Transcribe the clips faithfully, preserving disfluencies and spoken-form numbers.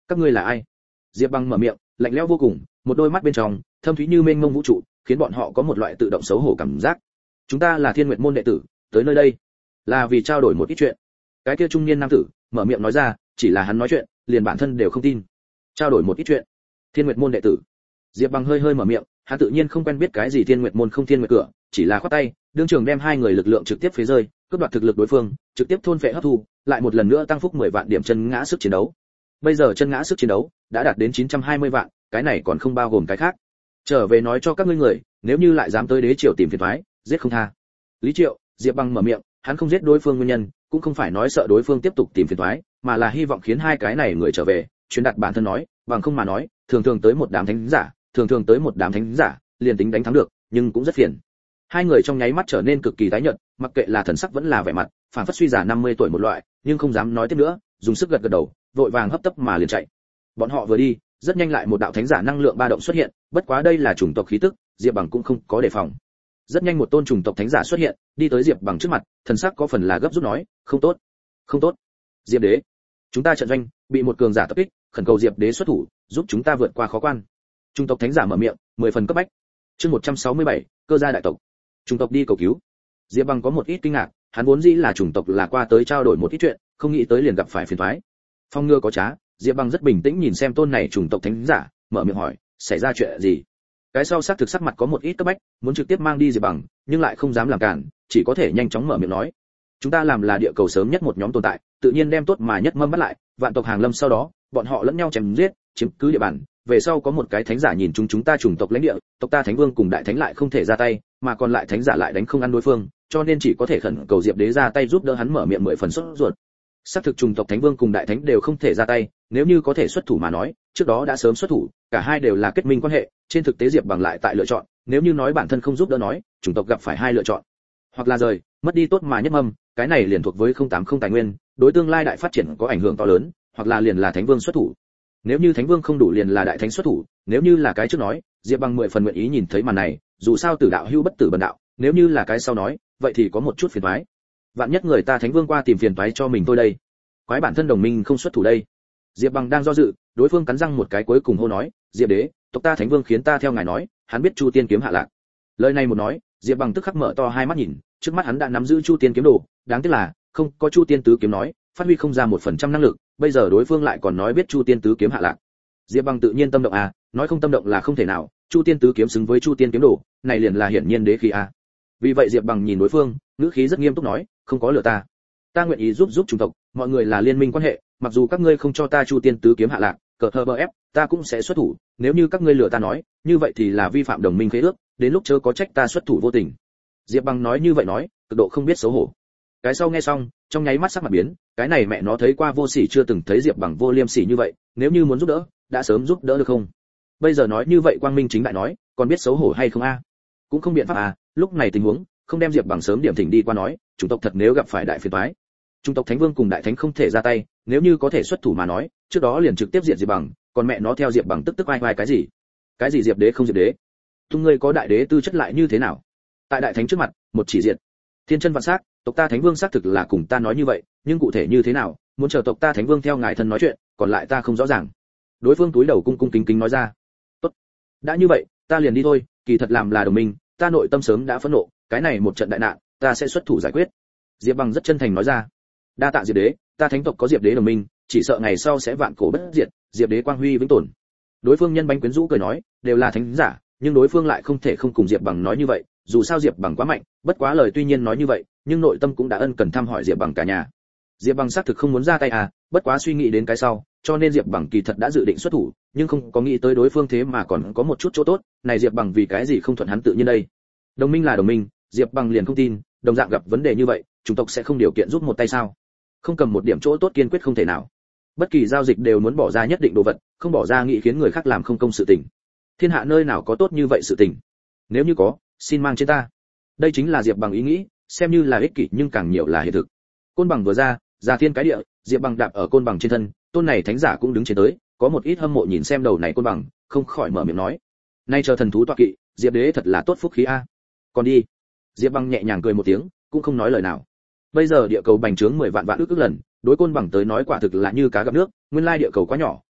các ngươi là ai? Diệp Bằng mở miệng, lạnh lẽo vô cùng, một đôi mắt bên trong thâm thúy như mênh mông vũ trụ, khiến bọn họ có một loại tự động xấu hổ cảm giác. Chúng ta là Thiên Nguyệt môn đệ tử, tới nơi đây là vì trao đổi một ít chuyện. Cái kia trung niên nam tử mở miệng nói ra, chỉ là hắn nói chuyện, liền bản thân đều không tin. Trao đổi một ít chuyện. Thiên Nguyệt môn đệ tử. Diệp Bằng hơi hơi mở miệng, hắn tự nhiên không quen biết cái gì Thiên Nguyệt môn không Thiên Nguyệt cửa, chỉ là khoát tay, đương trường đem hai người lực lượng trực tiếp phế rơi, cướp đoạt thực lực đối phương, trực tiếp thôn phệ hấp thu, lại một lần nữa tăng phúc mười vạn điểm chân ngã sức chiến đấu. Bây giờ chân ngã sức chiến đấu đã đạt đến chín trăm hai mươi vạn, cái này còn không bao gồm cái khác. Trở về nói cho các ngươi người, nếu như lại dám tới Đế Triều tìm phiền toái, giết không tha. Lý Triệu, Diệp Bằng mở miệng, hắn không giết đối phương nguyên nhân, cũng không phải nói sợ đối phương tiếp tục tìm phiền toái, mà là hy vọng khiến hai cái này người trở về, truyền đạt bản thân nói, bằng không mà nói, thường thường tới một đám thánh giả, thường thường tới một đám thánh giả, liền tính đánh thắng được, nhưng cũng rất phiền. Hai người trong nháy mắt trở nên cực kỳ tái nhợt, mặc kệ là thần sắc vẫn là vẻ mặt, phản phất suy giả năm mươi tuổi một loại, nhưng không dám nói tiếp nữa, dùng sức gật gật đầu, vội vàng hấp tấp mà liền chạy. Bọn họ vừa đi, rất nhanh lại một đạo thánh giả năng lượng ba động xuất hiện, bất quá đây là chủng tộc khí tức, Diệp Bằng cũng không có đề phòng. Rất nhanh một tôn chủng tộc thánh giả xuất hiện, đi tới Diệp Bằng trước mặt, thần sắc có phần là gấp rút nói, "Không tốt, không tốt. Diệp Đế, chúng ta trận doanh bị một cường giả tập kích, khẩn cầu Diệp Đế xuất thủ, giúp chúng ta vượt qua khó khăn." Chủng tộc thánh giả mở miệng, mười phần cấp bách. Chương một trăm sáu mươi bảy, cơ gia đại tộc. Chủng tộc đi cầu cứu. Diệp Bằng có một ít kinh ngạc, hắn vốn dĩ là chủng tộc là qua tới trao đổi một ít chuyện, không nghĩ tới liền gặp phải phiền toái. Phong ngừa có trá, Diệp Bằng rất bình tĩnh nhìn xem tôn này chủng tộc thánh giả, mở miệng hỏi, xảy ra chuyện gì? Cái sau sắc thực sắc mặt có một ít cấp bách, muốn trực tiếp mang đi Diệp Bằng, nhưng lại không dám làm cản, chỉ có thể nhanh chóng mở miệng nói. Chúng ta làm là địa cầu sớm nhất một nhóm tồn tại, tự nhiên đem tốt mà nhất mâm bắt lại, vạn tộc hàng lâm sau đó, bọn họ lẫn nhau chém giết, chiếm cứ địa bàn, về sau có một cái thánh giả nhìn chúng chúng ta chủng tộc lãnh địa, tộc ta thánh vương cùng đại thánh lại không thể ra tay, mà còn lại thánh giả lại đánh không ăn đối phương, cho nên chỉ có thể khẩn cầu Diệp Đế ra tay giúp đỡ hắn mở miệng mười phần sốt ruột. Xác thực chủng tộc thánh vương cùng đại thánh đều không thể ra tay, nếu như có thể xuất thủ mà nói, trước đó đã sớm xuất thủ, cả hai đều là kết minh quan hệ, trên thực tế Diệp Bằng lại tại lựa chọn, nếu như nói bản thân không giúp đỡ nói, chủng tộc gặp phải hai lựa chọn, hoặc là rời, mất đi tốt mà nhất mâm, cái này liền thuộc với không tám không tài nguyên, đối tương lai đại phát triển có ảnh hưởng to lớn, hoặc là liền là thánh vương xuất thủ. Nếu như thánh vương không đủ liền là đại thánh xuất thủ, nếu như là cái trước nói, Diệp Bằng mười phần nguyện ý nhìn thấy màn này, dù sao tử đạo hữu bất tử bần đạo, nếu như là cái sau nói, vậy thì có một chút phiền toái. Vạn nhất người ta thánh vương qua tìm phiền toái cho mình tôi đây. Quái bản thân đồng minh không xuất thủ đây. Diệp Bằng đang do dự, đối phương cắn răng một cái cuối cùng hô nói, Diệp Đế, tộc ta thánh vương khiến ta theo ngài nói, hắn biết Chu Tiên kiếm hạ lạc. Lời này một nói, Diệp Bằng tức khắc mở to hai mắt nhìn, trước mắt hắn đã nắm giữ Chu Tiên kiếm đồ, đáng tiếc là không có Chu Tiên tứ kiếm nói, phát huy không ra một phần trăm năng lực, bây giờ đối phương lại còn nói biết Chu Tiên tứ kiếm hạ lạc. Diệp Bằng tự nhiên tâm động à, nói không tâm động là không thể nào, Chu Tiên tứ kiếm xứng với Chu Tiên kiếm đồ, này liền là hiển nhiên đế khí à. Vì vậy Diệp Bằng nhìn đối phương, ngữ khí rất nghiêm túc nói, không có lừa ta. Ta nguyện ý giúp giúp chủng tộc, mọi người là liên minh quan hệ, mặc dù các ngươi không cho ta Chu Tiên tứ kiếm hạ lạc, cờ thờ bờ ép, ta cũng sẽ xuất thủ, nếu như các ngươi lừa ta nói, như vậy thì là vi phạm đồng minh khế ước, đến lúc chớ có trách ta xuất thủ vô tình. Diệp Bằng nói như vậy nói, cực độ không biết xấu hổ. Cái sau nghe xong, trong nháy mắt sắc mặt biến, cái này mẹ nó thấy qua vô sỉ chưa từng thấy Diệp Bằng vô liêm sỉ như vậy, nếu như muốn giúp đỡ, đã sớm giúp đỡ được không? Bây giờ nói như vậy quang minh chính đại nói, còn biết xấu hổ hay không a? Cũng không biện pháp à, lúc này tình huống, không đem Diệp Bằng sớm điểm thỉnh đi qua nói, chủng tộc thật nếu gặp phải đại phiền toái. Chủng tộc thánh vương cùng đại thánh không thể ra tay, nếu như có thể xuất thủ mà nói, trước đó liền trực tiếp diệt Diệp Bằng, còn mẹ nó theo Diệp Bằng tức tức vai vai cái gì? Cái gì Diệp Đế không Diệp Đế? Tung ngươi có đại đế tư chất lại như thế nào? Tại đại thánh trước mặt, một chỉ diệt. Thiên chân vạn sắc, tộc ta thánh vương xác thực là cùng ta nói như vậy, nhưng cụ thể như thế nào, muốn chờ tộc ta thánh vương theo ngài thân nói chuyện, còn lại ta không rõ ràng. Đối phương túi đầu cung cung kính kính nói ra. Tốt, đã như vậy, ta liền đi thôi, kỳ thật làm là đồng minh, ta nội tâm sớm đã phẫn nộ, cái này một trận đại nạn, ta sẽ xuất thủ giải quyết. Diệp Bằng rất chân thành nói ra. Đa tạ Diệp Đế, ta thánh tộc có Diệp Đế đồng minh, chỉ sợ ngày sau sẽ vạn cổ bất diệt, Diệp Đế quang huy vĩnh tồn. Đối phương nhân bánh quyến rũ cười nói, đều là thánh giả, nhưng đối phương lại không thể không cùng Diệp Bằng nói như vậy, dù sao Diệp Bằng quá mạnh, bất quá lời tuy nhiên nói như vậy, nhưng nội tâm cũng đã ân cần thăm hỏi Diệp Bằng cả nhà. Diệp Bằng xác thực không muốn ra tay à, bất quá suy nghĩ đến cái sau, cho nên Diệp Bằng kỳ thật đã dự định xuất thủ, nhưng không có nghĩ tới đối phương thế mà còn có một chút chỗ tốt, này Diệp Bằng vì cái gì không thuận hắn tự nhiên đây. Đồng minh là đồng minh, Diệp Bằng liền không tin, đồng dạng gặp vấn đề như vậy, chúng tộc sẽ không điều kiện giúp một tay sao? Không cầm một điểm chỗ tốt kiên quyết không thể nào. Bất kỳ giao dịch đều muốn bỏ ra nhất định đồ vật, không bỏ ra nghĩ khiến người khác làm không công sự tình. Thiên hạ nơi nào có tốt như vậy sự tình? Nếu như có, xin mang trên ta. Đây chính là Diệp Bằng ý nghĩ, xem như là ích kỷ nhưng càng nhiều là hiện thực. Côn bằng vừa ra, ra thiên cái địa, Diệp Bằng đạp ở côn bằng trên thân, tôn này thánh giả cũng đứng trên tới, có một ít hâm mộ nhìn xem đầu này côn bằng, không khỏi mở miệng nói: "Nay chờ thần thú tọa kỵ, Diệp Đế thật là tốt phúc khí a." Còn đi. Diệp Bằng nhẹ nhàng cười một tiếng, cũng không nói lời nào. Bây giờ địa cầu bành trướng mười vạn vạn ước ước lần, đối côn bằng tới nói quả thực là như cá gặp nước, nguyên lai địa cầu quá nhỏ,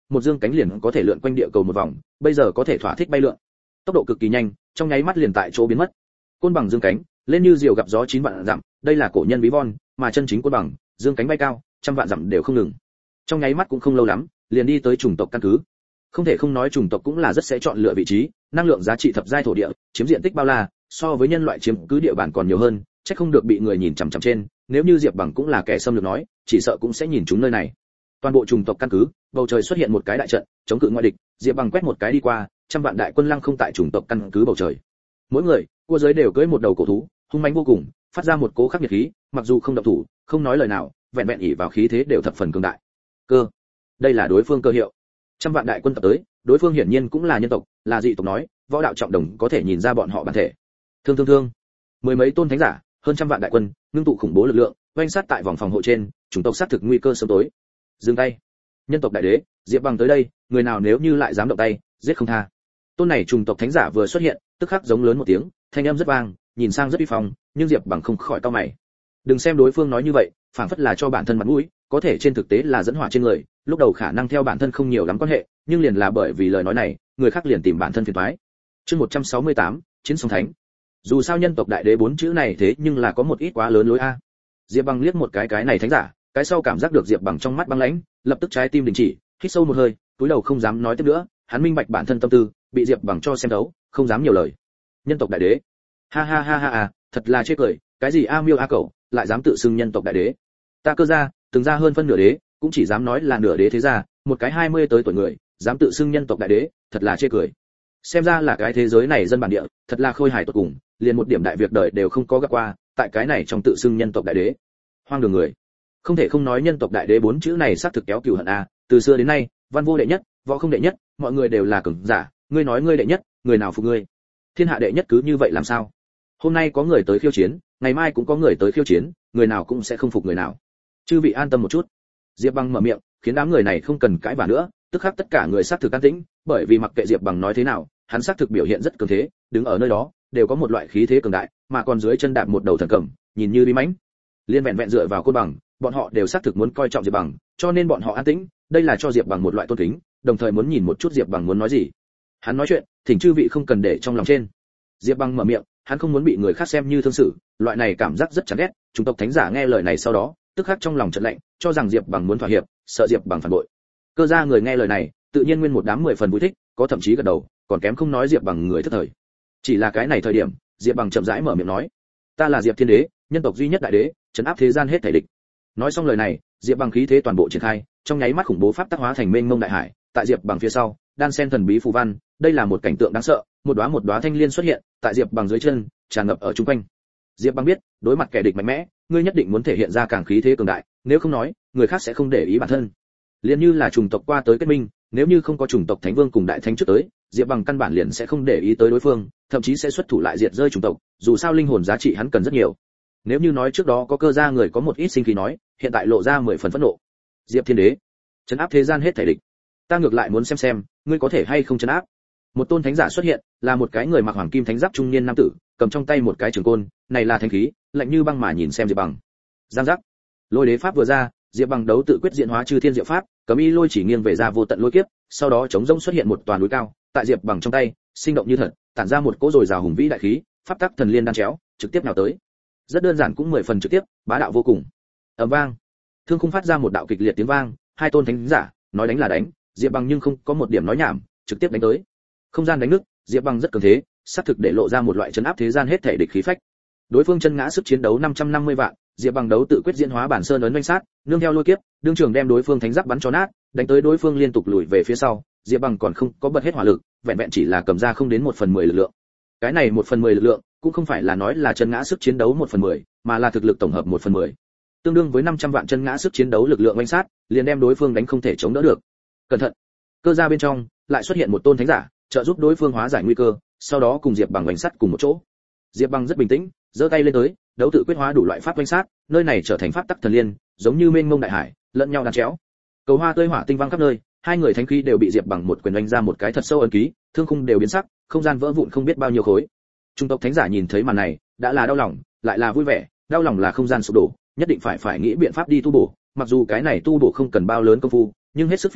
một dương cánh liền có thể lượn quanh địa cầu một vòng, bây giờ có thể thỏa thích bay lượn, tốc độ cực kỳ nhanh, trong nháy mắt liền tại chỗ biến mất. Côn bằng dương cánh, lên như diều gặp gió chín vạn dặm, đây là cổ nhân ví von, mà chân chính côn bằng, dương cánh bay cao, trăm vạn dặm đều không ngừng. Trong nháy mắt cũng không lâu lắm, liền đi tới chủng tộc căn cứ. Không thể không nói chủng tộc cũng là rất sẽ chọn lựa vị trí, năng lượng giá trị thập giai thổ địa, chiếm diện tích bao la, so với nhân loại chiếm cứ địa bàn còn nhiều hơn, chắc không được bị người nhìn chằm chằm trên, nếu như Diệp Bằng cũng là kẻ xâm lược nói, chỉ sợ cũng sẽ nhìn chúng nơi này. Toàn bộ chủng tộc căn cứ, bầu trời xuất hiện một cái đại trận, chống cự ngoại địch, Diệp Bằng quét một cái đi qua, trăm vạn đại quân lăng không tại chủng tộc căn cứ bầu trời. Mỗi người, cua giới đều cưỡi một đầu cổ thú, hung mãnh vô cùng, phát ra một cỗ khắc nghiệt khí, mặc dù không động thủ, không nói lời nào, vẹn vẹn ỷ vào khí thế đều thập phần cường đại. Cơ, đây là đối phương cơ hiệu. Trăm vạn đại quân tập tới, đối phương hiển nhiên cũng là nhân tộc, là dị tộc nói, võ đạo trọng đồng có thể nhìn ra bọn họ bản thể. Thương thương thương, mười mấy tôn thánh giả, hơn trăm vạn đại quân, ngưng tụ khủng bố lực lượng, oanh sát tại vòng phòng hộ trên, chủng tộc sát thực nguy cơ sớm tối. Dừng tay. Nhân tộc đại đế, Diệp Bằng tới đây, người nào nếu như lại dám động tay, giết không tha. Tôn này chủng tộc thánh giả vừa xuất hiện, tức khắc giống lớn một tiếng, thanh âm rất vang, nhìn sang rất uy phong, nhưng Diệp Bằng không khỏi cau mày. Đừng xem đối phương nói như vậy, phảng phất là cho bản thân mặt mũi, có thể trên thực tế là dẫn hỏa trên người, lúc đầu khả năng theo bản thân không nhiều lắm quan hệ, nhưng liền là bởi vì lời nói này, người khác liền tìm bản thân phiền toái. Chương một trăm sáu mươi tám, chiến song thánh. Dù sao nhân tộc đại đế bốn chữ này thế nhưng là có một ít quá lớn lối a. Diệp Bằng liếc một cái cái này thánh giả, cái sau cảm giác được Diệp Bằng trong mắt băng lãnh, lập tức trái tim đình chỉ, hít sâu một hơi, cúi đầu không dám nói tiếp nữa, hắn minh bạch bản thân tâm tư, bị Diệp Bằng cho xem thấu, không dám nhiều lời. Nhân tộc đại đế. Ha ha ha ha à, thật là chê cười, cái gì a miêu a cẩu, lại dám tự xưng nhân tộc đại đế. Ta cơ gia, từng ra hơn phân nửa đế, cũng chỉ dám nói là nửa đế thế gia, một cái hai mươi tới tuổi người, dám tự xưng nhân tộc đại đế, thật là chê cười. Xem ra là cái thế giới này dân bản địa, thật là khôi hài tột cùng, liền một điểm đại việc đời đều không có gặp qua, tại cái này trong tự xưng nhân tộc đại đế. Hoang đường người. Không thể không nói nhân tộc đại đế bốn chữ này xác thực kéo cừu hận a, từ xưa đến nay, văn vô đệ nhất, võ không đệ nhất, mọi người đều là cường giả, ngươi nói ngươi đệ nhất, người nào phục ngươi? Thiên hạ đệ nhất cứ như vậy làm sao? Hôm nay có người tới khiêu chiến, ngày mai cũng có người tới khiêu chiến, người nào cũng sẽ không phục người nào. Chư vị an tâm một chút. Diệp Bằng mở miệng, khiến đám người này không cần cãi vã nữa, tức khắc tất cả người sát thực can tĩnh, bởi vì mặc kệ Diệp Bằng nói thế nào, hắn sát thực biểu hiện rất cường thế, đứng ở nơi đó, đều có một loại khí thế cường đại, mà còn dưới chân đạp một đầu thần cầm, nhìn như bí mãnh. Liên vẹn vẹn dựa vào côn bằng, bọn họ đều sát thực muốn coi trọng Diệp Bằng, cho nên bọn họ an tĩnh, đây là cho Diệp Bằng một loại tôn kính, đồng thời muốn nhìn một chút Diệp Bằng muốn nói gì. Hắn nói chuyện, thỉnh chư vị không cần để trong lòng trên. Diệp Bằng mở miệng, hắn không muốn bị người khác xem như thương sự, loại này cảm giác rất chán ghét. Chúng tộc thánh giả nghe lời này sau đó, tức khắc trong lòng chợt lạnh, cho rằng Diệp Bằng muốn thỏa hiệp, sợ Diệp Bằng phản bội. Cơ gia người nghe lời này, tự nhiên nguyên một đám mười phần vui thích, có thậm chí gật đầu, còn kém không nói Diệp Bằng người thất thời. Chỉ là cái này thời điểm, Diệp Bằng chậm rãi mở miệng nói, ta là Diệp Thiên Đế, nhân tộc duy nhất đại đế, trấn áp thế gian hết thảy địch. Nói xong lời này, Diệp Bằng khí thế toàn bộ triển khai, trong nháy mắt khủng bố pháp tác hóa thành mênh mông đại hải, tại Diệp Bằng phía sau, đan sen thần bí phù văn, đây là một cảnh tượng đáng sợ, một đóa một đóa thanh liên xuất hiện, tại Diệp Bằng dưới chân, tràn ngập ở chung quanh. Diệp Bằng biết, đối mặt kẻ địch mạnh mẽ, ngươi nhất định muốn thể hiện ra càng khí thế cường đại, nếu không nói, người khác sẽ không để ý bản thân. Liên như là chủng tộc qua tới kết minh, nếu như không có chủng tộc thánh vương cùng đại thánh trước tới, Diệp Bằng căn bản liền sẽ không để ý tới đối phương, thậm chí sẽ xuất thủ lại diệt rơi chủng tộc, dù sao linh hồn giá trị hắn cần rất nhiều. Nếu như nói trước đó có cơ gia người có một ít sinh khí nói, hiện tại lộ ra mười phần phẫn nộ. Diệp Thiên Đế, trấn áp thế gian hết thảy địch. Ta ngược lại muốn xem xem, ngươi có thể hay không trấn áp. Một tôn thánh giả xuất hiện, là một cái người mặc hoàng kim thánh giáp trung niên nam tử, cầm trong tay một cái trường côn, này là thánh khí, lạnh như băng mà nhìn xem Diệp Bằng. Giang giác. Lôi đế pháp vừa ra, Diệp Bằng đấu tự quyết diễn hóa chư thiên diệu pháp, cấm y lôi chỉ nghiêng về ra vô tận lôi kiếp, sau đó chống rông xuất hiện một toàn núi cao, tại Diệp Bằng trong tay, sinh động như thật, tản ra một cỗ rồi rào hùng vĩ đại khí, pháp tắc thần liên đan chéo, trực tiếp nào tới. Rất đơn giản cũng mười phần trực tiếp, bá đạo vô cùng. Ầm vang. Thương khung phát ra một đạo kịch liệt tiếng vang, hai tôn thánh giả, nói đánh là đánh, Diệp Bằng nhưng không có một điểm nói nhảm, trực tiếp đánh tới. Không gian đánh nứt, Diệp Bằng rất cường thế, sát thực để lộ ra một loại trấn áp thế gian hết thể địch khí phách. Đối phương chân ngã sức chiến đấu năm trăm năm mươi vạn, Diệp Bằng đấu tự quyết diễn hóa bản sơn ấn oanh sát, nương theo lôi kiếp, đương trường đem đối phương thánh giáp bắn cho nát, đánh tới đối phương liên tục lùi về phía sau, Diệp Bằng còn không có bật hết hỏa lực, vẹn vẹn chỉ là cầm ra không đến một phần mười lực lượng. Cái này một phần mười lực lượng, cũng không phải là nói là chân ngã sức chiến đấu một phần mười, mà là thực lực tổng hợp một phần mười. Tương đương với năm trăm vạn chân ngã sức chiến đấu lực lượng oanh sát, liền đem đối phương đánh không thể chống đỡ được. Cẩn thận. Cơ gia bên trong lại xuất hiện một tôn thánh giả, trợ giúp đối phương hóa giải nguy cơ, sau đó cùng Diệp Bằng oanh sát cùng một chỗ. Diệp Bằng rất bình tĩnh, giơ tay lên tới, đấu tự quyết hóa đủ loại pháp oanh sát, nơi này trở thành pháp tắc thần liên, giống như mênh mông đại hải, lẫn nhau đan chéo. Cầu hoa tươi hỏa tinh vang khắp nơi, hai người thánh khí đều bị Diệp Bằng một quyền đánh ra một cái thật sâu ấn ký, thương khung đều biến sắc, không gian vỡ vụn không biết bao nhiêu khối. Trung tộc thánh giả nhìn thấy màn này, đã là đau lòng, lại là vui vẻ, đau lòng là không gian sụp đổ, nhất định phải phải nghĩ biện pháp đi tu bổ, mặc dù cái này tu bổ không cần bao lớn công phu, nhưng hết sức phiền toái,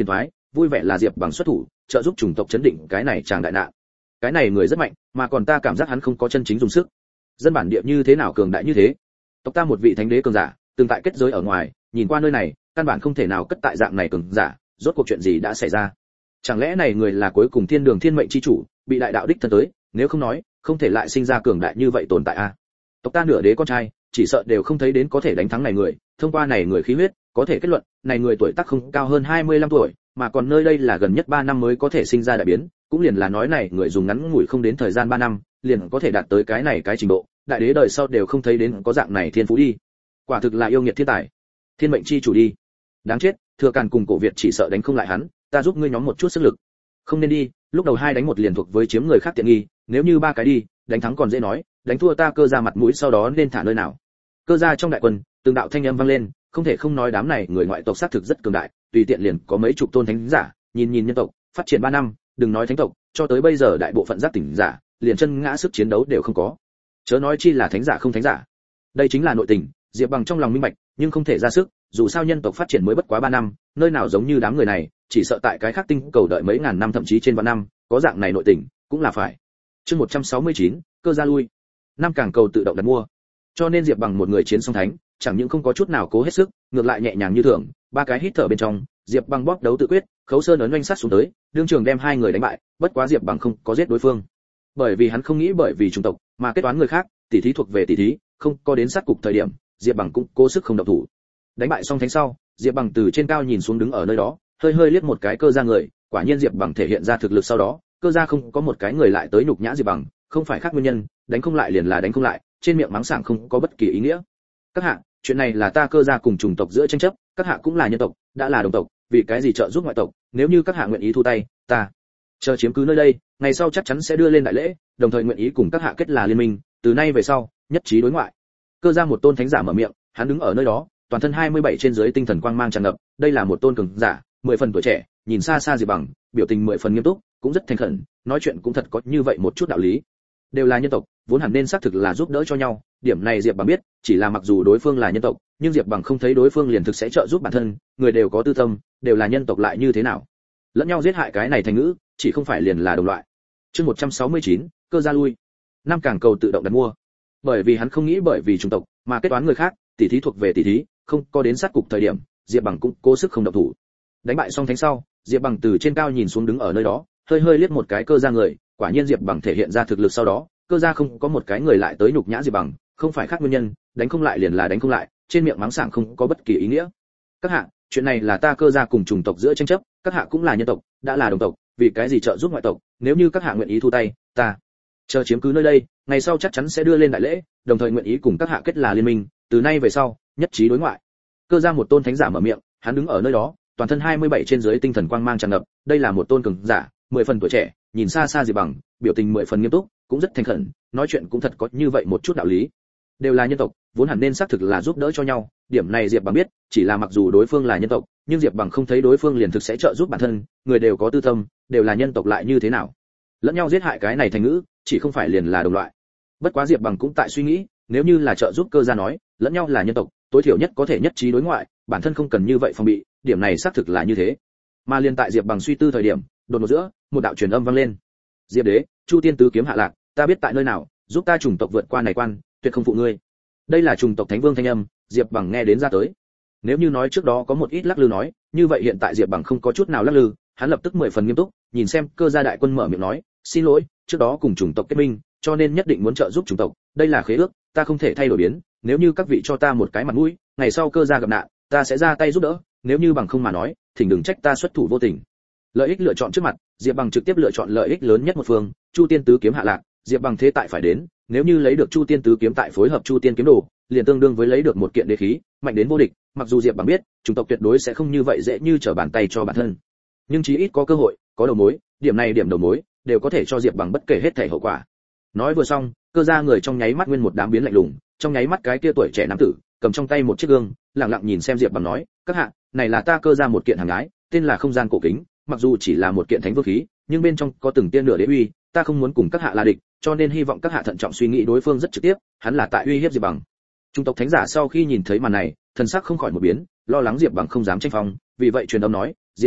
vui vẻ là Diệp Bằng xuất thủ, trợ giúp chủng tộc chấn định cái này chàng đại nạn. Cái này người rất mạnh, mà còn ta cảm giác hắn không có chân chính dùng sức. Dân bản địa như thế nào cường đại như thế? Tộc ta một vị thánh đế cường giả, từng tại kết giới ở ngoài, nhìn qua nơi này, căn bản không thể nào cất tại dạng này cường giả, rốt cuộc chuyện gì đã xảy ra? Chẳng lẽ này người là cuối cùng thiên đường thiên mệnh chi chủ, bị đại đạo đích thân tới, nếu không nói, không thể lại sinh ra cường đại như vậy tồn tại a. À? Tộc ta nửa đế con trai, chỉ sợ đều không thấy đến có thể đánh thắng này người, thông qua này người khí huyết, có thể kết luận, này người tuổi tác không cao hơn hai mươi lăm tuổi, mà còn nơi đây là gần nhất ba năm mới có thể sinh ra đại biến, cũng liền là nói này người dùng ngắn ngủi không đến thời gian ba năm, liền có thể đạt tới cái này cái trình độ, đại đế đời sau đều không thấy đến có dạng này thiên phú đi. Quả thực là yêu nghiệt thiên tài, thiên mệnh chi chủ đi. Đáng chết, Thừa Càn cùng Cổ Việt chỉ sợ đánh không lại hắn, ta giúp ngươi nhóm một chút sức lực. Không nên đi, lúc đầu hai đánh một liền thuộc với chiếm người khác tiện nghi, nếu như ba cái đi, đánh thắng còn dễ nói, đánh thua ta Cơ gia mặt mũi sau đó nên thả nơi nào. Cơ gia trong đại quân, từng đạo thanh âm vang lên, không thể không nói đám này người ngoại tộc xác thực rất cường đại, tùy tiện liền có mấy chục tôn thánh giả, nhìn nhìn nhân tộc, phát triển ba năm, đừng nói thánh tộc, cho tới bây giờ đại bộ phận giác tỉnh giả, liền chân ngã sức chiến đấu đều không có. Chớ nói chi là thánh giả không thánh giả. Đây chính là nội tình, Diệp Bằng trong lòng minh bạch, nhưng không thể ra sức, dù sao nhân tộc phát triển mới bất quá ba năm, nơi nào giống như đám người này, chỉ sợ tại cái khác tinh cầu đợi mấy ngàn năm thậm chí trên vạn năm, có dạng này nội tình, cũng là phải. Chương một trăm sáu mươi chín, Cơ gia lui. Năm càng cầu tự động đặt mua. Cho nên Diệp Bằng một người chiến song thánh, chẳng những không có chút nào cố hết sức, ngược lại nhẹ nhàng như thường, ba cái hít thở bên trong, Diệp Bằng bóp đấu tự quyết, Khấu Sơn ấn oanh sát xuống tới, đương trường đem hai người đánh bại, bất quá Diệp Bằng không có giết đối phương. Bởi vì hắn không nghĩ bởi vì chủng tộc mà kết toán người khác, tỷ thí thuộc về tỷ thí, không có đến sát cục thời điểm, Diệp Bằng cũng cố sức không động thủ. Đánh bại song thánh sau, Diệp Bằng từ trên cao nhìn xuống đứng ở nơi đó, hơi hơi liếc một cái Cơ gia người, quả nhiên Diệp Bằng thể hiện ra thực lực sau đó, Cơ gia không có một cái người lại tới nhục nhã Diệp Bằng, không phải khác nguyên nhân, đánh không lại liền là đánh không lại, trên miệng mắng sảng không có bất kỳ ý nghĩa. Các hạ, chuyện này là ta Cơ gia cùng chủng tộc giữa tranh chấp, các hạ cũng là nhân tộc, đã là đồng tộc, vì cái gì trợ giúp ngoại tộc, nếu như các hạ nguyện ý thu tay, ta chờ chiếm cứ nơi đây, ngày sau chắc chắn sẽ đưa lên đại lễ, đồng thời nguyện ý cùng các hạ kết là liên minh, từ nay về sau, nhất trí đối ngoại. Cơ gia một tôn thánh giả mở miệng, hắn đứng ở nơi đó, toàn thân hai mươi bảy trên dưới tinh thần quang mang tràn ngập, đây là một tôn cường giả, mười phần tuổi trẻ, nhìn xa xa Diệp Bằng, biểu tình mười phần nghiêm túc, cũng rất thành khẩn, nói chuyện cũng thật có như vậy một chút đạo lý. Đều là nhân tộc, vốn hẳn nên xác thực là giúp đỡ cho nhau, điểm này Diệp Bằng biết, chỉ là mặc dù đối phương là nhân tộc, nhưng Diệp Bằng không thấy đối phương liền thực sẽ trợ giúp bản thân, người đều có tư tâm, đều là nhân tộc lại như thế nào? Lẫn nhau giết hại cái này thành ngữ, chỉ không phải liền là đồng loại. Chương một trăm sáu mươi chín, Cơ gia lui. Năm càng cầu tự động đặt mua. Bởi vì hắn không nghĩ bởi vì chủng tộc mà kết toán người khác, tỷ thí thuộc về tỷ thí, không có đến sát cục thời điểm, Diệp Bằng cũng cố sức không động thủ. Đánh bại song thánh sau, Diệp Bằng từ trên cao nhìn xuống đứng ở nơi đó, hơi hơi liếc một cái Cơ gia người, quả nhiên Diệp Bằng thể hiện ra thực lực sau đó, Cơ gia không có một cái người lại tới nhục nhã Diệp Bằng, không phải khác nguyên nhân, đánh không lại liền là đánh không lại, trên miệng mắng sảng không có bất kỳ ý nghĩa. Các hạ, chuyện này là ta Cơ gia cùng chủng tộc giữa tranh chấp, các hạ cũng là nhân tộc, đã là đồng tộc, vì cái gì trợ giúp ngoại tộc, nếu như các hạ nguyện ý thu tay, ta chờ chiếm cứ nơi đây, ngày sau chắc chắn sẽ đưa lên đại lễ, đồng thời nguyện ý cùng các hạ kết là liên minh, từ nay về sau, nhất trí đối ngoại. Cơ gia một tôn thánh giả mở miệng, hắn đứng ở nơi đó, toàn thân hai mươi bảy trên dưới tinh thần quang mang tràn ngập, đây là một tôn cường giả, mười phần tuổi trẻ, nhìn xa xa Diệp Bằng, biểu tình mười phần nghiêm túc, cũng rất thành khẩn, nói chuyện cũng thật có như vậy một chút đạo lý. Đều là nhân tộc, vốn hẳn nên xác thực là giúp đỡ cho nhau, điểm này Diệp Bằng biết, chỉ là mặc dù đối phương là nhân tộc, nhưng Diệp Bằng không thấy đối phương liền thực sẽ trợ giúp bản thân, người đều có tư tâm, đều là nhân tộc lại như thế nào? Lẫn nhau giết hại cái này thành ngữ, chỉ không phải liền là đồng loại. Bất quá Diệp Bằng cũng tại suy nghĩ, nếu như là trợ giúp Cơ gia nói, lẫn nhau là nhân tộc, tối thiểu nhất có thể nhất trí đối ngoại, bản thân không cần như vậy phòng bị, điểm này xác thực là như thế. Mà liên tại Diệp Bằng suy tư thời điểm, đột ngột giữa, một đạo truyền âm vang lên. Diệp đế, Chu Tiên tứ kiếm hạ lạc, ta biết tại nơi nào, giúp ta chủng tộc vượt qua này quan, tuyệt không phụ ngươi. Đây là chủng tộc thánh vương thanh âm, Diệp Bằng nghe đến ra tới. Nếu như nói trước đó có một ít lắc lư nói, như vậy hiện tại Diệp Bằng không có chút nào lắc lư, hắn lập tức mười phần nghiêm túc, nhìn xem Cơ gia đại quân mở miệng nói, xin lỗi, trước đó cùng chủng tộc kết minh, cho nên nhất định muốn trợ giúp chủng tộc, đây là khế ước, ta không thể thay đổi biến, nếu như các vị cho ta một cái mặt mũi, ngày sau Cơ gia gặp nạn, ta sẽ ra tay giúp đỡ, nếu như bằng không mà nói, thỉnh đừng trách ta xuất thủ vô tình. Lợi ích lựa chọn trước mặt, Diệp Bằng trực tiếp lựa chọn lợi ích lớn nhất một phương, Chu Tiên tứ kiếm hạ lạc, Diệp Bằng thế tại phải đến, nếu như lấy được Chu Tiên tứ kiếm tại phối hợp Chu Tiên kiếm đồ, liền tương đương với lấy được một kiện đế khí, mạnh đến vô địch, mặc dù Diệp Bằng biết, chủng tộc tuyệt đối sẽ không như vậy dễ như trở bàn tay cho bản thân. Nhưng chí ít có cơ hội, có đầu mối, điểm này điểm đầu mối, đều có thể cho Diệp Bằng bất kể hết thảy hậu quả. Nói vừa xong, Cơ gia người trong nháy mắt nguyên một đám biến lạnh lùng, trong nháy mắt cái kia tuổi trẻ nam tử, cầm trong tay một chiếc gương, lặng lặng nhìn xem Diệp Bằng nói, các hạ, này là ta Cơ gia một kiện hàng ái, tên là không gian cổ kính, mặc dù chỉ là một kiện thánh vương khí, nhưng bên trong có từng tiên nửa đế uy, ta không muốn cùng các hạ là địch, cho nên hy vọng các hạ thận trọng suy nghĩ đối phương rất trực tiếp, hắn là tại uy hiếp Diệp Bằng. Trung tộc thánh giả sau khi nhìn thấy màn này, thần sắc không khỏi một biến, lo lắng Diệp Bằng không dám tranh phong, vì vậy truyền âm nói, Diệp đế,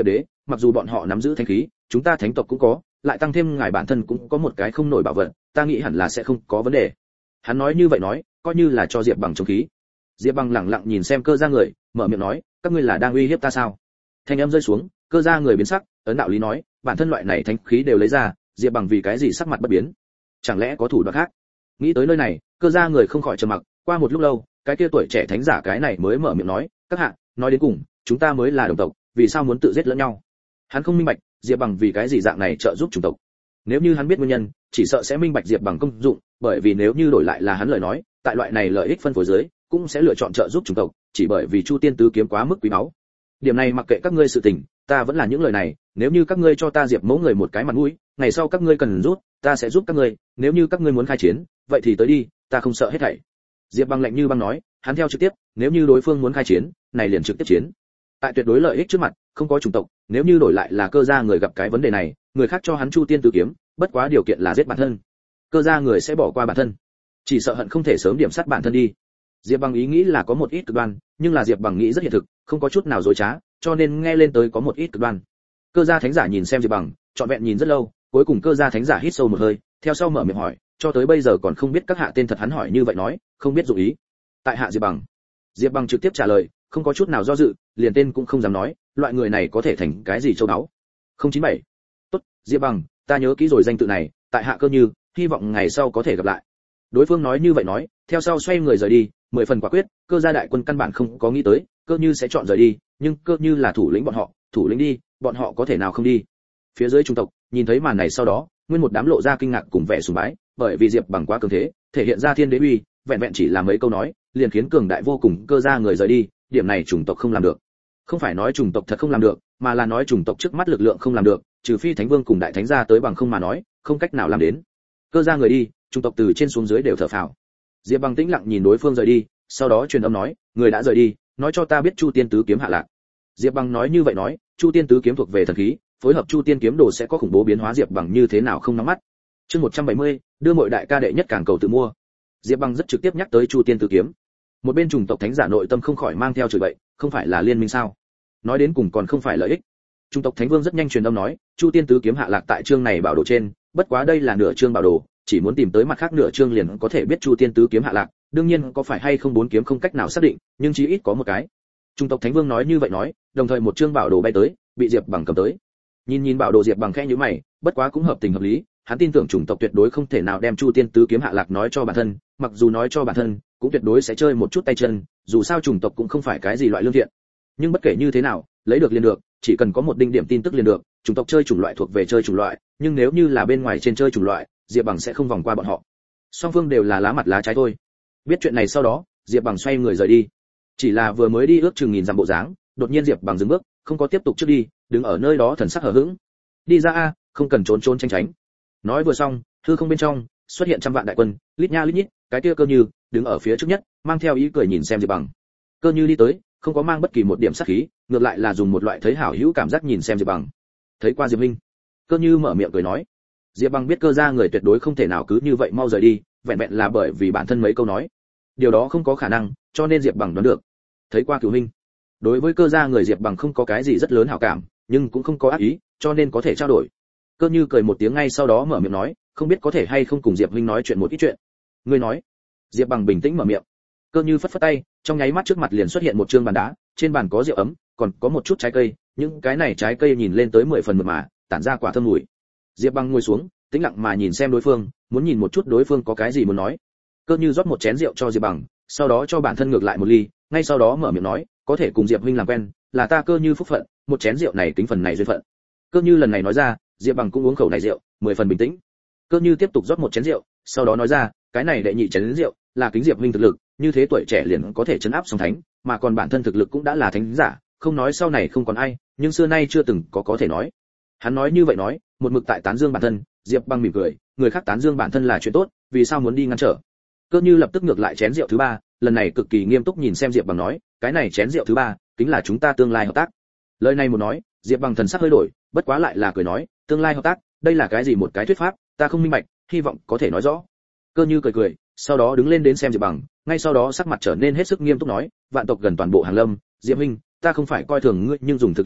mặc dù bọn họ nắm giữ thánh khí, chúng ta thánh tộc cũng có, lại tăng thêm ngài bản thân cũng có một cái không nổi bảo vật, ta nghĩ hẳn là sẽ không có vấn đề. Hắn nói như vậy nói, coi như là cho Diệp Bằng chống khí. Diệp Bằng lẳng lặng nhìn xem Cơ gia người, mở miệng nói, các ngươi là đang uy hiếp ta sao? Thanh âm rơi xuống, Cơ gia người biến sắc, ấn đạo lý nói, bản thân loại này thánh khí đều lấy ra, Diệp Bằng vì cái gì sắc mặt bất biến? Chẳng lẽ có thủ đoạn khác? Nghĩ tới nơi này, Cơ gia người không khỏi trầm mặc, qua một lúc lâu, cái kia tuổi trẻ thánh giả cái này mới mở miệng nói, các hạ, nói đến cùng, chúng ta mới là đồng tộc, vì sao muốn tự giết lẫn nhau? Hắn không minh bạch, Diệp Bằng vì cái gì dạng này trợ giúp chủng tộc. Nếu như hắn biết nguyên nhân, chỉ sợ sẽ minh bạch Diệp Bằng công dụng, bởi vì nếu như đổi lại là hắn lời nói, tại loại này lợi ích phân phối dưới, cũng sẽ lựa chọn trợ giúp chủng tộc, chỉ bởi vì Chu Tiên tứ kiếm quá mức quý báu. Điểm này mặc kệ các ngươi sự tình, ta vẫn là những lời này, nếu như các ngươi cho ta Diệp mẫu người một cái mặt mũi, ngày sau các ngươi cần rút, ta sẽ giúp các ngươi, nếu như các ngươi muốn khai chiến, vậy thì tới đi, ta không sợ hết thảy. Diệp Bằng lạnh như băng nói, hắn theo trực tiếp, nếu như đối phương muốn khai chiến, này liền trực tiếp chiến. Tại tuyệt đối lợi ích trước mặt, không có chủng tộc, nếu như đổi lại là Cơ gia người gặp cái vấn đề này, người khác cho hắn Chu Tiên tứ kiếm, bất quá điều kiện là giết bản thân. Cơ gia người sẽ bỏ qua bản thân, chỉ sợ hận không thể sớm điểm sát bản thân đi. Diệp Bằng ý nghĩ là có một ít cực đoan, nhưng là Diệp Bằng nghĩ rất hiện thực, không có chút nào dối trá, cho nên nghe lên tới có một ít cực đoan. Cơ gia thánh giả nhìn xem Diệp Bằng, trọn vẹn nhìn rất lâu, cuối cùng Cơ gia thánh giả hít sâu một hơi, theo sau mở miệng hỏi, cho tới bây giờ còn không biết các hạ tên thật. Hắn hỏi như vậy nói, không biết dụng ý. Tại hạ Diệp Bằng. Diệp Bằng trực tiếp trả lời, không có chút nào do dự, liền tên cũng không dám nói, loại người này có thể thành cái gì châu báu. không chín bảy. Tốt, Diệp Bằng, ta nhớ kỹ rồi danh tự này, tại hạ Cơ Như, hy vọng ngày sau có thể gặp lại. Đối phương nói như vậy nói, theo sau xoay người rời đi, mười phần quả quyết, Cơ gia đại quân căn bản không có nghĩ tới, Cơ Như sẽ chọn rời đi, nhưng Cơ Như là thủ lĩnh bọn họ, thủ lĩnh đi, bọn họ có thể nào không đi. Phía dưới trung tộc, nhìn thấy màn này sau đó, nguyên một đám lộ ra kinh ngạc cùng vẻ sùng bái, bởi vì Diệp Bằng quá cường thế, thể hiện ra thiên đế uy, vẹn vẹn chỉ là mấy câu nói, liền khiến cường đại vô cùng Cơ gia người rời đi, điểm này chủng tộc không làm được. Không phải nói chủng tộc thật không làm được, mà là nói chủng tộc trước mắt lực lượng không làm được, trừ phi Thánh Vương cùng Đại Thánh gia tới bằng không mà nói, không cách nào làm đến. Cơ gia người đi, chủng tộc từ trên xuống dưới đều thở phào. Diệp Bằng tĩnh lặng nhìn đối phương rời đi, sau đó truyền âm nói, người đã rời đi, nói cho ta biết Chu Tiên tứ kiếm hạ lạc. Diệp Bằng nói như vậy nói, Chu Tiên tứ kiếm thuộc về thần khí, phối hợp Chu Tiên kiếm đồ sẽ có khủng bố biến hóa, Diệp Bằng như thế nào không nắm mắt. Chương một trăm bảy mươi, đưa mọi đại ca đệ nhất càng cầu tự mua. Diệp Bằng rất trực tiếp nhắc tới Chu Tiên tứ kiếm. Một bên chủng tộc thánh giả nội tâm không khỏi mang theo chửi bậy, không phải là liên minh sao? Nói đến cùng còn không phải lợi ích. Chủng tộc Thánh Vương rất nhanh truyền âm nói, Chu Tiên tứ kiếm hạ lạc tại chương này bảo đồ trên, bất quá đây là nửa chương bảo đồ, chỉ muốn tìm tới mặt khác nửa chương liền có thể biết Chu Tiên tứ kiếm hạ lạc, đương nhiên có phải hay không bốn kiếm không cách nào xác định, nhưng chí ít có một cái. Chủng tộc Thánh Vương nói như vậy nói, đồng thời một chương bảo đồ bay tới, bị Diệp Bằng cầm tới. Nhìn nhìn bảo đồ Diệp Bằng khẽ nhíu mày, bất quá cũng hợp tình hợp lý, hắn tin tưởng chủng tộc tuyệt đối không thể nào đem Chu Tiên tứ kiếm hạ lạc nói cho bản thân, mặc dù nói cho bản thân, cũng tuyệt đối sẽ chơi một chút tay chân, dù sao chủng tộc cũng không phải cái gì loại lương thiện. Nhưng bất kể như thế nào, lấy được liền được, chỉ cần có một đinh điểm tin tức liền được, chủng tộc chơi chủng loại thuộc về chơi chủng loại, nhưng nếu như là bên ngoài trên chơi chủng loại, Diệp Bằng sẽ không vòng qua bọn họ. Song phương đều là lá mặt lá trái thôi. Biết chuyện này sau đó, Diệp Bằng xoay người rời đi. Chỉ là vừa mới đi ước chừng nghìn dặm bộ dáng, đột nhiên Diệp Bằng dừng bước, không có tiếp tục trước đi, đứng ở nơi đó thần sắc hờ hững. Đi ra a, không cần trốn trốn tránh tránh. Nói vừa xong, hư không bên trong xuất hiện trăm vạn đại quân, lít nha lít nhít, cái kia Cơ Như đứng ở phía trước nhất, mang theo ý cười nhìn xem Diệp Bằng. Cơ Như đi tới, không có mang bất kỳ một điểm sát khí, ngược lại là dùng một loại thấy hảo hữu cảm giác nhìn xem Diệp Bằng. Thấy qua Diệp Minh, Cơ Như mở miệng cười nói. Diệp Bằng biết Cơ gia người tuyệt đối không thể nào cứ như vậy mau rời đi, vẹn vẹn là bởi vì bản thân mấy câu nói. Điều đó không có khả năng, cho nên Diệp Bằng đoán được. Thấy qua Cửu Minh. Đối với Cơ gia người Diệp Bằng không có cái gì rất lớn hảo cảm, nhưng cũng không có ác ý, cho nên có thể trao đổi. Cơ Như cười một tiếng ngay sau đó mở miệng nói, không biết có thể hay không cùng Diệp Minh nói chuyện một ít chuyện. Ngươi nói. Diệp Bằng bình tĩnh mở miệng. Cơ Như phất phất tay, trong nháy mắt trước mặt liền xuất hiện một trương bàn đá, trên bàn có rượu ấm, còn có một chút trái cây, những cái này trái cây nhìn lên tới mười phần mượt mà, tản ra quả thơm mùi. Diệp Bằng ngồi xuống, tĩnh lặng mà nhìn xem đối phương, muốn nhìn một chút đối phương có cái gì muốn nói. Cơ Như rót một chén rượu cho Diệp Bằng, sau đó cho bản thân ngược lại một ly, ngay sau đó mở miệng nói, có thể cùng Diệp Huynh làm quen, là ta Cơ Như phúc phận, một chén rượu này tính phần này duyên phận. Cơ Như lần này nói ra, Diệp Bằng cũng uống khẩu này rượu, mười phần bình tĩnh. Cơ Như tiếp tục rót một chén rượu, sau đó nói ra, cái này đệ nhị chén rượu, là kính Diệp Huynh thực lực, như thế tuổi trẻ liền có thể trấn áp song thánh, mà còn bản thân thực lực cũng đã là thánh giả, không nói sau này không còn ai, nhưng xưa nay chưa từng có có thể nói. Hắn nói như vậy nói, một mực tại tán dương bản thân, Diệp Bằng mỉm cười, người khác tán dương bản thân là chuyện tốt, vì sao muốn đi ngăn trở? Cơ Như lập tức ngược lại chén rượu thứ ba, lần này cực kỳ nghiêm túc nhìn xem Diệp Bằng nói, cái này chén rượu thứ ba, kính là chúng ta tương lai hợp tác. Lời này một nói, Diệp Bằng thần sắc hơi đổi, bất quá lại là cười nói, tương lai hợp tác, đây là cái gì một cái thuyết pháp, ta không minh bạch, hy vọng có thể nói rõ. Cơ Như cười cười, sau đó đứng lên đến xem Diệp Bằng, ngay sau đó sắc mặt trở nên hết sức nghiêm túc nói, vạn tộc gần toàn bộ hàng lâm, Diệp Huynh, ta không phải coi thường ngươi, nhưng dùng thực lực ngươi,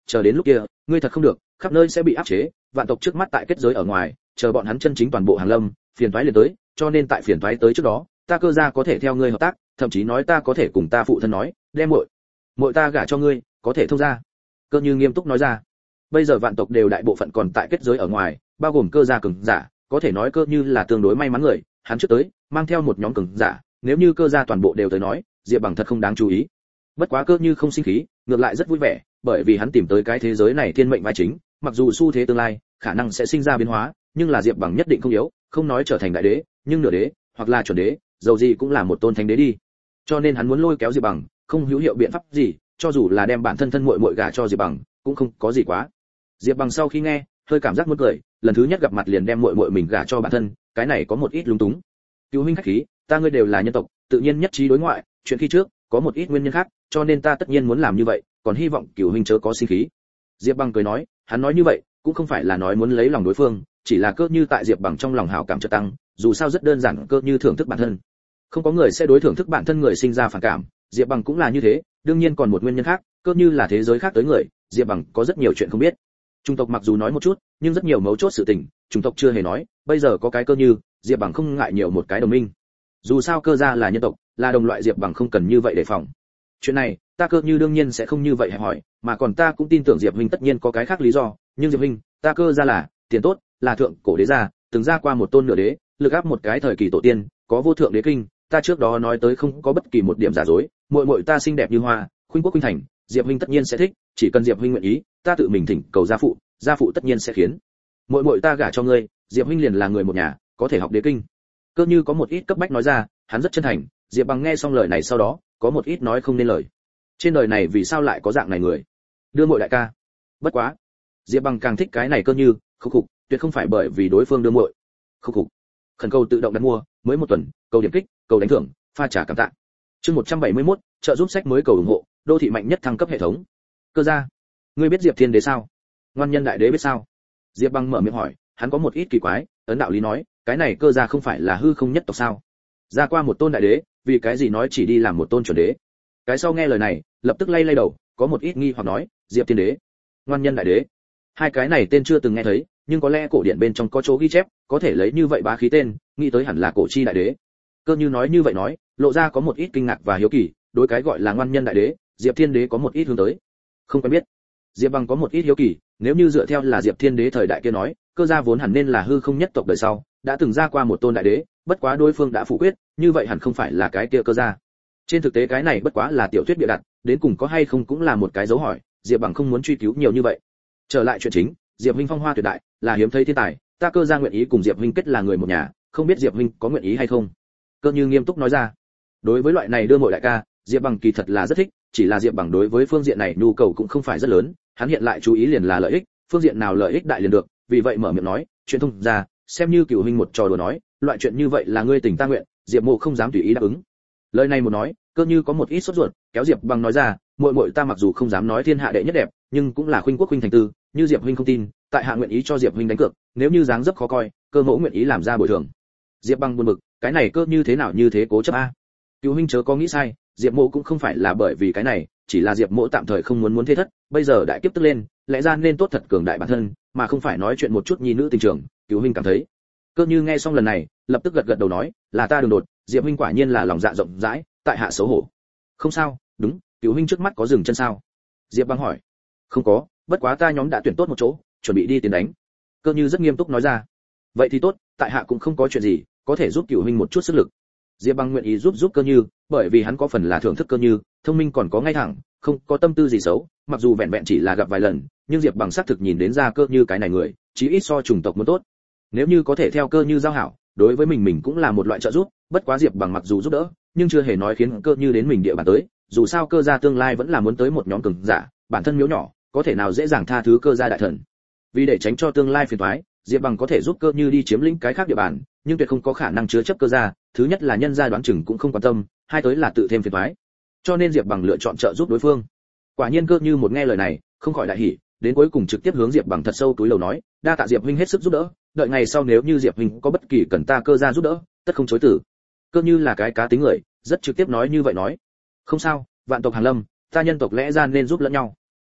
chờ đến lúc kia ngươi thật không được khắp nơi sẽ bị áp chế, vạn tộc trước mắt tại kết giới ở ngoài, chờ bọn hắn chân chính toàn bộ hàng lâm, phiền toái liền tới, cho nên tại phiền toái tới trước đó, ta Cơ gia có thể theo ngươi hợp tác, thậm chí nói ta có thể cùng ta phụ thân nói, đem muội muội ta gả cho ngươi, có thể thông ra. Cơ Như nghiêm túc nói ra. Bây giờ vạn tộc đều đại bộ phận còn tại kết giới ở ngoài, bao gồm Cơ gia cường giả, có thể nói Cơ Như là tương đối may mắn người, hắn trước tới, mang theo một nhóm cường giả, nếu như Cơ gia toàn bộ đều tới nói, Diệp Bằng thật không đáng chú ý. Bất quá Cơ Như không sinh khí, ngược lại rất vui vẻ, bởi vì hắn tìm tới cái thế giới này thiên mệnh vai chính, mặc dù xu thế tương lai khả năng sẽ sinh ra biến hóa, nhưng là Diệp Bằng nhất định không yếu, không nói trở thành đại đế, nhưng nửa đế, hoặc là chuẩn đế, dầu gì cũng là một tôn thánh đế đi. Cho nên hắn muốn lôi kéo Diệp Bằng, không hữu hiệu biện pháp gì, cho dù là đem bản thân thân muội muội gả cho Diệp Bằng, cũng không có gì quá. Diệp Bằng sau khi nghe, hơi cảm giác muốn cười, lần thứ nhất gặp mặt liền đem muội muội mình gả cho bản thân, cái này có một ít lúng túng. Cứu huynh khách khí, ta ngươi đều là nhân tộc, tự nhiên nhất trí đối ngoại, chuyện khi trước, có một ít nguyên nhân khác, cho nên ta tất nhiên muốn làm như vậy, còn hy vọng Cửu huynh chớ có sinh khí. Diệp Bằng cười nói, hắn nói như vậy, cũng không phải là nói muốn lấy lòng đối phương, chỉ là Cơ Như tại Diệp Bằng trong lòng hảo cảm chợt tăng, dù sao rất đơn giản, Cơ Như thưởng thức bản thân. Không có người sẽ đối thưởng thức bản thân người sinh ra phản cảm, Diệp Bằng cũng là như thế, đương nhiên còn một nguyên nhân khác, Cơ Như là thế giới khác tới người, Diệp Bằng có rất nhiều chuyện không biết. Trung tộc mặc dù nói một chút, nhưng rất nhiều mấu chốt sự tình, Trung tộc chưa hề nói, bây giờ có cái Cơ Như, Diệp Bằng không ngại nhiều một cái đồng minh. Dù sao Cơ gia là nhân tộc, là đồng loại, Diệp Bằng không cần như vậy đề phòng. Chuyện này, ta Cơ Như đương nhiên sẽ không như vậy hẹp hỏi, mà còn ta cũng tin tưởng Diệp huynh tất nhiên có cái khác lý do, nhưng Diệp huynh, ta Cơ gia là tiền tốt, là thượng cổ đế gia, từng ra qua một tôn nửa đế, lực áp một cái thời kỳ tổ tiên, có vô thượng đế kinh, ta trước đó nói tới không có bất kỳ một điểm giả dối, muội muội ta xinh đẹp như hoa, khuynh quốc khuynh thành, Diệp huynh tất nhiên sẽ thích, chỉ cần Diệp huynh nguyện ý, ta tự mình thỉnh cầu gia phụ, gia phụ tất nhiên sẽ khiến muội muội ta gả cho ngươi, Diệp huynh liền là người một nhà, có thể học đế kinh. Cơ Như có một ít cấp bách nói ra, hắn rất chân thành, Diệp Bằng nghe xong lời này sau đó, có một ít nói không nên lời. Trên đời này vì sao lại có dạng này người? Đưa muội đại ca. Bất quá, Diệp Bằng càng thích cái này Cơ Như, khục khục, tuyệt không phải bởi vì đối phương đưa muội. Khục khục. Khẩn cầu tự động đặt mua, mới một tuần, cầu điểm kích, cầu đánh thưởng, pha trả cảm tạ. Chương một trăm bảy mươi mốt, trợ giúp sách mới cầu ủng hộ, đô thị mạnh nhất thăng cấp hệ thống. Cơ gia, ngươi biết Diệp Thiên Đế sao? Ngoan Nhân đại đế biết sao? Diệp Bằng mở miệng hỏi, hắn có một ít kỳ quái, ấn đạo lý nói, cái này Cơ gia không phải là hư không nhất tộc sao? Ra qua một tôn đại đế, vì cái gì nói chỉ đi làm một tôn chuẩn đế? Cái sau nghe lời này, lập tức lay lay đầu, có một ít nghi hoặc nói, Diệp Thiên Đế, Ngoan Nhân đại đế, hai cái này tên chưa từng nghe thấy, nhưng có lẽ cổ điển bên trong có chỗ ghi chép, có thể lấy như vậy bá khí tên, nghĩ tới hẳn là cổ chi đại đế. Cơ Như nói như vậy nói, lộ ra có một ít kinh ngạc và hiếu kỳ, đối cái gọi là Ngoan Nhân đại đế, Diệp Thiên Đế có một ít hướng tới. Không quen biết. Diệp Bằng có một ít hiếu kỳ, nếu như dựa theo là Diệp Thiên Đế thời đại kia nói, Cơ gia vốn hẳn nên là hư không nhất tộc đời sau, đã từng ra qua một tôn đại đế, bất quá đối phương đã phủ quyết, như vậy hẳn không phải là cái kia Cơ gia. Trên thực tế cái này bất quá là tiểu thuyết bịa đặt, đến cùng có hay không cũng là một cái dấu hỏi, Diệp Bằng không muốn truy cứu nhiều như vậy. Trở lại chuyện chính, Diệp huynh phong hoa tuyệt đại, là hiếm thấy thiên tài, ta Cơ gia nguyện ý cùng Diệp huynh kết là người một nhà, không biết Diệp huynh có nguyện ý hay không? Cơ Như nghiêm túc nói ra. Đối với loại này đưa muội đại ca, Diệp Bằng kỳ thật là rất thích, chỉ là Diệp Bằng đối với phương diện này nhu cầu cũng không phải rất lớn, hắn hiện lại chú ý liền là lợi ích, phương diện nào lợi ích đại liền được, vì vậy mở miệng nói, chuyện thông ra, xem như Cửu huynh một trò đùa nói, loại chuyện như vậy là ngươi tình ta nguyện, Diệp Mộ không dám tùy ý đáp ứng. Lời này một nói, Cơ Như có một ít sốt ruột, kéo Diệp Bằng nói ra, muội muội ta mặc dù không dám nói thiên hạ đệ nhất đẹp, nhưng cũng là khuynh quốc khuynh thành tư, như Diệp huynh không tin, tại hạ nguyện ý cho Diệp huynh đánh cược, nếu như dáng dấp khó coi, Cơ mẫu nguyện ý làm ra bồi thường. Diệp Bằng buồn bực, cái này Cơ Như thế nào như thế cố chấp a? Cửu huynh chớ có nghĩ sai, Diệp Mộ cũng không phải là bởi vì cái này, chỉ là Diệp Mộ tạm thời không muốn muốn thế thất, bây giờ đại kiếp tức lên, lẽ ra nên tốt thật cường đại bản thân, mà không phải nói chuyện một chút nhi nữ tình trường, Cửu huynh cảm thấy. Cơ Như nghe xong lần này, lập tức gật gật đầu nói, là ta đường đột, Diệp huynh quả nhiên là lòng dạ rộng rãi, tại hạ xấu hổ. Không sao, đúng, Cửu huynh trước mắt có dừng chân sao? Diệp Bằng hỏi. Không có, bất quá ta nhóm đã tuyển tốt một chỗ, chuẩn bị đi tiến đánh. Cơ Như rất nghiêm túc nói ra. Vậy thì tốt, tại hạ cũng không có chuyện gì, có thể giúp Cửu huynh một chút sức lực. Diệp Bằng nguyện ý giúp giúp Cơ Như, bởi vì hắn có phần là thưởng thức Cơ Như, thông minh còn có ngay thẳng, không có tâm tư gì xấu, mặc dù vẹn vẹn chỉ là gặp vài lần, nhưng Diệp Bằng xác thực nhìn đến ra Cơ Như cái này người, chí ít so chủng tộc muốn tốt. Nếu như có thể theo Cơ Như giao hảo, đối với mình mình cũng là một loại trợ giúp, bất quá Diệp Bằng mặc dù giúp đỡ, nhưng chưa hề nói khiến Cơ Như đến mình địa bàn tới, dù sao Cơ gia tương lai vẫn là muốn tới một nhóm cường giả, bản thân miếu nhỏ, có thể nào dễ dàng tha thứ Cơ gia đại thần. Vì để tránh cho tương lai phiền toái, Diệp Bằng có thể giúp Cơ Như đi chiếm lĩnh cái khác địa bàn, nhưng tuyệt không có khả năng chứa chấp Cơ gia, thứ nhất là nhân gia đoán chừng cũng không quan tâm, hai tới là tự thêm phiền toái. Cho nên Diệp Bằng lựa chọn trợ giúp đối phương. Quả nhiên Cơ Như một nghe lời này, không khỏi đại hỉ, đến cuối cùng trực tiếp hướng Diệp Bằng thật sâu túi lầu nói, đa tạ Diệp huynh hết sức giúp đỡ, đợi ngày sau nếu như Diệp huynh có bất kỳ cần ta Cơ gia giúp đỡ, tất không chối từ. Cơ Như là cái cá tính người, rất trực tiếp nói như vậy nói. Không sao, vạn tộc hàng lâm, ta nhân tộc lẽ ra nên giúp lẫn nhau.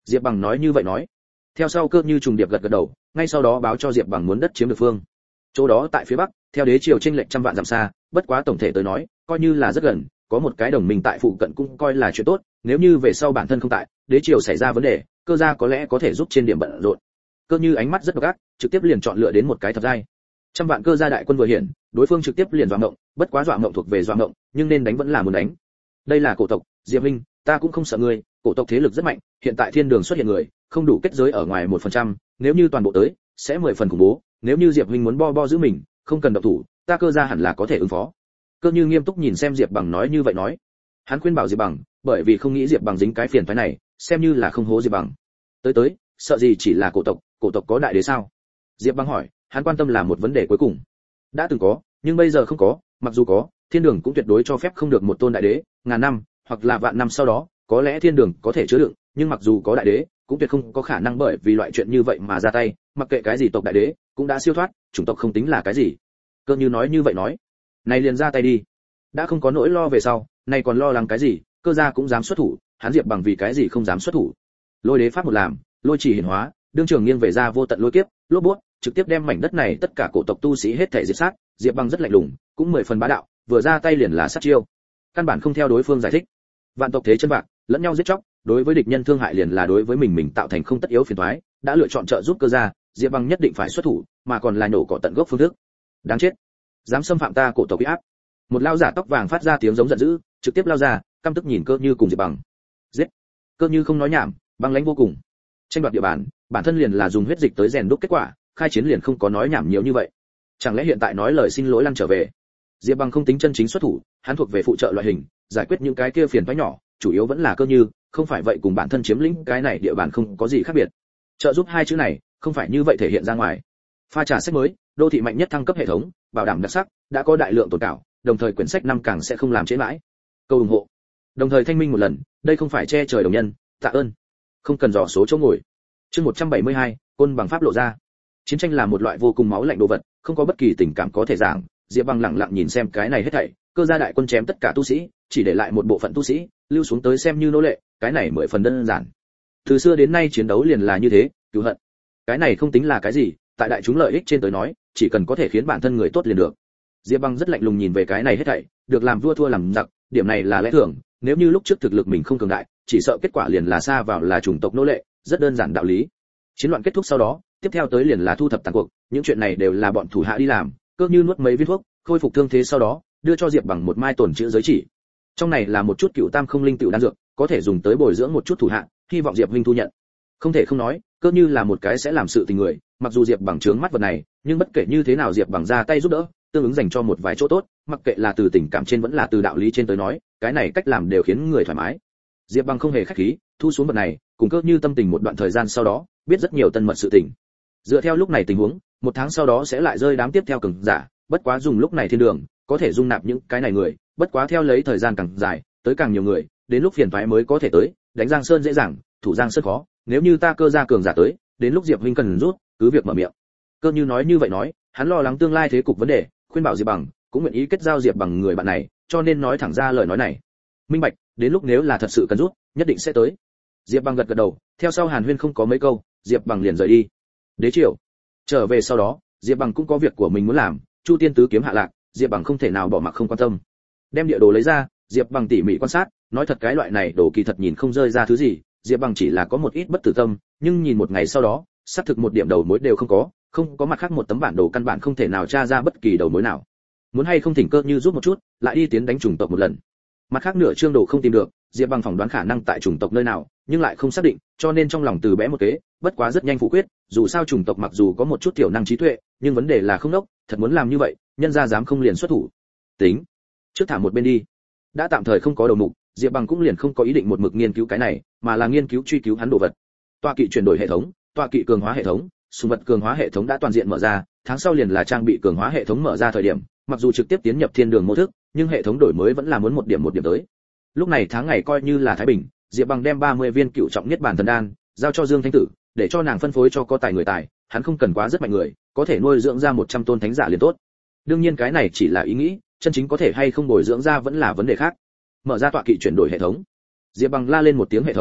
Diệp Bằng nói như vậy nói. Theo sau Cơ Như trùng điệp gật gật đầu, ngay sau đó báo cho Diệp Bằng muốn đất chiếm được phương. Chỗ đó tại phía bắc, theo đế triều chênh lệch trăm vạn dặm xa, bất quá tổng thể tới nói, coi như là rất gần, có một cái đồng minh tại phụ cận cũng coi là chuyện tốt, nếu như về sau bản thân không tại, đế triều xảy ra vấn đề, Cơ gia có lẽ có thể giúp trên điểm bận rộn. Cơ Như ánh mắt rất độc ác, trực tiếp liền chọn lựa đến một cái thập giai. Trăm vạn Cơ gia đại quân vừa hiện, đối phương trực tiếp liền dọa ngộng, bất quá dọa ngộng thuộc về dọa ngộng, nhưng nên đánh vẫn là muốn đánh. Đây là cổ tộc, Diệp Minh, ta cũng không sợ ngươi, cổ tộc thế lực rất mạnh, hiện tại thiên đường xuất hiện người, không đủ kết giới ở ngoài một phần trăm, nếu như toàn bộ tới, sẽ mười phần khủng bố, nếu như Diệp Minh muốn bo bo giữ mình, không cần động thủ, ta Cơ gia hẳn là có thể ứng phó. Cơ Như nghiêm túc nhìn xem Diệp Bằng nói như vậy nói. Hắn khuyên bảo Diệp Bằng, bởi vì không nghĩ Diệp Bằng dính cái phiền phức này, xem như là không hố Diệp Bằng. Tới tới, sợ gì chỉ là cổ tộc, cổ tộc có đại đế sao? Diệp Bằng hỏi, hắn quan tâm là một vấn đề cuối cùng. Đã từng có, nhưng bây giờ không có, mặc dù có, thiên đường cũng tuyệt đối cho phép không được một tôn đại đế, ngàn năm, hoặc là vạn năm sau đó, có lẽ thiên đường có thể chứa đựng, nhưng mặc dù có đại đế, cũng tuyệt không có khả năng bởi vì loại chuyện như vậy mà ra tay, mặc kệ cái gì tộc đại đế, cũng đã siêu thoát, chủng tộc không tính là cái gì. Cơ Như nói như vậy nói, này liền ra tay đi. Đã không có nỗi lo về sau, này còn lo lắng cái gì, Cơ gia cũng dám xuất thủ, hắn Diệp Bằng vì cái gì không dám xuất thủ. Lôi đế pháp một làm, lôi chỉ hiển hóa, đương trường nghiêng về ra vô tận lôi kiếp, lốp bút, trực tiếp đem mảnh đất này tất cả cổ tộc tu sĩ hết thảy diệt sát, Diệp Bằng rất lạnh lùng, cũng mười phần bá đạo, vừa ra tay liền là sát chiêu. Căn bản không theo đối phương giải thích. Vạn tộc thế chân bạc, lẫn nhau giết chóc, đối với địch nhân thương hại liền là đối với mình mình tạo thành không tất yếu phiền toái, đã lựa chọn trợ giúp Cơ gia, Diệp Bằng nhất định phải xuất thủ, mà còn là nổ cỏ tận gốc phương thức. Đáng chết, dám xâm phạm ta cổ tộc uy áp. Một lão giả tóc vàng phát ra tiếng giống giận dữ, trực tiếp lao ra, căm tức nhìn Cơ Như cùng Diệp Bằng. Giết. Cơ Như không nói nhảm, băng lãnh vô cùng. Tranh đoạt địa bàn, bản thân liền là dùng huyết dịch tới rèn đúc kết quả, khai chiến liền không có nói nhảm nhiều như vậy. Chẳng lẽ hiện tại nói lời xin lỗi lăn trở về? Diệp Bằng không tính chân chính xuất thủ, hắn thuộc về phụ trợ loại hình, giải quyết những cái kia phiền toái nhỏ, chủ yếu vẫn là Cơ Như, không phải vậy cùng bản thân chiếm lĩnh cái này địa bàn không có gì khác biệt. Trợ giúp hai chữ này, không phải như vậy thể hiện ra ngoài. Pha trà sách mới, đô thị mạnh nhất thăng cấp hệ thống, bảo đảm đặc sắc, đã có đại lượng tồn cảo, đồng thời quyển sách năm càng sẽ không làm trễ mãi. Câu ủng hộ. Đồng thời thanh minh một lần, đây không phải che trời đồng nhân, tạ ơn. Không cần dò số chỗ ngồi. Chương một trăm bảy mươi hai, côn bằng pháp lộ ra. Chiến tranh là một loại vô cùng máu lạnh đồ vật, không có bất kỳ tình cảm có thể giảng, Diệp Bằng lặng lặng nhìn xem cái này hết thảy, Cơ gia đại quân chém tất cả tu sĩ, chỉ để lại một bộ phận tu sĩ, lưu xuống tới xem như nô lệ, cái này mười phần đơn giản. Từ xưa đến nay chiến đấu liền là như thế, cứu hận. Cái này không tính là cái gì, tại đại chúng lợi ích trên tới nói, chỉ cần có thể khiến bản thân người tốt liền được. Diệp Bằng rất lạnh lùng nhìn về cái này hết thảy, được làm vua thua làm giặc, điểm này là lẽ thường, nếu như lúc trước thực lực mình không cường đại, chỉ sợ kết quả liền là xa vào là chủng tộc nô lệ, rất đơn giản đạo lý. Chiến loạn kết thúc sau đó, tiếp theo tới liền là thu thập tàn cuộc, những chuyện này đều là bọn thủ hạ đi làm, Cơ Như nuốt mấy viên thuốc, khôi phục thương thế sau đó, đưa cho Diệp Bằng một mai tổn chữa giới chỉ. Trong này là một chút cựu tam không linh tiểu đan dược, có thể dùng tới bồi dưỡng một chút thủ hạ, hy vọng Diệp huynh thu nhận. Không thể không nói, Cơ Như là một cái sẽ làm sự tình người, mặc dù Diệp Bằng trướng mắt vật này, nhưng bất kể như thế nào Diệp Bằng ra tay giúp đỡ, tương ứng dành cho một vài chỗ tốt, mặc kệ là từ tình cảm trên vẫn là từ đạo lý trên tới nói, cái này cách làm đều khiến người thoải mái. Diệp Bằng không hề khách khí, thu xuống vật này, cùng Cơ Như tâm tình một đoạn thời gian sau đó, biết rất nhiều tân mật sự tình. Dựa theo lúc này tình huống, một tháng sau đó sẽ lại rơi đám tiếp theo cường giả, bất quá dùng lúc này thiên đường, có thể dung nạp những cái này người, bất quá theo lấy thời gian càng dài, tới càng nhiều người, đến lúc phiền toái mới có thể tới, đánh Giang Sơn dễ dàng, thủ Giang Sơn khó, nếu như ta Cơ gia cường giả tới, đến lúc Diệp huynh cần rút, cứ việc mở miệng. Cơ Như nói như vậy nói, hắn lo lắng tương lai thế cục vấn đề, khuyên bảo Diệp Bằng, cũng nguyện ý kết giao Diệp Bằng người bạn này, cho nên nói thẳng ra lời nói này. Minh bạch, đến lúc nếu là thật sự cần rút, nhất định sẽ tới. Diệp Bằng gật gật đầu, theo sau Hàn Huyên không có mấy câu, Diệp Bằng liền rời đi. Đế triều. Trở về sau đó, Diệp Bằng cũng có việc của mình muốn làm, Chu Tiên tứ kiếm hạ lạc, Diệp Bằng không thể nào bỏ mặc không quan tâm. Đem địa đồ lấy ra, Diệp Bằng tỉ mỉ quan sát, nói thật cái loại này đồ kỳ thật nhìn không rơi ra thứ gì, Diệp Bằng chỉ là có một ít bất tử tâm, nhưng nhìn một ngày sau đó, xác thực một điểm đầu mối đều không có, không có mặt khác một tấm bản đồ căn bản không thể nào tra ra bất kỳ đầu mối nào. Muốn hay không thỉnh Cơ Như giúp một chút, lại đi tiến đánh chủng tộc một lần. Mặt khác nửa chương đồ không tìm được, Diệp Bằng phỏng đoán khả năng tại chủng tộc nơi nào, nhưng lại không xác định, cho nên trong lòng từ bé một kế, bất quá rất nhanh phủ quyết, dù sao chủng tộc mặc dù có một chút tiểu năng trí tuệ, nhưng vấn đề là không đốc, thật muốn làm như vậy, nhân gia dám không liền xuất thủ. Tính, trước thả một bên đi. Đã tạm thời không có đầu mục, Diệp Bằng cũng liền không có ý định một mực nghiên cứu cái này, mà là nghiên cứu truy cứu hắn đồ vật. Tọa kỵ chuyển đổi hệ thống, tọa kỵ cường hóa hệ thống, sùng vật cường hóa hệ thống đã toàn diện mở ra, tháng sau liền là trang bị cường hóa hệ thống mở ra thời điểm, mặc dù trực tiếp tiến nhập thiên đường mô thức, nhưng hệ thống đổi mới vẫn là muốn một điểm một điểm tới. Lúc này tháng ngày coi như là thái bình, Diệp Bằng đem ba mươi viên cựu trọng nhất bản thần đan giao cho Dương Thánh Tử, để cho nàng phân phối cho có tài người tài, hắn không cần quá rất mạnh người, có thể nuôi dưỡng ra một trăm tôn thánh giả liền tốt. Đương nhiên cái này chỉ là ý nghĩ, chân chính có thể hay không bồi dưỡng ra vẫn là vấn đề khác. Mở ra tọa kỵ chuyển đổi hệ thống. Diệp Bằng la lên một tiếng hệ thống,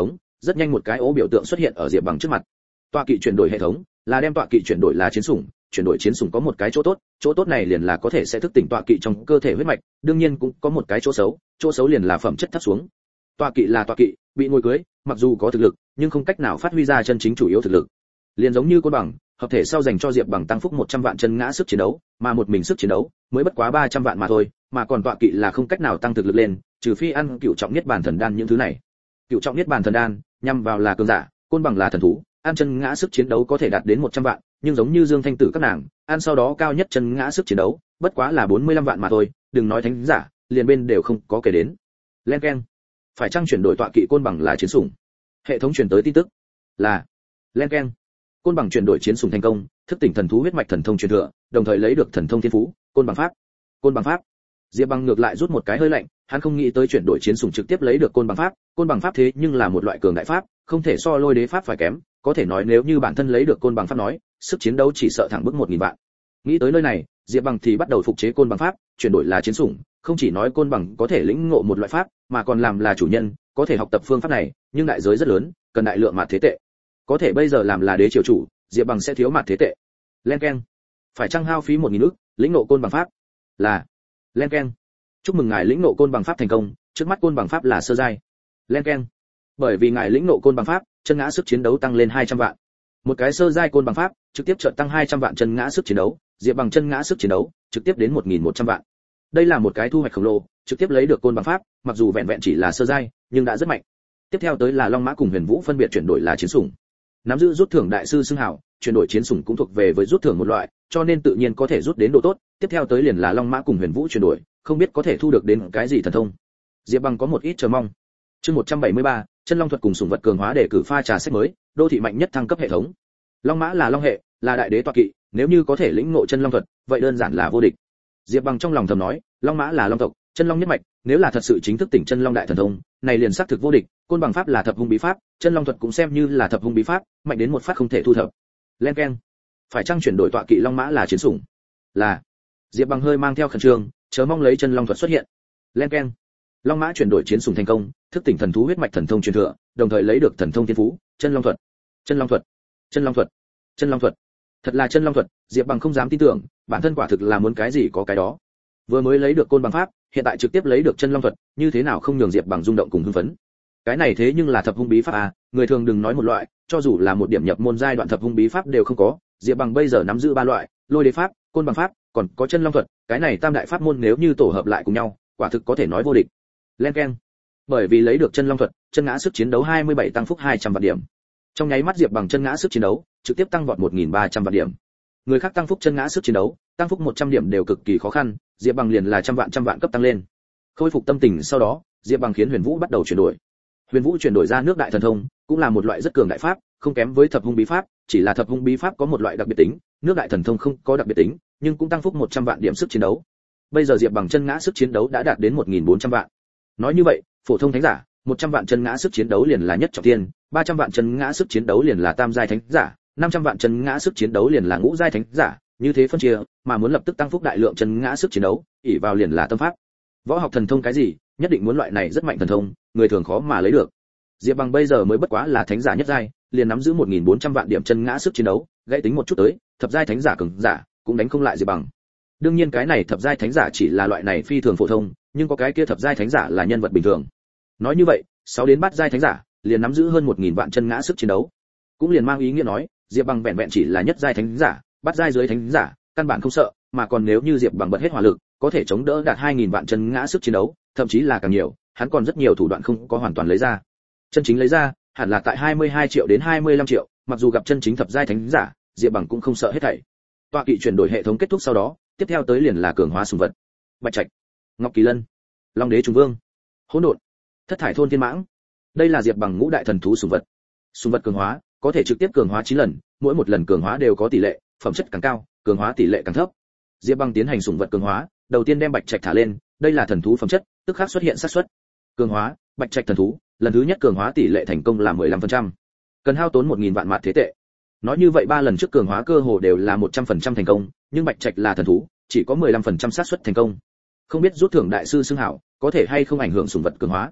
rất nhanh một cái ố biểu tượng xuất hiện ở Diệp Bằng trước mặt. Tọa kỵ chuyển đổi hệ thống là đem tọa kỵ chuyển đổi là chiến sủng, chuyển đổi chiến sủng có một cái chỗ tốt, chỗ tốt này liền là có thể sẽ thức tỉnh tọa kỵ trong cơ thể huyết mạch, đương nhiên cũng có một cái chỗ xấu, chỗ xấu liền là phẩm chất thấp xuống. Tọa kỵ là tọa kỵ, bị ngồi cưới, mặc dù có thực lực, nhưng không cách nào phát huy ra chân chính chủ yếu thực lực. Liền giống như Côn Bằng, hợp thể sau dành cho Diệp Bằng tăng phúc một trăm vạn chân ngã sức chiến đấu, mà một mình sức chiến đấu mới bất quá ba trăm vạn mà thôi, mà còn tọa kỵ là không cách nào tăng thực lực lên, trừ phi ăn cựu trọng niết bàn thần đan những thứ này. Cựu trọng niết bàn thần đan nhằm vào là cường giả, Côn Bằng là thần thú, ăn chân ngã sức chiến đấu có thể đạt đến một trăm vạn, nhưng giống như Dương Thanh Tử các nàng, ăn sau đó cao nhất chân ngã sức chiến đấu, bất quá là bốn mươi lăm vạn mà thôi, đừng nói thánh giả, liền bên đều không có kể đến. Len keng. Phải chăng chuyển đổi tọa kỵ Côn Bằng là chiến sủng? Hệ thống truyền tới tin tức là Len keng. Côn Bằng chuyển đổi chiến sủng thành công, thức tỉnh thần thú huyết mạch thần thông truyền thừa, đồng thời lấy được thần thông thiên phú, Côn Bằng pháp. Côn Bằng pháp. Diệp Bằng ngược lại rút một cái hơi lạnh, hắn không nghĩ tới chuyển đổi chiến sủng trực tiếp lấy được Côn Bằng pháp, Côn Bằng pháp thế nhưng là một loại cường đại pháp, không thể so Lôi Đế pháp phải kém, có thể nói nếu như bản thân lấy được Côn Bằng pháp nói, sức chiến đấu chỉ sợ thẳng bước một nghìn vạn. Nghĩ tới nơi này, Diệp Bằng thì bắt đầu phục chế Côn Bằng pháp, chuyển đổi là chiến sủng, không chỉ nói Côn Bằng có thể lĩnh ngộ một loại pháp, mà còn làm là chủ nhân, có thể học tập phương pháp này, nhưng đại giới rất lớn, cần đại lượng mạt thế tệ. Có thể bây giờ làm là đế triều chủ, Diệp Bằng sẽ thiếu mạt thế tệ. Len keng. Phải chăng hao phí một nghìn ức, lĩnh ngộ Côn Bằng pháp? Là. Len keng. Chúc mừng ngài lĩnh ngộ Côn Bằng pháp thành công, trước mắt Côn Bằng pháp là sơ giai. Len keng. Bởi vì ngài lĩnh ngộ Côn Bằng pháp, chân ngã sức chiến đấu tăng lên hai trăm vạn. Một cái sơ giai Côn Bằng pháp, trực tiếp chợt tăng hai trăm vạn chân ngã sức chiến đấu, Diệp Bằng chân ngã sức chiến đấu, trực tiếp đến một nghìn một trăm vạn. Đây là một cái thu hoạch khổng lồ, trực tiếp lấy được Côn Bằng pháp, mặc dù vẹn vẹn chỉ là sơ giai, nhưng đã rất mạnh. Tiếp theo tới là Long Mã cùng Huyền Vũ phân biệt chuyển đổi là chiến sủng. Nắm giữ rút thưởng đại sư xưng hào, chuyển đổi chiến sủng cũng thuộc về với rút thưởng một loại, cho nên tự nhiên có thể rút đến độ tốt. Tiếp theo tới liền là Long Mã cùng Huyền Vũ chuyển đổi, không biết có thể thu được đến cái gì thần thông. Diệp Bằng có một ít chờ mong. Chương một trăm bảy mươi ba, chân long thuật cùng sủng vật cường hóa để cử pha trà sách mới, đô thị mạnh nhất thăng cấp hệ thống. Long Mã là long hệ, là đại đế tọa kỵ, nếu như có thể lĩnh ngộ chân long thuật, vậy đơn giản là vô địch. Diệp Bằng trong lòng thầm nói, Long Mã là long tộc, chân long nhất mạch, nếu là thật sự chính thức tỉnh chân long đại thần thông, này liền xác thực vô địch. Côn Bằng pháp là thập hung bí pháp, chân long thuật cũng xem như là thập hung bí pháp, mạnh đến một phát không thể thu thập. Len keng. Phải chăng chuyển đổi tọa kỵ Long Mã là chiến sủng? Là. Diệp Bằng hơi mang theo khẩn trương, chờ mong lấy chân long thuật xuất hiện. Len keng. Long Mã chuyển đổi chiến sủng thành công, thức tỉnh thần thú huyết mạch thần thông truyền thừa, đồng thời lấy được thần thông thiên phú, chân long thuật. Chân long thuật. Chân long thuật. Chân long thuật. Thật là chân long thuật, Diệp Bằng không dám tin tưởng, bản thân quả thực là muốn cái gì có cái đó. Vừa mới lấy được Côn Bằng pháp, hiện tại trực tiếp lấy được chân long thuật, như thế nào không nhường Diệp Bằng rung động cùng hưng phấn. Cái này thế nhưng là thập hung bí pháp à, người thường đừng nói một loại, cho dù là một điểm nhập môn giai đoạn thập hung bí pháp đều không có, Diệp Bằng bây giờ nắm giữ ba loại, Lôi Đế pháp, Côn Bằng pháp, còn có chân long thuật, cái này tam đại pháp môn nếu như tổ hợp lại cùng nhau, quả thực có thể nói vô địch. Len keng. Bởi vì lấy được chân long thuật, chân ngã sức chiến đấu hai mươi bảy tăng phúc hai trăm vạn điểm. Trong nháy mắt Diệp Bằng chân ngã sức chiến đấu, trực tiếp tăng vọt một nghìn ba trăm vạn điểm. Người khác tăng phúc chân ngã sức chiến đấu, tăng phúc một trăm điểm đều cực kỳ khó khăn, Diệp Bằng liền là trăm vạn trăm vạn cấp tăng lên. Khôi phục tâm tình sau đó, Diệp Bằng khiến Huyền Vũ bắt đầu chuyển đổi. Huyền Vũ chuyển đổi ra nước đại thần thông, cũng là một loại rất cường đại pháp, không kém với thập hung bí pháp, chỉ là thập hung bí pháp có một loại đặc biệt tính, nước đại thần thông không có đặc biệt tính, nhưng cũng tăng phúc một trăm vạn điểm sức chiến đấu. Bây giờ Diệp Bằng chân ngã sức chiến đấu đã đạt đến một nghìn bốn trăm vạn. Nói như vậy, phổ thông thánh giả, một trăm vạn chân ngã sức chiến đấu liền là nhất trọng thiên, ba trăm vạn chân ngã sức chiến đấu liền là tam giai thánh giả, năm trăm vạn chân ngã sức chiến đấu liền là ngũ giai thánh giả, như thế phân chia, mà muốn lập tức tăng phúc đại lượng chân ngã sức chiến đấu, ỷ vào liền là tâm pháp. Võ học thần thông cái gì, nhất định muốn loại này rất mạnh thần thông, người thường khó mà lấy được. Diệp Bằng bây giờ mới bất quá là thánh giả nhất giai, liền nắm giữ một nghìn bốn trăm vạn điểm chân ngã sức chiến đấu, gãy tính một chút tới, thập giai thánh giả cường giả cũng đánh không lại Diệp Bằng. Đương nhiên cái này thập giai thánh giả chỉ là loại này phi thường phổ thông, nhưng có cái kia thập giai thánh giả là nhân vật bình thường. Nói như vậy, sáu đến bát giai thánh giả liền nắm giữ hơn một nghìn vạn chân ngã sức chiến đấu. Cũng liền mang ý nghĩa nói, Diệp Bằng vẹn vẹn chỉ là nhất giai thánh giả, bát giai dưới thánh giả, căn bản không sợ, mà còn nếu như Diệp Bằng bật hết hỏa lực, có thể chống đỡ đạt hai nghìn vạn chân ngã sức chiến đấu, thậm chí là càng nhiều, hắn còn rất nhiều thủ đoạn không có hoàn toàn lấy ra. Chân chính lấy ra, hẳn là tại hai mươi hai triệu đến hai mươi lăm triệu, mặc dù gặp chân chính thập giai thánh giả, Diệp Bằng cũng không sợ hết thảy. Tọa kỵ chuyển đổi hệ thống kết thúc sau đó, tiếp theo tới liền là cường hóa sủng vật. Bạch Trạch, Ngọc Kỳ Lân, Long Đế Trùng Vương, Hỗn Độn, Thất Thải Thôn Thiên Mãng. Đây là Diệp Bằng ngũ đại thần thú sủng vật. Sủng vật cường hóa, có thể trực tiếp cường hóa chín lần, mỗi một lần cường hóa đều có tỷ lệ, phẩm chất càng cao, cường hóa tỷ lệ càng thấp. Diệp Bằng tiến hành sủng vật cường hóa, đầu tiên đem Bạch Trạch thả lên, đây là thần thú phẩm chất, tức khắc xuất hiện xác suất. Cường hóa, Bạch Trạch thần thú, lần thứ nhất cường hóa tỷ lệ thành công là mười lăm phần trăm. Cần hao tốn một nghìn vạn mạt thế tệ. Nói như vậy ba lần trước cường hóa cơ hồ đều là một trăm phần trăm thành công, nhưng Bạch Trạch là thần thú, chỉ có mười lăm phần trăm xác suất thành công. Không biết rút thưởng đại sư xưng hảo, có thể hay không ảnh hưởng sủng vật cường hóa.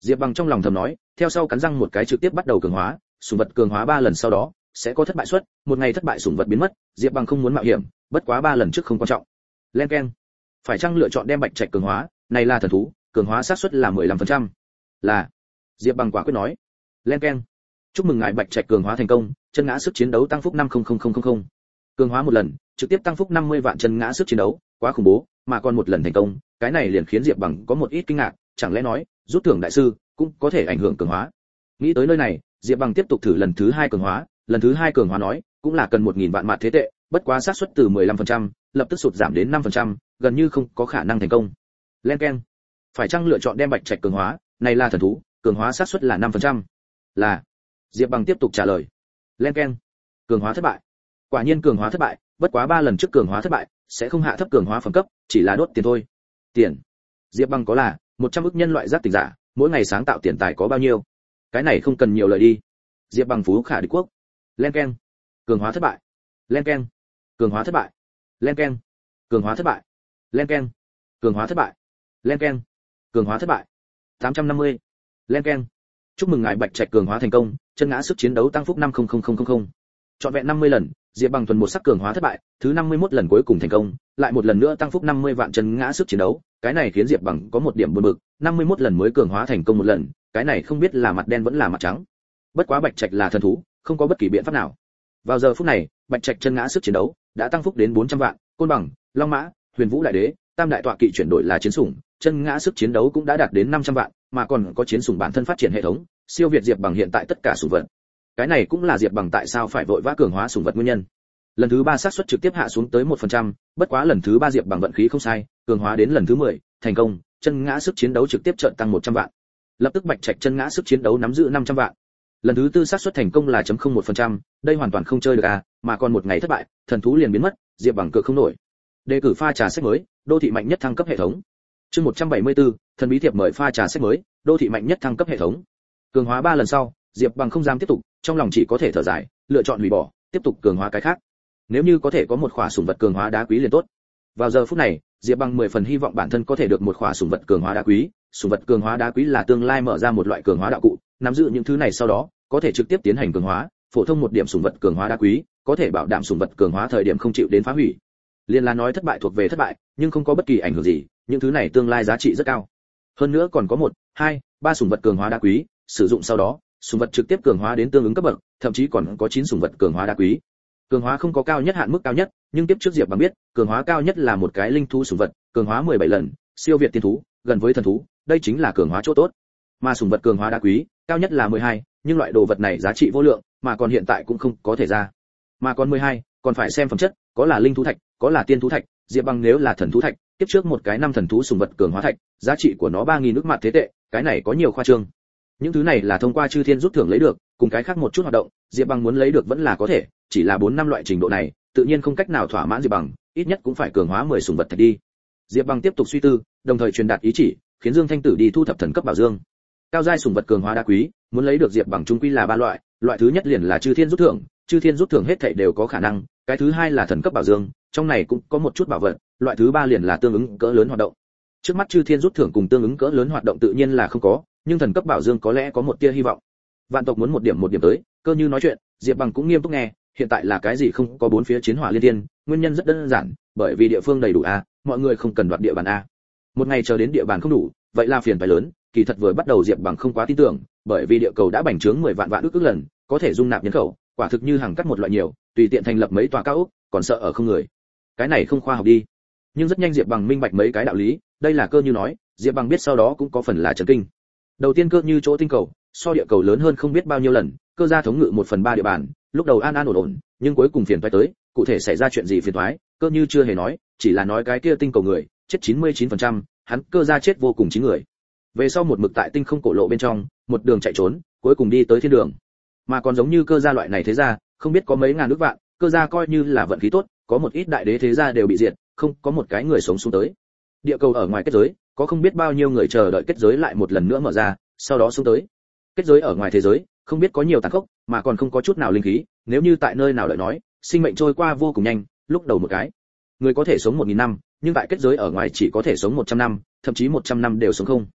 Diệp Bằng trong lòng thầm nói, theo sau cắn răng một cái trực tiếp bắt đầu cường hóa, sủng vật cường hóa ba lần sau đó sẽ có thất bại suất, một ngày thất bại sủng vật biến mất, Diệp Bằng không muốn mạo hiểm, bất quá ba lần trước không quan trọng. Len keng. Phải chăng lựa chọn đem Bạch Trạch cường hóa, này là thần thú, cường hóa xác suất là mười lăm phần trăm. Là. Diệp Bằng quả quyết nói. Len keng. Chúc mừng ngài Bạch Trạch cường hóa thành công, chân ngã sức chiến đấu tăng phúc năm không không không không. Cường hóa một lần, trực tiếp tăng phúc năm mươi vạn chân ngã sức chiến đấu, quá khủng bố, mà còn một lần thành công, cái này liền khiến Diệp Bằng có một ít kinh ngạc, chẳng lẽ nói, rút thưởng đại sư cũng có thể ảnh hưởng cường hóa. Nghĩ tới nơi này, Diệp Bằng tiếp tục thử lần thứ hai cường hóa, lần thứ hai cường hóa nói, cũng là cần một nghìn vạn mạt thế tệ, bất quá xác suất từ mười lăm phần trăm, lập tức sụt giảm đến năm phần trăm, gần như không có khả năng thành công. Len keng. Phải chăng lựa chọn đem Bạch Trạch cường hóa, này là thần thú, cường hóa xác suất là năm phần trăm. Là. Diệp Bằng tiếp tục trả lời. Len keng. Cường hóa thất bại. Quả nhiên cường hóa thất bại, bất quá ba lần trước cường hóa thất bại, sẽ không hạ thấp cường hóa phẩm cấp, chỉ là đốt tiền thôi. Tiền. Diệp Bằng có là một trăm ức nhân loại giác tỉnh giả, mỗi ngày sáng tạo tiền tài có bao nhiêu? Cái này không cần nhiều lời đi. Diệp Bằng phú khả địch quốc. Len keng. Cường hóa thất bại. Len keng. Cường hóa thất bại. Len keng. Cường hóa thất bại. Len keng. Cường hóa thất bại. Len keng. Cường hóa thất bại. tám trăm năm mươi. Len keng. Chúc mừng ngài Bạch Trạch cường hóa thành công, chân ngã sức chiến đấu tăng phúc năm không không không không. Trọn vẹn năm mươi lần, Diệp Bằng thuần một sắc cường hóa thất bại, thứ năm mươi mốt lần cuối cùng thành công, lại một lần nữa tăng phúc năm mươi vạn chân ngã sức chiến đấu, cái này khiến Diệp Bằng có một điểm buồn bực, năm mươi mốt lần mới cường hóa thành công một lần, cái này không biết là mặt đen vẫn là mặt trắng. Bất quá Bạch Trạch là thần thú, không có bất kỳ biện pháp nào. Vào giờ phút này, Bạch Trạch chân ngã sức chiến đấu đã tăng phúc đến bốn trăm vạn, côn bằng, long mã, huyền vũ đại đế, tam đại tọa kỵ chuyển đổi là chiến sủng, chân ngã sức chiến đấu cũng đã đạt đến năm trăm vạn, mà còn có chiến sủng bản thân phát triển hệ thống, siêu việt Diệp Bằng hiện tại tất cả sủng vật. Cái này cũng là Diệp Bằng tại sao phải vội vã cường hóa sủng vật nguyên nhân. Lần thứ ba xác suất trực tiếp hạ xuống tới một phần trăm, bất quá lần thứ ba Diệp Bằng vận khí không sai, cường hóa đến lần thứ mười, thành công, chân ngã sức chiến đấu trực tiếp trợn tăng một trăm vạn. Lập tức Bạch Trạch chân ngã sức chiến đấu nắm giữ năm trăm vạn. Lần thứ tư xác suất thành công là chấm không một phần trăm, đây hoàn toàn không chơi được à, mà còn một ngày thất bại, thần thú liền biến mất, Diệp Bằng cược không nổi. Đề cử pha trà sách mới, đô thị mạnh nhất thăng cấp hệ thống. Chương một trăm bảy mươi tư, thần bí thiệp mời pha trà sách mới, đô thị mạnh nhất thăng cấp hệ thống. Cường hóa ba lần sau, Diệp Bằng không dám tiếp tục, trong lòng chỉ có thể thở dài, lựa chọn hủy bỏ, tiếp tục cường hóa cái khác. Nếu như có thể có một khỏa sủng vật cường hóa đá quý liền tốt. Vào giờ phút này, Diệp Bằng mười phần hy vọng bản thân có thể được một khỏa sủng vật cường hóa đá quý, sủng vật cường hóa đá quý là tương lai mở ra một loại cường hóa đạo cụ, nắm giữ những thứ này sau đó, có thể trực tiếp tiến hành cường hóa, phổ thông một điểm sủng vật cường hóa đá quý, có thể bảo đảm sủng vật cường hóa thời điểm không chịu đến phá hủy. Liên là nói thất bại thuộc về thất bại, nhưng không có bất kỳ ảnh hưởng gì, những thứ này tương lai giá trị rất cao. Hơn nữa còn có một, hai, ba sủng vật cường hóa đá quý, sử dụng sau đó, sủng vật trực tiếp cường hóa đến tương ứng cấp bậc, thậm chí còn có chín sủng vật cường hóa đá quý. Cường hóa không có cao nhất hạn mức cao nhất, nhưng tiếp trước Diệp Bằng biết, cường hóa cao nhất là một cái linh thú sủng vật, cường hóa mười bảy lần, siêu việt tiên thú, gần với thần thú, đây chính là cường hóa chỗ tốt. Mà sủng vật cường hóa đá quý, cao nhất là mười hai, nhưng loại đồ vật này giá trị vô lượng, mà còn hiện tại cũng không có thể ra. Mà còn mười hai, còn phải xem phẩm chất, có là linh thú thạch, có là tiên thú thạch, Diệp Bằng nếu là thần thú thạch, tiếp trước một cái năm thần thú sủng vật cường hóa thạch, giá trị của nó ba nghìn nước mặt thế tệ, cái này có nhiều khoa trương. Những thứ này là thông qua chư thiên rút thưởng lấy được, cùng cái khác một chút hoạt động, Diệp Bằng muốn lấy được vẫn là có thể, chỉ là bốn năm loại trình độ này, tự nhiên không cách nào thỏa mãn Diệp Bằng, ít nhất cũng phải cường hóa mười sủng vật thạch đi. Diệp Bằng tiếp tục suy tư, đồng thời truyền đạt ý chỉ, khiến Dương Thanh Tử đi thu thập thần cấp bảo dương. Cao giai sủng vật cường hóa đá quý, muốn lấy được Diệp Bằng chung quy là ba loại, loại thứ nhất liền là chư thiên rút thưởng, chư thiên rút thưởng hết thảy đều có khả năng, cái thứ hai là thần cấp bảo dương, trong này cũng có một chút bảo vật, loại thứ ba liền là tương ứng cỡ lớn hoạt động. Trước mắt chư thiên rút thưởng cùng tương ứng cỡ lớn hoạt động tự nhiên là không có, nhưng thần cấp bảo dương có lẽ có một tia hy vọng. Vạn tộc muốn một điểm một điểm tới, cơ như nói chuyện, Diệp Bằng cũng nghiêm túc nghe, hiện tại là cái gì không có bốn phía chiến hỏa liên thiên, nguyên nhân rất đơn giản, bởi vì địa phương đầy đủ a, mọi người không cần đoạt địa bàn a. Một ngày chờ đến địa bàn không đủ, vậy là phiền phải lớn, kỳ thật vừa bắt đầu Diệp Bằng không quá tin tưởng, bởi vì địa cầu đã bành trướng mười vạn vạn ước ước lần, có thể dung nạp nhân khẩu, quả thực như hàng cắt một loại nhiều, tùy tiện thành lập mấy tòa cao ốc, còn sợ ở không người. Cái này không khoa học đi. Nhưng rất nhanh Diệp Bằng minh bạch mấy cái đạo lý, đây là cơ như nói, Diệp Bằng biết sau đó cũng có phần là chấn kinh. Đầu tiên cơ như chỗ tinh cầu, so địa cầu lớn hơn không biết bao nhiêu lần, cơ gia thống ngự một phần ba địa bàn, lúc đầu an an ổn ổn, nhưng cuối cùng phiền toái tới, cụ thể xảy ra chuyện gì phiền toái, cơ như chưa hề nói, chỉ là nói cái kia tinh cầu người, chết chín mươi chín phần trăm, hắn cơ gia chết vô cùng chín người. Về sau một mực tại tinh không cổ lộ bên trong, một đường chạy trốn, cuối cùng đi tới thiên đường. Mà còn giống như cơ gia loại này thế gia, không biết có mấy ngàn nước vạn, cơ gia coi như là vận khí tốt, có một ít đại đế thế gia đều bị diệt, không có một cái người sống xuống tới. Địa cầu ở ngoài kết giới, có không biết bao nhiêu người chờ đợi kết giới lại một lần nữa mở ra, sau đó xuống tới. Kết giới ở ngoài thế giới, không biết có nhiều tàn khốc, mà còn không có chút nào linh khí, nếu như tại nơi nào đợi nói, sinh mệnh trôi qua vô cùng nhanh, lúc đầu một cái, người có thể sống một nghìn năm, nhưng tại kết giới ở ngoài chỉ có thể sống một trăm năm, thậm chí một trăm năm đều sống không.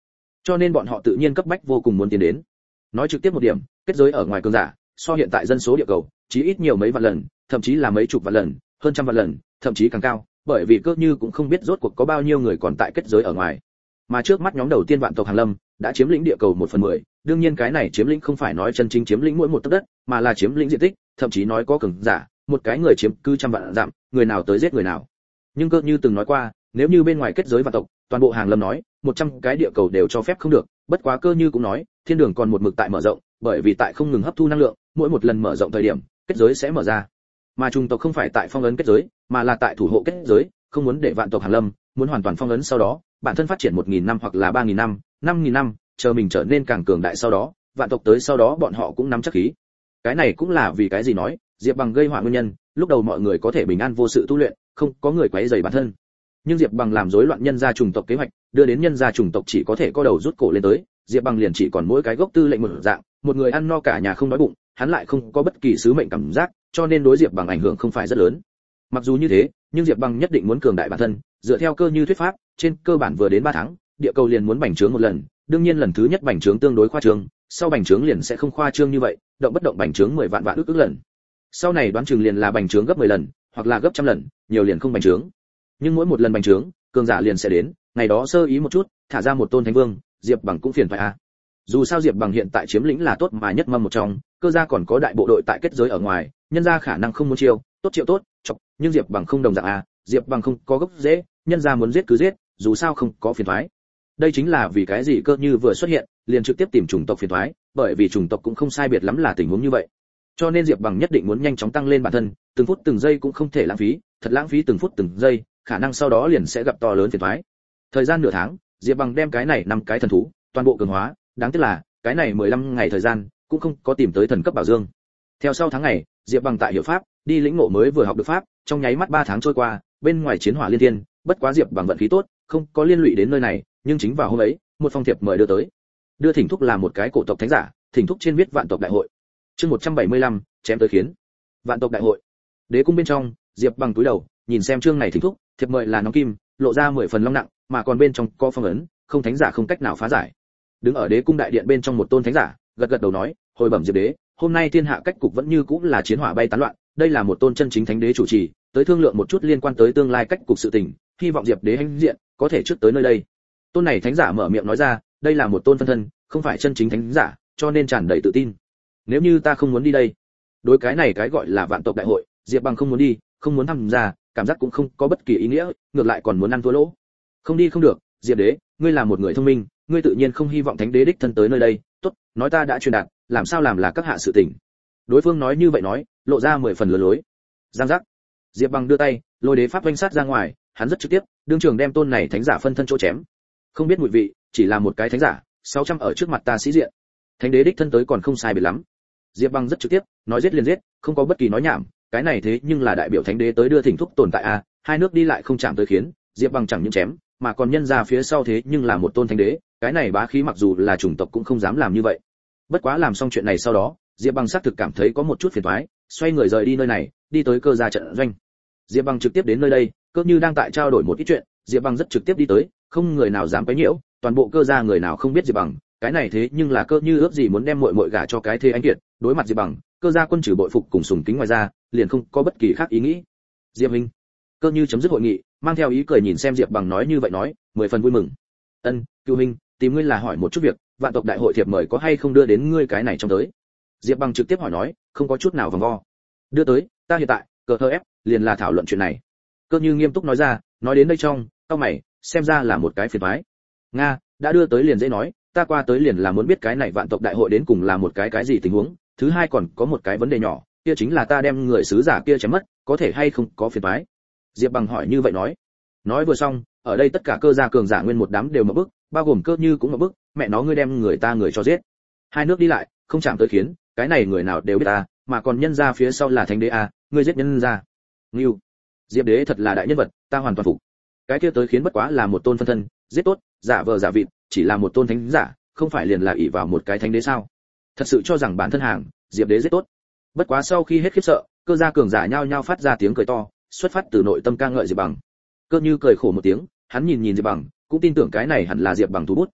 cho nên bọn họ tự nhiên cấp bách vô cùng muốn tiến đến. Nói trực tiếp một điểm, kết giới ở ngoài cường giả so hiện tại dân số địa cầu chí ít nhiều mấy vạn lần, thậm chí là mấy chục vạn lần, hơn trăm vạn lần, thậm chí càng cao, bởi vì cơ như cũng không biết rốt cuộc có bao nhiêu người còn tại kết giới ở ngoài. Mà trước mắt nhóm đầu tiên vạn tộc hàng lâm đã chiếm lĩnh địa cầu một phần mười, đương nhiên cái này chiếm lĩnh không phải nói chân chính chiếm lĩnh mỗi một tấc đất, mà là chiếm lĩnh diện tích, thậm chí nói có cường giả, một cái người chiếm cứ trăm vạn dặm, người nào tới giết người nào. Nhưng cơ như từng nói qua, nếu như bên ngoài kết giới vạn tộc, toàn bộ hàng lâm nói, một trăm cái địa cầu đều cho phép không được, bất quá cơ như cũng nói, thiên đường còn một mực tại mở rộng, bởi vì tại không ngừng hấp thu năng lượng, mỗi một lần mở rộng thời điểm, kết giới sẽ mở ra. Mà trùng tộc không phải tại phong ấn kết giới, mà là tại thủ hộ kết giới, không muốn để vạn tộc hàng lâm, muốn hoàn toàn phong ấn sau đó, bản thân phát triển một nghìn năm hoặc là ba nghìn năm, năm nghìn năm, chờ mình trở nên càng cường đại sau đó, vạn tộc tới sau đó bọn họ cũng nắm chắc khí. Cái này cũng là vì cái gì nói, Diệp Bằng gây họa nguyên nhân, lúc đầu mọi người có thể bình an vô sự tu luyện, không có người quấy rầy bản thân. Nhưng Diệp Bằng làm rối loạn nhân gia chủng tộc kế hoạch, đưa đến nhân gia chủng tộc chỉ có thể co đầu rút cổ lên tới, Diệp Bằng liền chỉ còn mỗi cái gốc tư lệnh một dạng, một người ăn no cả nhà không đói bụng, hắn lại không có bất kỳ sứ mệnh cảm giác, cho nên đối Diệp Bằng ảnh hưởng không phải rất lớn. Mặc dù như thế, nhưng Diệp Bằng nhất định muốn cường đại bản thân, dựa theo cơ như thuyết pháp, trên cơ bản vừa đến ba tháng, địa cầu liền muốn bành trướng một lần, đương nhiên lần thứ nhất bành trướng tương đối khoa trương, sau bành trướng liền sẽ không khoa trương như vậy, động bất động bành trướng mười vạn vạn ức ức lần. Sau này đoán chừng liền là bành trướng gấp mười lần, hoặc là gấp trăm lần, nhiều liền không bành trướng. Nhưng mỗi một lần bành trướng, cường giả liền sẽ đến, ngày đó sơ ý một chút, thả ra một tôn thánh vương, Diệp Bằng cũng phiền phải a. Dù sao Diệp Bằng hiện tại chiếm lĩnh là tốt mà nhất mâm một trong, cơ gia còn có đại bộ đội tại kết giới ở ngoài, nhân gia khả năng không muốn chiêu, tốt triệu tốt, chọc, nhưng Diệp Bằng không đồng dạng a, Diệp Bằng không có gốc dễ, nhân gia muốn giết cứ giết, dù sao không có phiền toái. Đây chính là vì cái gì cơ như vừa xuất hiện, liền trực tiếp tìm chủng tộc phiền toái, bởi vì chủng tộc cũng không sai biệt lắm là tình huống như vậy. Cho nên Diệp Bằng nhất định muốn nhanh chóng tăng lên bản thân, từng phút từng giây cũng không thể lãng phí, thật lãng phí từng phút từng giây, khả năng sau đó liền sẽ gặp to lớn phiền toái. Thời gian nửa tháng, Diệp Bằng đem cái này năm cái thần thú toàn bộ cường hóa, đáng tiếc là cái này mười lăm ngày thời gian cũng không có tìm tới thần cấp bảo dương. Theo sau tháng ngày, Diệp Bằng tại hiệu pháp, đi lĩnh ngộ mới vừa học được pháp, trong nháy mắt ba tháng trôi qua, bên ngoài chiến hỏa liên thiên, bất quá Diệp Bằng vận khí tốt, không có liên lụy đến nơi này, nhưng chính vào hôm ấy, một phong thiệp mời đưa tới. Đưa Thỉnh Thúc là một cái cổ tộc thánh giả, Thỉnh Thúc trên viết vạn tộc đại hội. Chương một trăm bảy mươi lăm, chém tới khiến. Vạn tộc đại hội. Đế cung bên trong, Diệp Bằng cúi đầu, nhìn xem chương này Thỉnh Thúc, thiệp mời là nóng kim, lộ ra mười phần long nặng, mà còn bên trong có phong ấn, không thánh giả không cách nào phá giải. Đứng ở đế cung đại điện bên trong một tôn thánh giả, gật gật đầu nói, hồi bẩm Diệp đế, hôm nay thiên hạ cách cục vẫn như cũ là chiến hỏa bay tán loạn, đây là một tôn chân chính thánh đế chủ trì, tới thương lượng một chút liên quan tới tương lai cách cục sự tình, hy vọng Diệp đế hãnh diện, có thể trước tới nơi đây. Tôn này thánh giả mở miệng nói ra, đây là một tôn phân thân, không phải chân chính thánh giả, cho nên tràn đầy tự tin. Nếu như ta không muốn đi đây, đối cái này cái gọi là vạn tộc đại hội, Diệp Bằng không muốn đi, không muốn tham gia, cảm giác cũng không có bất kỳ ý nghĩa, ngược lại còn muốn ăn thua lỗ. Không đi không được, Diệp đế, ngươi là một người thông minh, ngươi tự nhiên không hy vọng thánh đế đích thân tới nơi đây, tốt, nói ta đã truyền đạt, làm sao làm là các hạ sự tình. Đối phương nói như vậy nói, lộ ra mười phần lừa lối. Giang giác. Diệp Bằng đưa tay, lôi đế pháp vanh sát ra ngoài, hắn rất trực tiếp, đương trường đem tôn này thánh giả phân thân chỗ chém. Không biết mùi vị, chỉ là một cái thánh giả, sáu trăm ở trước mặt ta sĩ diện. Thánh đế đích thân tới còn không sai biệt lắm. Diệp Bằng rất trực tiếp, nói giết liền giết, không có bất kỳ nói nhảm, cái này thế nhưng là đại biểu thánh đế tới đưa Thỉnh Thúc tồn tại a, hai nước đi lại không chạm tới khiến, Diệp Bằng chẳng những chém, mà còn nhân ra phía sau thế nhưng là một tôn thánh đế, cái này bá khí mặc dù là chủng tộc cũng không dám làm như vậy. Bất quá làm xong chuyện này sau đó, Diệp Bằng xác thực cảm thấy có một chút phiền toái, xoay người rời đi nơi này, đi tới cơ gia trận doanh. Diệp Bằng trực tiếp đến nơi đây, cơ như đang tại trao đổi một ít chuyện, Diệp Bằng rất trực tiếp đi tới, không người nào dám quấy nhiễu, toàn bộ cơ gia người nào không biết Diệp Bằng, cái này thế nhưng là cơ như ước gì muốn đem muội muội gả cho cái thế anh kiệt, đối mặt Diệp Bằng, cơ gia quân trừ bội phục cùng sùng kính ngoài ra, liền không có bất kỳ khác ý nghĩ. Diệp huynh, cơ như chấm dứt hội nghị, mang theo ý cười nhìn xem Diệp Bằng nói như vậy nói, mười phần vui mừng. Ân, Cửu huynh, tìm ngươi là hỏi một chút việc, vạn tộc đại hội thiệp mời có hay không đưa đến ngươi cái này trong tới. Diệp Bằng trực tiếp hỏi nói, không có chút nào vòng vo. Đưa tới, ta hiện tại, cờ thơ ép, liền là thảo luận chuyện này. Cơ như nghiêm túc nói ra, nói đến đây trong, tao mày, xem ra là một cái phiền toái. Nga, đã đưa tới liền dễ nói, ta qua tới liền là muốn biết cái này vạn tộc đại hội đến cùng là một cái cái gì tình huống. Thứ hai còn có một cái vấn đề nhỏ, kia chính là ta đem người sứ giả kia chém mất, có thể hay không có phiền toái. Diệp Bằng hỏi như vậy nói. Nói vừa xong, ở đây tất cả cơ gia cường giả nguyên một đám đều mở bức, bao gồm cơ như cũng mở bức, mẹ nó ngươi đem người ta người cho giết. Hai nước đi lại, không chạm tới khiến, cái này người nào đều biết ta, mà còn nhân gia phía sau là thánh đế a, ngươi giết nhân gia. Ngưu, Diệp đế thật là đại nhân vật, ta hoàn toàn phục. Cái kia tới khiến bất quá là một tôn phân thân, giết tốt, giả vờ giả vịt, chỉ là một tôn thánh giả, không phải liền là ỷ vào một cái thánh đế sao? Thật sự cho rằng bản thân hàng, Diệp đế giết tốt. Bất quá sau khi hết khiếp sợ, cơ gia cường giả nhao nhao phát ra tiếng cười to, xuất phát từ nội tâm ca ngợi Diệp Bằng. Cơ như cười khổ một tiếng, hắn nhìn nhìn Diệp Bằng, cũng tin tưởng cái này hẳn là Diệp Bằng thủ bút,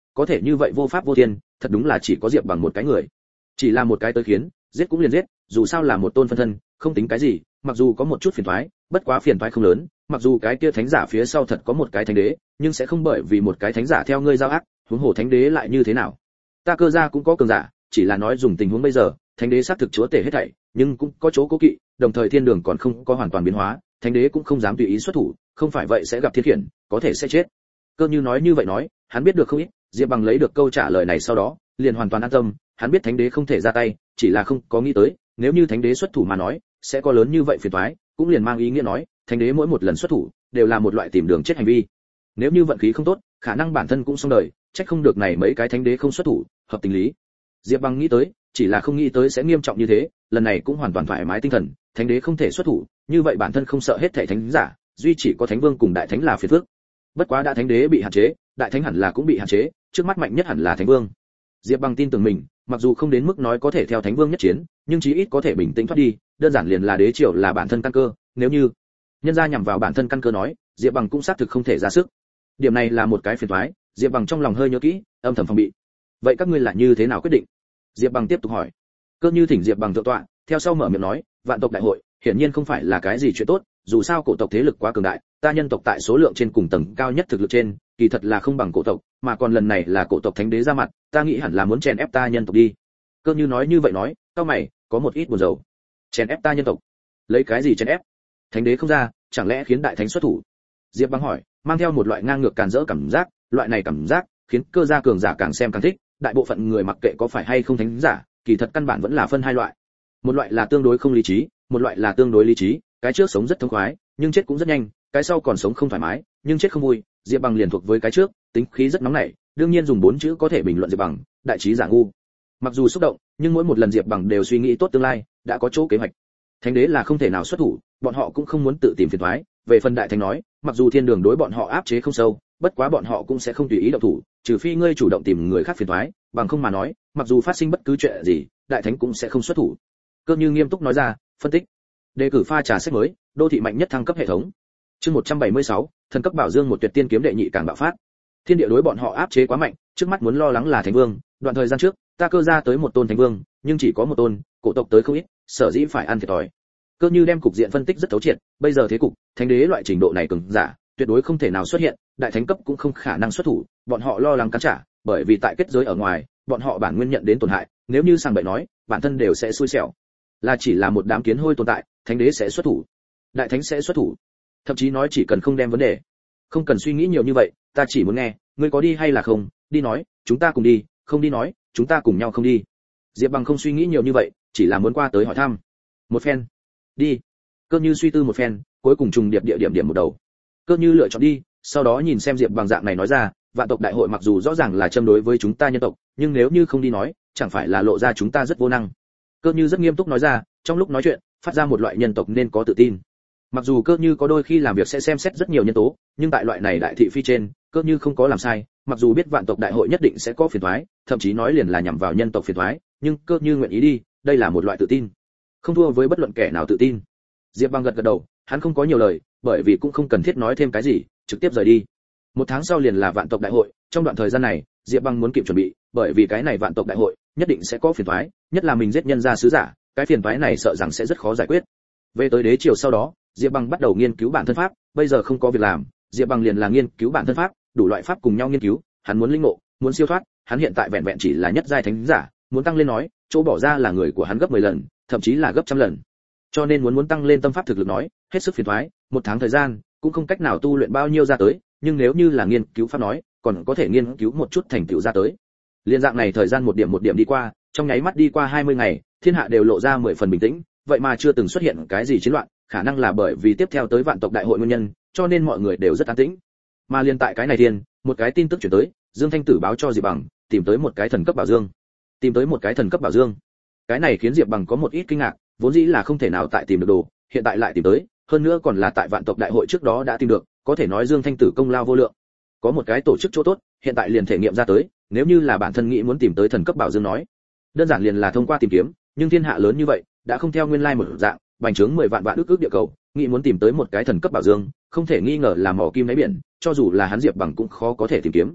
có thể như vậy vô pháp vô thiên, thật đúng là chỉ có Diệp Bằng một cái người. Chỉ là một cái tới khiến, giết cũng liền giết, dù sao là một tôn phân thân, không tính cái gì, mặc dù có một chút phiền toái, bất quá phiền toái không lớn, mặc dù cái kia thánh giả phía sau thật có một cái thánh đế, nhưng sẽ không bởi vì một cái thánh giả theo ngươi giao ác, huống hồ thánh đế lại như thế nào? Ta Cơ gia cũng có cường giả, chỉ là nói dùng tình huống bây giờ, thánh đế xác thực chúa tể hết thảy, nhưng cũng có chỗ cố kỵ, đồng thời thiên đường còn không có hoàn toàn biến hóa, thánh đế cũng không dám tùy ý xuất thủ, không phải vậy sẽ gặp thiên khiển, có thể sẽ chết. Cơ Như nói như vậy nói, hắn biết được không ít, Diệp Bằng lấy được câu trả lời này sau đó, liền hoàn toàn an tâm, hắn biết thánh đế không thể ra tay, chỉ là không có nghĩ tới, nếu như thánh đế xuất thủ mà nói, sẽ có lớn như vậy phiền toái, cũng liền mang ý nghĩa nói, thánh đế mỗi một lần xuất thủ, đều là một loại tìm đường chết hành vi. Nếu như vận khí không tốt, khả năng bản thân cũng xong đời, trách không được này mấy cái thánh đế không xuất thủ, hợp tình lý. Diệp Bằng nghĩ tới, chỉ là không nghĩ tới sẽ nghiêm trọng như thế, lần này cũng hoàn toàn thoải mái tinh thần, thánh đế không thể xuất thủ, như vậy bản thân không sợ hết thảy thánh giả, duy chỉ có thánh vương cùng đại thánh là phiền phức. Bất quá đã thánh đế bị hạn chế, đại thánh hẳn là cũng bị hạn chế, trước mắt mạnh nhất hẳn là thánh vương. Diệp Bằng tin tưởng mình, mặc dù không đến mức nói có thể theo thánh vương nhất chiến, nhưng chí ít có thể bình tĩnh thoát đi, đơn giản liền là đế triều là bản thân căn cơ, nếu như nhân gia nhằm vào bản thân căn cơ nói, Diệp Bằng cũng xác thực không thể ra sức. Điểm này là một cái phiền toái, Diệp Bằng trong lòng hơi nhớ kỹ, âm thầm phòng bị. Vậy các ngươi là như thế nào quyết định? Diệp Bằng tiếp tục hỏi. Cơ Như thỉnh Diệp Bằng thượng tọa, theo sau mở miệng nói, vạn tộc đại hội, hiển nhiên không phải là cái gì chuyện tốt, dù sao cổ tộc thế lực quá cường đại, ta nhân tộc tại số lượng trên cùng tầng cao nhất thực lực trên, kỳ thật là không bằng cổ tộc, mà còn lần này là cổ tộc thánh đế ra mặt, ta nghĩ hẳn là muốn chèn ép ta nhân tộc đi. Cơ Như nói như vậy nói, cao mày, có một ít buồn rầu. Chèn ép ta nhân tộc? Lấy cái gì chèn ép? Thánh đế không ra, chẳng lẽ khiến đại thánh xuất thủ? Diệp Bằng hỏi, mang theo một loại ngang ngược càn rỡ cảm giác, loại này cảm giác khiến Cơ gia cường giả càng xem càng thích, đại bộ phận người mặc kệ có phải hay không thánh giả, kỳ thật căn bản vẫn là phân hai loại. Một loại là tương đối không lý trí, một loại là tương đối lý trí, cái trước sống rất thông khoái, nhưng chết cũng rất nhanh, cái sau còn sống không thoải mái, nhưng chết không vui. Diệp Bằng liền thuộc với cái trước, tính khí rất nóng nảy, đương nhiên dùng bốn chữ có thể bình luận Diệp Bằng, đại trí giả ngu. Mặc dù xúc động, nhưng mỗi một lần Diệp Bằng đều suy nghĩ tốt tương lai, đã có chỗ kế hoạch. Thánh đế là không thể nào xuất thủ, bọn họ cũng không muốn tự tìm phiền toái. Về phần đại thánh nói, mặc dù thiên đường đối bọn họ áp chế không sâu, bất quá bọn họ cũng sẽ không tùy ý động thủ, trừ phi ngươi chủ động tìm người khác phiền toái, bằng không mà nói, mặc dù phát sinh bất cứ chuyện gì, đại thánh cũng sẽ không xuất thủ. Cơ Như nghiêm túc nói ra, phân tích. Đề cử pha trà sách mới, đô thị mạnh nhất thăng cấp hệ thống. Chương một trăm bảy mươi sáu, thần cấp bảo dương một tuyệt tiên kiếm đệ nhị càng bạo phát. Thiên địa đối bọn họ áp chế quá mạnh, trước mắt muốn lo lắng là thánh vương, đoạn thời gian trước, ta Cơ gia tới một tôn thánh vương, nhưng chỉ có một tôn, cổ tộc tới không ít, sở dĩ phải ăn thiệt thòi. Cơ Như đem cục diện phân tích rất thấu triệt, bây giờ thế cục, thánh đế loại trình độ này cường giả, tuyệt đối không thể nào xuất hiện, đại thánh cấp cũng không khả năng xuất thủ, bọn họ lo lắng cắn trả, bởi vì tại kết giới ở ngoài, bọn họ bản nguyên nhận đến tổn hại, nếu như sang bậy nói, bản thân đều sẽ xui xẻo. Là chỉ là một đám kiến hôi tồn tại, thánh đế sẽ xuất thủ, đại thánh sẽ xuất thủ, thậm chí nói chỉ cần không đem vấn đề, không cần suy nghĩ nhiều như vậy, ta chỉ muốn nghe, ngươi có đi hay là không, đi nói, chúng ta cùng đi, không đi nói, chúng ta cùng nhau không đi. Diệp Bằng không suy nghĩ nhiều như vậy, chỉ là muốn qua tới hỏi thăm. Một phen, đi. Cơ Như suy tư một phen, cuối cùng trùng điệp địa điểm điểm một đầu. Cơ Như lựa chọn đi, sau đó nhìn xem Diệp Bằng dạng này nói ra, vạn tộc đại hội mặc dù rõ ràng là châm đối với chúng ta nhân tộc, nhưng nếu như không đi nói, chẳng phải là lộ ra chúng ta rất vô năng. Cơ Như rất nghiêm túc nói ra, trong lúc nói chuyện, phát ra một loại nhân tộc nên có tự tin. Mặc dù Cơ Như có đôi khi làm việc sẽ xem xét rất nhiều nhân tố, nhưng tại loại này đại thị phi trên, Cơ Như không có làm sai, mặc dù biết vạn tộc đại hội nhất định sẽ có phiền toái, thậm chí nói liền là nhằm vào nhân tộc phiền toái, nhưng Cơ Như nguyện ý đi, đây là một loại tự tin, không thua với bất luận kẻ nào tự tin. Diệp Bằng gật gật đầu, hắn không có nhiều lời, bởi vì cũng không cần thiết nói thêm cái gì, trực tiếp rời đi. Một tháng sau liền là vạn tộc đại hội, trong đoạn thời gian này, Diệp Bằng muốn kịp chuẩn bị, bởi vì cái này vạn tộc đại hội, nhất định sẽ có phiền toái, nhất là mình giết nhân gia sứ giả, cái phiền toái này sợ rằng sẽ rất khó giải quyết. Về tới đế triều sau đó, Diệp Bằng bắt đầu nghiên cứu bản thân pháp, bây giờ không có việc làm, Diệp Bằng liền là nghiên cứu bản thân pháp, đủ loại pháp cùng nhau nghiên cứu, hắn muốn linh ngộ, muốn siêu thoát, hắn hiện tại vẹn vẹn chỉ là nhất giai thánh giả, muốn tăng lên nói, chỗ bỏ ra là người của hắn gấp mười lần, thậm chí là gấp trăm lần. Cho nên muốn muốn tăng lên tâm pháp thực lực nói, hết sức phiền toái, một tháng thời gian, cũng không cách nào tu luyện bao nhiêu ra tới, nhưng nếu như là nghiên cứu pháp nói, còn có thể nghiên cứu một chút thành tựu ra tới. Liên dạng này thời gian một điểm một điểm đi qua, trong nháy mắt đi qua hai mươi ngày, thiên hạ đều lộ ra mười phần bình tĩnh, vậy mà chưa từng xuất hiện cái gì chiến loạn, khả năng là bởi vì tiếp theo tới vạn tộc đại hội nguyên nhân, cho nên mọi người đều rất an tĩnh. Mà liên tại cái này thiên, một cái tin tức chuyển tới, Dương Thanh Tử báo cho Diệp Bằng, tìm tới một cái thần cấp bảo dương. Tìm tới một cái thần cấp bảo dương. Cái này khiến Diệp Bằng có một ít kinh ngạc, vốn dĩ là không thể nào tại tìm được đồ, hiện tại lại tìm tới, hơn nữa còn là tại vạn tộc đại hội trước đó đã tìm được, có thể nói Dương Thanh Tử công lao vô lượng. Có một cái tổ chức chỗ tốt, hiện tại liền thể nghiệm ra tới, nếu như là bản thân nghĩ muốn tìm tới thần cấp bảo dương nói, đơn giản liền là thông qua tìm kiếm, nhưng thiên hạ lớn như vậy, đã không theo nguyên lai một dạng, bành trướng mười vạn vạn ức ức địa cầu, nghĩ muốn tìm tới một cái thần cấp bảo dương, không thể nghi ngờ là mỏ kim đáy biển, cho dù là hắn Diệp Bằng cũng khó có thể tìm kiếm.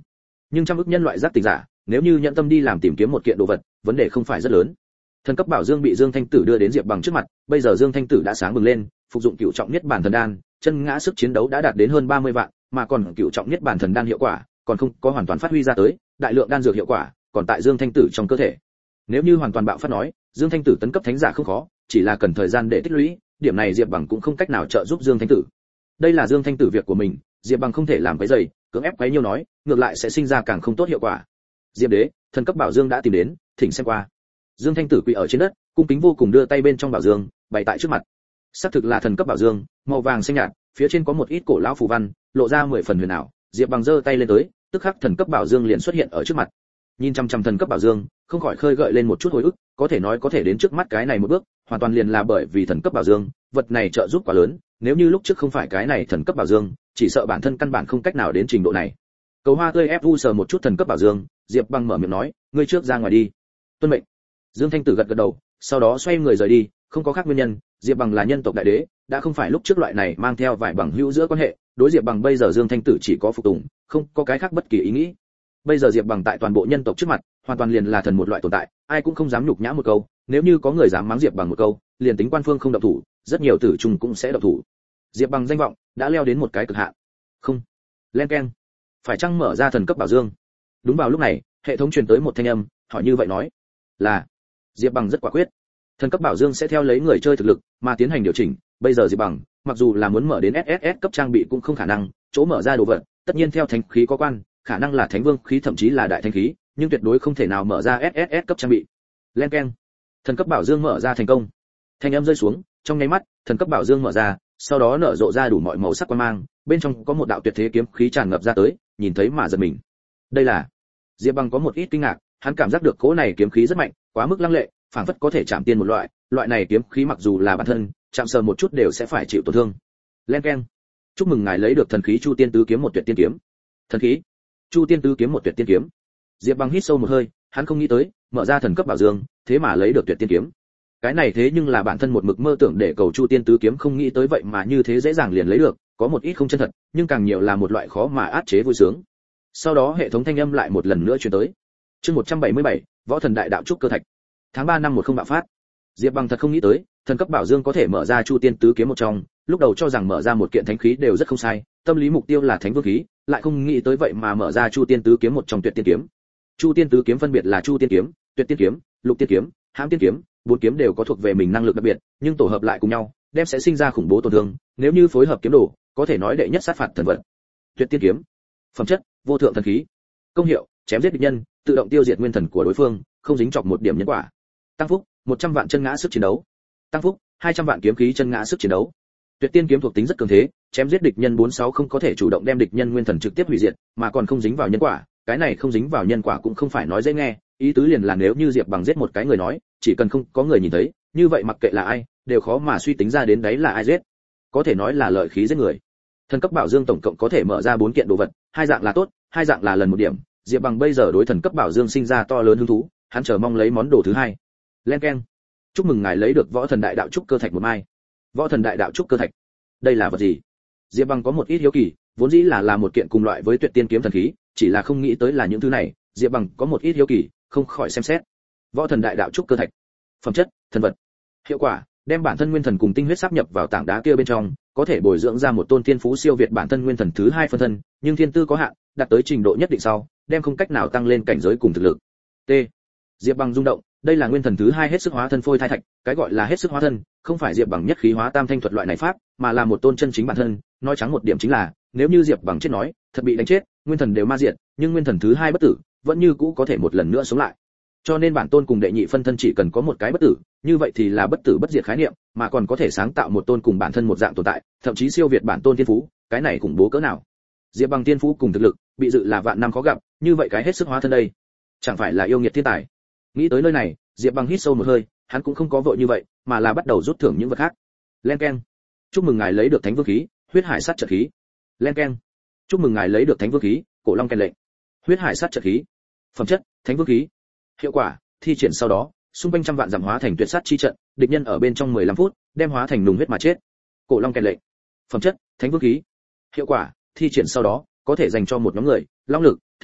nhưng trăm ức nhân loại giác tỉnh giả, nếu như nhận tâm đi làm tìm kiếm một kiện đồ vật, vấn đề không phải rất lớn. Thần cấp bảo dương bị Dương Thanh Tử đưa đến Diệp Bằng trước mặt, bây giờ Dương Thanh Tử đã sáng bừng lên, phục dụng cựu trọng niết bàn thần đan, chân ngã sức chiến đấu đã đạt đến hơn ba mươi vạn, mà còn cựu trọng niết bàn thần đan hiệu quả còn không có hoàn toàn phát huy ra tới, đại lượng đan dược hiệu quả còn tại Dương Thanh Tử trong cơ thể. Nếu như hoàn toàn bạo phát nói, Dương Thanh Tử tấn cấp thánh giả không khó, chỉ là cần thời gian để tích lũy, điểm này Diệp Bằng cũng không cách nào trợ giúp Dương Thanh Tử. Đây là Dương Thanh Tử việc của mình, Diệp Bằng không thể làm cái gì, cưỡng ép quấy nhiêu nói, ngược lại sẽ sinh ra càng không tốt hiệu quả. Diệp Đế, thần cấp bảo dương đã tìm đến, thỉnh xem qua. Dương Thanh Tử quỳ ở trên đất, cung kính vô cùng đưa tay bên trong bảo dương, bày tại trước mặt. Xác thực là thần cấp bảo dương, màu vàng xanh nhạt, phía trên có một ít cổ lão phù văn, lộ ra mười phần huyền ảo. Diệp Bằng giơ tay lên tới, tức khắc thần cấp bảo dương liền xuất hiện ở trước mặt. Nhìn chăm chăm thần cấp bảo dương, không khỏi khơi gợi lên một chút hồi ức, có thể nói có thể đến trước mắt cái này một bước, hoàn toàn liền là bởi vì thần cấp bảo dương, vật này trợ giúp quá lớn, nếu như lúc trước không phải cái này thần cấp bảo dương, chỉ sợ bản thân căn bản không cách nào đến trình độ này. Cầu Hoa tươi ép u sờ một chút thần cấp bảo dương, Diệp Bằng mở miệng nói, ngươi trước ra ngoài đi. Tuân mệnh. Dương Thanh Tử gật gật đầu, sau đó xoay người rời đi, không có khác nguyên nhân, Diệp Bằng là nhân tộc đại đế, đã không phải lúc trước loại này mang theo vài bằng hữu giữa quan hệ, đối Diệp Bằng bây giờ Dương Thanh Tử chỉ có phục tùng, không có cái khác bất kỳ ý nghĩ. Bây giờ Diệp Bằng tại toàn bộ nhân tộc trước mặt, hoàn toàn liền là thần một loại tồn tại, ai cũng không dám nhục nhã một câu, nếu như có người dám mắng Diệp Bằng một câu, liền tính quan phương không động thủ, rất nhiều tử trùng cũng sẽ động thủ. Diệp Bằng danh vọng đã leo đến một cái cực hạn. Không. Len keng. Phải chăng mở ra thần cấp bảo dương? Đúng vào lúc này, hệ thống truyền tới một thanh âm, hỏi như vậy nói. Là. Diệp Bằng rất quả quyết. Thần cấp bảo dương sẽ theo lấy người chơi thực lực mà tiến hành điều chỉnh, bây giờ Diệp Bằng, mặc dù là muốn mở đến ét ét ét cấp trang bị cũng không khả năng, chỗ mở ra đồ vật, tất nhiên theo thánh khí có quan, khả năng là thánh vương khí thậm chí là đại thánh khí, nhưng tuyệt đối không thể nào mở ra ét ét ét cấp trang bị. Len keng. Thần cấp bảo dương mở ra thành công. Thanh âm rơi xuống, trong nháy mắt, thần cấp bảo dương mở ra, sau đó nở rộ ra đủ mọi màu sắc quang mang, bên trong có một đạo tuyệt thế kiếm khí tràn ngập ra tới, nhìn thấy mà giật mình. Đây là. Diệp Bằng có một ít kinh ngạc, hắn cảm giác được cỗ này kiếm khí rất mạnh, quá mức lăng lệ, phảng phất có thể chạm tiên một loại, loại này kiếm khí mặc dù là bản thân, chạm sờ một chút đều sẽ phải chịu tổn thương. Len keng. Chúc mừng ngài lấy được thần khí Chu Tiên Tứ kiếm một tuyệt tiên kiếm. Thần khí Chu Tiên Tứ kiếm một tuyệt tiên kiếm. Diệp Bằng hít sâu một hơi, hắn không nghĩ tới, mở ra thần cấp bảo dương, thế mà lấy được tuyệt tiên kiếm. Cái này thế nhưng là bản thân một mực mơ tưởng để cầu Chu Tiên Tứ kiếm không nghĩ tới vậy mà như thế dễ dàng liền lấy được, có một ít không chân thật, nhưng càng nhiều là một loại khó mà át chế vui sướng. Sau đó hệ thống thanh âm lại một lần nữa truyền tới. Chương một trăm bảy mươi bảy, Võ Thần Đại Đạo Trúc Cơ Thạch. Tháng ba năm một không bạo phát. Diệp Bằng thật không nghĩ tới, thần cấp bảo dương có thể mở ra Chu Tiên Tứ kiếm một trong, lúc đầu cho rằng mở ra một kiện thánh khí đều rất không sai, tâm lý mục tiêu là thánh vương khí, lại không nghĩ tới vậy mà mở ra Chu Tiên Tứ kiếm một trong tuyệt tiên kiếm. Chu Tiên Tứ kiếm phân biệt là Chu Tiên kiếm, Tuyệt Tiên kiếm, Lục Tiên kiếm, Hãm Tiên kiếm, bốn kiếm đều có thuộc về mình năng lực đặc biệt, nhưng tổ hợp lại cùng nhau, đem sẽ sinh ra khủng bố tổn thương, nếu như phối hợp kiếm đồ, có thể nói đệ nhất sát phạt thần vật. Tuyệt Tiên kiếm. Phẩm chất: vô thượng thần khí. Công hiệu: chém giết địch nhân, tự động tiêu diệt nguyên thần của đối phương, không dính chọc một điểm nhân quả. Tăng phúc: một trăm vạn chân ngã sức chiến đấu. Tăng phúc: hai trăm vạn kiếm khí chân ngã sức chiến đấu. Tuyệt Tiên kiếm thuộc tính rất cường thế, chém giết địch nhân bốn sáu không có thể chủ động đem địch nhân nguyên thần trực tiếp hủy diệt, mà còn không dính vào nhân quả, cái này không dính vào nhân quả cũng không phải nói dễ nghe, ý tứ liền là nếu như Diệp Bằng giết một cái người nói, chỉ cần không có người nhìn thấy, như vậy mặc kệ là ai, đều khó mà suy tính ra đến đấy là ai giết. Có thể nói là lợi khí giết người. Thần cấp bảo dương tổng cộng có thể mở ra bốn kiện đồ vật, hai dạng là tốt, hai dạng là lần một điểm, Diệp Bằng bây giờ đối thần cấp bảo dương sinh ra to lớn hứng thú, hắn chờ mong lấy món đồ thứ hai. Len keng. Chúc mừng ngài lấy được Võ Thần Đại Đạo Trúc Cơ Thạch một mai. Võ Thần Đại Đạo Trúc Cơ Thạch. Đây là vật gì? Diệp Bằng có một ít hiếu kỳ, vốn dĩ là là một kiện cùng loại với Tuyệt Tiên kiếm thần khí, chỉ là không nghĩ tới là những thứ này, Diệp Bằng có một ít hiếu kỳ, không khỏi xem xét. Võ Thần Đại Đạo Trúc Cơ Thạch. Phẩm chất: thần vật. Hiệu quả: đem bản thân nguyên thần cùng tinh huyết sáp nhập vào tảng đá kia bên trong, có thể bồi dưỡng ra một tôn thiên phú siêu việt bản thân nguyên thần thứ hai phân thân, nhưng thiên tư có hạn, đạt tới trình độ nhất định sau, đem không cách nào tăng lên cảnh giới cùng thực lực. T. Diệp Bằng rung động, đây là nguyên thần thứ hai hết sức hóa thân phôi thai thạch, cái gọi là hết sức hóa thân, không phải Diệp Bằng nhất khí hóa tam thanh thuật loại này pháp, mà là một tôn chân chính bản thân, nói trắng một điểm chính là, nếu như Diệp Bằng chết nói, thật bị đánh chết, nguyên thần đều ma diệt, nhưng nguyên thần thứ hai bất tử, vẫn như cũ có thể một lần nữa sống lại. Cho nên bản tôn cùng đệ nhị phân thân chỉ cần có một cái bất tử, như vậy thì là bất tử bất diệt khái niệm, mà còn có thể sáng tạo một tôn cùng bản thân một dạng tồn tại, thậm chí siêu việt bản tôn thiên phú, cái này khủng bố cỡ nào. Diệp Bằng thiên phú cùng thực lực, bị dự là vạn năm khó gặp, như vậy cái hết sức hóa thân đây, chẳng phải là yêu nghiệt thiên tài. Nghĩ tới nơi này, Diệp Bằng hít sâu một hơi, hắn cũng không có vội như vậy, mà là bắt đầu rút thưởng những vật khác. Len keng. Chúc mừng ngài lấy được Thánh Vương khí, Huyết Hải Sát Trận khí. Len keng. Chúc mừng ngài lấy được Thánh Vương khí, Cổ Long Kèn lệnh. Huyết Hải Sát Trận khí. Phẩm chất: Thánh Vương khí. Hiệu quả: thi triển sau đó, xung quanh trăm vạn giảm hóa thành tuyệt sát chi trận, địch nhân ở bên trong mười lăm phút, đem hóa thành nùng huyết mà chết. Cổ Long Kèn lệnh. Phẩm chất: Thánh Vương khí. Hiệu quả: thi triển sau đó, có thể dành cho một nhóm người, long lực, thể chất,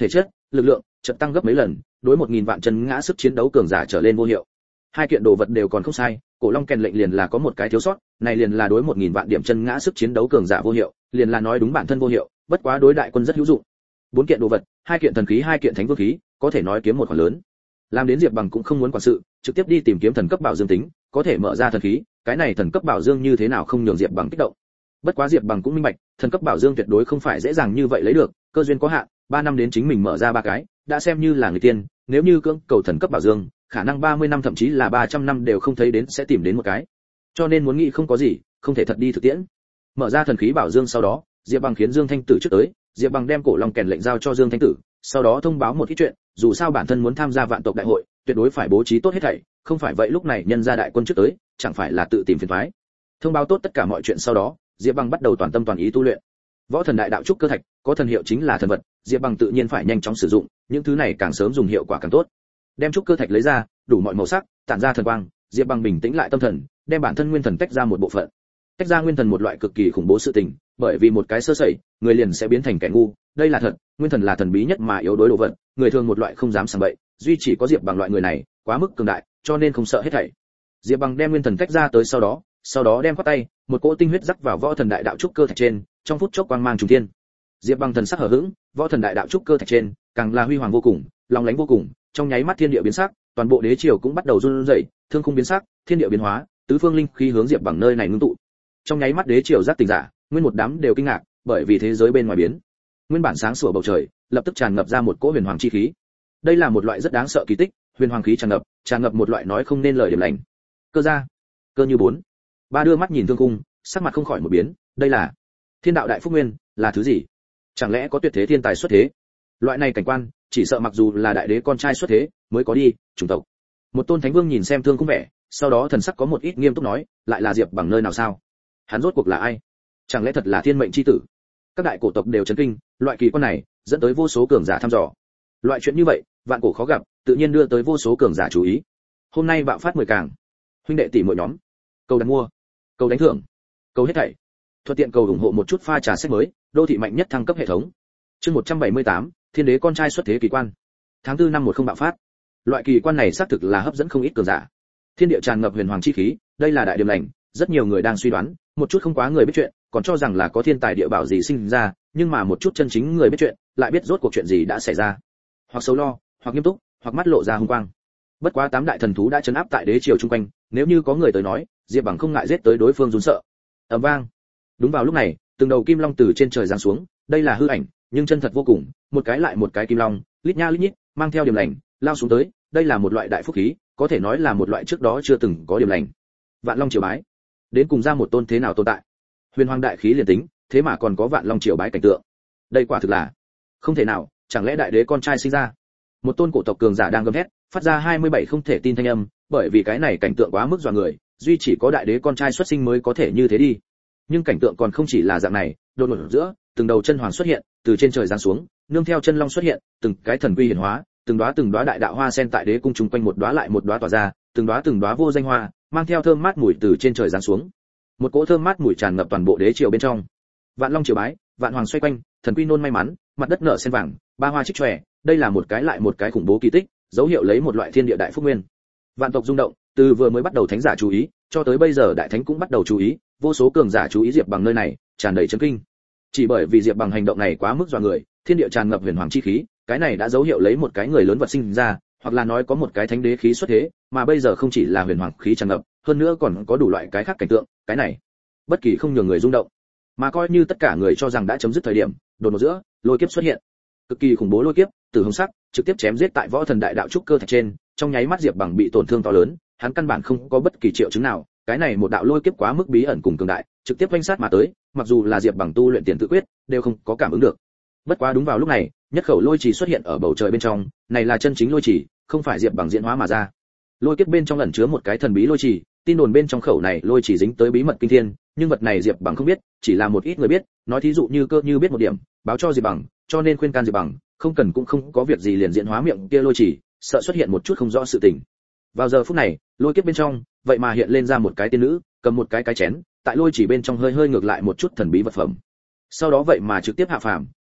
lực lượng chợt tăng gấp mấy lần, đối một nghìn vạn chân ngã sức chiến đấu cường giả trở lên vô hiệu. Hai kiện đồ vật đều còn không sai, cổ long kèn lệnh liền là có một cái thiếu sót, này liền là đối một nghìn vạn điểm chân ngã sức chiến đấu cường giả vô hiệu, liền là nói đúng bản thân vô hiệu, bất quá đối đại quân rất hữu dụng. Bốn kiện đồ vật, hai kiện thần khí, hai kiện thánh vương khí, có thể nói kiếm một khoản lớn. Làm đến Diệp Bằng cũng không muốn quản sự, trực tiếp đi tìm kiếm thần cấp bảo dương tính, có thể mở ra thần khí, cái này thần cấp bảo dương như thế nào không nhường Diệp Bằng kích động. Bất quá Diệp Bằng cũng minh bạch, thần cấp bảo dương tuyệt đối không phải dễ dàng như vậy lấy được, cơ duyên có hạn, ba năm đến chính mình mở ra ba cái, đã xem như là người tiên, nếu như cưỡng cầu thần cấp bảo dương, khả năng ba mươi năm thậm chí là ba trăm năm đều không thấy đến sẽ tìm đến một cái. Cho nên muốn nghĩ không có gì, không thể thật đi thực tiễn. Mở ra thần khí bảo dương sau đó, Diệp Bằng khiến Dương Thanh Tử trước tới, Diệp Bằng đem cổ long kèn lệnh giao cho Dương Thanh Tử, sau đó thông báo một ít chuyện, dù sao bản thân muốn tham gia vạn tộc đại hội, tuyệt đối phải bố trí tốt hết thảy, không phải vậy lúc này nhân gia đại quân trước tới, chẳng phải là tự tìm phiền toái. Thông báo tốt tất cả mọi chuyện sau đó, Diệp Bằng bắt đầu toàn tâm toàn ý tu luyện. Võ thần đại đạo trúc cơ thạch, có thần hiệu chính là thần vật, Diệp Bằng tự nhiên phải nhanh chóng sử dụng, những thứ này càng sớm dùng hiệu quả càng tốt. Đem trúc cơ thạch lấy ra, đủ mọi màu sắc, tản ra thần quang, Diệp Bằng bình tĩnh lại tâm thần, đem bản thân nguyên thần tách ra một bộ phận. Tách ra nguyên thần một loại cực kỳ khủng bố sự tình, bởi vì một cái sơ sẩy, người liền sẽ biến thành kẻ ngu, đây là thật, nguyên thần là thần bí nhất mà yếu đối đồ vật, người thường một loại không dám sảng bậy, duy chỉ có Diệp Bằng loại người này, quá mức cường đại, cho nên không sợ hết thảy. Diệp Bằng đem nguyên thần tách ra tới sau đó, sau đó đem quát tay, một cỗ tinh huyết rắc vào võ thần đại đạo trúc cơ thạch trên, trong phút chốc quang mang trùng thiên. Diệp Bằng thần sắc hờ hững, võ thần đại đạo trúc cơ thạch trên, càng là huy hoàng vô cùng, long lánh vô cùng, trong nháy mắt thiên địa biến sắc, toàn bộ đế triều cũng bắt đầu run rẩy, thương khung biến sắc, thiên địa biến hóa, tứ phương linh khí hướng Diệp Bằng nơi này ngưng tụ. Trong nháy mắt đế triều giác tỉnh giả, nguyên một đám đều kinh ngạc, bởi vì thế giới bên ngoài biến. Nguyên bản sáng sủa bầu trời, lập tức tràn ngập ra một cỗ huyền hoàng chi khí. Đây là một loại rất đáng sợ kỳ tích, huyền hoàng khí tràn ngập, tràn ngập một loại nói không nên lời điểm lành. Cơ gia, cơ như bốn. Ba đưa mắt nhìn thương cung, sắc mặt không khỏi một biến, đây là thiên đạo đại phúc nguyên, là thứ gì? Chẳng lẽ có tuyệt thế thiên tài xuất thế? Loại này cảnh quan, chỉ sợ mặc dù là đại đế con trai xuất thế, mới có đi, chủng tộc. Một tôn thánh vương nhìn xem thương cung vẻ, sau đó thần sắc có một ít nghiêm túc nói, lại là Diệp Bằng nơi nào sao? Hắn rốt cuộc là ai? Chẳng lẽ thật là thiên mệnh chi tử? Các đại cổ tộc đều chấn kinh, loại kỳ quan này dẫn tới vô số cường giả thăm dò. Loại chuyện như vậy, vạn cổ khó gặp, tự nhiên đưa tới vô số cường giả chú ý. Hôm nay bạo phát mười càng. Huynh đệ tỷ muội nhóm, cầu đặt mua, cầu đánh thưởng, cầu hết thảy. Thuận tiện cầu ủng hộ một chút pha trà sách mới, đô thị mạnh nhất thăng cấp hệ thống. Chương một trăm bảy mươi tám, Thiên đế con trai xuất thế kỳ quan. Tháng tư năm một không bạo phát. Loại kỳ quan này xác thực là hấp dẫn không ít cường giả. Thiên địa tràn ngập huyền hoàng chi khí, đây là đại điểm lành, rất nhiều người đang suy đoán, một chút không quá người biết chuyện, còn cho rằng là có thiên tài địa bảo gì sinh ra, nhưng mà một chút chân chính người biết chuyện, lại biết rốt cuộc chuyện gì đã xảy ra. Hoặc xấu lo, hoặc nghiêm túc, hoặc mắt lộ ra hung quang. Bất quá tám đại thần thú đã trấn áp tại đế triều chung quanh, nếu như có người tới nói, Diệp Bằng không ngại giết tới đối phương run sợ. Ầm vang. Đúng vào lúc này, từng đầu kim long từ trên trời giáng xuống, đây là hư ảnh, nhưng chân thật vô cùng, một cái lại một cái kim long, lít nha lít nhít, mang theo điểm lành, lao xuống tới, đây là một loại đại phúc khí, có thể nói là một loại trước đó chưa từng có điểm lành. Vạn Long triều bái, đến cùng ra một tôn thế nào tồn tại? Huyền hoàng đại khí liền tính, thế mà còn có Vạn Long triều bái cảnh tượng. Đây quả thực là không thể nào, chẳng lẽ đại đế con trai sinh ra? Một tôn cổ tộc cường giả đang gầm thét, phát ra hai mươi bảy không thể tin thanh âm, bởi vì cái này cảnh tượng quá mức dọa người, duy chỉ có đại đế con trai xuất sinh mới có thể như thế đi. Nhưng cảnh tượng còn không chỉ là dạng này, đột ngột giữa, từng đầu chân hoàng xuất hiện, từ trên trời giáng xuống, nương theo chân long xuất hiện, từng cái thần quy hiển hóa, từng đóa từng đóa đại đạo hoa sen tại đế cung chung quanh một đóa lại một đóa tỏa ra, từng đóa từng đóa vô danh hoa, mang theo thơm mát mùi từ trên trời giáng xuống. Một cỗ thơm mát mùi tràn ngập toàn bộ đế triều bên trong. Vạn Long triều bái, vạn hoàng xoay quanh, thần quy nôn may mắn, mặt đất nở sen vàng, ba hoa trích chòe, đây là một cái lại một cái khủng bố kỳ tích, dấu hiệu lấy một loại thiên địa đại phúc nguyên. Vạn tộc rung động, từ vừa mới bắt đầu thánh giả chú ý, cho tới bây giờ đại thánh cũng bắt đầu chú ý, vô số cường giả chú ý Diệp Bằng nơi này, tràn đầy chấn kinh. Chỉ bởi vì Diệp Bằng hành động này quá mức dọa người, thiên địa tràn ngập huyền hoàng chi khí, cái này đã dấu hiệu lấy một cái người lớn vật sinh ra, hoặc là nói có một cái thánh đế khí xuất thế, mà bây giờ không chỉ là huyền hoàng khí tràn ngập, hơn nữa còn có đủ loại cái khác cảnh tượng, cái này bất kỳ không nhường người rung động. Mà coi như tất cả người cho rằng đã chấm dứt thời điểm, đột ngột giữa, lôi kiếp xuất hiện. Cực kỳ khủng bố lôi kiếp, từ hồng sắc, trực tiếp chém giết tại võ thần đại đạo trúc cơ thạch trên, trong nháy mắt Diệp Bằng bị tổn thương to lớn, hắn căn bản không có bất kỳ triệu chứng nào, cái này một đạo lôi kiếp quá mức bí ẩn cùng cường đại, trực tiếp vây sát mà tới, mặc dù là Diệp Bằng tu luyện tiền tự quyết, đều không có cảm ứng được. Bất quá đúng vào lúc này, nhất khẩu lôi trì xuất hiện ở bầu trời bên trong, này là chân chính lôi trì, không phải Diệp Bằng diễn hóa mà ra. Lôi kiếp bên trong ẩn chứa một cái thần bí lôi trì, tin đồn bên trong khẩu này lôi trì dính tới bí mật kinh thiên, nhưng vật này Diệp Bằng không biết, chỉ là một ít người biết, nói thí dụ như Cơ Như biết một điểm, báo cho Diệp Bằng, cho nên khuyên can Diệp Bằng, không cần cũng không có việc gì liền diễn hóa miệng kia lôi trì, sợ xuất hiện một chút không rõ sự tình. Vào giờ phút này, lôi kiếp bên trong, vậy mà hiện lên ra một cái tiên nữ, cầm một cái cái chén, tại lôi chỉ bên trong hơi hơi ngược lại một chút thần bí vật phẩm. Sau đó vậy mà trực tiếp hạ phàm,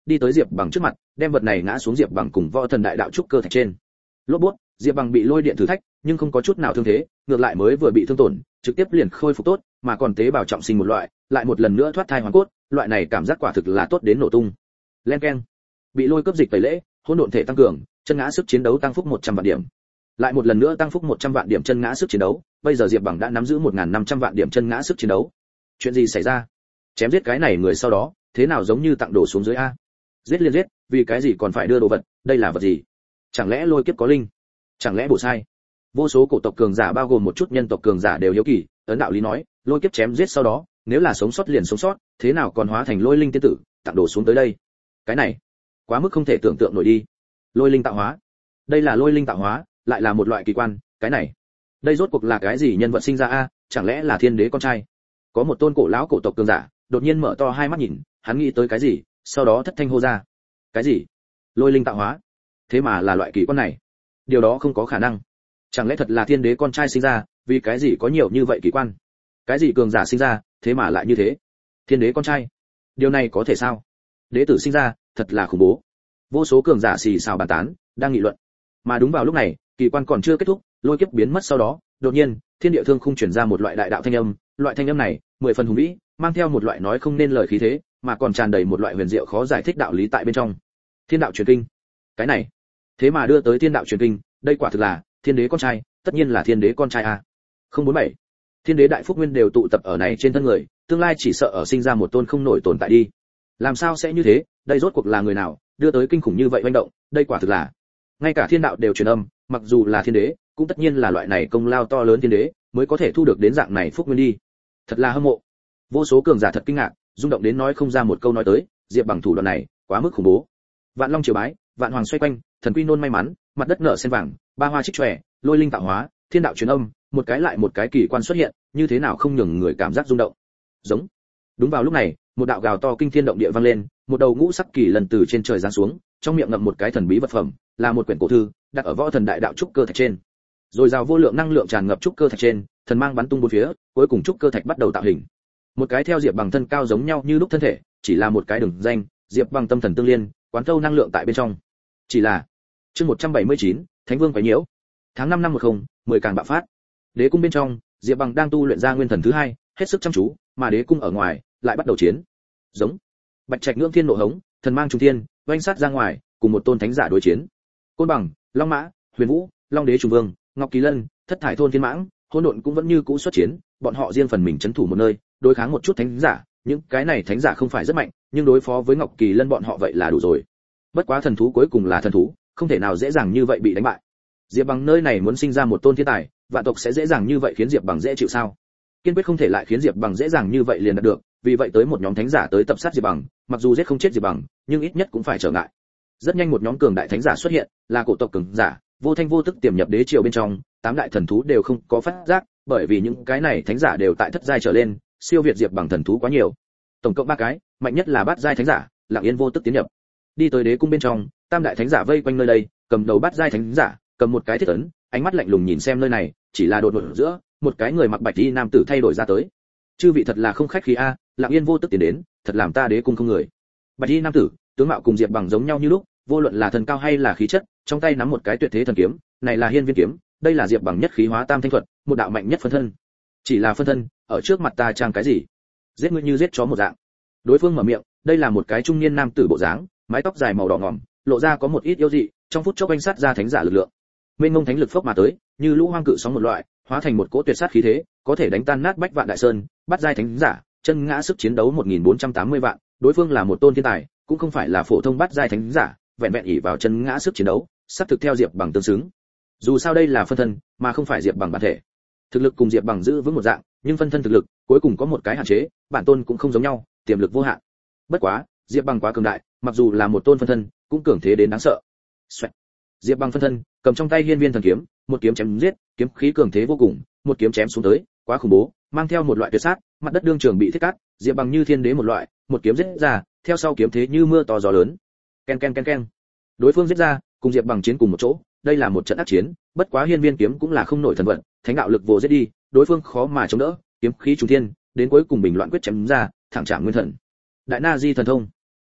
đi tới Diệp Bằng trước mặt, đem vật này ngã xuống Diệp Bằng cùng võ thần đại đạo trúc cơ thạch trên. Lốp bút, Diệp Bằng bị lôi điện thử thách, nhưng không có chút nào thương thế, ngược lại mới vừa bị thương tổn, trực tiếp liền khôi phục tốt, mà còn tế bào trọng sinh một loại, lại một lần nữa thoát thai hoàn cốt, loại này cảm giác quả thực là tốt đến nổ tung. Len keng. Bị lôi cướp dịch tẩy lễ, hỗn độn thể tăng cường, chân ngã sức chiến đấu tăng phúc một trăm vạn điểm. Lại một lần nữa tăng phúc một trăm vạn điểm chân ngã sức chiến đấu, bây giờ Diệp Bằng đã nắm giữ một nghìn năm trăm vạn điểm chân ngã sức chiến đấu. Chuyện gì xảy ra? Chém giết cái này người sau đó, thế nào giống như tặng đổ xuống dưới a? Giết liên giết, vì cái gì còn phải đưa đồ vật, đây là vật gì? Chẳng lẽ lôi kiếp có linh? Chẳng lẽ bổ sai? Vô số cổ tộc cường giả bao gồm một chút nhân tộc cường giả đều hiếu kỳ, ấn đạo lý nói, lôi kiếp chém giết sau đó, nếu là sống sót liền sống sót, thế nào còn hóa thành lôi linh tiên tử, tặng đổ xuống tới đây? Cái này, quá mức không thể tưởng tượng nổi đi. Lôi linh tạo hóa, đây là lôi linh tạo hóa, lại là một loại kỳ quan, cái này, đây rốt cuộc là cái gì nhân vật sinh ra a? Chẳng lẽ là thiên đế con trai? Có một tôn cổ lão cổ tộc cường giả, đột nhiên mở to hai mắt nhìn, hắn nghĩ tới cái gì, sau đó thất thanh hô ra. Cái gì? Lôi linh tạo hóa? Thế mà là loại kỳ quan này? Điều đó không có khả năng. Chẳng lẽ thật là thiên đế con trai sinh ra, vì cái gì có nhiều như vậy kỳ quan? Cái gì cường giả sinh ra, thế mà lại như thế? Thiên đế con trai? Điều này có thể sao? Đế tử sinh ra, thật là khủng bố. Vô số cường giả xì xào bàn tán, đang nghị luận. Mà đúng vào lúc này, kỳ quan còn chưa kết thúc, lôi kiếp biến mất sau đó, đột nhiên, thiên địa thương khung truyền ra một loại đại đạo thanh âm, loại thanh âm này, mười phần hùng vĩ, mang theo một loại nói không nên lời khí thế, mà còn tràn đầy một loại huyền diệu khó giải thích đạo lý tại bên trong. Thiên đạo truyền kinh. Cái này, thế mà đưa tới thiên đạo truyền kinh, đây quả thực là thiên đế con trai, tất nhiên là thiên đế con trai a. không bốn bảy. Thiên đế đại phúc nguyên đều tụ tập ở này trên thân người, tương lai chỉ sợ ở sinh ra một tôn không nổi tồn tại đi. Làm sao sẽ như thế, đây rốt cuộc là người nào, đưa tới kinh khủng như vậy hoành động, đây quả thực là ngay cả thiên đạo đều truyền âm, mặc dù là thiên đế, cũng tất nhiên là loại này công lao to lớn thiên đế, mới có thể thu được đến dạng này phúc nguyên đi. Thật là hâm mộ. Vô số cường giả thật kinh ngạc, rung động đến nói không ra một câu nói tới, Diệp Bằng thủ đoạn này, quá mức khủng bố. Vạn Long triều bái, vạn hoàng xoay quanh, thần quy nôn may mắn, mặt đất nở sen vàng, ba hoa trích chòe, lôi linh tạo hóa, thiên đạo truyền âm, một cái lại một cái kỳ quan xuất hiện, như thế nào không nhường người cảm giác rung động. Giống. Đúng vào lúc này, một đạo gào to kinh thiên động địa vang lên, một đầu ngũ sắc kỳ lần từ trên trời giáng xuống, trong miệng ngậm một cái thần bí vật phẩm, là một quyển cổ thư, đặt ở võ thần đại đạo trúc cơ thạch trên. Rồi rào vô lượng năng lượng tràn ngập trúc cơ thạch trên, thần mang bắn tung bốn phía, cuối cùng trúc cơ thạch bắt đầu tạo hình. Một cái theo Diệp Bằng thân cao giống nhau như lúc thân thể, chỉ là một cái đường danh, Diệp Bằng tâm thần tương liên, quán thâu năng lượng tại bên trong. Chỉ là, chương một trăm bảy mươi chín, Thánh Vương quấy nhiễu. Tháng năm năm một không, mười càng bạo phát. Đế cung bên trong, Diệp Bằng đang tu luyện ra nguyên thần thứ hai, hết sức chăm chú, mà đế cung ở ngoài lại bắt đầu chiến. Giống. Bạch Trạch ngưỡng thiên nộ hống, thần mang trùng thiên, oanh sát ra ngoài, cùng một tôn thánh giả đối chiến. Côn Bằng, Long Mã, Huyền Vũ, Long Đế Trùng Vương, Ngọc Kỳ Lân, Thất Thải Thôn Thiên Mãng, Hỗn Độn cũng vẫn như cũ xuất chiến, bọn họ riêng phần mình trấn thủ một nơi, đối kháng một chút thánh giả, những cái này thánh giả không phải rất mạnh, nhưng đối phó với Ngọc Kỳ Lân bọn họ vậy là đủ rồi. Bất quá thần thú cuối cùng là thần thú, không thể nào dễ dàng như vậy bị đánh bại. Diệp Bằng nơi này muốn sinh ra một tôn thiên tài, vạn tộc sẽ dễ dàng như vậy khiến Diệp Bằng dễ chịu sao? Kiên quyết không thể lại khiến Diệp Bằng dễ dàng như vậy liền đạt được, vì vậy tới một nhóm thánh giả tới tập sát Diệp Bằng, mặc dù giết không chết Diệp Bằng, nhưng ít nhất cũng phải trở ngại. Rất nhanh một nhóm cường đại thánh giả xuất hiện, là cổ tộc cường giả, vô thanh vô tức tiềm nhập đế triều bên trong, tám đại thần thú đều không có phát giác, bởi vì những cái này thánh giả đều tại thất giai trở lên, siêu việt Diệp Bằng thần thú quá nhiều. Tổng cộng ba cái, mạnh nhất là bát giai thánh giả, lặng yên vô tức tiến nhập. Đi tới đế cung bên trong, tam đại thánh giả vây quanh nơi đây, cầm đầu bát giai thánh giả, cầm một cái thiết ấn, ánh mắt lạnh lùng nhìn xem nơi này, chỉ là đột ngột giữa, một cái người mặc bạch y nam tử thay đổi ra tới. Chư vị thật là không khách khí a, lặng yên vô tức tiến đến, thật làm ta đế cung không người. Bạch y nam tử, tướng mạo cùng Diệp Bằng giống nhau như lúc, vô luận là thần cao hay là khí chất, trong tay nắm một cái tuyệt thế thần kiếm, này là Hiên Viên kiếm, đây là Diệp Bằng nhất khí hóa tam thanh thuật, một đạo mạnh nhất phân thân. Chỉ là phân thân, ở trước mặt ta trang cái gì? Giết ngươi như giết chó một dạng. Đối phương mở miệng, đây là một cái trung niên nam tử bộ dáng, mái tóc dài màu đỏ ngòm, lộ ra có một ít yêu dị, trong phút chốc anh sát ra thánh giả lực lượng. Mênh mông thánh lực phốc mà tới, như lũ hoang cự sóng một loại, hóa thành một cỗ tuyệt sát khí thế, có thể đánh tan nát bách vạn đại sơn, bắt giai thánh giả, chân ngã sức chiến đấu một nghìn bốn trăm tám mươi vạn, đối phương là một tôn thiên tài, cũng không phải là phổ thông bắt giai thánh giả, vẹn vẹn ỷ vào chân ngã sức chiến đấu, sắp thực theo Diệp Bằng tương xứng. Dù sao đây là phân thân, mà không phải Diệp Bằng bản thể. Thực lực cùng Diệp Bằng giữ vững một dạng, nhưng phân thân thực lực cuối cùng có một cái hạn chế, bản tôn cũng không giống nhau, tiềm lực vô hạn. Bất quá, Diệp Bằng quá cường đại, mặc dù là một tôn phân thân, cũng cường thế đến đáng sợ. Xoẹt. Diệp Bằng phân thân, cầm trong tay Hiên Viên thần kiếm, một kiếm chém giết, kiếm khí cường thế vô cùng, một kiếm chém xuống tới, quá khủng bố, mang theo một loại tuyệt sát, mặt đất đương trường bị thiết cắt, Diệp Bằng như thiên đế một loại, một kiếm giết ra, theo sau kiếm thế như mưa to gió lớn. Ken ken ken ken. Đối phương giết ra, cùng Diệp Bằng chiến cùng một chỗ, đây là một trận ác chiến, bất quá Hiên Viên kiếm cũng là không nổi thần vận, thánh đạo lực vô giết đi, đối phương khó mà chống đỡ, kiếm khí trùng thiên, đến cuối cùng bình loạn quyết chém ra, thẳng chạm nguyên thần. Đại Na Di thần thông.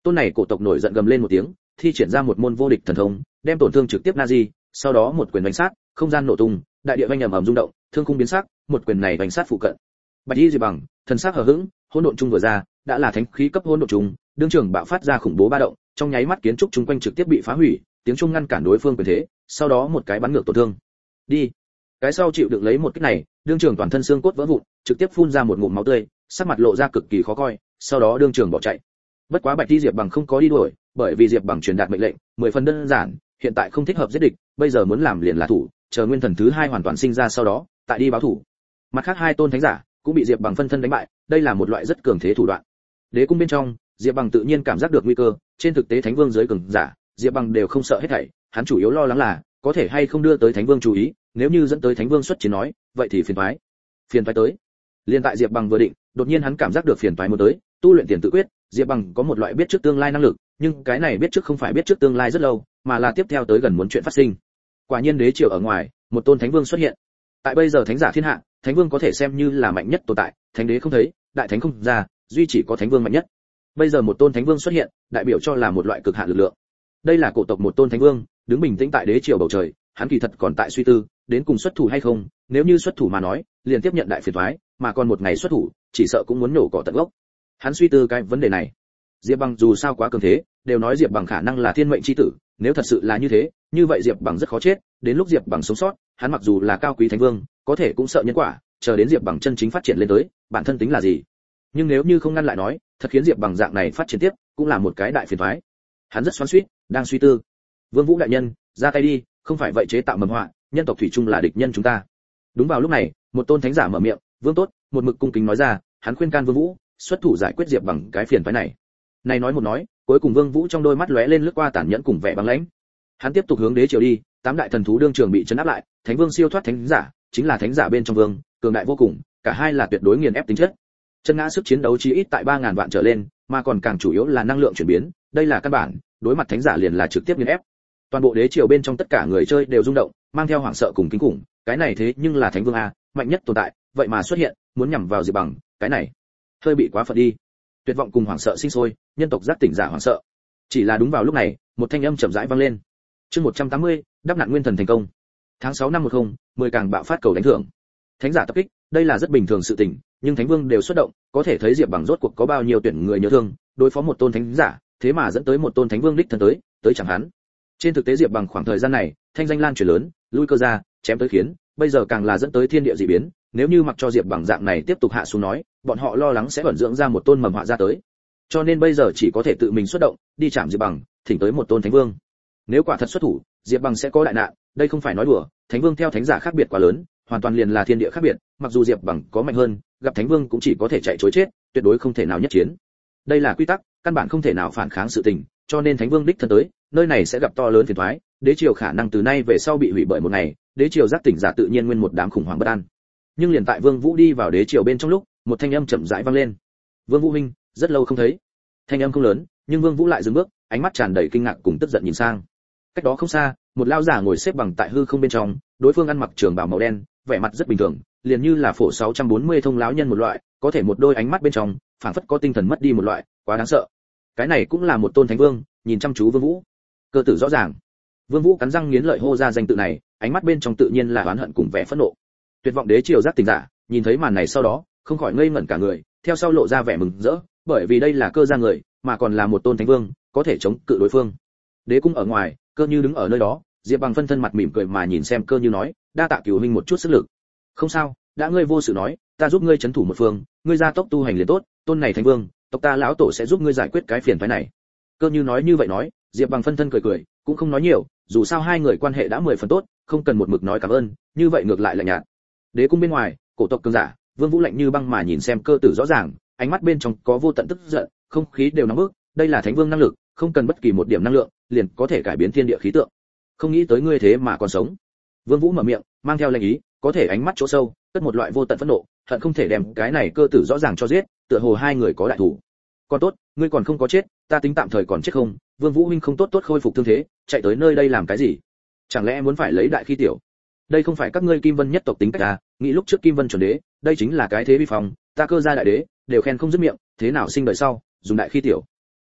Tôn này cổ tộc nổi giận gầm lên một tiếng, thi triển ra một môn vô địch thần thông, đem tổn thương trực tiếp Nazi, sau đó một quyền đánh sát, không gian nổ tung, đại địa vang ầm ầm rung động, thương khung biến sắc, một quyền này đánh sát phụ cận. Bạch Y Diệp Bằng, thần sắc hờ hững, hỗn độn trung vừa ra, đã là thánh khí cấp hỗn độn trung, đương trường bạo phát ra khủng bố ba động, trong nháy mắt kiến trúc chung quanh trực tiếp bị phá hủy, tiếng trung ngăn cản đối phương quyền thế, sau đó một cái bắn ngược tổn thương. Đi. Cái sau chịu đựng lấy một kích này, đương trường toàn thân xương cốt vỡ vụn, trực tiếp phun ra một ngụm máu tươi, sắc mặt lộ ra cực kỳ khó coi, sau đó đương trường bỏ chạy. Bất quá Bạch Y Diệp Bằng không có đi đuổi, bởi vì Diệp Bằng truyền đạt mệnh lệnh, mười phần đơn giản, hiện tại không thích hợp giết địch, bây giờ muốn làm liền là thủ, chờ nguyên thần thứ hai hoàn toàn sinh ra sau đó, tại đi báo thủ. Mặt khác hai tôn thánh giả cũng bị Diệp Bằng phân thân đánh bại, đây là một loại rất cường thế thủ đoạn. Đế cung bên trong, Diệp Bằng tự nhiên cảm giác được nguy cơ, trên thực tế Thánh Vương dưới cường giả, Diệp Bằng đều không sợ hết thảy, hắn chủ yếu lo lắng là có thể hay không đưa tới Thánh Vương chú ý, nếu như dẫn tới Thánh Vương xuất chiến nói, vậy thì phiền toái. Phiền toái tới. Liên tại Diệp Bằng vừa định, đột nhiên hắn cảm giác được phiền toái muốn tới, tu luyện tiền tự quyết, Diệp Bằng có một loại biết trước tương lai năng lực, nhưng cái này biết trước không phải biết trước tương lai rất lâu, mà là tiếp theo tới gần muốn chuyện phát sinh. Quả nhiên đế triều ở ngoài, một tôn Thánh Vương xuất hiện. Tại bây giờ thánh giả thiên hạ, Thánh Vương có thể xem như là mạnh nhất tồn tại, thánh đế không thấy, đại thánh không ra, duy chỉ có Thánh Vương mạnh nhất. Bây giờ một tôn Thánh Vương xuất hiện, đại biểu cho là một loại cực hạn lực lượng. Đây là cổ tộc một tôn Thánh Vương, đứng bình tĩnh tại đế triều bầu trời, hắn kỳ thật còn tại suy tư, đến cùng xuất thủ hay không, nếu như xuất thủ mà nói, liền tiếp nhận đại phiền toái, mà còn một ngày xuất thủ, chỉ sợ cũng muốn nổ cỏ tận gốc. Hắn suy tư cái vấn đề này. Diệp Bằng dù sao quá cường thế, đều nói Diệp Bằng khả năng là thiên mệnh chi tử, nếu thật sự là như thế, như vậy Diệp Bằng rất khó chết, đến lúc Diệp Bằng sống sót, hắn mặc dù là cao quý Thánh Vương, có thể cũng sợ nhân quả, chờ đến Diệp Bằng chân chính phát triển lên tới, bản thân tính là gì? Nhưng nếu như không ngăn lại nói, thật khiến Diệp Bằng dạng này phát triển tiếp, cũng là một cái đại phiền toái. Hắn rất xoắn xuýt, đang suy tư. Vương Vũ đại nhân, ra tay đi, không phải vậy chế tạo mầm họa, nhân tộc thủy chung là địch nhân chúng ta. Đúng vào lúc này, một tôn thánh giả mở miệng, Vương tốt, một mực cung kính nói ra, hắn khuyên can Vương Vũ, xuất thủ giải quyết Diệp Bằng cái phiền toái này. Này nói một nói, cuối cùng Vương Vũ trong đôi mắt lóe lên lướt qua tàn nhẫn cùng vẻ băng lãnh. Hắn tiếp tục hướng đế triều đi, tám đại thần thú đương trường bị trấn áp lại, Thánh Vương siêu thoát thánh giả, chính là thánh giả bên trong vương, cường đại vô cùng, cả hai là tuyệt đối nghiền ép tính chất. Chân ngã sức chiến đấu chí ít tại ba ngàn vạn trở lên, mà còn càng chủ yếu là năng lượng chuyển biến, đây là căn bản, đối mặt thánh giả liền là trực tiếp nghiền ép. Toàn bộ đế triều bên trong tất cả người chơi đều rung động, mang theo hoảng sợ cùng kinh khủng, cái này thế nhưng là Thánh Vương a, mạnh nhất tồn tại, vậy mà xuất hiện, muốn nhằm vào Diệp Bằng, cái này hơi bị quá phận đi. Tuyệt vọng cùng hoảng sợ sinh sôi, nhân tộc giác tỉnh giả hoảng sợ. Chỉ là đúng vào lúc này, một thanh âm chậm rãi vang lên. Chương một trăm tám mươi, đắp nạn nguyên thần thành công. Tháng sáu năm một không, mười càng bạo phát cầu đánh thưởng. Thánh giả tập kích, đây là rất bình thường sự tình, nhưng Thánh Vương đều xuất động, có thể thấy Diệp Bằng rốt cuộc có bao nhiêu tuyển người nhớ thương, đối phó một tôn thánh giả, thế mà dẫn tới một tôn Thánh Vương đích thân tới, tới chẳng hắn. Trên thực tế Diệp Bằng khoảng thời gian này, thanh danh lan truyền lớn, lui cơ ra, chém tới khiến, bây giờ càng là dẫn tới thiên địa dị biến, nếu như mặc cho Diệp Bằng dạng này tiếp tục hạ xuống nói, bọn họ lo lắng sẽ ẩn dưỡng ra một tôn mầm họa ra tới. Cho nên bây giờ chỉ có thể tự mình xuất động, đi chạm Diệp Bằng, thỉnh tới một tôn Thánh Vương. Nếu quả thật xuất thủ, Diệp Bằng sẽ có đại nạn, đây không phải nói đùa, Thánh Vương theo thánh giả khác biệt quá lớn, hoàn toàn liền là thiên địa khác biệt, mặc dù Diệp Bằng có mạnh hơn, gặp Thánh Vương cũng chỉ có thể chạy trối chết, tuyệt đối không thể nào nhất chiến. Đây là quy tắc, căn bản không thể nào phản kháng sự tình, cho nên Thánh Vương đích thân tới, nơi này sẽ gặp to lớn phiền toái, đế triều khả năng từ nay về sau bị hủy bởi một ngày, đế triều giác tỉnh giả tự nhiên nguyên một đám khủng hoảng bất an. Nhưng liền tại Vương Vũ đi vào đế triều bên trong lúc, một thanh âm chậm rãi vang lên. Vương Vũ huynh, rất lâu không thấy. Thanh âm không lớn, nhưng Vương Vũ lại dừng bước, ánh mắt tràn đầy kinh ngạc cùng tức giận nhìn sang. Cách đó không xa, một lão giả ngồi xếp bằng tại hư không bên trong, đối phương ăn mặc trường bào màu đen, vẻ mặt rất bình thường, liền như là phổ sáu trăm bốn mươi thông lão nhân một loại, có thể một đôi ánh mắt bên trong, phảng phất có tinh thần mất đi một loại, quá đáng sợ. Cái này cũng là một tôn Thánh Vương, nhìn chăm chú Vương Vũ. Cơ tử rõ ràng. Vương Vũ cắn răng nghiến lợi hô ra danh tự này, ánh mắt bên trong tự nhiên là oán hận cùng vẻ phẫn nộ. Tuyệt vọng đế triều giác tỉnh giả, nhìn thấy màn này sau đó, không khỏi ngây ngẩn cả người, theo sau lộ ra vẻ mừng rỡ, bởi vì đây là cơ gia người, mà còn là một tôn Thánh Vương, có thể chống cự đối phương. Đế cung ở ngoài, Cơ Như đứng ở nơi đó, Diệp Bằng phân thân mặt mỉm cười mà nhìn xem Cơ Như nói, đa tạ cửu huynh một chút sức lực. Không sao, đã ngươi vô sự nói, ta giúp ngươi trấn thủ một phương, ngươi gia tốc tu hành liền tốt, tôn này Thánh Vương, tộc ta lão tổ sẽ giúp ngươi giải quyết cái phiền toái này. Cơ Như nói như vậy nói, Diệp Bằng phân thân cười cười, cũng không nói nhiều, dù sao hai người quan hệ đã mười phần tốt, không cần một mực nói cảm ơn, như vậy ngược lại lạnh nhạt. Đế cung bên ngoài, cổ tộc cường giả, Vương Vũ lạnh như băng mà nhìn xem Cơ Tử rõ ràng, ánh mắt bên trong có vô tận tức giận, không khí đều nóng bức, đây là Thánh Vương năng lực, không cần bất kỳ một điểm năng lượng, liền có thể cải biến thiên địa khí tượng. Không nghĩ tới ngươi thế mà còn sống. Vương Vũ mở miệng, mang theo lệnh ý, có thể ánh mắt chỗ sâu, cất một loại vô tận phẫn nộ, hận không thể đem cái này Cơ Tử rõ ràng cho giết, tựa hồ hai người có đại thủ. Còn tốt, ngươi còn không có chết, ta tính tạm thời còn chết không? Vương Vũ huynh không tốt tốt khôi phục thương thế, chạy tới nơi đây làm cái gì? Chẳng lẽ muốn phải lấy đại khi tiểu? Đây không phải các ngươi Kim Vân nhất tộc tính cách à? Nghĩ lúc trước Kim Vân chuẩn đế, đây chính là cái thế vi phong, ta Cơ gia đại đế, đều khen không dứt miệng, thế nào sinh đời sau, dùng đại khi tiểu.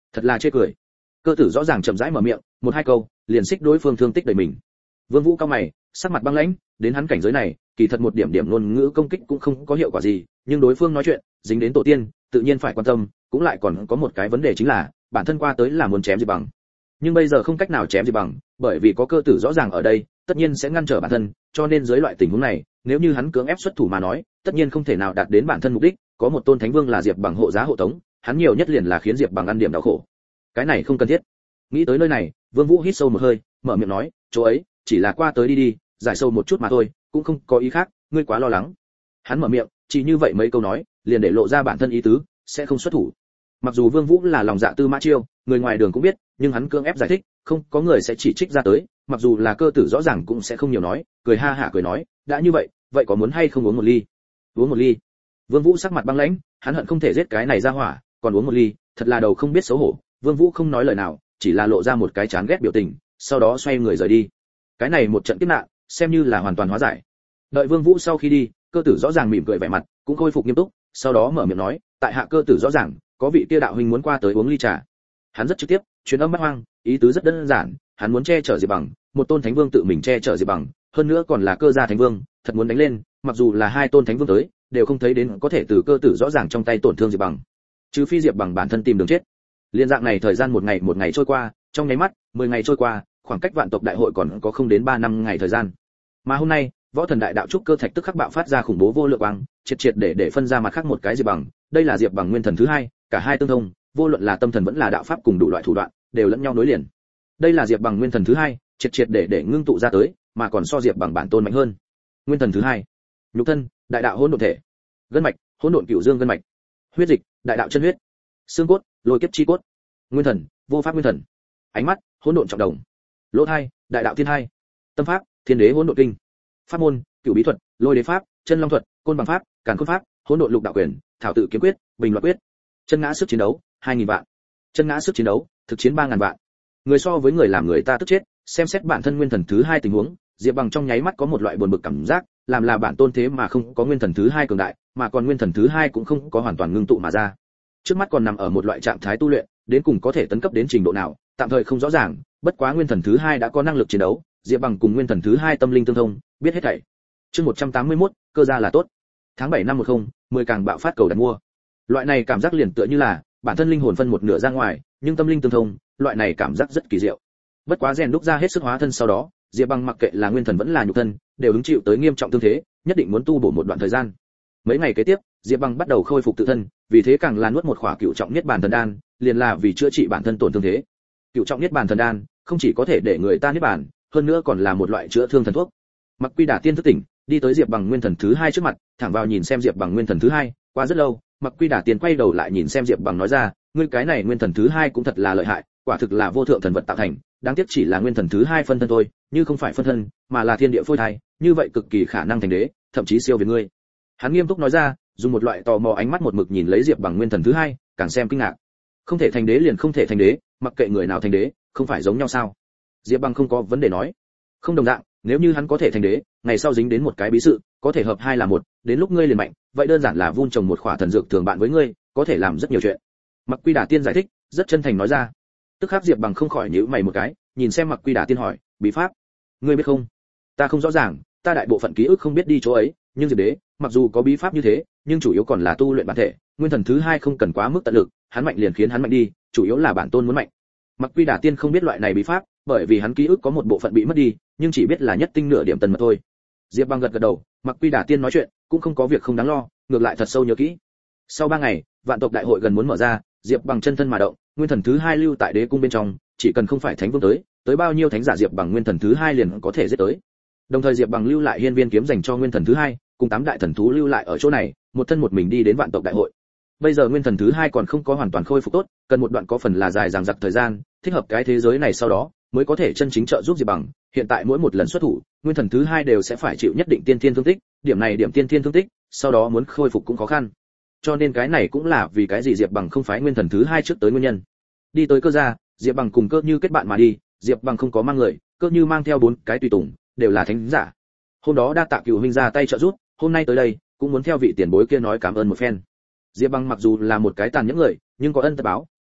Thật là chê cười. Cơ tử rõ ràng chậm rãi mở miệng, một hai câu, liền xích đối phương thương tích đầy mình. Vương Vũ cao mày, sắc mặt băng lãnh, đến hắn cảnh giới này, kỳ thật một điểm điểm ngôn ngữ công kích cũng không có hiệu quả gì, nhưng đối phương nói chuyện, dính đến tổ tiên, tự nhiên phải quan tâm, cũng lại còn có một cái vấn đề chính là, bản thân qua tới là muốn chém Diệp Bằng. Nhưng bây giờ không cách nào chém Diệp Bằng, bởi vì có cơ tử rõ ràng ở đây, tất nhiên sẽ ngăn trở bản thân, cho nên dưới loại tình huống này, nếu như hắn cưỡng ép xuất thủ mà nói, tất nhiên không thể nào đạt đến bản thân mục đích, có một tôn thánh vương là Diệp Bằng hộ giá hộ tống, hắn nhiều nhất liền là khiến Diệp Bằng ăn điểm đau khổ. Cái này không cần thiết. Nghĩ tới nơi này, Vương Vũ hít sâu một hơi, mở miệng nói, chỗ ấy, chỉ là qua tới đi đi, giải sâu một chút mà thôi, cũng không có ý khác, ngươi quá lo lắng. Hắn mở miệng, chỉ như vậy mấy câu nói, liền để lộ ra bản thân ý tứ, sẽ không xuất thủ. Mặc dù Vương Vũ là lòng dạ tư mã chiêu, người ngoài đường cũng biết, nhưng hắn cưỡng ép giải thích, không có người sẽ chỉ trích ra tới, mặc dù là cơ tử rõ ràng cũng sẽ không nhiều nói, cười ha hả cười nói, đã như vậy, vậy có muốn hay không uống một ly? Uống một ly? Vương Vũ sắc mặt băng lãnh, hắn hận không thể giết cái này ra hỏa, còn uống một ly, thật là đầu không biết xấu hổ. Vương Vũ không nói lời nào, chỉ là lộ ra một cái chán ghét biểu tình, sau đó xoay người rời đi. Cái này một trận kiếp nạn, xem như là hoàn toàn hóa giải. Đợi Vương Vũ sau khi đi, cơ tử rõ ràng mỉm cười vẻ mặt, cũng khôi phục nghiêm túc, sau đó mở miệng nói, tại hạ cơ tử rõ ràng, có vị kia đạo huynh muốn qua tới uống ly trà. Hắn rất trực tiếp, truyền âm bắt hoang, ý tứ rất đơn giản, hắn muốn che chở Diệp Bằng, một tôn thánh vương tự mình che chở Diệp Bằng, hơn nữa còn là cơ gia thánh vương, thật muốn đánh lên, mặc dù là hai tôn thánh vương tới, đều không thấy đến có thể từ cơ tử rõ ràng trong tay tổn thương Diệp Bằng. Trừ phi Diệp Bằng bản thân tìm đường chết. Liên dạng này thời gian một ngày một ngày trôi qua, trong nháy mắt, mười ngày trôi qua, khoảng cách vạn tộc đại hội còn có không đến ba năm ngày thời gian. Mà hôm nay, võ thần đại đạo trúc cơ thạch tức khắc bạo phát ra khủng bố vô lượng quang, triệt triệt để để phân ra mặt khác một cái Diệp Bằng, đây là Diệp Bằng nguyên thần thứ hai, cả hai tương thông, vô luận là tâm thần vẫn là đạo pháp cùng đủ loại thủ đoạn, đều lẫn nhau nối liền. Đây là Diệp Bằng nguyên thần thứ hai, triệt triệt để để ngưng tụ ra tới, mà còn so Diệp Bằng bản tôn mạnh hơn. Nguyên thần thứ hai, nhục thân, đại đạo hỗn độn thể, gân mạch, hỗn độn cửu dương gân mạch, huyết dịch, đại đạo chân huyết, xương cốt, lôi kiếp chi cốt, nguyên thần, vô pháp nguyên thần, ánh mắt, hỗn độn trọng đồng, lỗ thai, đại đạo thiên hai, tâm pháp, thiên đế hỗn độn kinh, pháp môn, cửu bí thuật, lôi đế pháp, chân long thuật, côn bằng pháp, càn khôn pháp, hỗn độn lục đạo quyền, thảo tự kiếm quyết, bình loạn quyết, chân ngã sức chiến đấu, hai nghìn vạn, chân ngã sức chiến đấu, thực chiến ba ngàn vạn. Người so với người làm người ta tức chết, xem xét bản thân nguyên thần thứ hai tình huống, Diệp Bằng trong nháy mắt có một loại buồn bực cảm giác, làm là bản tôn thế mà không có nguyên thần thứ hai cường đại, mà còn nguyên thần thứ hai cũng không có hoàn toàn ngưng tụ mà ra. Trước mắt còn nằm ở một loại trạng thái tu luyện, đến cùng có thể tấn cấp đến trình độ nào, tạm thời không rõ ràng, bất quá nguyên thần thứ hai đã có năng lực chiến đấu, Diệp Bằng cùng nguyên thần thứ hai tâm linh tương thông, biết hết thảy. Chương một trăm tám mươi mốt, cơ gia là tốt. Tháng bảy năm một không, mười càng bạo phát cầu đặt mua. Loại này cảm giác liền tựa như là bản thân linh hồn phân một nửa ra ngoài, nhưng tâm linh tương thông, loại này cảm giác rất kỳ diệu. Bất quá rèn đúc ra hết sức hóa thân sau đó, Diệp Bằng mặc kệ là nguyên thần vẫn là nhục thân, đều hứng chịu tới nghiêm trọng tương thế, nhất định muốn tu bổ một đoạn thời gian. Mấy ngày kế tiếp, Diệp Bằng bắt đầu khôi phục tự thân, vì thế càng là nuốt một khỏa cựu trọng niết bàn thần đan, liền là vì chữa trị bản thân tổn thương thế. Cựu trọng niết bàn thần đan, không chỉ có thể để người ta niết bàn, hơn nữa còn là một loại chữa thương thần thuốc. Mặc Quy Đả Tiên thức tỉnh, đi tới Diệp Bằng nguyên thần thứ hai trước mặt, thẳng vào nhìn xem Diệp Bằng nguyên thần thứ hai, qua rất lâu, Mặc Quy Đả Tiên quay đầu lại nhìn xem Diệp Bằng nói ra, ngươi cái này nguyên thần thứ hai cũng thật là lợi hại, quả thực là vô thượng thần vật tạo thành, đáng tiếc chỉ là nguyên thần thứ hai phân thân thôi, như không phải phân thân, mà là thiên địa phôi thai, như vậy cực kỳ khả năng thành đế, thậm chí siêu việt ngươi. Hắn nghiêm túc nói ra, dùng một loại tò mò ánh mắt một mực nhìn lấy Diệp Bằng nguyên thần thứ hai, càng xem kinh ngạc. Không thể thành đế liền không thể thành đế, mặc kệ người nào thành đế, không phải giống nhau sao? Diệp Bằng không có vấn đề nói. Không đồng dạng, nếu như hắn có thể thành đế, ngày sau dính đến một cái bí sự, có thể hợp hai là một, đến lúc ngươi liền mạnh, vậy đơn giản là vun trồng một khỏa thần dược thường bạn với ngươi, có thể làm rất nhiều chuyện. Mặc Quy Đả Tiên giải thích, rất chân thành nói ra. Tức khắc Diệp Bằng không khỏi nhíu mày một cái, nhìn xem Mặc Quy Đả Tiên hỏi, bí pháp, ngươi biết không? Ta không rõ ràng, ta đại bộ phận ký ức không biết đi chỗ ấy, nhưng Diệp Đế, mặc dù có bí pháp như thế, nhưng chủ yếu còn là tu luyện bản thể, nguyên thần thứ hai không cần quá mức tận lực, hắn mạnh liền khiến hắn mạnh đi, chủ yếu là bản tôn muốn mạnh. Mặc Quy Đả Tiên không biết loại này bí pháp, bởi vì hắn ký ức có một bộ phận bị mất đi, nhưng chỉ biết là nhất tinh nửa điểm tần mật thôi. Diệp Bằng gật gật đầu, Mặc Quy Đả Tiên nói chuyện, cũng không có việc không đáng lo, ngược lại thật sâu nhớ kỹ. Sau ba ngày, vạn tộc đại hội gần muốn mở ra, Diệp Bằng chân thân mà động, nguyên thần thứ hai lưu tại đế cung bên trong, chỉ cần không phải thánh vương tới, tới bao nhiêu thánh giả Diệp Bằng nguyên thần thứ hai liền có thể giết tới. Đồng thời Diệp Bằng lưu lại hiên viên kiếm dành cho nguyên thần thứ hai, cùng tám đại thần thú lưu lại ở chỗ này, một thân một mình đi đến vạn tộc đại hội. Bây giờ nguyên thần thứ hai còn không có hoàn toàn khôi phục tốt, cần một đoạn có phần là dài dằng dặc thời gian, thích hợp cái thế giới này sau đó mới có thể chân chính trợ giúp Diệp Bằng. Hiện tại mỗi một lần xuất thủ, nguyên thần thứ hai đều sẽ phải chịu nhất định tiên thiên thương tích, điểm này điểm tiên thiên thương tích, sau đó muốn khôi phục cũng khó khăn. Cho nên cái này cũng là vì cái gì Diệp Bằng không phái nguyên thần thứ hai trước tới nguyên nhân. Đi tới Cơ gia, Diệp Bằng cùng Cơ Như kết bạn mà đi, Diệp Bằng không có mang người, Cơ Như mang theo bốn cái tùy tùng, đều là thánh giả. Hôm đó đa tạ Cửu huynh ra tay trợ giúp, hôm nay tới đây cũng muốn theo vị tiền bối kia nói cảm ơn một phen. Diệp Bằng mặc dù là một cái tàn nhẫn người, nhưng có ân tất báo,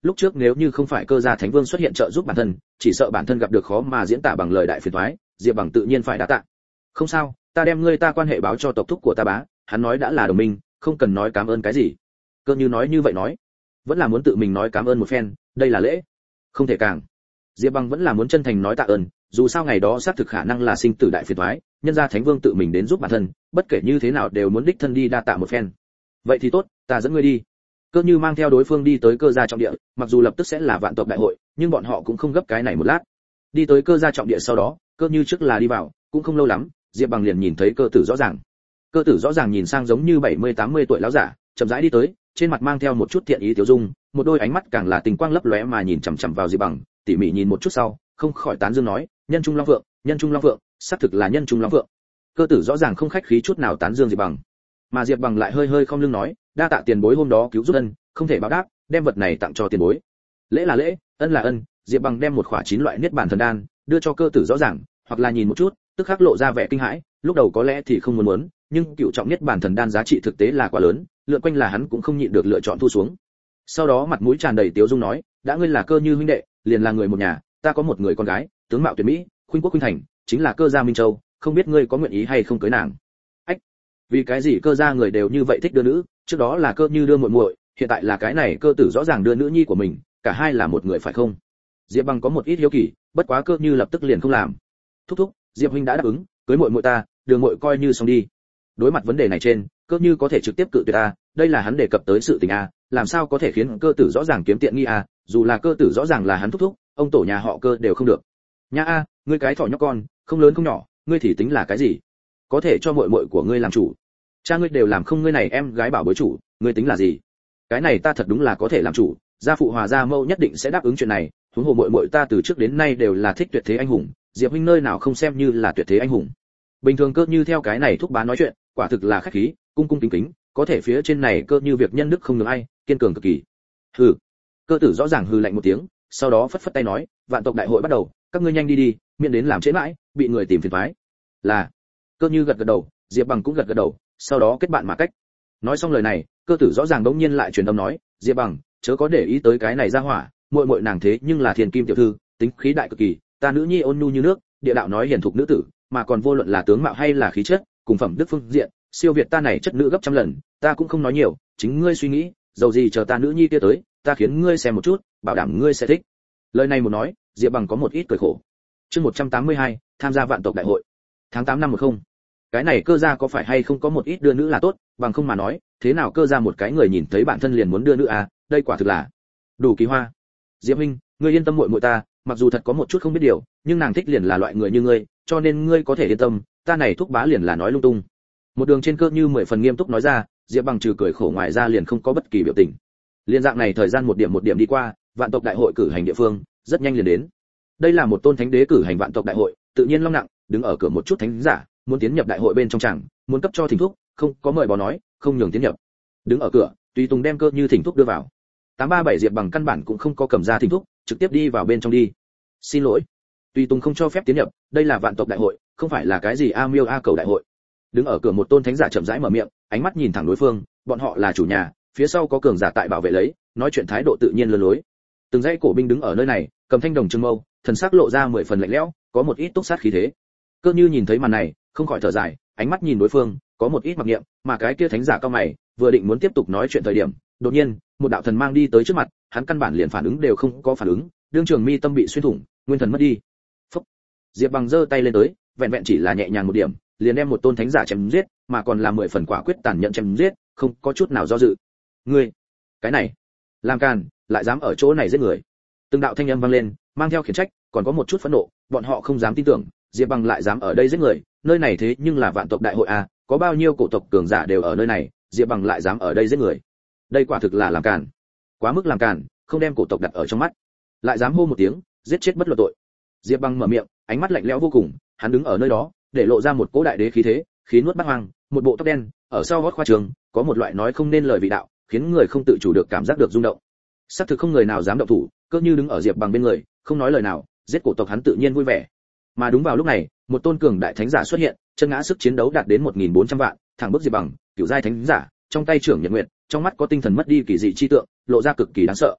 lúc trước nếu như không phải cơ gia thánh vương xuất hiện trợ giúp bản thân, chỉ sợ bản thân gặp được khó mà diễn tả bằng lời đại phiền toái, Diệp Bằng tự nhiên phải đáp tạ. Không sao, ta đem ngươi ta quan hệ báo cho tộc thúc của ta bá, hắn nói đã là đồng minh, không cần nói cảm ơn cái gì. Cơ Như nói như vậy nói, vẫn là muốn tự mình nói cảm ơn một phen, đây là lễ, không thể càng. Diệp Bằng vẫn là muốn chân thành nói tạ ơn, dù sao ngày đó xác thực khả năng là sinh tử đại phiền toái, nhân gia thánh vương tự mình đến giúp bản thân, bất kể như thế nào đều muốn đích thân đi đa tạ một phen. Vậy thì tốt, ta dẫn ngươi đi. Cơ Như mang theo đối phương đi tới cơ gia trọng địa, mặc dù lập tức sẽ là vạn tộc đại hội, nhưng bọn họ cũng không gấp cái này một lát. Đi tới cơ gia trọng địa sau đó, Cơ Như trước là đi vào, cũng không lâu lắm, Diệp Bằng liền nhìn thấy cơ tử rõ ràng. Cơ tử rõ ràng nhìn sang giống như bảy mươi tám mươi tuổi lão giả, chậm rãi đi tới, trên mặt mang theo một chút thiện ý tiểu dung, một đôi ánh mắt càng là tình quang lấp lóe mà nhìn chằm chằm vào Diệp Bằng, tỉ mỉ nhìn một chút sau, không khỏi tán dương nói, nhân trung long vượng, nhân trung long vượng, xác thực là nhân trung long vượng. Cơ tử rõ ràng không khách khí chút nào tán dương Diệp Bằng, mà Diệp Bằng lại hơi hơi không lưng nói, đa tạ tiền bối hôm đó cứu giúp ân, không thể báo đáp, đem vật này tặng cho tiền bối. Lễ là lễ, ân là ân. Diệp Bằng đem một khỏa chín loại niết bàn thần đan đưa cho cơ tử rõ ràng, hoặc là nhìn một chút, tức khắc lộ ra vẻ kinh hãi, lúc đầu có lẽ thì không muốn muốn, nhưng cựu trọng niết bàn thần đan giá trị thực tế là quá lớn, lượn quanh là hắn cũng không nhịn được lựa chọn thu xuống. Sau đó mặt mũi tràn đầy tiếu dung nói, đã ngươi là Cơ Như huynh đệ, liền là người một nhà, ta có một người con gái, tướng mạo tuyệt mỹ, khuynh quốc khuynh thành, chính là Cơ gia Minh Châu, không biết ngươi có nguyện ý hay không cưới nàng. Ách, vì cái gì Cơ gia người đều như vậy thích đưa nữ, trước đó là Cơ Như đưa muội muội, hiện tại là cái này Cơ tử rõ ràng đưa nữ nhi của mình, cả hai là một người phải không? Diệp Bằng có một ít hiếu kỳ, bất quá Cơ Như lập tức liền không làm. Thúc thúc, Diệp huynh đã đáp ứng, cưới muội muội ta, đường muội coi như xong đi. Đối mặt vấn đề này trên, Cơ Như có thể trực tiếp cự tuyệt a, đây là hắn đề cập tới sự tình a, làm sao có thể khiến Cơ tử rõ ràng kiếm tiện nghi a, dù là Cơ tử rõ ràng là hắn thúc thúc, ông tổ nhà họ Cơ đều không được. Nha a, ngươi cái thỏ nhóc con, không lớn không nhỏ, ngươi thì tính là cái gì? Có thể cho muội muội của ngươi làm chủ. Cha ngươi đều làm không, ngươi này em gái bảo bối chủ, ngươi tính là gì? Cái này ta thật đúng là có thể làm chủ, gia phụ hòa gia mẫu nhất định sẽ đáp ứng chuyện này, huống hồ muội muội ta từ trước đến nay đều là thích tuyệt thế anh hùng, Diệp huynh nơi nào không xem như là tuyệt thế anh hùng. Bình thường Cơ Như theo cái này thúc bá nói chuyện, quả thực là khách khí, cung cung kính kính, có thể phía trên này Cơ Như việc nhân đức không nhường ai, kiên cường cực kỳ. Hừ. Cơ tử rõ ràng hừ lạnh một tiếng, sau đó phất phất tay nói, vạn tộc đại hội bắt đầu, các ngươi nhanh đi đi, miễn đến làm trễ mãi, bị người tìm phiền toái. Là. Cơ Như gật gật đầu, Diệp Bằng cũng gật gật đầu, sau đó kết bạn mà cách. Nói xong lời này, Cơ tử rõ ràng đống nhiên lại truyền âm nói, Diệp Bằng, chớ có để ý tới cái này ra hỏa, muội muội nàng thế nhưng là thiên kim tiểu thư, tính khí đại cực kỳ, ta nữ nhi ôn nhu như nước, địa đạo nói hiển thục nữ tử, mà còn vô luận là tướng mạo hay là khí chất, cùng phẩm đức phương diện, siêu việt ta này chất nữ gấp trăm lần, ta cũng không nói nhiều, chính ngươi suy nghĩ, dầu gì chờ ta nữ nhi kia tới, ta khiến ngươi xem một chút, bảo đảm ngươi sẽ thích. Lời này một nói, Diệp Bằng có một ít cười khổ. Chương một trăm tám mươi hai, tham gia vạn tộc đại hội. Tháng tám năm một không. Cái này Cơ gia có phải hay không có một ít đưa nữ là tốt, bằng không mà nói, thế nào Cơ gia một cái người nhìn thấy bản thân liền muốn đưa nữ à, đây quả thực là đủ kỳ hoa. Diệp huynh, ngươi yên tâm muội muội ta, mặc dù thật có một chút không biết điều, nhưng nàng thích liền là loại người như ngươi, cho nên ngươi có thể yên tâm, ta này thúc bá liền là nói lung tung. Một đường trên Cơ Như mười phần nghiêm túc nói ra, Diệp Bằng trừ cười khổ ngoài ra liền không có bất kỳ biểu tình. Liên dạng này thời gian một điểm một điểm đi qua, vạn tộc đại hội cử hành địa phương, rất nhanh liền đến. Đây là một tôn thánh đế cử hành vạn tộc đại hội, tự nhiên long nặng, đứng ở cửa một chút thánh giả, muốn tiến nhập đại hội bên trong chẳng, muốn cấp cho thỉnh thúc, không có mời bỏ nói, không nhường tiến nhập. Đứng ở cửa, tùy tùng đem Cơ Như thỉnh thúc đưa vào. tám ba bảy Diệp Bằng căn bản cũng không có cầm ra thỉnh thúc, trực tiếp đi vào bên trong đi. Xin lỗi, tùy tùng không cho phép tiến nhập, đây là vạn tộc đại hội, không phải là cái gì a miêu a cầu đại hội. Đứng ở cửa một tôn thánh giả chậm rãi mở miệng, ánh mắt nhìn thẳng đối phương, bọn họ là chủ nhà, phía sau có cường giả tại bảo vệ lấy, nói chuyện thái độ tự nhiên lơ lối. Từng dãy cổ binh đứng ở nơi này, cầm thanh đồng trưng mâu, thần sắc lộ ra mười phần lạnh lẽo, có một ít túc sát khí thế. Cơ Như nhìn thấy màn này, không khỏi thở dài, ánh mắt nhìn đối phương, có một ít mặc niệm, mà cái kia thánh giả cao mày, vừa định muốn tiếp tục nói chuyện thời điểm, đột nhiên, một đạo thần mang đi tới trước mặt, hắn căn bản liền phản ứng đều không có phản ứng, đương trường mi tâm bị xuyên thủng, nguyên thần mất đi. Phốc. Diệp Bằng giơ tay lên tới, vẹn vẹn chỉ là nhẹ nhàng một điểm, liền đem một tôn thánh giả chém giết, mà còn là mười phần quả quyết tàn nhẫn chém giết, không có chút nào do dự. Ngươi, cái này, làm càn, lại dám ở chỗ này giết người. Từng đạo thanh âm vang lên, mang theo khiển trách, còn có một chút phẫn nộ, bọn họ không dám tin tưởng, Diệp Bằng lại dám ở đây giết người, nơi này thế nhưng là vạn tộc đại hội à, có bao nhiêu cổ tộc cường giả đều ở nơi này, Diệp Bằng lại dám ở đây giết người. Đây quả thực là làm càn. Quá mức làm càn, không đem cổ tộc đặt ở trong mắt. Lại dám hô một tiếng, giết chết bất luận tội. Diệp Bằng mở miệng, ánh mắt lạnh lẽo vô cùng, hắn đứng ở nơi đó, để lộ ra một cỗ đại đế khí thế, khí nuốt bát hoang, một bộ tóc đen, ở sau gót khoa trường, có một loại nói không nên lời vị đạo, khiến người không tự chủ được cảm giác được rung động. Sắp thực không người nào dám động thủ, Cơ Như đứng ở Diệp Bằng bên người, không nói lời nào, giết cổ tộc hắn tự nhiên vui vẻ. Mà đúng vào lúc này, một tôn cường đại thánh giả xuất hiện, chân ngã sức chiến đấu đạt đến một nghìn bốn trăm vạn, thẳng bước Diệp Bằng, cửu giai thánh giả, trong tay trưởng nhật nguyệt, trong mắt có tinh thần mất đi kỳ dị chi tượng, lộ ra cực kỳ đáng sợ.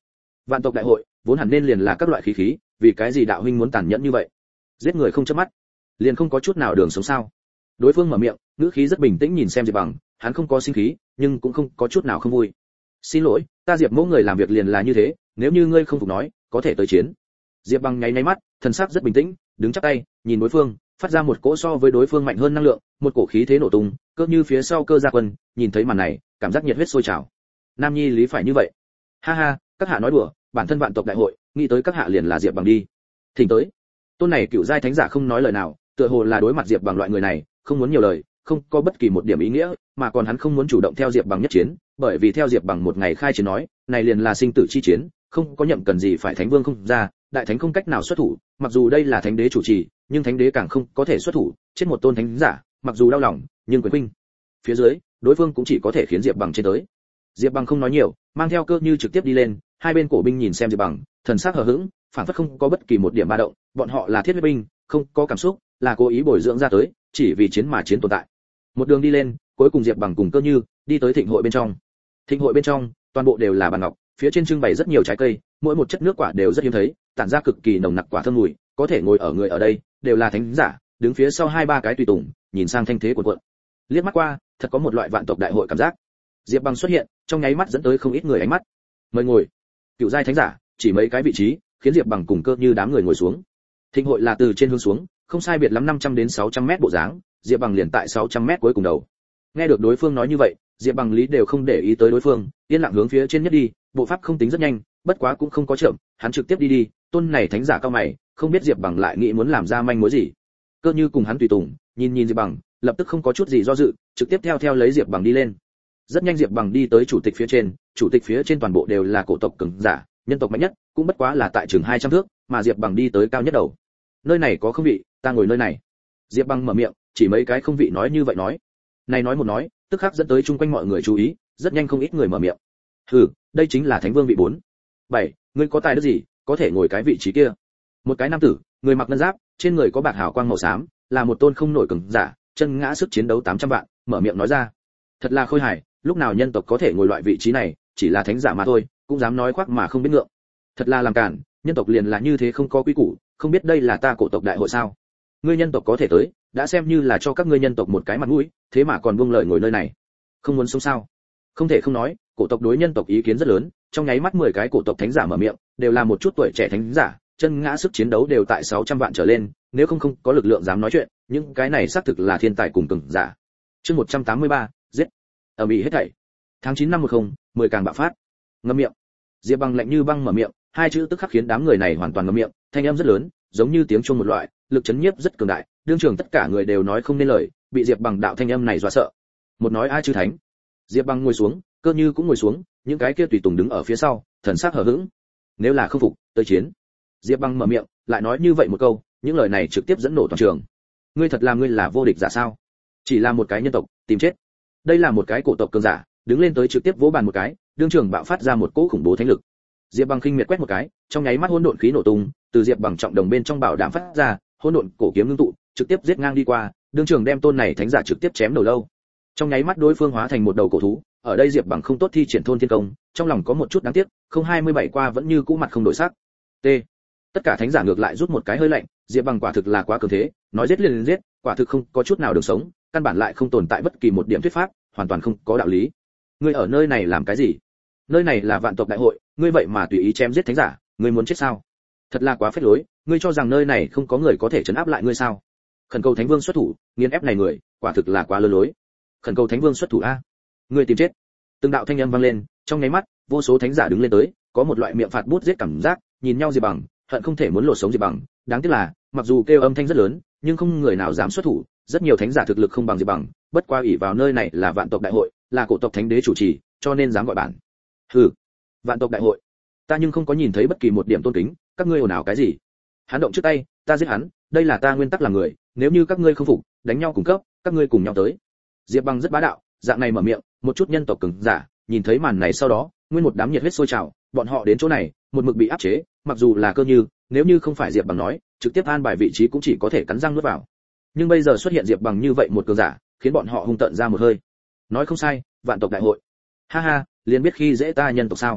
Vạn tộc đại hội vốn hẳn nên liền là các loại khí khí, vì cái gì đạo huynh muốn tàn nhẫn như vậy? Giết người không chớp mắt, liền không có chút nào đường sống sao? Đối phương mở miệng, ngữ khí rất bình tĩnh nhìn xem Diệp Bằng, hắn không có sinh khí, nhưng cũng không có chút nào không vui. Xin lỗi, ta Diệp mẫu người làm việc liền là như thế, nếu như ngươi không phục nói, có thể tới chiến. Diệp Bằng nháy nháy mắt, thần sắc rất bình tĩnh, đứng chắp tay, nhìn đối phương, phát ra một cỗ so với đối phương mạnh hơn năng lượng, một cổ khí thế nổ tung, cơ như phía sau cơ gia quân, nhìn thấy màn này, cảm giác nhiệt huyết sôi trào. Nam Nhi lý phải như vậy. Ha ha, các hạ nói đùa, bản thân vạn tộc đại hội, nghĩ tới các hạ liền là Diệp Bằng đi. Thỉnh tới. Tôn này cựu giai thánh giả không nói lời nào, tựa hồ là đối mặt Diệp Bằng loại người này, không muốn nhiều lời, không có bất kỳ một điểm ý nghĩa, mà còn hắn không muốn chủ động theo Diệp Bằng nhất chiến, bởi vì theo Diệp Bằng một ngày khai chiến nói, này liền là sinh tử chi chiến, không có nhậm cần gì phải thánh vương không ra, đại thánh không cách nào xuất thủ, mặc dù đây là thánh đế chủ trì, nhưng thánh đế càng không có thể xuất thủ, chết một tôn thánh giả, mặc dù đau lòng, nhưng quyền khuynh. Phía dưới, đối phương cũng chỉ có thể khiến Diệp Bằng trên tới. Diệp Bằng không nói nhiều, mang theo cơ như trực tiếp đi lên, hai bên cổ binh nhìn xem Diệp Bằng, thần sắc hờ hững, phản phất không có bất kỳ một điểm ba động, bọn họ là thiết huyết binh, không có cảm xúc, là cố ý bồi dưỡng ra tới, chỉ vì chiến mà chiến tồn tại. Một đường đi lên, cuối cùng Diệp Bằng cùng cơ như đi tới thịnh hội bên trong. Thịnh hội bên trong, toàn bộ đều là bàn ngọc, phía trên trưng bày rất nhiều trái cây, mỗi một chất nước quả đều rất hiếm thấy, tản ra cực kỳ nồng nặc quả thơm mùi, có thể ngồi ở người ở đây, đều là thánh giả, đứng phía sau hai ba cái tùy tùng, nhìn sang thanh thế cuộn cuộn. Liếc mắt qua, thật có một loại vạn tộc đại hội cảm giác. Diệp Bằng xuất hiện, trong nháy mắt dẫn tới không ít người ánh mắt. Mời ngồi. Cựu giai thánh giả, chỉ mấy cái vị trí, khiến Diệp Bằng cùng cơ như đám người ngồi xuống. Thịnh hội là từ trên hướng xuống, không sai biệt lắm năm trăm đến sáu trăm mét bộ dáng, Diệp Bằng liền tại sáu trăm mét cuối cùng đầu. Nghe được đối phương nói như vậy, Diệp Bằng lý đều không để ý tới đối phương, yên lặng hướng phía trên nhất đi, bộ pháp không tính rất nhanh, bất quá cũng không có chậm, hắn trực tiếp đi đi, tôn này thánh giả cao mày, không biết Diệp Bằng lại nghĩ muốn làm ra manh mối gì. Cơ như cùng hắn tùy tùng, nhìn nhìn Diệp Bằng, lập tức không có chút gì do dự, trực tiếp theo theo lấy Diệp Bằng đi lên. Rất nhanh Diệp Bằng đi tới chủ tịch phía trên, chủ tịch phía trên toàn bộ đều là cổ tộc cường giả, nhân tộc mạnh nhất, cũng bất quá là tại chừng hai trăm thước, mà Diệp Bằng đi tới cao nhất đầu. Nơi này có không vị, ta ngồi nơi này. Diệp Bằng mở miệng, chỉ mấy cái không vị nói như vậy nói. Này nói một nói, tức khắc dẫn tới chung quanh mọi người chú ý, rất nhanh không ít người mở miệng. Hừ, đây chính là thánh vương vị bốn. Bảy, ngươi có tài đức gì, có thể ngồi cái vị trí kia? Một cái nam tử, người mặc ngân giáp, trên người có bạc hào quang màu xám, là một tôn không nổi cường giả, chân ngã sức chiến đấu tám trăm vạn, mở miệng nói ra. Thật là khôi hài, lúc nào nhân tộc có thể ngồi loại vị trí này, chỉ là thánh giả mà thôi, cũng dám nói khoác mà không biết ngượng. Thật là làm cản, nhân tộc liền là như thế không có quy củ, không biết đây là ta cổ tộc đại hội sao? Ngươi nhân tộc có thể tới, đã xem như là cho các ngươi nhân tộc một cái mặt mũi, thế mà còn buông lời ngồi nơi này. Không muốn sống sao? Không thể không nói, cổ tộc đối nhân tộc ý kiến rất lớn, trong nháy mắt mười cái cổ tộc thánh giả mở miệng, đều là một chút tuổi trẻ thánh giả, chân ngã sức chiến đấu đều tại sáu trăm vạn trở lên, nếu không không có lực lượng dám nói chuyện, những cái này xác thực là thiên tài cùng cường giả. Chương một trăm tám mươi ba, giết. Ở bị hết thảy. Tháng chín năm một không, mười càng bạo phát. Ngậm miệng. Diệp Bằng lạnh như băng mở miệng, hai chữ tức khắc khiến đám người này hoàn toàn ngậm miệng, thanh âm rất lớn, giống như tiếng chuông một loại, lực chấn nhiếp rất cường đại, đương trường tất cả người đều nói không nên lời, bị Diệp Bằng đạo thanh âm này dọa sợ. Một nói ai chư thánh. Diệp Bằng ngồi xuống, cơ như cũng ngồi xuống, những cái kia tùy tùng đứng ở phía sau, thần sắc hờ hững. Nếu là không phục, tới chiến. Diệp Bằng mở miệng, lại nói như vậy một câu, những lời này trực tiếp dẫn nổ toàn trường. Ngươi thật là ngươi là vô địch giả sao? Chỉ là một cái nhân tộc, tìm chết. Đây là một cái cổ tộc cường giả, đứng lên tới trực tiếp vỗ bàn một cái, đương trường bạo phát ra một cỗ khủng bố thánh lực. Diệp Bằng khinh miệt quét một cái, trong nháy mắt hỗn độn khí nổ tung, từ Diệp Bằng trọng đồng bên trong bảo đảm phát ra, hỗn độn cổ kiếm ngưng tụ, trực tiếp giết ngang đi qua, đương trường đem tôn này thánh giả trực tiếp chém đầu lâu. Trong nháy mắt đối phương hóa thành một đầu cổ thú, ở đây Diệp Bằng không tốt thi triển thôn thiên công, trong lòng có một chút đáng tiếc, không hai mươi bảy qua vẫn như cũ mặt không đổi sắc. T. Tất cả thánh giả ngược lại rút một cái hơi lạnh, Diệp Bằng quả thực là quá cường thế, nói giết liền liền giết, quả thực không có chút nào đường sống, căn bản lại không tồn tại bất kỳ một điểm thuyết pháp, hoàn toàn không có đạo lý. Ngươi ở nơi này làm cái gì? Nơi này là vạn tộc đại hội, ngươi vậy mà tùy ý chém giết thánh giả, ngươi muốn chết sao? Thật là quá phết lối, ngươi cho rằng nơi này không có người có thể trấn áp lại ngươi sao? Khẩn cầu thánh vương xuất thủ, nghiền ép này người, quả thực là quá lơ lối. Khẩn cầu thánh vương xuất thủ a, ngươi tìm chết. Từng đạo thanh âm vang lên, trong nháy mắt, vô số thánh giả đứng lên tới, có một loại miệng phạt bút giết cảm giác, nhìn nhau Diệp Bằng, hận không thể muốn lột sống Diệp Bằng, đáng tiếc là, mặc dù kêu âm thanh rất lớn, nhưng không người nào dám xuất thủ, rất nhiều thánh giả thực lực không bằng Diệp Bằng, bất qua ỷ vào nơi này là vạn tộc đại hội, là cổ tộc thánh đế chủ trì, cho nên dám gọi bản. Hừ, vạn tộc đại hội, ta nhưng không có nhìn thấy bất kỳ một điểm tôn kính, các ngươi ồn ào cái gì? Hắn động trước tay, ta giết hắn, đây là ta nguyên tắc làm người, nếu như các ngươi không phục, đánh nhau cùng cấp, các ngươi cùng nhau tới. Diệp Bằng rất bá đạo, dạng này mở miệng, một chút nhân tộc cường giả, nhìn thấy màn này sau đó, nguyên một đám nhiệt huyết sôi trào, bọn họ đến chỗ này, một mực bị áp chế, mặc dù là cơ như, nếu như không phải Diệp Bằng nói, trực tiếp an bài vị trí cũng chỉ có thể cắn răng nuốt vào. Nhưng bây giờ xuất hiện Diệp Bằng như vậy một cường giả, khiến bọn họ hung tợn ra một hơi. Nói không sai, vạn tộc đại hội. Ha ha, liền biết khi dễ ta nhân tộc sao?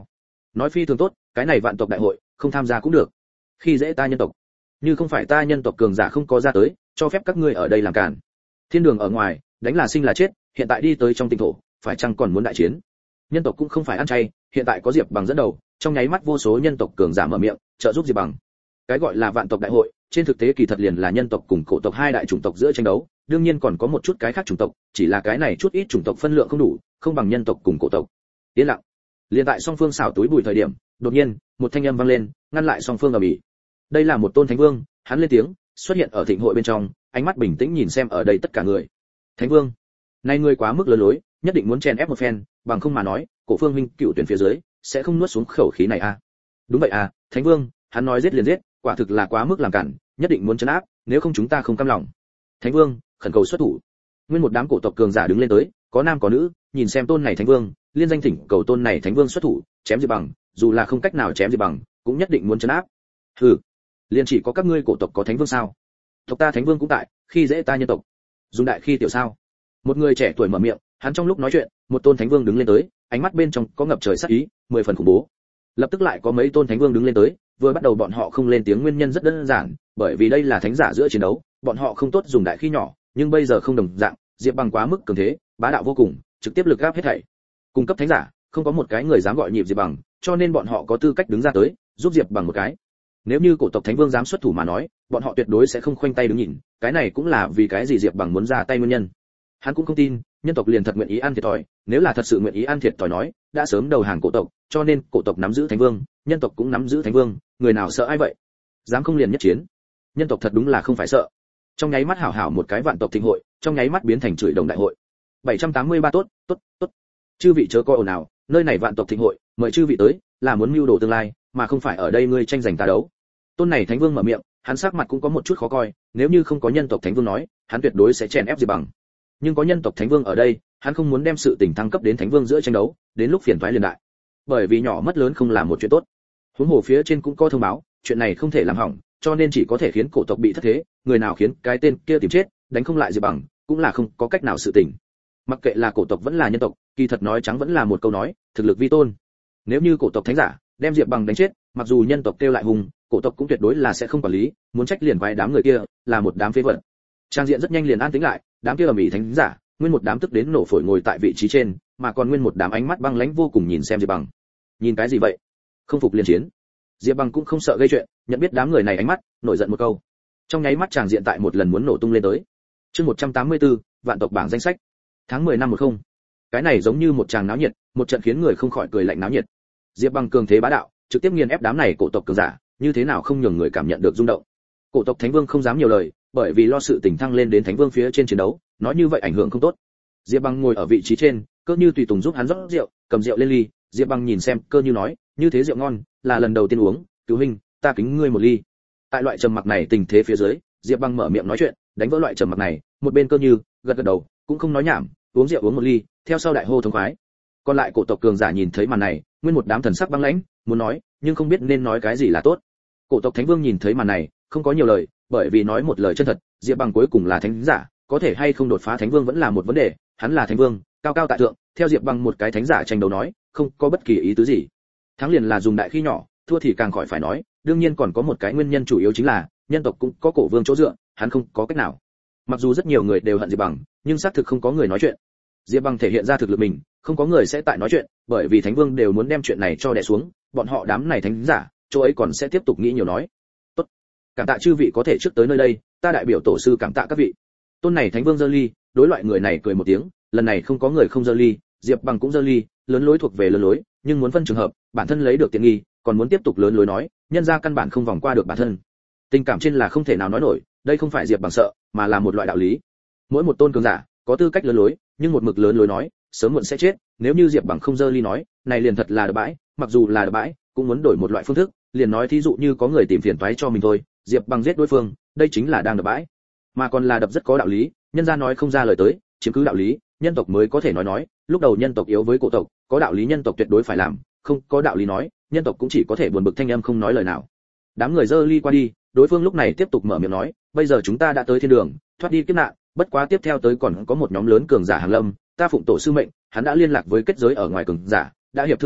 nói phi thường tốt, cái này vạn tộc đại hội không tham gia cũng được, khi dễ ta nhân tộc, như không phải ta nhân tộc cường giả không có ra tới, cho phép các ngươi ở đây làm cản. Thiên đường ở ngoài, đánh là sinh là chết, hiện tại đi tới trong tinh thổ, phải chăng còn muốn đại chiến? Nhân tộc cũng không phải ăn chay, hiện tại có Diệp Bằng dẫn đầu, trong nháy mắt vô số nhân tộc cường giả mở miệng, trợ giúp Diệp Bằng. Cái gọi là vạn tộc đại hội, trên thực tế kỳ thật liền là nhân tộc cùng cổ tộc hai đại chủng tộc giữa tranh đấu, đương nhiên còn có một chút cái khác chủng tộc, chỉ là cái này chút ít chủng tộc phân lượng không đủ, không bằng nhân tộc cùng cổ tộc. Yên lặng. Liên tại song phương xảo túi bụi thời điểm, đột nhiên, một thanh âm vang lên, ngăn lại song phương ầm ĩ. Đây là một tôn thánh vương, hắn lên tiếng, xuất hiện ở thịnh hội bên trong, ánh mắt bình tĩnh nhìn xem ở đây tất cả người. Thánh vương, nay ngươi quá mức lớn lối, nhất định muốn chèn ép một phen, bằng không mà nói, cổ phương huynh cựu tuyển phía dưới sẽ không nuốt xuống khẩu khí này à? Đúng vậy à, thánh vương, hắn nói giết liền giết, quả thực là quá mức làm cản, nhất định muốn trấn áp, nếu không chúng ta không cam lòng. Thánh vương, khẩn cầu xuất thủ. Nguyên một đám cổ tộc cường giả đứng lên tới, có nam có nữ, nhìn xem tôn này thánh vương, liên danh thỉnh cầu tôn này thánh vương xuất thủ, chém Diệp Bằng, dù là không cách nào chém Diệp Bằng, cũng nhất định muốn trấn áp. Hừ, liên chỉ có các ngươi cổ tộc có thánh vương sao? Tộc ta thánh vương cũng tại, khi dễ ta nhân tộc. Dùng đại khi tiểu sao? Một người trẻ tuổi mở miệng, hắn trong lúc nói chuyện, một tôn thánh vương đứng lên tới, ánh mắt bên trong có ngập trời sát ý, mười phần khủng bố. Lập tức lại có mấy tôn thánh vương đứng lên tới, vừa bắt đầu bọn họ không lên tiếng nguyên nhân rất đơn giản, bởi vì đây là thánh giả giữa chiến đấu, bọn họ không tốt dùng đại khi nhỏ, nhưng bây giờ không đồng dạng, Diệp Bằng quá mức cường thế, bá đạo vô cùng, trực tiếp lực áp hết thảy. Cung cấp thánh giả, không có một cái người dám gọi nhịp Diệp Bằng, cho nên bọn họ có tư cách đứng ra tới, giúp Diệp Bằng một cái. Nếu như cổ tộc thánh vương dám xuất thủ mà nói, bọn họ tuyệt đối sẽ không khoanh tay đứng nhìn, cái này cũng là vì cái gì Diệp Bằng muốn ra tay nguyên nhân. Hắn cũng không tin, nhân tộc liền thật nguyện ý ăn thiệt thòi, nếu là thật sự nguyện ý ăn thiệt thòi nói, đã sớm đầu hàng cổ tộc, cho nên cổ tộc nắm giữ thánh vương, nhân tộc cũng nắm giữ thánh vương, người nào sợ ai vậy? Dám không liền nhất chiến? Nhân tộc thật đúng là không phải sợ. Trong nháy mắt hảo hảo một cái vạn tộc thịnh hội, trong nháy mắt biến thành chửi đồng đại hội. bảy trăm tám mươi ba tốt, tốt, tốt. Chư vị chớ coi ồn ào, nơi này vạn tộc thịnh hội, mời chư vị tới, là muốn mưu đồ tương lai, mà không phải ở đây ngươi tranh giành ta đấu. Tôn này thánh vương mở miệng, hắn sắc mặt cũng có một chút khó coi, nếu như không có nhân tộc thánh vương nói, hắn tuyệt đối sẽ chèn ép Diệp Bằng. Nhưng có nhân tộc thánh vương ở đây, hắn không muốn đem sự tình thăng cấp đến thánh vương giữa tranh đấu, đến lúc phiền toái liền đại. Bởi vì nhỏ mất lớn không là một chuyện tốt. Huống hồ phía trên cũng có thông báo, chuyện này không thể làm hỏng, cho nên chỉ có thể khiến cổ tộc bị thất thế, người nào khiến cái tên kia tìm chết, đánh không lại Diệp Bằng, cũng là không có cách nào sự tình. Mặc kệ là cổ tộc vẫn là nhân tộc, kỳ thật nói trắng vẫn là một câu nói, thực lực vi tôn. Nếu như cổ tộc thánh giả đem Diệp Bằng đánh chết, mặc dù nhân tộc kêu lại hùng, cổ tộc cũng tuyệt đối là sẽ không quản lý, muốn trách liền quay đám người kia, là một đám phế vật. Trang diện rất nhanh liền an tĩnh lại, đám kia ầm ĩ thánh giả, nguyên một đám tức đến nổ phổi ngồi tại vị trí trên, mà còn nguyên một đám ánh mắt băng lãnh vô cùng nhìn xem Diệp Bằng. Nhìn cái gì vậy? Không phục liền chiến. Diệp Bằng cũng không sợ gây chuyện, nhận biết đám người này ánh mắt, nổi giận một câu. Trong nháy mắt tràng diện tại một lần muốn nổ tung lên tới. Chương một trăm tám mươi tư, vạn tộc bảng danh sách. Tháng mười năm một không. Cái này giống như một tràng náo nhiệt, một trận khiến người không khỏi cười lạnh náo nhiệt. Diệp Bằng cường thế bá đạo, trực tiếp nghiền ép đám này cổ tộc cường giả, như thế nào không nhường người cảm nhận được rung động. Cổ tộc thánh vương không dám nhiều lời, bởi vì lo sự tình thăng lên đến thánh vương phía trên chiến đấu, nói như vậy ảnh hưởng không tốt. Diệp Bằng ngồi ở vị trí trên, Cơ Như tùy tùng giúp hắn rót rượu, cầm rượu lên ly, Diệp Bằng nhìn xem, Cơ Như nói, như thế rượu ngon, là lần đầu tiên uống, cứu huynh, ta kính ngươi một ly. Tại loại trầm mặc này tình thế phía dưới, Diệp Bằng mở miệng nói chuyện, đánh vỡ loại trầm mặc này, một bên Cơ Như gật gật đầu, cũng không nói nhảm, uống rượu uống một ly, theo sau đại hô thống khoái. Còn lại cổ tộc cường giả nhìn thấy màn này, nguyên một đám thần sắc băng lãnh, muốn nói, nhưng không biết nên nói cái gì là tốt. Cổ tộc thánh vương nhìn thấy màn này, không có nhiều lời, bởi vì nói một lời chân thật, Diệp Bằng cuối cùng là thánh giả, có thể hay không đột phá thánh vương vẫn là một vấn đề, hắn là thánh vương, cao cao tại thượng, theo Diệp Bằng một cái thánh giả tranh đấu nói, không có bất kỳ ý tứ gì. Thắng liền là dùng đại khi nhỏ, thua thì càng khỏi phải nói, đương nhiên còn có một cái nguyên nhân chủ yếu chính là, nhân tộc cũng có cổ vương chỗ dựa, hắn không có cách nào. Mặc dù rất nhiều người đều hận Diệp Bằng, nhưng xác thực không có người nói chuyện. Diệp Bằng thể hiện ra thực lực mình, không có người sẽ tại nói chuyện, bởi vì thánh vương đều muốn đem chuyện này cho đè xuống, bọn họ đám này thánh giả, chỗ ấy còn sẽ tiếp tục nghĩ nhiều nói. Tốt, cảm tạ chư vị có thể trước tới nơi đây, ta đại biểu tổ sư cảm tạ các vị. Tôn này thánh vương giơ ly, đối loại người này cười một tiếng, lần này không có người không giơ ly, Diệp Bằng cũng giơ ly, lớn lối thuộc về lớn lối, nhưng muốn phân trường hợp, bản thân lấy được tiện nghi, còn muốn tiếp tục lớn lối nói, nhân ra căn bản không vòng qua được bản thân. Tình cảm trên là không thể nào nói nổi, đây không phải Diệp Bằng sợ, mà là một loại đạo lý. Mỗi một tôn cường giả có tư cách lớn lối, nhưng một mực lớn lối nói, sớm muộn sẽ chết, nếu như Diệp Bằng không giơ ly nói, này liền thật là đập bãi, mặc dù là đập bãi, cũng muốn đổi một loại phương thức, liền nói thí dụ như có người tìm phiền toái cho mình thôi, Diệp Bằng giết đối phương, đây chính là đang đập bãi, mà còn là đập rất có đạo lý, nhân gia nói không ra lời tới, chiếm cứ đạo lý, nhân tộc mới có thể nói nói, lúc đầu nhân tộc yếu với cổ tộc, có đạo lý nhân tộc tuyệt đối phải làm, không có đạo lý nói, nhân tộc cũng chỉ có thể buồn bực thanh âm không nói lời nào. Đám người giơ ly qua đi, đối phương lúc này tiếp tục mở miệng nói, bây giờ chúng ta đã tới thiên đường, thoát đi kiếp nạn, bất quá tiếp theo tới còn có một nhóm lớn cường giả hàng lâm, ta phụng tổ sư mệnh, hắn đã liên lạc với kết giới ở ngoài cường giả, đã hiệp thương tốt,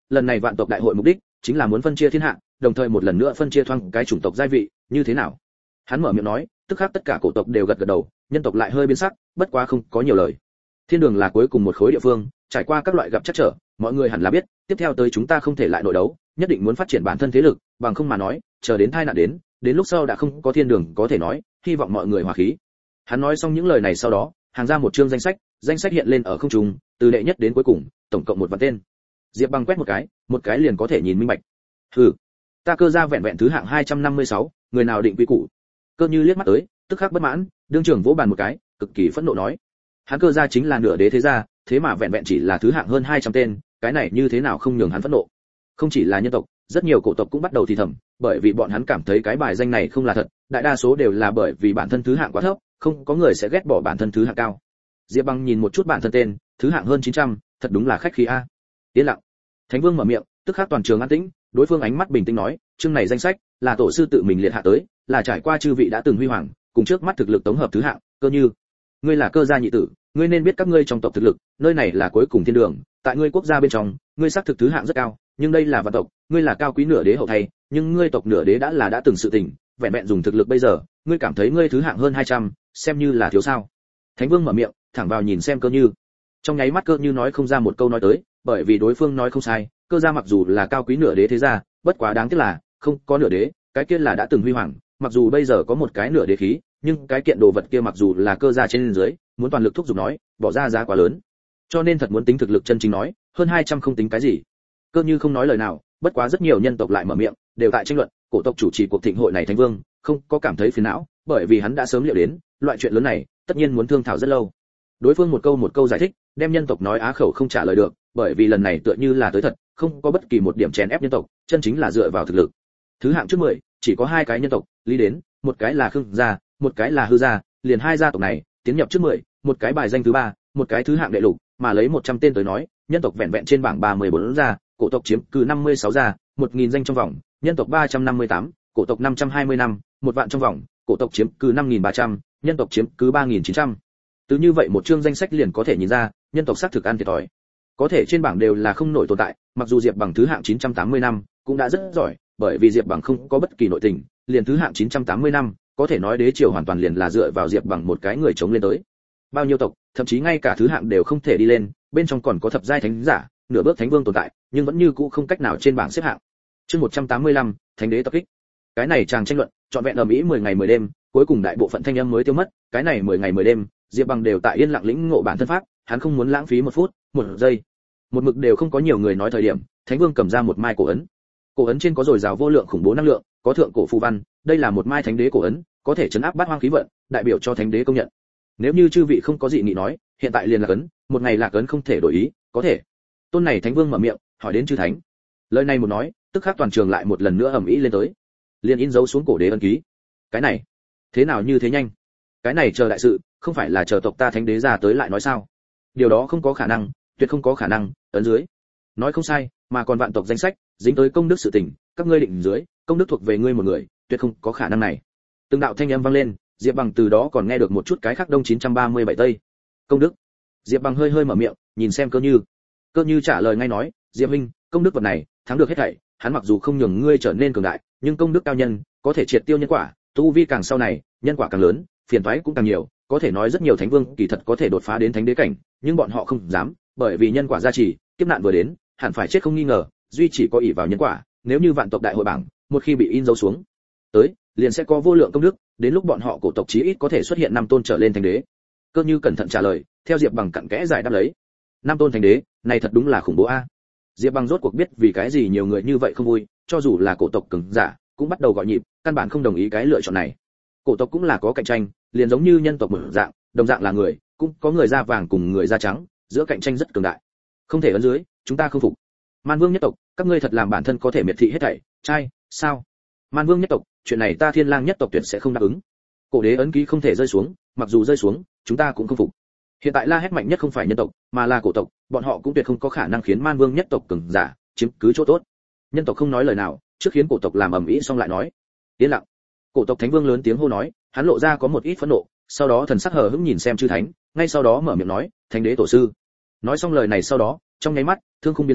lần này vạn tộc đại hội mục đích chính là muốn phân chia thiên hạ, đồng thời một lần nữa phân chia thoáng cái chủng tộc giai vị, như thế nào? Hắn mở miệng nói, tức khắc tất cả cổ tộc đều gật gật đầu, nhân tộc lại hơi biến sắc, bất quá không có nhiều lời. Thiên đường là cuối cùng một khối địa phương, trải qua các loại gặp trắc trở, mọi người hẳn là biết, tiếp theo tới chúng ta không thể lại nội đấu, nhất định muốn phát triển bản thân thế lực, bằng không mà nói, chờ đến tai nạn đến, đến lúc sau đã không có thiên đường có thể nói, hy vọng mọi người hòa khí. Hắn nói xong những lời này sau đó, hàng ra một chương danh sách, danh sách hiện lên ở không trung, từ đệ nhất đến cuối cùng, tổng cộng một vạn tên. Diệp Băng quét một cái, một cái liền có thể nhìn minh bạch. Hừ, ta Cơ gia vẹn vẹn thứ hạng hai trăm năm mươi sáu, người nào định quy củ? Cơ Như liếc mắt tới, tức khắc bất mãn, đương trưởng vỗ bàn một cái, cực kỳ phẫn nộ nói: hắn Cơ gia chính là nửa đế thế gia, thế mà vẹn vẹn chỉ là thứ hạng hơn hai trăm tên, cái này như thế nào không nhường hắn phẫn nộ? Không chỉ là nhân tộc, rất nhiều cổ tộc cũng bắt đầu thì thầm, bởi vì bọn hắn cảm thấy cái bài danh này không là thật, đại đa số đều là bởi vì bản thân thứ hạng quá thấp, không có người sẽ ghét bỏ bản thân thứ hạng cao. Diệp Băng nhìn một chút bản thân tên, thứ hạng hơn chín trăm, thật đúng là khách khí a. Yên lặng. Thánh Vương mở miệng, tức khắc toàn trường an tĩnh, đối phương ánh mắt bình tĩnh nói, chương này danh sách là tổ sư tự mình liệt hạ tới, là trải qua chư vị đã từng huy hoàng, cùng trước mắt thực lực tổng hợp thứ hạng, Cơ Như, ngươi là Cơ gia nhị tử, ngươi nên biết các ngươi trong tộc thực lực, nơi này là cuối cùng thiên đường, tại ngươi quốc gia bên trong, ngươi xác thực thứ hạng rất cao, nhưng đây là vạn tộc, ngươi là cao quý nửa đế hậu thay, nhưng ngươi tộc nửa đế đã là đã từng sự tình, vẹn vẹn dùng thực lực bây giờ, ngươi cảm thấy ngươi thứ hạng hơn hai trăm, xem như là thiếu sao? Thánh Vương mở miệng, thẳng vào nhìn xem Cơ Như. Trong nháy mắt Cơ Như nói không ra một câu nói tới, bởi vì đối phương nói không sai, Cơ gia mặc dù là cao quý nửa đế thế gia, bất quá đáng tiếc là không có nửa đế, cái kia là đã từng huy hoàng, mặc dù bây giờ có một cái nửa đế khí, nhưng cái kiện đồ vật kia mặc dù là Cơ gia trên dưới, muốn toàn lực thúc giục nói, bỏ ra giá quá lớn. Cho nên thật muốn tính thực lực chân chính nói, hơn hai trăm không tính cái gì. Cơ Như không nói lời nào, bất quá rất nhiều nhân tộc lại mở miệng, đều tại tranh luận, cổ tộc chủ trì cuộc thịnh hội này Thánh Vương, không có cảm thấy phiền não, bởi vì hắn đã sớm liệu đến, loại chuyện lớn này, tất nhiên muốn thương thảo rất lâu. Đối phương một câu một câu giải thích, đem nhân tộc nói á khẩu không trả lời được, bởi vì lần này tựa như là tới thật, không có bất kỳ một điểm chèn ép nhân tộc, chân chính là dựa vào thực lực. Thứ hạng trước mười, chỉ có hai cái nhân tộc, lý đến, một cái là Khương gia, một cái là Hư gia, liền hai gia tộc này, tiến nhập trước mười, một cái bài danh thứ ba, một cái thứ hạng đệ lục, mà lấy một trăm tên tới nói, nhân tộc vẹn vẹn trên bảng ba mươi bốn gia, cổ tộc chiếm cứ năm mươi sáu gia, một nghìn danh trong vòng, nhân tộc ba trăm năm mươi tám, cổ tộc năm trăm hai mươi năm, một vạn trong vòng, cổ tộc chiếm cứ năm nghìn ba trăm, nhân tộc chiếm cứ ba nghìn chín trăm. Từ như vậy một chương danh sách liền có thể nhìn ra, nhân tộc xác thực ăn thiệt thòi. Có thể trên bảng đều là không nổi tồn tại, mặc dù Diệp Bằng thứ hạng chín trăm tám mươi năm, cũng đã rất giỏi, bởi vì Diệp Bằng không có bất kỳ nội tình, liền thứ hạng chín trăm tám mươi năm, có thể nói đế triều hoàn toàn liền là dựa vào Diệp Bằng một cái người chống lên tới. Bao nhiêu tộc, thậm chí ngay cả thứ hạng đều không thể đi lên, bên trong còn có thập giai thánh giả, nửa bước thánh vương tồn tại, nhưng vẫn như cũ không cách nào trên bảng xếp hạng. Chương một trăm tám mươi lăm, Thánh đế tập kích. Cái này chàng tranh luận, trọn vẹn ầm ĩ mười ngày mười đêm, cuối cùng đại bộ phận thanh âm mới tiêu mất, cái này mười ngày mười đêm, Diệp Bằng đều tại yên lặng lĩnh ngộ bản thân pháp, hắn không muốn lãng phí một phút, một giây. Một mực đều không có nhiều người nói thời điểm, Thánh Vương cầm ra một mai cổ ấn. Cổ ấn trên có dồi dào vô lượng khủng bố năng lượng, có thượng cổ phù văn, đây là một mai thánh đế cổ ấn, có thể chấn áp bát hoang khí vận, đại biểu cho thánh đế công nhận. Nếu như chư vị không có gì nghị nói, hiện tại liền là ấn, một ngày lạc ấn không thể đổi ý, có thể. Tôn này Thánh Vương mở miệng, hỏi đến chư thánh. Lời này một nói, tức khắc toàn trường lại một lần nữa ầm ĩ lên tới. Liền in dấu xuống cổ đế ấn ký. Cái này, thế nào như thế nhanh? Cái này chờ đại sự, không phải là chờ tộc ta thánh đế ra tới lại nói sao? Điều đó không có khả năng, tuyệt không có khả năng, ấn dưới. Nói không sai, mà còn vạn tộc danh sách, dính tới công đức sự tình, các ngươi định dưới, công đức thuộc về ngươi một người, tuyệt không có khả năng này. Từng đạo thanh âm vang lên, Diệp Bằng từ đó còn nghe được một chút cái khác đông chín trăm ba mươi bảy tây. Công đức. Diệp Bằng hơi hơi mở miệng, nhìn xem Cơ Như. Cơ Như trả lời ngay nói, Diệp huynh, công đức vật này, thắng được hết thảy, hắn mặc dù không nhường ngươi trở nên cường đại, nhưng công đức cao nhân, có thể triệt tiêu nhân quả, tu vi càng sau này, nhân quả càng lớn, phiền toái cũng càng nhiều, có thể nói rất nhiều thánh vương kỳ thật có thể đột phá đến thánh đế cảnh, nhưng bọn họ không dám, bởi vì nhân quả gia trì, kiếp nạn vừa đến, hẳn phải chết không nghi ngờ, duy chỉ có ỷ vào nhân quả, nếu như vạn tộc đại hội bảng, một khi bị in dấu xuống, tới, liền sẽ có vô lượng công đức, đến lúc bọn họ cổ tộc chí ít có thể xuất hiện năm tôn trở lên thánh đế. Cơ Như cẩn thận trả lời, theo Diệp Bằng cặn kẽ giải đáp lấy. Năm tôn thánh đế, này thật đúng là khủng bố a. Diệp Bằng rốt cuộc biết vì cái gì nhiều người như vậy không vui, cho dù là cổ tộc cường giả, cũng bắt đầu gọi nhịp, căn bản không đồng ý cái lựa chọn này. Cổ tộc cũng là có cạnh tranh, liền giống như nhân tộc một dạng, đồng dạng là người, cũng có người da vàng cùng người da trắng, giữa cạnh tranh rất cường đại. Không thể ấn dưới, chúng ta không phục. Man Vương nhất tộc, các ngươi thật làm bản thân có thể miệt thị hết thảy, trai, sao? Man Vương nhất tộc, chuyện này ta Thiên Lang nhất tộc tuyệt sẽ không đáp ứng. Cổ đế ấn ký không thể rơi xuống, mặc dù rơi xuống, chúng ta cũng không phục. Hiện tại la hét mạnh nhất không phải nhân tộc, mà là cổ tộc, bọn họ cũng tuyệt không có khả năng khiến Man Vương nhất tộc cường giả chiếm cứ chỗ tốt. Nhân tộc không nói lời nào, trước khiến cổ tộc làm ầm ĩ xong lại nói. Yên lặng. Cổ tộc Thánh Vương lớn tiếng hô nói, hắn lộ ra có một ít phẫn nộ, sau đó thần sắc hờ hững nhìn xem chư thánh, ngay sau đó mở miệng nói, Thánh đế tổ sư. Nói xong lời này sau đó, trong nháy mắt, thương khung biến sắc,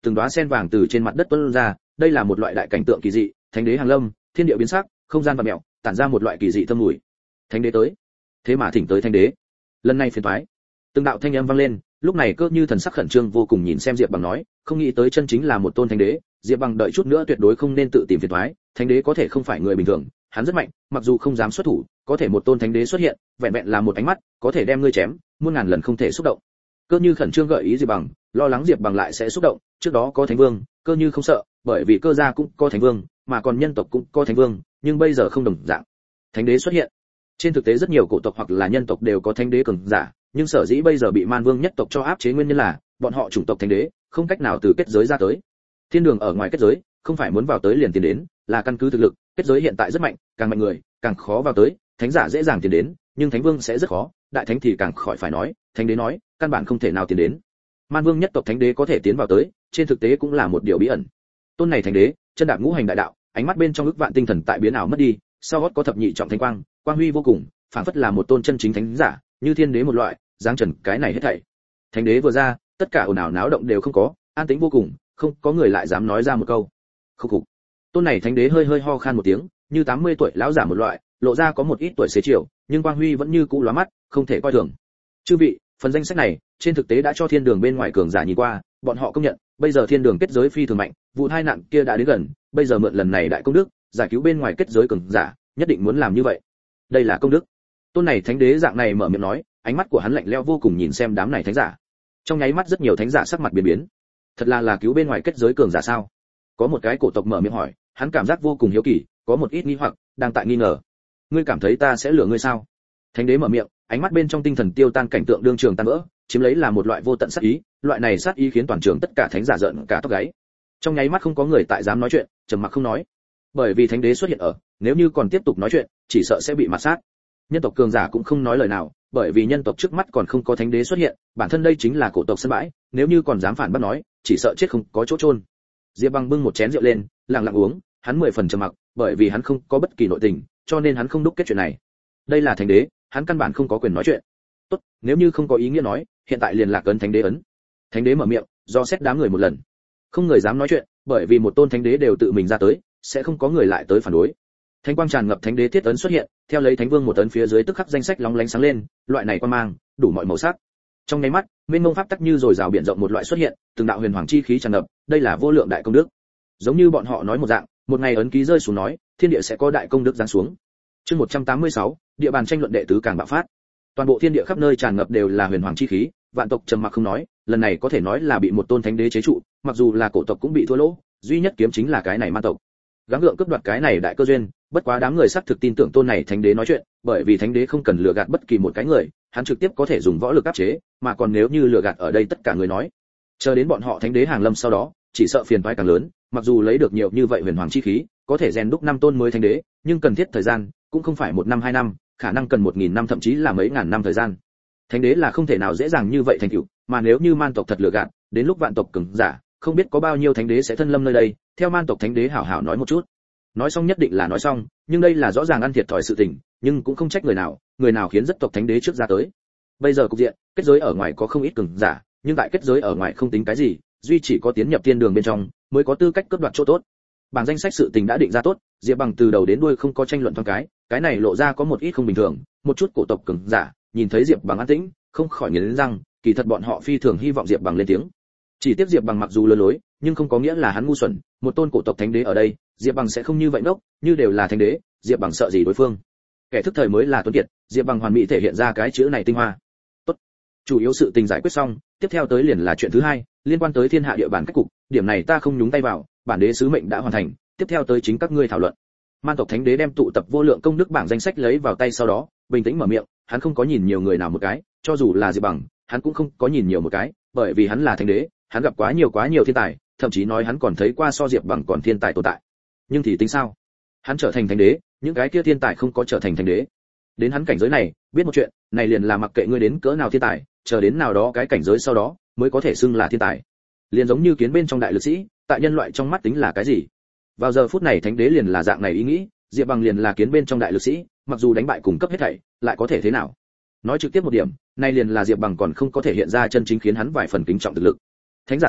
từng đóa sen vàng từ trên mặt đất tuôn ra, đây là một loại đại cảnh tượng kỳ dị, thánh đế hàng lâm, thiên địa biến sắc, không gian vặn mèo, tản ra một loại kỳ dị thơm mùi. Thánh đế tới. Thế mà thỉnh tới thánh đế. Lần này phiền toái. Từng đạo thanh âm vang lên, lúc này Cơ Như thần sắc khẩn trương vô cùng nhìn xem Diệp Bằng nói, không nghĩ tới chân chính là một tôn thánh đế, Diệp Bằng đợi chút nữa tuyệt đối không nên tự tìm phiền toái, thánh đế có thể không phải người bình thường, hắn rất mạnh, mặc dù không dám xuất thủ, có thể một tôn thánh đế xuất hiện, vẹn vẹn là một ánh mắt, có thể đem ngươi chém, muôn ngàn lần không thể xúc động. Cơ Như khẩn trương gợi ý Diệp Bằng, lo lắng Diệp Bằng lại sẽ xúc động, trước đó có thánh vương, Cơ Như không sợ, bởi vì Cơ gia cũng có thánh vương, mà còn nhân tộc cũng có thánh vương, nhưng bây giờ không đồng dạng. Thánh đế xuất hiện. Trên thực tế rất nhiều cổ tộc hoặc là nhân tộc đều có thánh đế cường giả, nhưng sở dĩ bây giờ bị Man Vương nhất tộc cho áp chế nguyên nhân là bọn họ chủng tộc thánh đế không cách nào từ kết giới ra tới. Thiên đường ở ngoài kết giới, không phải muốn vào tới liền tiến đến, là căn cứ thực lực, kết giới hiện tại rất mạnh, càng mạnh người, càng khó vào tới, thánh giả dễ dàng tiến đến, nhưng thánh vương sẽ rất khó, đại thánh thì càng khỏi phải nói, thánh đế nói, căn bản không thể nào tiến đến. Man Vương nhất tộc thánh đế có thể tiến vào tới, trên thực tế cũng là một điều bí ẩn. Tôn này thánh đế, chân đạp ngũ hành đại đạo, ánh mắt bên trong ức vạn tinh thần tại biến ảo mất đi, sau gót có thập nhị trọng thánh quang, quang huy vô cùng, phảng phất là một tôn chân chính thánh giả, như thiên đế một loại, giáng trần cái này hết thảy. Thánh đế vừa ra, tất cả ồn ào náo động đều không có, an tĩnh vô cùng, không có người lại dám nói ra một câu. Khúc khục. Tôn này thánh đế hơi hơi ho khan một tiếng, như tám mươi tuổi lão giả một loại, lộ ra có một ít tuổi xế chiều, nhưng quang huy vẫn như cũ lóa mắt, không thể coi thường. Chư vị, phần danh sách này, trên thực tế đã cho thiên đường bên ngoài cường giả nhìn qua, bọn họ công nhận, bây giờ thiên đường kết giới phi thường mạnh, vụ tai nạn kia đã đến gần, bây giờ mượn lần này đại công đức, giải cứu bên ngoài kết giới cường giả, nhất định muốn làm như vậy. Đây là công đức. Tôn này thánh đế dạng này mở miệng nói, ánh mắt của hắn lạnh lẽo vô cùng nhìn xem đám này thánh giả. Trong nháy mắt rất nhiều thánh giả sắc mặt biến biến. Thật là là cứu bên ngoài kết giới cường giả sao? Có một cái cổ tộc mở miệng hỏi, hắn cảm giác vô cùng hiếu kỳ, có một ít nghi hoặc, đang tại nghi ngờ. Ngươi cảm thấy ta sẽ lừa ngươi sao? Thánh đế mở miệng, ánh mắt bên trong tinh thần tiêu tan cảnh tượng đương trường tan vỡ, chiếm lấy là một loại vô tận sát ý, loại này sát ý khiến toàn trường tất cả thánh giả giận cả tóc gáy. Trong nháy mắt không có người tại dám nói chuyện, trầm mặc không nói. Bởi vì thánh đế xuất hiện ở, nếu như còn tiếp tục nói chuyện, chỉ sợ sẽ bị mạt sát. Nhân tộc cường giả cũng không nói lời nào, bởi vì nhân tộc trước mắt còn không có thánh đế xuất hiện, bản thân đây chính là cổ tộc sân bãi, nếu như còn dám phản bác nói, chỉ sợ chết không có chỗ chôn. Diệp Bằng bưng một chén rượu lên, lặng lặng uống, hắn mười phần trầm mặc, bởi vì hắn không có bất kỳ nội tình, cho nên hắn không đúc kết chuyện này. Đây là thánh đế, hắn căn bản không có quyền nói chuyện. Tốt, nếu như không có ý nghĩa nói, hiện tại liền lạc ấn thánh đế ấn. Thánh đế mở miệng, do xét đám người một lần. Không người dám nói chuyện, bởi vì một tôn thánh đế đều tự mình ra tới, sẽ không có người lại tới phản đối. Thánh quang tràn ngập thánh đế thiết ấn xuất hiện, theo lấy thánh vương một ấn phía dưới tức khắc danh sách lóng lánh sáng lên, loại này quang mang, đủ mọi màu sắc. Trong nháy mắt, mênh mông pháp tắc như rồi rào biển rộng một loại xuất hiện, từng đạo huyền hoàng chi khí tràn ngập, đây là vô lượng đại công đức. Giống như bọn họ nói một dạng, một ngày ấn ký rơi xuống nói, thiên địa sẽ có đại công đức giáng xuống. Chương một trăm tám mươi sáu, địa bàn tranh luận đệ tứ càng bạo phát. Toàn bộ thiên địa khắp nơi tràn ngập đều là huyền hoàng chi khí, vạn tộc trầm mặc không nói, lần này có thể nói là bị một tôn thánh đế chế trụ, mặc dù là cổ tộc cũng bị thua lỗ, duy nhất kiếm chính là cái này man tộc. Gắng gượng cướp đoạt cái này đại cơ duyên, bất quá đám người xác thực tin tưởng tôn này thánh đế nói chuyện, bởi vì thánh đế không cần lừa gạt bất kỳ một cái người, hắn trực tiếp có thể dùng võ lực áp chế, mà còn nếu như lừa gạt ở đây tất cả người nói, chờ đến bọn họ thánh đế hàng lâm sau đó, chỉ sợ phiền toái càng lớn, mặc dù lấy được nhiều như vậy huyền hoàng chi khí, có thể rèn đúc năm tôn mới thánh đế, nhưng cần thiết thời gian, cũng không phải một năm hai năm, khả năng cần một nghìn năm thậm chí là mấy ngàn năm thời gian. Thánh đế là không thể nào dễ dàng như vậy thành tựu, mà nếu như man tộc thật lừa gạt, đến lúc vạn tộc cường giả, không biết có bao nhiêu thánh đế sẽ thân lâm nơi đây, theo man tộc thánh đế hảo hảo nói một chút. Nói xong nhất định là nói xong, nhưng đây là rõ ràng ăn thiệt thòi sự tình, nhưng cũng không trách người nào, người nào khiến rất tộc thánh đế trước ra tới. Bây giờ cục diện, kết giới ở ngoài có không ít cường giả, nhưng tại kết giới ở ngoài không tính cái gì, duy chỉ có tiến nhập thiên đường bên trong mới có tư cách cướp đoạt chỗ tốt. Bảng danh sách sự tình đã định ra tốt, Diệp Bằng từ đầu đến đuôi không có tranh luận thoáng cái, cái này lộ ra có một ít không bình thường, một chút cổ tộc cường giả, nhìn thấy Diệp Bằng an tĩnh, không khỏi nghiến răng, kỳ thật bọn họ phi thường hy vọng Diệp Bằng lên tiếng. Chỉ tiếc Diệp Bằng mặc dù lừa lối, nhưng không có nghĩa là hắn ngu xuẩn, một tôn cổ tộc thánh đế ở đây, Diệp Bằng sẽ không như vậy ngốc, như đều là thánh đế, Diệp Bằng sợ gì đối phương. Kẻ thức thời mới là tuấn kiệt, Diệp Bằng hoàn mỹ thể hiện ra cái chữ này tinh hoa. Tốt. Chủ yếu sự tình giải quyết xong, tiếp theo tới liền là chuyện thứ hai, liên quan tới thiên hạ địa bàn cách cục, điểm này ta không nhúng tay vào, bản đế sứ mệnh đã hoàn thành, tiếp theo tới chính các ngươi thảo luận. Man tộc thánh đế đem tụ tập vô lượng công đức bảng danh sách lấy vào tay sau đó, bình tĩnh mở miệng, hắn không có nhìn nhiều người nào một cái, cho dù là Diệp Bằng, hắn cũng không có nhìn nhiều một cái, bởi vì hắn là thánh đế, hắn gặp quá nhiều quá nhiều thiên tài, thậm chí nói hắn còn thấy qua so Diệp Bằng còn thiên tài tồn tại. Nhưng thì tính sao? Hắn trở thành thánh đế, những cái kia thiên tài không có trở thành thánh đế. Đến hắn cảnh giới này, biết một chuyện, này liền là mặc kệ ngươi đến cỡ nào thiên tài, chờ đến nào đó cái cảnh giới sau đó, mới có thể xưng là thiên tài. Liền giống như kiến bên trong đại lực sĩ, tại nhân loại trong mắt tính là cái gì? Vào giờ phút này thánh đế liền là dạng này ý nghĩ, Diệp Bằng liền là kiến bên trong đại lực sĩ, mặc dù đánh bại cùng cấp hết thảy, lại có thể thế nào? Nói trực tiếp một điểm, này liền là Diệp Bằng còn không có thể hiện ra chân chính khiến hắn vài phần kính trọng thực lực. Thánh giả sau,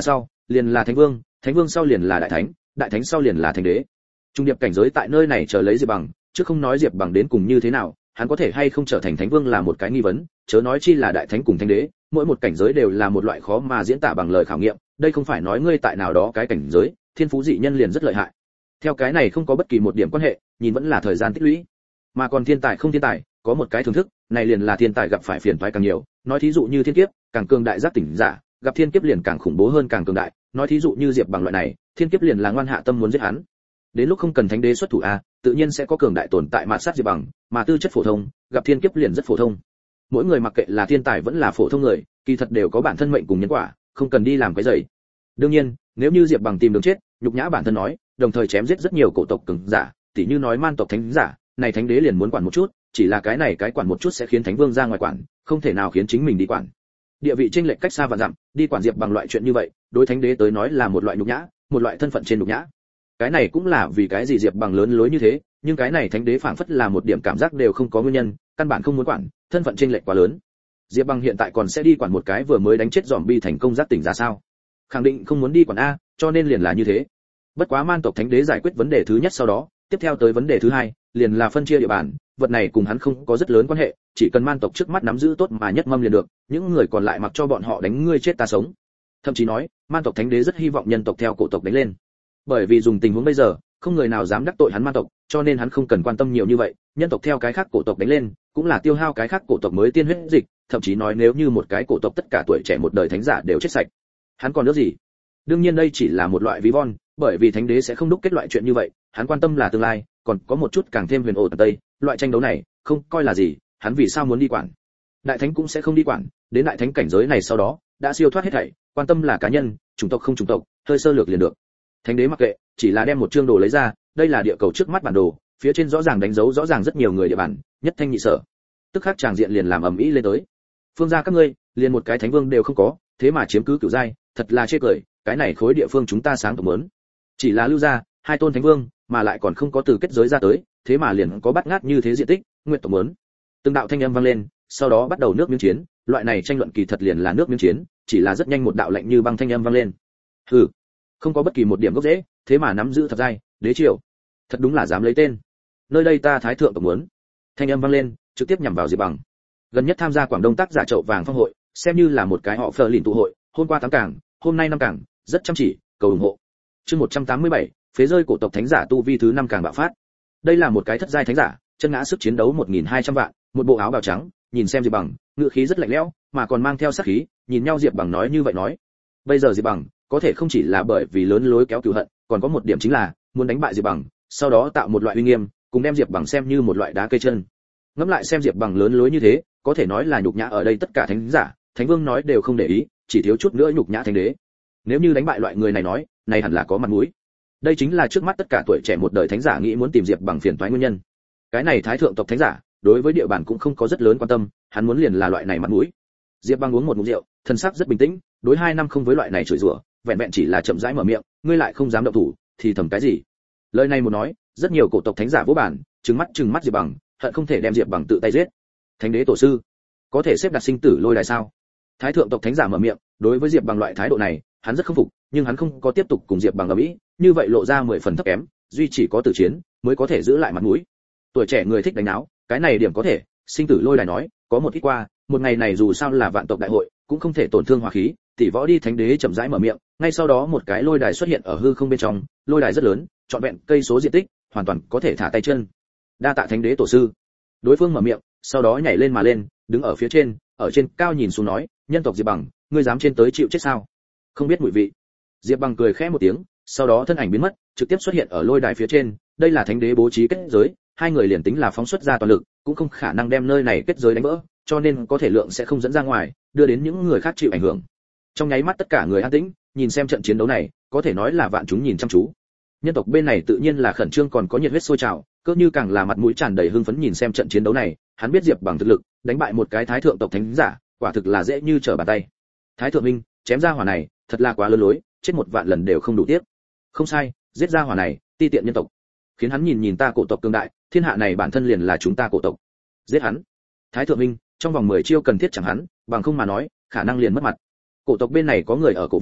liền là thánh vương, thánh vương sau liền là đại thánh, đại thánh sau liền là thánh đế. Trung điệp cảnh giới tại nơi này chờ lấy Diệp Bằng, chứ không nói Diệp Bằng đến cùng như thế nào, hắn có thể hay không trở thành thánh vương là một cái nghi vấn, chớ nói chi là đại thánh cùng thánh đế, mỗi một cảnh giới đều là một loại khó mà diễn tả bằng lời khảo nghiệm, đây không phải nói ngươi tại nào đó cái cảnh giới, thiên phú dị nhân liền rất lợi hại. Theo cái này không có bất kỳ một điểm quan hệ, nhìn vẫn là thời gian tích lũy. Mà còn thiên tài không thiên tài, có một cái thưởng thức, này liền là thiên tài gặp phải phiền toái càng nhiều, nói thí dụ như thiên kiếp, càng cường đại giác tỉnh giả, gặp thiên kiếp liền càng khủng bố hơn càng cường đại, nói thí dụ như Diệp Bằng loại này, thiên kiếp liền là ngoan hạ tâm muốn giết hắn. Đến lúc không cần thánh đế xuất thủ a, tự nhiên sẽ có cường đại tồn tại mà sát Diệp Bằng, mà tư chất phổ thông, gặp thiên kiếp liền rất phổ thông. Mỗi người mặc kệ là thiên tài vẫn là phổ thông người, kỳ thật đều có bản thân mệnh cùng nhân quả, không cần đi làm cái gì. Đương nhiên, nếu như Diệp Bằng tìm đường chết, nhục nhã bản thân nói, đồng thời chém giết rất nhiều cổ tộc cường giả, tỉ như nói man tộc thánh giả, này thánh đế liền muốn quản một chút, chỉ là cái này cái quản một chút sẽ khiến thánh vương ra ngoài quản, không thể nào khiến chính mình đi quản. Địa vị chênh lệch cách xa vạn dặm, đi quản Diệp Bằng loại chuyện như vậy, đối thánh đế tới nói là một loại nhục nhã, một loại thân phận trên nhục nhã. Cái này cũng là vì cái gì Diệp Bằng lớn lối như thế, nhưng cái này thánh đế phảng phất là một điểm cảm giác đều không có nguyên nhân, căn bản không muốn quản, thân phận chênh lệch quá lớn. Diệp Bằng hiện tại còn sẽ đi quản một cái vừa mới đánh chết zombie thành công giác tỉnh ra sao? Khẳng định không muốn đi quản a, cho nên liền là như thế. Bất quá man tộc thánh đế giải quyết vấn đề thứ nhất sau đó, tiếp theo tới vấn đề thứ hai, liền là phân chia địa bàn, vật này cùng hắn không có rất lớn quan hệ, chỉ cần man tộc trước mắt nắm giữ tốt mà nhất mâm liền được, những người còn lại mặc cho bọn họ đánh ngươi chết ta sống. Thậm chí nói, man tộc thánh đế rất hy vọng nhân tộc theo cổ tộc đánh lên. Bởi vì dùng tình huống bây giờ, không người nào dám đắc tội hắn man tộc, cho nên hắn không cần quan tâm nhiều như vậy, nhân tộc theo cái khác cổ tộc đánh lên, cũng là tiêu hao cái khác cổ tộc mới tiên huyết dịch, thậm chí nói nếu như một cái cổ tộc tất cả tuổi trẻ một đời thánh giả đều chết sạch, hắn còn nữa gì? Đương nhiên đây chỉ là một loại ví von, bởi vì thánh đế sẽ không đúc kết loại chuyện như vậy, hắn quan tâm là tương lai, còn có một chút càng thêm huyền ảo tây, loại tranh đấu này, không coi là gì, hắn vì sao muốn đi quản? Đại thánh cũng sẽ không đi quản, đến đại thánh cảnh giới này sau đó, đã siêu thoát hết thảy, quan tâm là cá nhân, chủng tộc không chủng tộc, hơi sơ lược liền được. Thánh đế mặc kệ, chỉ là đem một chương đồ lấy ra, đây là địa cầu trước mắt bản đồ, phía trên rõ ràng đánh dấu rõ ràng rất nhiều người địa bàn, nhất thanh nhị sở. Tức khắc tràng diện liền làm ầm ĩ lên tới. Phương gia các ngươi, liền một cái thánh vương đều không có, thế mà chiếm cứ cửu giai, thật là chê cười, cái này khối địa phương chúng ta sáng tộc muốn. Chỉ là lưu gia, hai tôn thánh vương, mà lại còn không có từ kết giới ra tới, thế mà liền có bắt ngát như thế diện tích, nguyện tộc muốn. Từng đạo thanh âm vang lên, sau đó bắt đầu nước miếng chiến, loại này tranh luận kỳ thật liền là nước miếng chiến, chỉ là rất nhanh một đạo lạnh như băng thanh âm vang lên. Hừ, không có bất kỳ một điểm gốc rễ, thế mà nắm giữ thập giai, đế triều, thật đúng là dám lấy tên. Nơi đây ta thái thượng tộc muốn. Thanh âm vang lên, trực tiếp nhằm vào Diệp Bằng. Gần nhất tham gia Quảng Đông tác giả chậu vàng phong hội, xem như là một cái họ phờ lìn tụ hội, hôm qua tám cảng, hôm nay năm cảng, rất chăm chỉ, cầu ủng hộ. Chương một trăm tám mươi bảy, phế rơi cổ tộc thánh giả tu vi thứ năm càng bạo phát. Đây là một cái thất giai thánh giả, chân ngã sức chiến đấu một nghìn hai trăm vạn, một bộ áo bào trắng, nhìn xem Diệp Bằng, ngữ khí rất lạnh lẽo, mà còn mang theo sát khí, nhìn nhau Diệp Bằng nói như vậy nói. Bây giờ Diệp Bằng, có thể không chỉ là bởi vì lớn lối kéo cừu hận, còn có một điểm chính là muốn đánh bại Diệp Bằng, sau đó tạo một loại uy nghiêm, cùng đem Diệp Bằng xem như một loại đá cây chân. Ngẫm lại xem Diệp Bằng lớn lối như thế, có thể nói là nhục nhã ở đây tất cả thánh giả, thánh vương nói đều không để ý, chỉ thiếu chút nữa nhục nhã thánh đế. Nếu như đánh bại loại người này nói, này hẳn là có mặt mũi. Đây chính là trước mắt tất cả tuổi trẻ một đời thánh giả nghĩ muốn tìm Diệp Bằng phiền toái nguyên nhân. Cái này thái thượng tộc thánh giả, đối với địa bàn cũng không có rất lớn quan tâm, hắn muốn liền là loại này mặt mũi. Diệp Bằng uống một ngụm rượu, thân sắc rất bình tĩnh, đối hai năm không với loại này chửi rủa, vẹn vẹn chỉ là chậm rãi mở miệng, ngươi lại không dám động thủ, thì thầm cái gì? Lời này một nói, rất nhiều cổ tộc thánh giả vỗ bản, trừng mắt trừng mắt Diệp Bằng, hận không thể đem Diệp Bằng tự tay giết. Thánh đế tổ sư, có thể xếp đặt sinh tử lôi đài sao? Thái thượng tộc thánh giả mở miệng, đối với Diệp Bằng loại thái độ này, hắn rất không phục, nhưng hắn không có tiếp tục cùng Diệp Bằng ở mỹ, như vậy lộ ra mười phần thấp kém, duy chỉ có tử chiến mới có thể giữ lại mặt mũi. Tuổi trẻ người thích đánh náo, cái này điểm có thể, sinh tử lôi đài nói, có một ít qua, một ngày này dù sao là vạn tộc đại hội, cũng không thể tổn thương hòa khí, tỷ võ đi thánh đế chậm rãi mở miệng, ngay sau đó một cái lôi đài xuất hiện ở hư không bên trong, lôi đài rất lớn, trọn vẹn cây số diện tích, hoàn toàn có thể thả tay chân. Đa tạ thánh đế tổ sư. Đối phương mở miệng, sau đó nhảy lên mà lên, đứng ở phía trên, ở trên cao nhìn xuống nói, nhân tộc Diệp Bằng, ngươi dám trên tới chịu chết sao? Không biết mùi vị. Diệp Bằng cười khẽ một tiếng, sau đó thân ảnh biến mất, trực tiếp xuất hiện ở lôi đài phía trên, đây là thánh đế bố trí kết giới, hai người liền tính là phóng xuất ra toàn lực, cũng không khả năng đem nơi này kết giới đánh vỡ, cho nên có thể lượng sẽ không dẫn ra ngoài, đưa đến những người khác chịu ảnh hưởng. Trong nháy mắt tất cả người an tĩnh, nhìn xem trận chiến đấu này, có thể nói là vạn chúng nhìn chăm chú. Nhân tộc bên này tự nhiên là khẩn trương còn có nhiệt huyết sôi trào, cơ như càng là mặt mũi tràn đầy hưng phấn nhìn xem trận chiến đấu này, hắn biết Diệp Bằng thực lực, đánh bại một cái thái thượng tộc thánh giả, quả thực là dễ như trở bàn tay. Thái thượng minh, chém ra hỏa này, thật là quá lớn lối, chết một vạn lần đều không đủ tiếc. Không sai, giết ra hỏa này, ti tiện nhân tộc. Khiến hắn nhìn nhìn ta cổ tộc cường đại, thiên hạ này bản thân liền là chúng ta cổ tộc. Giết hắn. Thái thượng minh, trong vòng mười chiêu cần thiết chẳng hắn, bằng không mà nói, khả năng liền mất mặt. Cổ tộc bên này có người ở cổ vũ,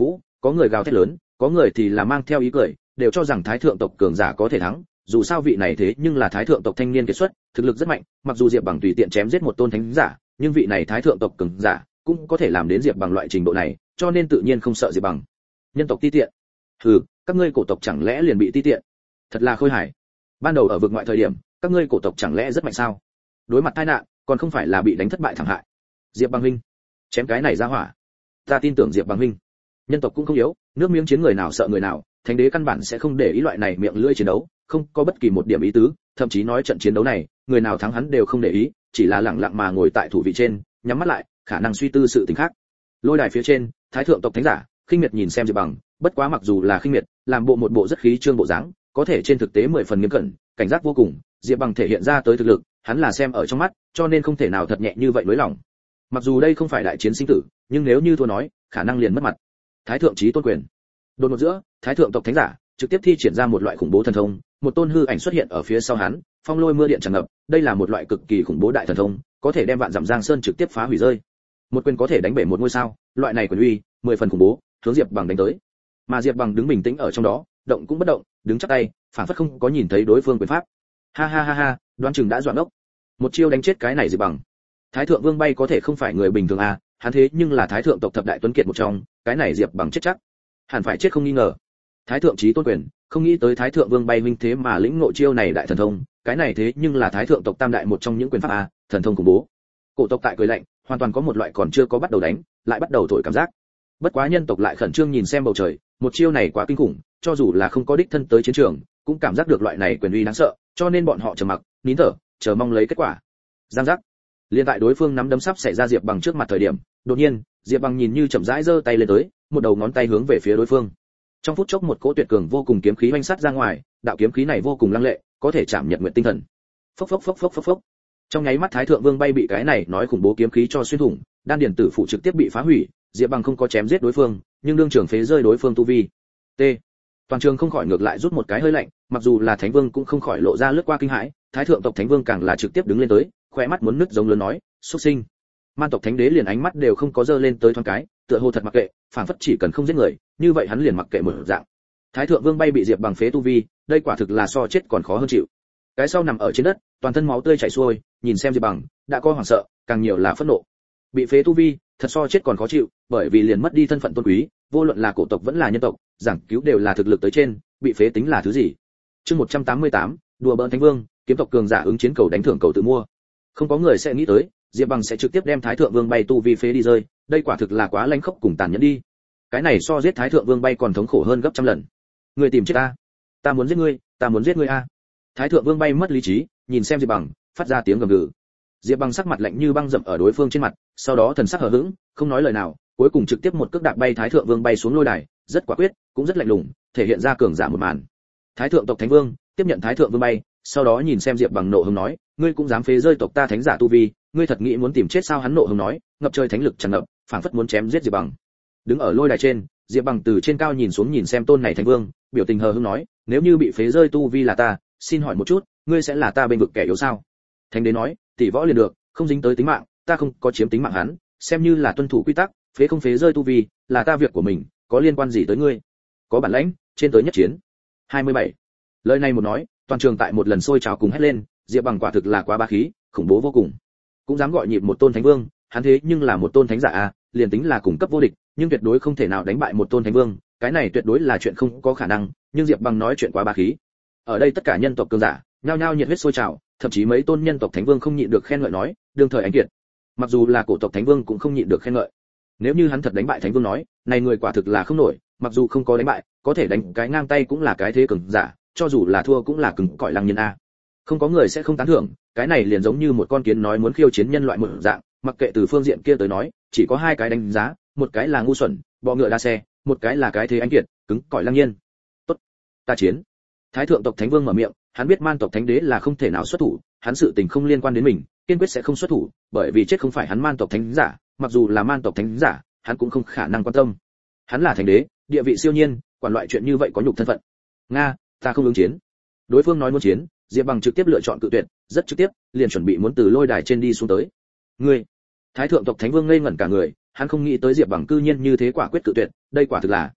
có người gào thét lớn, có người thì là mang theo ý cười, đều cho rằng thái thượng tộc cường giả có thể thắng, dù sao vị này thế nhưng là thái thượng tộc thanh niên kiệt xuất, thực lực rất mạnh, mặc dù Diệp Bằng tùy tiện chém giết một tôn thánh giả, nhưng vị này thái thượng tộc cường giả cũng có thể làm đến Diệp Bằng loại trình độ này, cho nên tự nhiên không sợ Diệp Bằng. Nhân tộc ti tiện. Hừ, các ngươi cổ tộc chẳng lẽ liền bị ti tiện? Thật là khôi hài. Ban đầu ở vực ngoại thời điểm, các ngươi cổ tộc chẳng lẽ rất mạnh sao? Đối mặt tai nạn, còn không phải là bị đánh thất bại thảm hại. Diệp Bằng huynh, chém cái này ra hỏa. Ta tin tưởng Diệp Bằng huynh. Nhân tộc cũng không yếu, nước miếng chiến người nào sợ người nào, thánh đế căn bản sẽ không để ý loại này miệng lưỡi chiến đấu, không có bất kỳ một điểm ý tứ, thậm chí nói trận chiến đấu này, người nào thắng hắn đều không để ý, chỉ là lặng lặng mà ngồi tại thủ vị trên, nhắm mắt lại, khả năng suy tư sự tình khác. Lôi đài phía trên, thái thượng tộc thánh giả, khinh miệt nhìn xem Diệp Bằng, bất quá mặc dù là khinh miệt, làm bộ một bộ rất khí trương bộ dáng, có thể trên thực tế mười phần nghiêm cẩn, cảnh giác vô cùng, Diệp Bằng thể hiện ra tới thực lực, hắn là xem ở trong mắt, cho nên không thể nào thật nhẹ như vậy nới lòng. Mặc dù đây không phải đại chiến sinh tử, nhưng nếu như thua nói, khả năng liền mất mặt. Thái thượng chí tôn quyền. Đột ngột giữa, thái thượng tộc thánh giả trực tiếp thi triển ra một loại khủng bố thần thông, một tôn hư ảnh xuất hiện ở phía sau hắn, phong lôi mưa điện tràn ngập, đây là một loại cực kỳ khủng bố đại thần thông, có thể đem vạn dặm giang sơn trực tiếp phá hủy rơi. Một quyền có thể đánh bể một ngôi sao, loại này quyền uy, mười phần khủng bố, hướng Diệp Bằng đánh tới. Mà Diệp Bằng đứng bình tĩnh ở trong đó, động cũng bất động, đứng chắp tay, phản phất không có nhìn thấy đối phương quyền pháp. Ha ha ha ha, đoán chừng đã doạn ốc. Một chiêu đánh chết cái này Diệp Bằng. Thái thượng vương bay có thể không phải người bình thường à, hắn thế nhưng là thái thượng tộc thập đại tuấn kiệt một trong, cái này Diệp Bằng chết chắc. Hẳn phải chết không nghi ngờ. Thái thượng chí tôn quyền, không nghĩ tới thái thượng vương bay huynh thế mà lĩnh ngộ chiêu này đại thần thông, cái này thế nhưng là thái thượng tộc tam đại một trong những quyền pháp a, thần thông khủng bố. Cổ tộc tại cười lạnh, hoàn toàn có một loại còn chưa có bắt đầu đánh, lại bắt đầu thổi cảm giác. Bất quá nhân tộc lại khẩn trương nhìn xem bầu trời, một chiêu này quá kinh khủng, cho dù là không có đích thân tới chiến trường, cũng cảm giác được loại này quyền uy đáng sợ, cho nên bọn họ trầm mặc, nín thở, chờ mong lấy kết quả. Giang giác. Liên tại đối phương nắm đấm sắp xảy ra Diệp Bằng trước mặt thời điểm, đột nhiên, Diệp Bằng nhìn như chậm rãi giơ tay lên tới, một đầu ngón tay hướng về phía đối phương. Trong phút chốc một cỗ tuyệt cường vô cùng kiếm khí oanh sắt ra ngoài, đạo kiếm khí này vô cùng lăng lệ, có thể chạm nhật nguyện tinh thần. Phốc phốc phốc phốc phốc phốc. Trong nháy mắt thái thượng vương bay bị cái này nói khủng bố kiếm khí cho xuyên thủng, đan điền tử phụ trực tiếp bị phá hủy, Diệp Bằng không có chém giết đối phương, nhưng đương trường phế rơi đối phương tu vi. T. Toàn trường không khỏi ngược lại rút một cái hơi lạnh, mặc dù là thánh vương cũng không khỏi lộ ra lướt qua kinh hãi, thái thượng tộc thánh vương càng là trực tiếp đứng lên tới, khóe mắt muốn nứt giống lớn nói, xuất sinh. Man tộc thánh đế liền ánh mắt đều không có dơ lên tới thoáng cái, tựa hồ thật mặc kệ, phản phất chỉ cần không giết người, như vậy hắn liền mặc kệ một dạng. Thái thượng vương bay bị Diệp Bằng phế tu vi, đây quả thực là so chết còn khó hơn chịu. Cái sau nằm ở trên đất, toàn thân máu tươi chảy xuôi, nhìn xem Diệp Bằng, đã có hoảng sợ, càng nhiều là phẫn nộ. Bị phế tu vi, thật so chết còn khó chịu, bởi vì liền mất đi thân phận tôn quý, vô luận là cổ tộc vẫn là nhân tộc, giảng cứu đều là thực lực tới trên, bị phế tính là thứ gì? Chương một trăm tám mươi tám, đùa bỡn thánh vương, kiếm tộc cường giả ứng chiến cầu đánh thưởng cầu tự mua. Không có người sẽ nghĩ tới, Diệp Bằng sẽ trực tiếp đem Thái thượng vương bay tu vi phế đi rơi, đây quả thực là quá lanh khốc cùng tàn nhẫn đi. Cái này so giết Thái thượng vương bay còn thống khổ hơn gấp trăm lần. Người tìm chết ta, ta muốn giết ngươi, ta muốn giết ngươi a. Thái thượng vương bay mất lý trí, nhìn xem Diệp Bằng, phát ra tiếng gầm gừ. Diệp Bằng sắc mặt lạnh như băng dậm ở đối phương trên mặt, sau đó thần sắc hờ hững, không nói lời nào, cuối cùng trực tiếp một cước đạp bay Thái thượng vương bay xuống lôi đài, rất quả quyết, cũng rất lạnh lùng, thể hiện ra cường giả một màn. Thái thượng tộc thánh vương tiếp nhận Thái thượng vương bay, sau đó nhìn xem Diệp Bằng nộ hứng nói, ngươi cũng dám phế rơi tộc ta thánh giả tu vi, ngươi thật nghĩ muốn tìm chết sao? Hắn nộ hứng nói, ngập trời thánh lực tràn ngập, phảng phất muốn chém giết Diệp Bằng. Đứng ở lôi đài trên, Diệp Bằng từ trên cao nhìn xuống nhìn xem tôn này thánh vương, biểu tình hờ hững nói, nếu như bị phế rơi tu vi là ta, xin hỏi một chút, ngươi sẽ là ta bên vực kẻ yếu sao? Thánh đế nói, tỷ võ liền được, không dính tới tính mạng, ta không có chiếm tính mạng hắn, xem như là tuân thủ quy tắc, phế không phế rơi tu vi, là ta việc của mình, có liên quan gì tới ngươi? Có bản lãnh, trên tới nhất chiến. hai mươi bảy. Lời này một nói, toàn trường tại một lần sôi trào cùng hét lên, Diệp Bằng quả thực là quá bá khí, khủng bố vô cùng. Cũng dám gọi nhịp một tôn thánh vương, hắn thế nhưng là một tôn thánh giả a, liền tính là cùng cấp vô địch, nhưng tuyệt đối không thể nào đánh bại một tôn thánh vương, cái này tuyệt đối là chuyện không có khả năng, nhưng Diệp Bằng nói chuyện quá bá khí. Ở đây tất cả nhân tộc cường giả, nhao nhao nhiệt huyết sôi trào, thậm chí mấy tôn nhân tộc thánh vương không nhịn được khen ngợi nói, đương thời ánh kiệt. Mặc dù là cổ tộc thánh vương cũng không nhịn được khen ngợi. Nếu như hắn thật đánh bại thánh vương nói, này người quả thực là không nổi, mặc dù không có đánh bại, có thể đánh cái ngang tay cũng là cái thế cường giả, cho dù là thua cũng là cứng cỏi lăng nhân a. Không có người sẽ không tán thưởng, cái này liền giống như một con kiến nói muốn khiêu chiến nhân loại một dạng, mặc kệ từ phương diện kia tới nói, chỉ có hai cái đánh giá, một cái là ngu xuẩn, bọ ngựa đa xe, một cái là cái thế anh kiệt, cứng cỏi lăng nhiên. Tốt, ta chiến. Thái thượng tộc thánh vương mở miệng, hắn biết man tộc thánh đế là không thể nào xuất thủ, hắn sự tình không liên quan đến mình, kiên quyết sẽ không xuất thủ, bởi vì chết không phải hắn man tộc thánh giả, mặc dù là man tộc thánh giả, hắn cũng không khả năng quan tâm. Hắn là thánh đế, địa vị siêu nhiên, quản loại chuyện như vậy có nhục thân phận. Nga, ta không ứng chiến. Đối phương nói muốn chiến, Diệp Bằng trực tiếp lựa chọn cự tuyệt, rất trực tiếp, liền chuẩn bị muốn từ lôi đài trên đi xuống tới. Ngươi, Thái thượng tộc thánh vương ngây ngẩn cả người, hắn không nghĩ tới Diệp Bằng cư nhiên như thế quả quyết cự tuyệt, đây quả thực là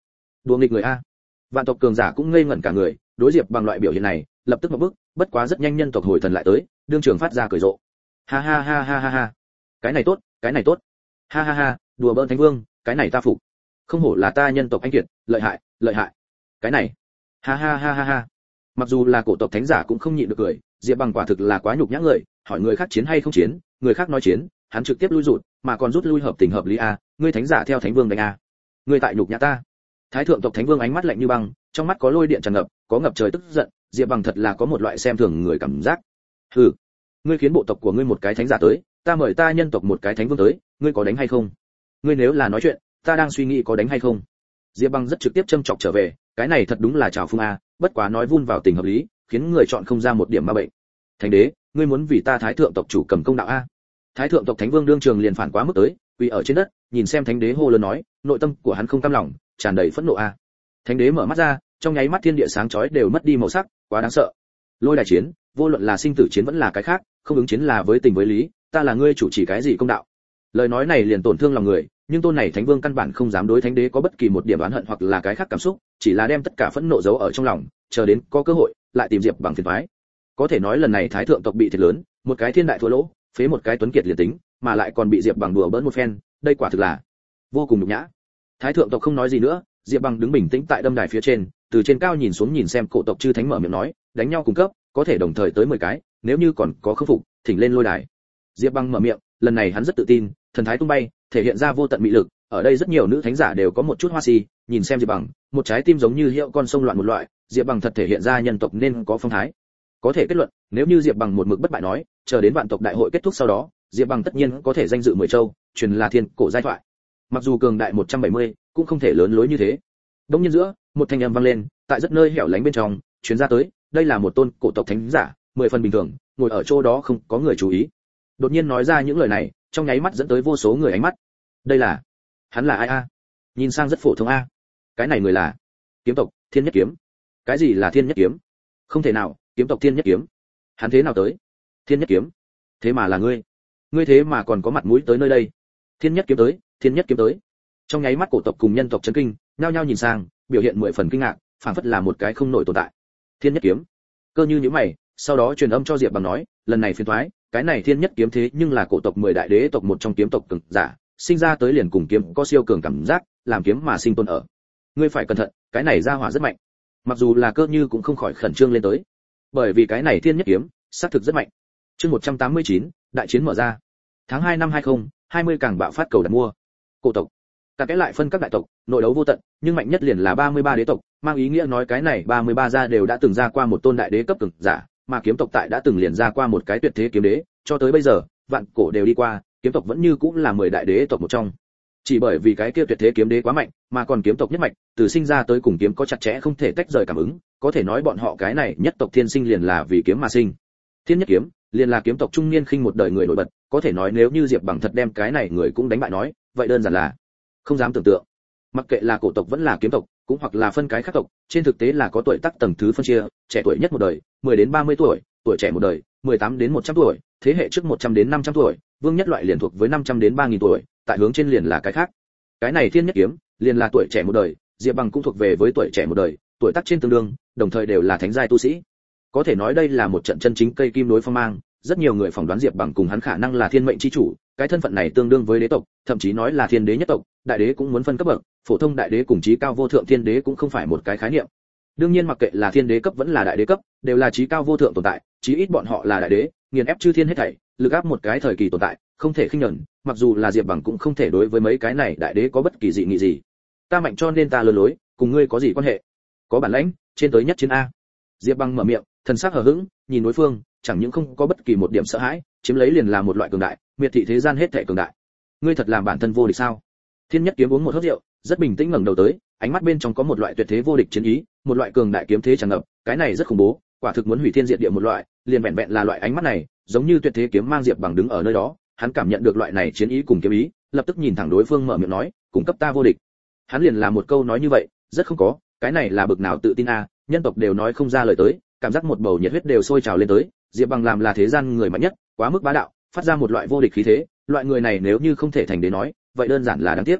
Đùa nghịch người a. Vạn tộc cường giả cũng ngây ngẩn cả người, đối Diệp Bằng loại biểu hiện này, lập tức một bước, bất quá rất nhanh nhân tộc hồi thần lại tới, đương trường phát ra cười rộ. Ha ha ha ha ha ha. Cái này tốt, cái này tốt. Ha ha ha, đùa bỡn thánh vương, cái này ta phục. Không hổ là ta nhân tộc anh kiệt, lợi hại, lợi hại. Cái này. Ha ha ha ha ha. Mặc dù là cổ tộc thánh giả cũng không nhịn được cười, Diệp Bằng quả thực là quá nhục nhã người, hỏi người khác chiến hay không chiến, người khác nói chiến, hắn trực tiếp lui rụt, mà còn rút lui hợp tình hợp lý a, ngươi thánh giả theo thánh vương đánh a. Ngươi tại nhục nhã ta. Thái thượng tộc thánh vương ánh mắt lạnh như băng, trong mắt có lôi điện tràn ngập, có ngập trời tức giận, Diệp Bằng thật là có một loại xem thường người cảm giác. Hừ, ngươi khiến bộ tộc của ngươi một cái thánh giả tới, ta mời ta nhân tộc một cái thánh vương tới, ngươi có đánh hay không? Ngươi nếu là nói chuyện, ta đang suy nghĩ có đánh hay không. Diệp Bằng rất trực tiếp châm chọc trở về, cái này thật đúng là trào phung a, bất quá nói vun vào tình hợp lý, khiến người chọn không ra một điểm ma bệnh. Thánh đế, ngươi muốn vì ta thái thượng tộc chủ cầm công đạo a? Thái thượng tộc thánh vương đương trường liền phản quá mức tới, quỳ ở trên đất, nhìn xem thánh đế hô lớn nói, nội tâm của hắn không cam lòng, tràn đầy phẫn nộ a. Thánh đế mở mắt ra, trong nháy mắt thiên địa sáng chói đều mất đi màu sắc, quá đáng sợ. Lôi đài chiến, vô luận là sinh tử chiến vẫn là cái khác, không ứng chiến là với tình với lý, ta là ngươi chủ chỉ cái gì công đạo. Lời nói này liền tổn thương lòng người, nhưng tôn này thánh vương căn bản không dám đối thánh đế có bất kỳ một điểm oán hận hoặc là cái khác cảm xúc, chỉ là đem tất cả phẫn nộ giấu ở trong lòng, chờ đến có cơ hội lại tìm Diệp Bằng phiền toái. Có thể nói lần này thái thượng tộc bị thiệt lớn, một cái thiên đại thua lỗ, phế một cái tuấn kiệt liền tính, mà lại còn bị Diệp Bằng đùa bỡn một phen, đây quả thực là vô cùng nhục nhã. Thái thượng tộc không nói gì nữa, Diệp Bằng đứng bình tĩnh tại đâm đài phía trên, từ trên cao nhìn xuống nhìn xem cổ tộc chư thánh mở miệng nói, đánh nhau cùng cấp, có thể đồng thời tới mười cái, nếu như còn có khắc phục, thỉnh lên lôi đài. Diệp Bằng mở miệng, lần này hắn rất tự tin, thần thái tung bay, thể hiện ra vô tận mị lực, ở đây rất nhiều nữ thánh giả đều có một chút hoa si, nhìn xem Diệp Bằng, một trái tim giống như hiệu con sông loạn một loại, Diệp Bằng thật thể hiện ra nhân tộc nên có phong thái. Có thể kết luận, nếu như Diệp Bằng một mực bất bại nói, chờ đến vạn tộc đại hội kết thúc sau đó, Diệp Bằng tất nhiên có thể danh dự mười châu, truyền là thiên cổ giai thoại. Mặc dù cường đại một trăm bảy mươi, cũng không thể lớn lối như thế. Đông nhiên giữa, một thanh âm vang lên, tại rất nơi hẻo lánh bên trong, truyền ra tới, đây là một tôn cổ tộc thánh giả, mười phần bình thường, ngồi ở chỗ đó không có người chú ý. Đột nhiên nói ra những lời này, trong nháy mắt dẫn tới vô số người ánh mắt. Đây là, hắn là ai a? Nhìn sang rất phổ thông a. Cái này người là kiếm tộc Thiên Nhất Kiếm. Cái gì là Thiên Nhất Kiếm? Không thể nào, kiếm tộc Thiên Nhất Kiếm. Hắn thế nào tới? Thiên Nhất Kiếm? Thế mà là ngươi? Ngươi thế mà còn có mặt mũi tới nơi đây? Thiên Nhất Kiếm tới, Thiên Nhất Kiếm tới. Trong nháy mắt cổ tộc cùng nhân tộc chấn kinh, nhao nhao nhìn sang, biểu hiện mười phần kinh ngạc, phảng phất là một cái không nổi tồn tại. Thiên Nhất Kiếm? Cơ như những mày, sau đó truyền âm cho Diệp Bằng nói, lần này phiền toái, cái này Thiên Nhất Kiếm thế nhưng là cổ tộc mười đại đế tộc một trong kiếm tộc cường giả, sinh ra tới liền cùng kiếm có siêu cường cảm giác, làm kiếm mà sinh tồn ở. Ngươi phải cẩn thận, cái này ra hỏa rất mạnh. Mặc dù là Cơ như cũng không khỏi khẩn trương lên tới, bởi vì cái này Thiên Nhất Kiếm xác thực rất mạnh. Chương một trăm tám mươi chín, đại chiến mở ra. Tháng hai năm hai không, hai mươi càng bạo phát cầu đặt mua. Cổ tộc cả cái lại phân các đại tộc, nội đấu vô tận, nhưng mạnh nhất liền là ba mươi ba đế tộc, mang ý nghĩa nói cái này ba mươi ba gia đều đã từng ra qua một tôn đại đế cấp cường giả, mà kiếm tộc tại đã từng liền ra qua một cái tuyệt thế kiếm đế, cho tới bây giờ, vạn cổ đều đi qua, kiếm tộc vẫn như cũng là mười đại đế tộc một trong. Chỉ bởi vì cái kia tuyệt thế kiếm đế quá mạnh, mà còn kiếm tộc nhất mạch, từ sinh ra tới cùng kiếm có chặt chẽ không thể tách rời cảm ứng, có thể nói bọn họ cái này nhất tộc thiên sinh liền là vì kiếm mà sinh. Thiên Nhất Kiếm liền là kiếm tộc trung niên khinh một đời người nổi bật, có thể nói nếu như Diệp Bằng thật đem cái này người cũng đánh bại nói, vậy đơn giản là không dám tưởng tượng. Mặc kệ là cổ tộc vẫn là kiếm tộc, cũng hoặc là phân cái khác tộc, trên thực tế là có tuổi tác tầng thứ phân chia, trẻ tuổi nhất một đời, mười đến ba mươi tuổi, tuổi trẻ một đời, mười tám đến một trăm tuổi, thế hệ trước một trăm đến năm trăm tuổi, vương nhất loại liền thuộc với năm trăm đến ba nghìn tuổi, tại hướng trên liền là cái khác. Cái này Thiên Nhất Kiếm, liền là tuổi trẻ một đời, Diệp Bằng cũng thuộc về với tuổi trẻ một đời, tuổi tác trên tương đương, đồng thời đều là thánh giai tu sĩ. Có thể nói đây là một trận chân chính cây kim đối phong mang, rất nhiều người phỏng đoán Diệp Bằng cùng hắn khả năng là thiên mệnh chi chủ, cái thân phận này tương đương với đế tộc, thậm chí nói là thiên đế nhất tộc, đại đế cũng muốn phân cấp bậc, phổ thông đại đế cùng chí cao vô thượng thiên đế cũng không phải một cái khái niệm. Đương nhiên mặc kệ là thiên đế cấp vẫn là đại đế cấp, đều là chí cao vô thượng tồn tại, chí ít bọn họ là đại đế, nghiền ép chư thiên hết thảy, lực áp một cái thời kỳ tồn tại, không thể khinh nhẫn, mặc dù là Diệp Bằng cũng không thể đối với mấy cái này đại đế có bất kỳ dị nghị gì. Ta mạnh cho nên ta lừa lối, cùng ngươi có gì quan hệ? Có bản lãnh, trên tới nhất chiến a. Diệp Bằng mở miệng, thần sắc hờ hững, nhìn đối phương, chẳng những không có bất kỳ một điểm sợ hãi, chiếm lấy liền là một loại cường đại, miệt thị thế gian hết thảy cường đại. Ngươi thật làm bản thân vô địch sao? Thiên Nhất Kiếm uống một hớp rượu, rất bình tĩnh ngẩng đầu tới, ánh mắt bên trong có một loại tuyệt thế vô địch chiến ý, một loại cường đại kiếm thế tràn ngập, cái này rất khủng bố, quả thực muốn hủy thiên diệt địa một loại, liền vẹn vẹn là loại ánh mắt này, giống như tuyệt thế kiếm mang Diệp Bằng đứng ở nơi đó, hắn cảm nhận được loại này chiến ý cùng kiếm ý, lập tức nhìn thẳng đối phương mở miệng nói, cung cấp ta vô địch. Hắn liền là một câu nói như vậy, rất không có, cái này là bực nào tự tin a, nhân tộc đều nói không ra lời tới, cảm giác một bầu nhiệt huyết đều sôi trào lên tới, Diệp Bằng làm là thế gian người mạnh nhất, quá mức bá đạo, phát ra một loại vô địch khí thế, loại người này nếu như không thể thành đế nói, vậy đơn giản là đáng tiếc.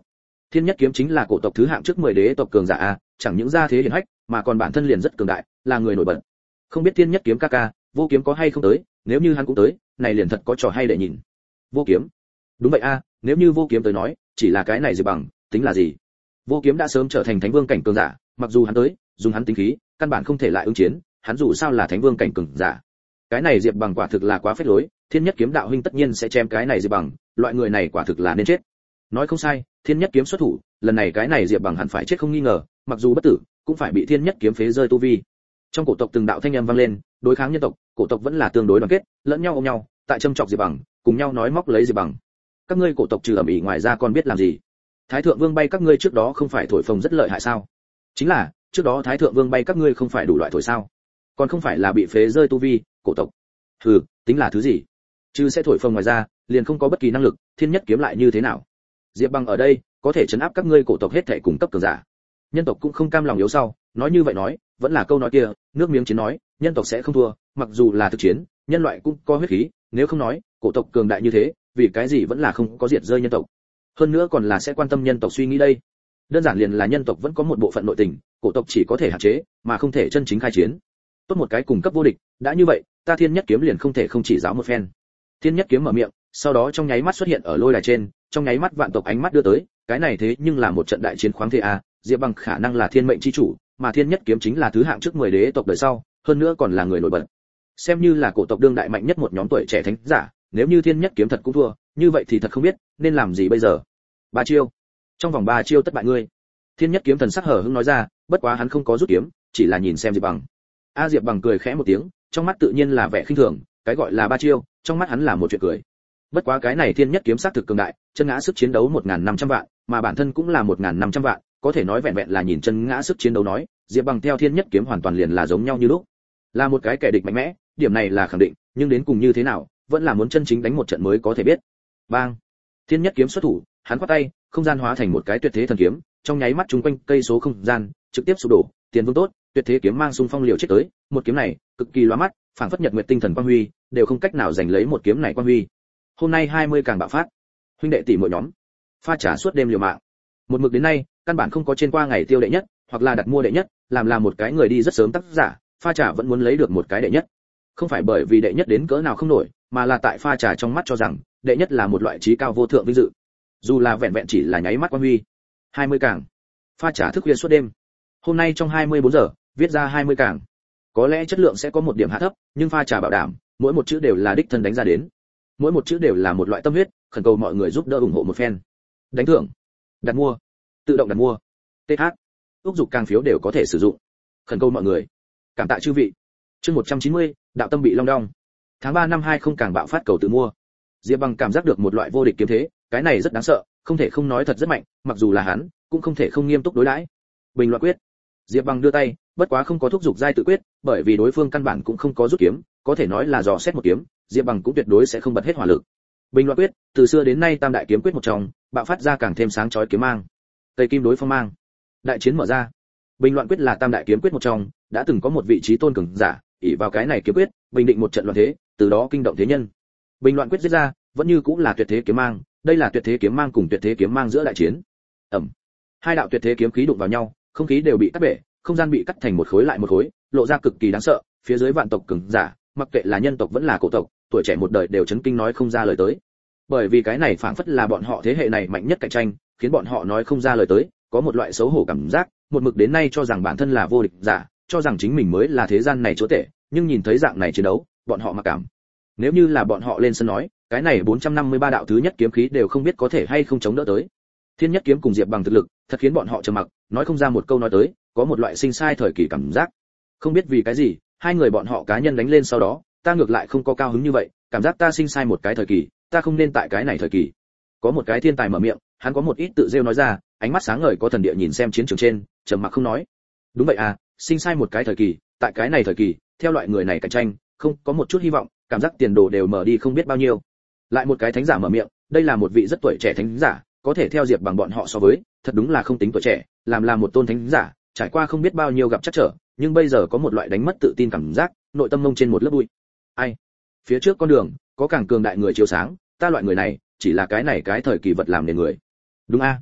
Thiên Nhất Kiếm chính là cổ tộc thứ hạng trước mười đế tộc cường giả a, chẳng những gia thế hiển hách, mà còn bản thân liền rất cường đại, là người nổi bật. Không biết Thiên Nhất Kiếm ca ca, Vô Kiếm có hay không tới, nếu như hắn cũng tới, này liền thật có trò hay để nhìn. Vô Kiếm? Đúng vậy a, nếu như Vô Kiếm tới nói, chỉ là cái này Diệp Bằng, tính là gì? Vô Kiếm đã sớm trở thành Thánh Vương cảnh cường giả, mặc dù hắn tới, dùng hắn tính khí, căn bản không thể lại ứng chiến, hắn dù sao là Thánh Vương cảnh cường giả. Cái này Diệp Bằng quả thực là quá phết lối, Thiên Nhất Kiếm đạo huynh tất nhiên sẽ chém cái này Diệp Bằng, loại người này quả thực là nên chết. Nói không sai, Thiên Nhất Kiếm xuất thủ, lần này cái này Diệp Bằng hẳn phải chết không nghi ngờ, mặc dù bất tử, cũng phải bị Thiên Nhất Kiếm phế rơi tu vi. Trong cổ tộc từng đạo thanh âm vang lên, đối kháng nhân tộc, cổ tộc vẫn là tương đối đoàn kết, lẫn nhau ôm nhau, tại châm chọc Diệp Bằng, cùng nhau nói móc lấy Diệp Bằng. Các ngươi cổ tộc trừ ầm ĩ ngoài ra còn biết làm gì? Thái thượng vương bay các ngươi trước đó không phải thổi phồng rất lợi hại sao? Chính là, trước đó Thái thượng vương bay các ngươi không phải đủ loại thổi sao? Còn không phải là bị phế rơi tu vi, cổ tộc. Hừ, tính là thứ gì? Chứ sẽ thổi phồng ngoài ra, liền không có bất kỳ năng lực, Thiên Nhất Kiếm lại như thế nào? Diệp Bằng ở đây, có thể trấn áp các ngươi cổ tộc hết thảy cùng cấp cường giả. Nhân tộc cũng không cam lòng yếu sau, nói như vậy nói, vẫn là câu nói kia, nước miếng chiến nói, nhân tộc sẽ không thua, mặc dù là thực chiến, nhân loại cũng có huyết khí, nếu không nói, cổ tộc cường đại như thế, vì cái gì vẫn là không có diệt rơi nhân tộc. Hơn nữa còn là sẽ quan tâm nhân tộc suy nghĩ đây. Đơn giản liền là nhân tộc vẫn có một bộ phận nội tình, cổ tộc chỉ có thể hạn chế, mà không thể chân chính khai chiến. Tốt một cái cùng cấp vô địch, đã như vậy, ta Thiên Nhất Kiếm liền không thể không chỉ giáo một phen. Thiên Nhất Kiếm mở miệng, sau đó trong nháy mắt xuất hiện ở lôi đài trên, trong nháy mắt vạn tộc ánh mắt đưa tới, cái này thế nhưng là một trận đại chiến khoáng thế a, Diệp Bằng khả năng là thiên mệnh chi chủ, mà Thiên Nhất Kiếm chính là thứ hạng trước mười đế tộc đời sau, hơn nữa còn là người nổi bật. Xem như là cổ tộc đương đại mạnh nhất một nhóm tuổi trẻ thánh giả, nếu như Thiên Nhất Kiếm thật cũng thua, như vậy thì thật không biết nên làm gì bây giờ. Ba chiêu, trong vòng ba chiêu tất bại ngươi. Thiên Nhất Kiếm thần sắc hở hững nói ra, bất quá hắn không có rút kiếm, chỉ là nhìn xem Diệp Bằng. A Diệp Bằng cười khẽ một tiếng, trong mắt tự nhiên là vẻ khinh thường, cái gọi là ba chiêu, trong mắt hắn là một chuyện cười. Bất quá cái này Thiên Nhất Kiếm sát thực cường đại, chân ngã sức chiến đấu một nghìn năm trăm vạn, mà bản thân cũng là một nghìn năm trăm vạn, có thể nói vẹn vẹn là nhìn chân ngã sức chiến đấu nói, Diệp Bằng theo Thiên Nhất Kiếm hoàn toàn liền là giống nhau như lúc. Là một cái kẻ địch mạnh mẽ, điểm này là khẳng định, nhưng đến cùng như thế nào, vẫn là muốn chân chính đánh một trận mới có thể biết. Bang! Thiên Nhất Kiếm xuất thủ, hắn quát tay, không gian hóa thành một cái tuyệt thế thần kiếm, trong nháy mắt chúng quanh cây số không gian trực tiếp sụp đổ, tiền vương tốt, tuyệt thế kiếm mang xung phong liều chết tới, một kiếm này cực kỳ lóa mắt, phảng phất nhật nguyệt tinh thần quang huy, đều không cách nào giành lấy một kiếm này quang huy. Hôm nay hai mươi càng bạo phát, huynh đệ tỷ muội nhóm, pha trà suốt đêm liều mạng. Một mực đến nay, căn bản không có trên qua ngày tiêu đệ nhất, hoặc là đặt mua đệ nhất, làm là một cái người đi rất sớm tác giả, pha trà vẫn muốn lấy được một cái đệ nhất. Không phải bởi vì đệ nhất đến cỡ nào không nổi, mà là tại pha trà trong mắt cho rằng, đệ nhất là một loại trí cao vô thượng vinh dự. Dù là vẹn vẹn chỉ là nháy mắt quang huy. hai mươi càng. Pha trà thức khuya suốt đêm. Hôm nay trong hai mươi bốn giờ, viết ra hai mươi càng. Có lẽ chất lượng sẽ có một điểm hạ thấp, nhưng pha trà bảo đảm, mỗi một chữ đều là đích thân đánh ra đến. Mỗi một chữ đều là một loại tâm huyết, khẩn cầu mọi người giúp đỡ ủng hộ một phen. Đánh thưởng, đặt mua, tự động đặt mua, tê hát, úc dục càng phiếu đều có thể sử dụng. Khẩn cầu mọi người, cảm tạ chư vị. Chương một trăm chín mươi, đạo tâm bị long đong. Tháng ba năm hai không càng bạo phát cầu tự mua. Diệp Bằng cảm giác được một loại vô địch kiếm thế, cái này rất đáng sợ, không thể không nói thật rất mạnh, mặc dù là hắn, cũng không thể không nghiêm túc đối đãi. Bình luận quyết. Diệp Bằng đưa tay, bất quá không có thúc giục giai tự quyết, bởi vì đối phương căn bản cũng không có rút kiếm, có thể nói là dò xét một kiếm, Diệp Bằng cũng tuyệt đối sẽ không bật hết hỏa lực. Bình luận quyết, từ xưa đến nay tam đại kiếm quyết một trong, bạo phát ra càng thêm sáng chói kiếm mang. Tây kim đối phong mang. Đại chiến mở ra. Bình luận quyết là tam đại kiếm quyết một trong, đã từng có một vị trí tôn cường giả, ỷ vào cái này kiếm quyết, bình định một trận loạn thế, từ đó kinh động thế nhân. Bình luận quyết giết ra, vẫn như cũng là tuyệt thế kiếm mang, đây là tuyệt thế kiếm mang cùng tuyệt thế kiếm mang giữa đại chiến. Ầm. Hai đạo tuyệt thế kiếm khí đụng vào nhau, không khí đều bị cắt bể, không gian bị cắt thành một khối lại một khối, lộ ra cực kỳ đáng sợ, phía dưới vạn tộc cường giả, mặc kệ là nhân tộc vẫn là cổ tộc, tuổi trẻ một đời đều chấn kinh nói không ra lời tới. Bởi vì cái này phảng phất là bọn họ thế hệ này mạnh nhất cạnh tranh, khiến bọn họ nói không ra lời tới, có một loại xấu hổ cảm giác, một mực đến nay cho rằng bản thân là vô địch giả, cho rằng chính mình mới là thế gian này chúa tể, nhưng nhìn thấy dạng này chiến đấu, bọn họ mặc cảm. Nếu như là bọn họ lên sân nói, cái này bốn trăm năm mươi ba đạo thứ nhất kiếm khí đều không biết có thể hay không chống đỡ tới. Thiên Nhất Kiếm cùng Diệp Bằng thực lực, thật khiến bọn họ trầm mặc, nói không ra một câu nói tới, có một loại sinh sai thời kỳ cảm giác. Không biết vì cái gì, hai người bọn họ cá nhân đánh lên sau đó, ta ngược lại không có cao hứng như vậy, cảm giác ta sinh sai một cái thời kỳ, ta không nên tại cái này thời kỳ. Có một cái thiên tài mở miệng, hắn có một ít tự rêu nói ra, ánh mắt sáng ngời có thần địa nhìn xem chiến trường trên, trầm mặc không nói. Đúng vậy à, sinh sai một cái thời kỳ, tại cái này thời kỳ, theo loại người này cạnh tranh, không có một chút hy vọng, cảm giác tiền đồ đều mở đi không biết bao nhiêu. Lại một cái thánh giả mở miệng, đây là một vị rất tuổi trẻ thánh giả, có thể theo Diệp Bằng bọn họ so với, thật đúng là không tính tuổi trẻ, làm là một tôn thánh giả, trải qua không biết bao nhiêu gặp trắc trở, nhưng bây giờ có một loại đánh mất tự tin cảm giác, nội tâm mông trên một lớp bụi. Ai? Phía trước con đường, có càng cường đại người chiếu sáng, ta loại người này, chỉ là cái này cái thời kỳ vật làm nền người. Đúng a?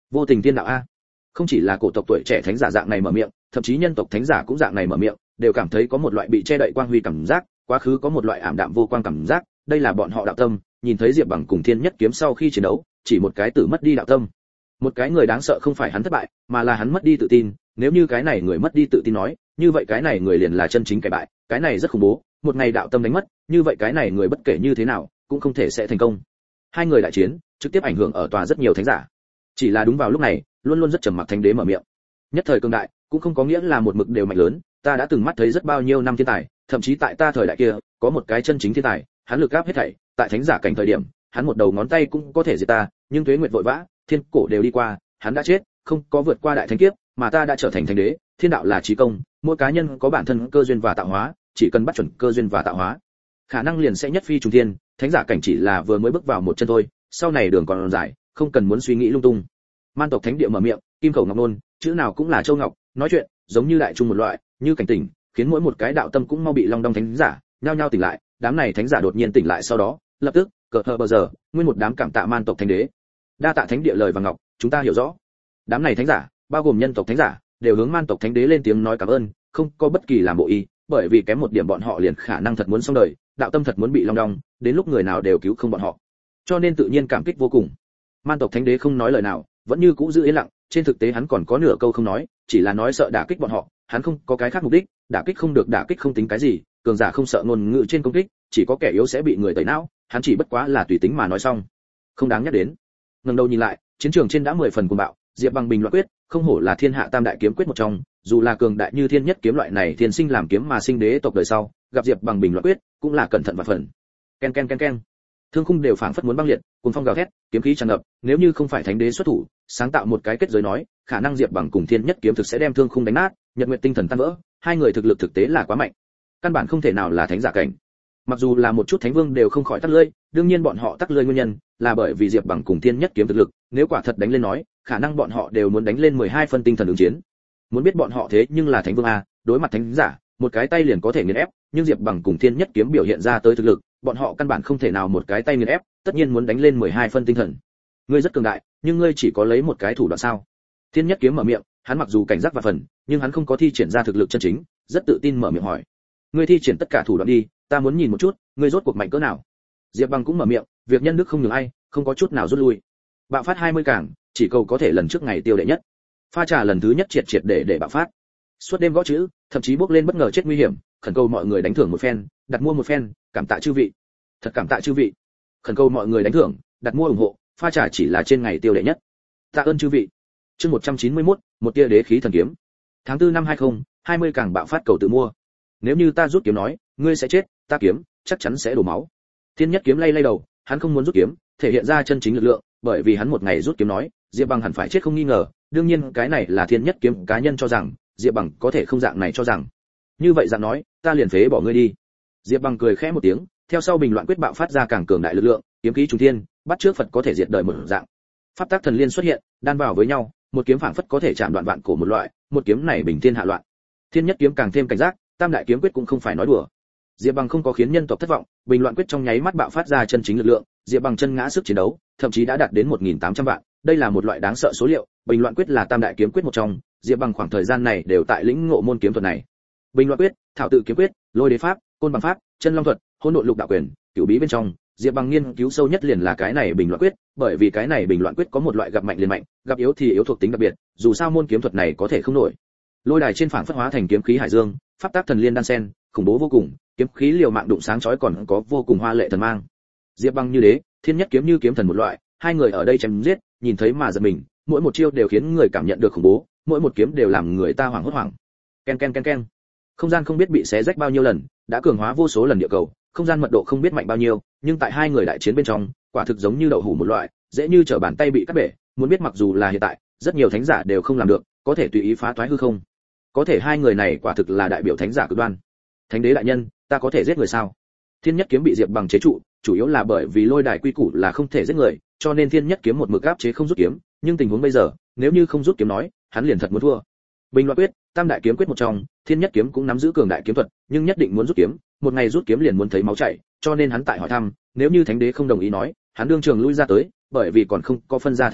Vô tình tiên đạo a. Không chỉ là cổ tộc tuổi trẻ thánh giả dạng này mở miệng, thậm chí nhân tộc thánh giả cũng dạng này mở miệng, đều cảm thấy có một loại bị che đậy quang huy cảm giác, quá khứ có một loại ảm đạm vô quang cảm giác, đây là bọn họ đạo tâm, nhìn thấy Diệp Bằng cùng Thiên Nhất Kiếm sau khi chiến đấu, chỉ một cái tử mất đi đạo tâm. Một cái người đáng sợ không phải hắn thất bại, mà là hắn mất đi tự tin, nếu như cái này người mất đi tự tin nói, như vậy cái này người liền là chân chính cái bại, cái này rất khủng bố, một ngày đạo tâm đánh mất, như vậy cái này người bất kể như thế nào, cũng không thể sẽ thành công. Hai người đại chiến, trực tiếp ảnh hưởng ở tòa rất nhiều thánh giả. Chỉ là đúng vào lúc này, luôn luôn rất trầm mặc thánh đế mở miệng. Nhất thời cường đại, cũng không có nghĩa là một mực đều mạnh lớn, ta đã từng mắt thấy rất bao nhiêu năm thiên tài, thậm chí tại ta thời đại kia, có một cái chân chính thiên tài, hắn lực áp hết thảy, tại thánh giả cảnh thời điểm, hắn một đầu ngón tay cũng có thể diệt ta, nhưng tuế nguyệt vội vã, thiên cổ đều đi qua, hắn đã chết, không có vượt qua đại thánh kiếp, mà ta đã trở thành thánh đế, thiên đạo là chí công, mỗi cá nhân có bản thân cơ duyên và tạo hóa, chỉ cần bắt chuẩn cơ duyên và tạo hóa, khả năng liền sẽ nhất phi trùng thiên, thánh giả cảnh chỉ là vừa mới bước vào một chân thôi, sau này đường còn dài, không cần muốn suy nghĩ lung tung. Man tộc thánh địa mở miệng, kim khẩu ngọc nôn, chữ nào cũng là châu ngọc, nói chuyện giống như đại trung một loại, như cảnh tỉnh, khiến mỗi một cái đạo tâm cũng mau bị long đong thánh giả nhao nhao tỉnh lại. Đám này thánh giả đột nhiên tỉnh lại sau đó, lập tức cờ hờ bờ giờ, nguyên một đám cảm tạ man tộc thánh đế. Đa tạ thánh địa lời và ngọc, chúng ta hiểu rõ. Đám này thánh giả, bao gồm nhân tộc thánh giả, đều hướng man tộc thánh đế lên tiếng nói cảm ơn, không có bất kỳ làm bộ ý, bởi vì kém một điểm bọn họ liền khả năng thật muốn xong đời, đạo tâm thật muốn bị long đong, đến lúc người nào đều cứu không bọn họ. Cho nên tự nhiên cảm kích vô cùng. Man tộc thánh đế không nói lời nào, vẫn như cũ giữ yên lặng, trên thực tế hắn còn có nửa câu không nói, chỉ là nói sợ đả kích bọn họ, hắn không có cái khác mục đích, đả kích không được đả kích không tính cái gì, cường giả không sợ ngôn ngữ trên công kích, chỉ có kẻ yếu sẽ bị người tẩy não, hắn chỉ bất quá là tùy tính mà nói xong, không đáng nhắc đến. Ngẩng đầu nhìn lại, chiến trường trên đã mười phần cuồng bạo, Diệp Bằng bình luận quyết, không hổ là thiên hạ tam đại kiếm quyết một trong, dù là cường đại như thiên nhất kiếm loại này thiên sinh làm kiếm mà sinh đế tộc đời sau, gặp Diệp Bằng bình luận quyết, cũng là cẩn thận và phần. Ken ken ken ken. Thương khung đều phảng phất muốn băng liệt, cuồng phong gào thét, kiếm khí tràn ngập, nếu như không phải thánh đế xuất thủ, sáng tạo một cái kết giới nói, khả năng Diệp Bằng cùng thiên nhất kiếm thực sẽ đem thương khung đánh nát, nhật nguyệt tinh thần tan vỡ, hai người thực lực thực tế là quá mạnh, căn bản không thể nào là thánh giả cảnh. Mặc dù là một chút thánh vương đều không khỏi tắc lưỡi, đương nhiên bọn họ tắc lưỡi nguyên nhân là bởi vì Diệp Bằng cùng thiên nhất kiếm thực lực, nếu quả thật đánh lên nói, khả năng bọn họ đều muốn đánh lên mười hai phân tinh thần ứng chiến. Muốn biết bọn họ thế nhưng là thánh vương a, đối mặt thánh giả, một cái tay liền có thể nghiền ép, nhưng Diệp Bằng cùng thiên nhất kiếm biểu hiện ra tới thực lực, bọn họ căn bản không thể nào một cái tay nghiền ép, tất nhiên muốn đánh lên mười hai phân tinh thần. Ngươi rất cường đại, nhưng ngươi chỉ có lấy một cái thủ đoạn sao? Thiên nhất kiếm mở miệng, hắn mặc dù cảnh giác và phần, nhưng hắn không có thi triển ra thực lực chân chính, rất tự tin mở miệng hỏi. Ngươi thi triển tất cả thủ đoạn đi, ta muốn nhìn một chút, ngươi rốt cuộc mạnh cỡ nào? Diệp Bằng cũng mở miệng, việc nhân đức không nhường ai, không có chút nào rút lui. Bạo phát hai mươi cảng, chỉ cầu có thể lần trước ngày tiêu đệ nhất. Pha trà lần thứ nhất triệt triệt để để bạo phát. Suốt đêm gõ chữ, thậm chí bước lên bất ngờ chết nguy hiểm, khẩn cầu mọi người đánh thưởng một phen, đặt mua một phen, cảm tạ chư vị. Thật cảm tạ chư vị. Khẩn cầu mọi người đánh thưởng, đặt mua ủng hộ, pha trà chỉ là trên ngày tiêu đệ nhất. Tạ ơn chư vị. Chương một trăm chín mươi mốt, một tia đế khí thần kiếm. Tháng tư năm hai không, hai mươi càng bạo phát cầu tự mua. Nếu như ta rút kiếm nói, ngươi sẽ chết, ta kiếm, chắc chắn sẽ đổ máu. Thiên nhất kiếm lay lay đầu, hắn không muốn rút kiếm, thể hiện ra chân chính lực lượng, bởi vì hắn một ngày rút kiếm nói, Diệp Bằng hẳn phải chết không nghi ngờ, đương nhiên cái này là thiên nhất kiếm cá nhân cho rằng, Diệp Bằng có thể không dạng này cho rằng. Như vậy dạng nói, ta liền phế bỏ ngươi đi. Diệp Bằng cười khẽ một tiếng, theo sau bình loạn quyết bạo phát ra càng cường đại lực lượng, kiếm khí trùng thiên, bắt trước Phật có thể diệt đời một dạng. Pháp tác thần liên xuất hiện, đan vào với nhau, một kiếm phảng phất có thể chạm đoạn vạn cổ một loại, một kiếm này bình thiên hạ loạn. Thiên nhất kiếm càng thêm cảnh giác, tam đại kiếm quyết cũng không phải nói đùa. Diệp Bằng không có khiến nhân tộc thất vọng, bình loạn quyết trong nháy mắt bạo phát ra chân chính lực lượng, Diệp Bằng chân ngã sức chiến đấu, thậm chí đã đạt đến một nghìn tám trăm vạn, đây là một loại đáng sợ số liệu, bình loạn quyết là tam đại kiếm quyết một trong, Diệp Bằng khoảng thời gian này đều tại lĩnh ngộ môn kiếm thuật này. Bình loạn quyết, thảo tự kiếm quyết, lôi đế pháp, côn bằng pháp, chân long thuật, hỗn độn lục đạo quyền, cửu bí bên trong, Diệp Bằng nghiên cứu sâu nhất liền là cái này bình loạn quyết, bởi vì cái này bình loạn quyết có một loại gặp mạnh liền mạnh, gặp yếu thì yếu thuộc tính đặc biệt, dù sao môn kiếm thuật này có thể không nổi. Lôi đài trên phảng phất hóa thành kiếm khí hải dương, pháp tác thần liên đan sen, khủng bố vô cùng, kiếm khí liều mạng đụng sáng chói còn có vô cùng hoa lệ thần mang. Diệp Bằng như đế, thiên nhất kiếm như kiếm thần một loại, hai người ở đây chém giết, nhìn thấy mà giật mình, mỗi một chiêu đều khiến người cảm nhận được khủng bố, mỗi một kiếm đều làm người ta hoảng hốt hoảng. Ken ken ken ken. Không gian không biết bị xé rách bao nhiêu lần, đã cường hóa vô số lần địa cầu, không gian mật độ không biết mạnh bao nhiêu, nhưng tại hai người đại chiến bên trong, quả thực giống như đậu hũ một loại, dễ như trở bàn tay bị cắt bể, muốn biết mặc dù là hiện tại, rất nhiều thánh giả đều không làm được, có thể tùy ý phá toái hư không. Có thể hai người này quả thực là đại biểu thánh giả cực đoan. Thánh đế đại nhân, ta có thể giết người sao? Thiên nhất kiếm bị Diệp Bằng chế trụ, chủ yếu là bởi vì lôi đài quy củ là không thể giết người, cho nên thiên nhất kiếm một mực áp chế không rút kiếm, nhưng tình huống bây giờ, nếu như không rút kiếm nói, hắn liền thật muốn thua. Bình loạn quyết, tam đại kiếm quyết một trong, thiên nhất kiếm cũng nắm giữ cường đại kiếm thuật, nhưng nhất định muốn rút kiếm, một ngày rút kiếm liền muốn thấy máu chảy, cho nên hắn tại hỏi thăm, nếu như thánh đế không đồng ý nói, hắn đương trường lui ra tới, bởi vì còn không có phân ra thắng bại,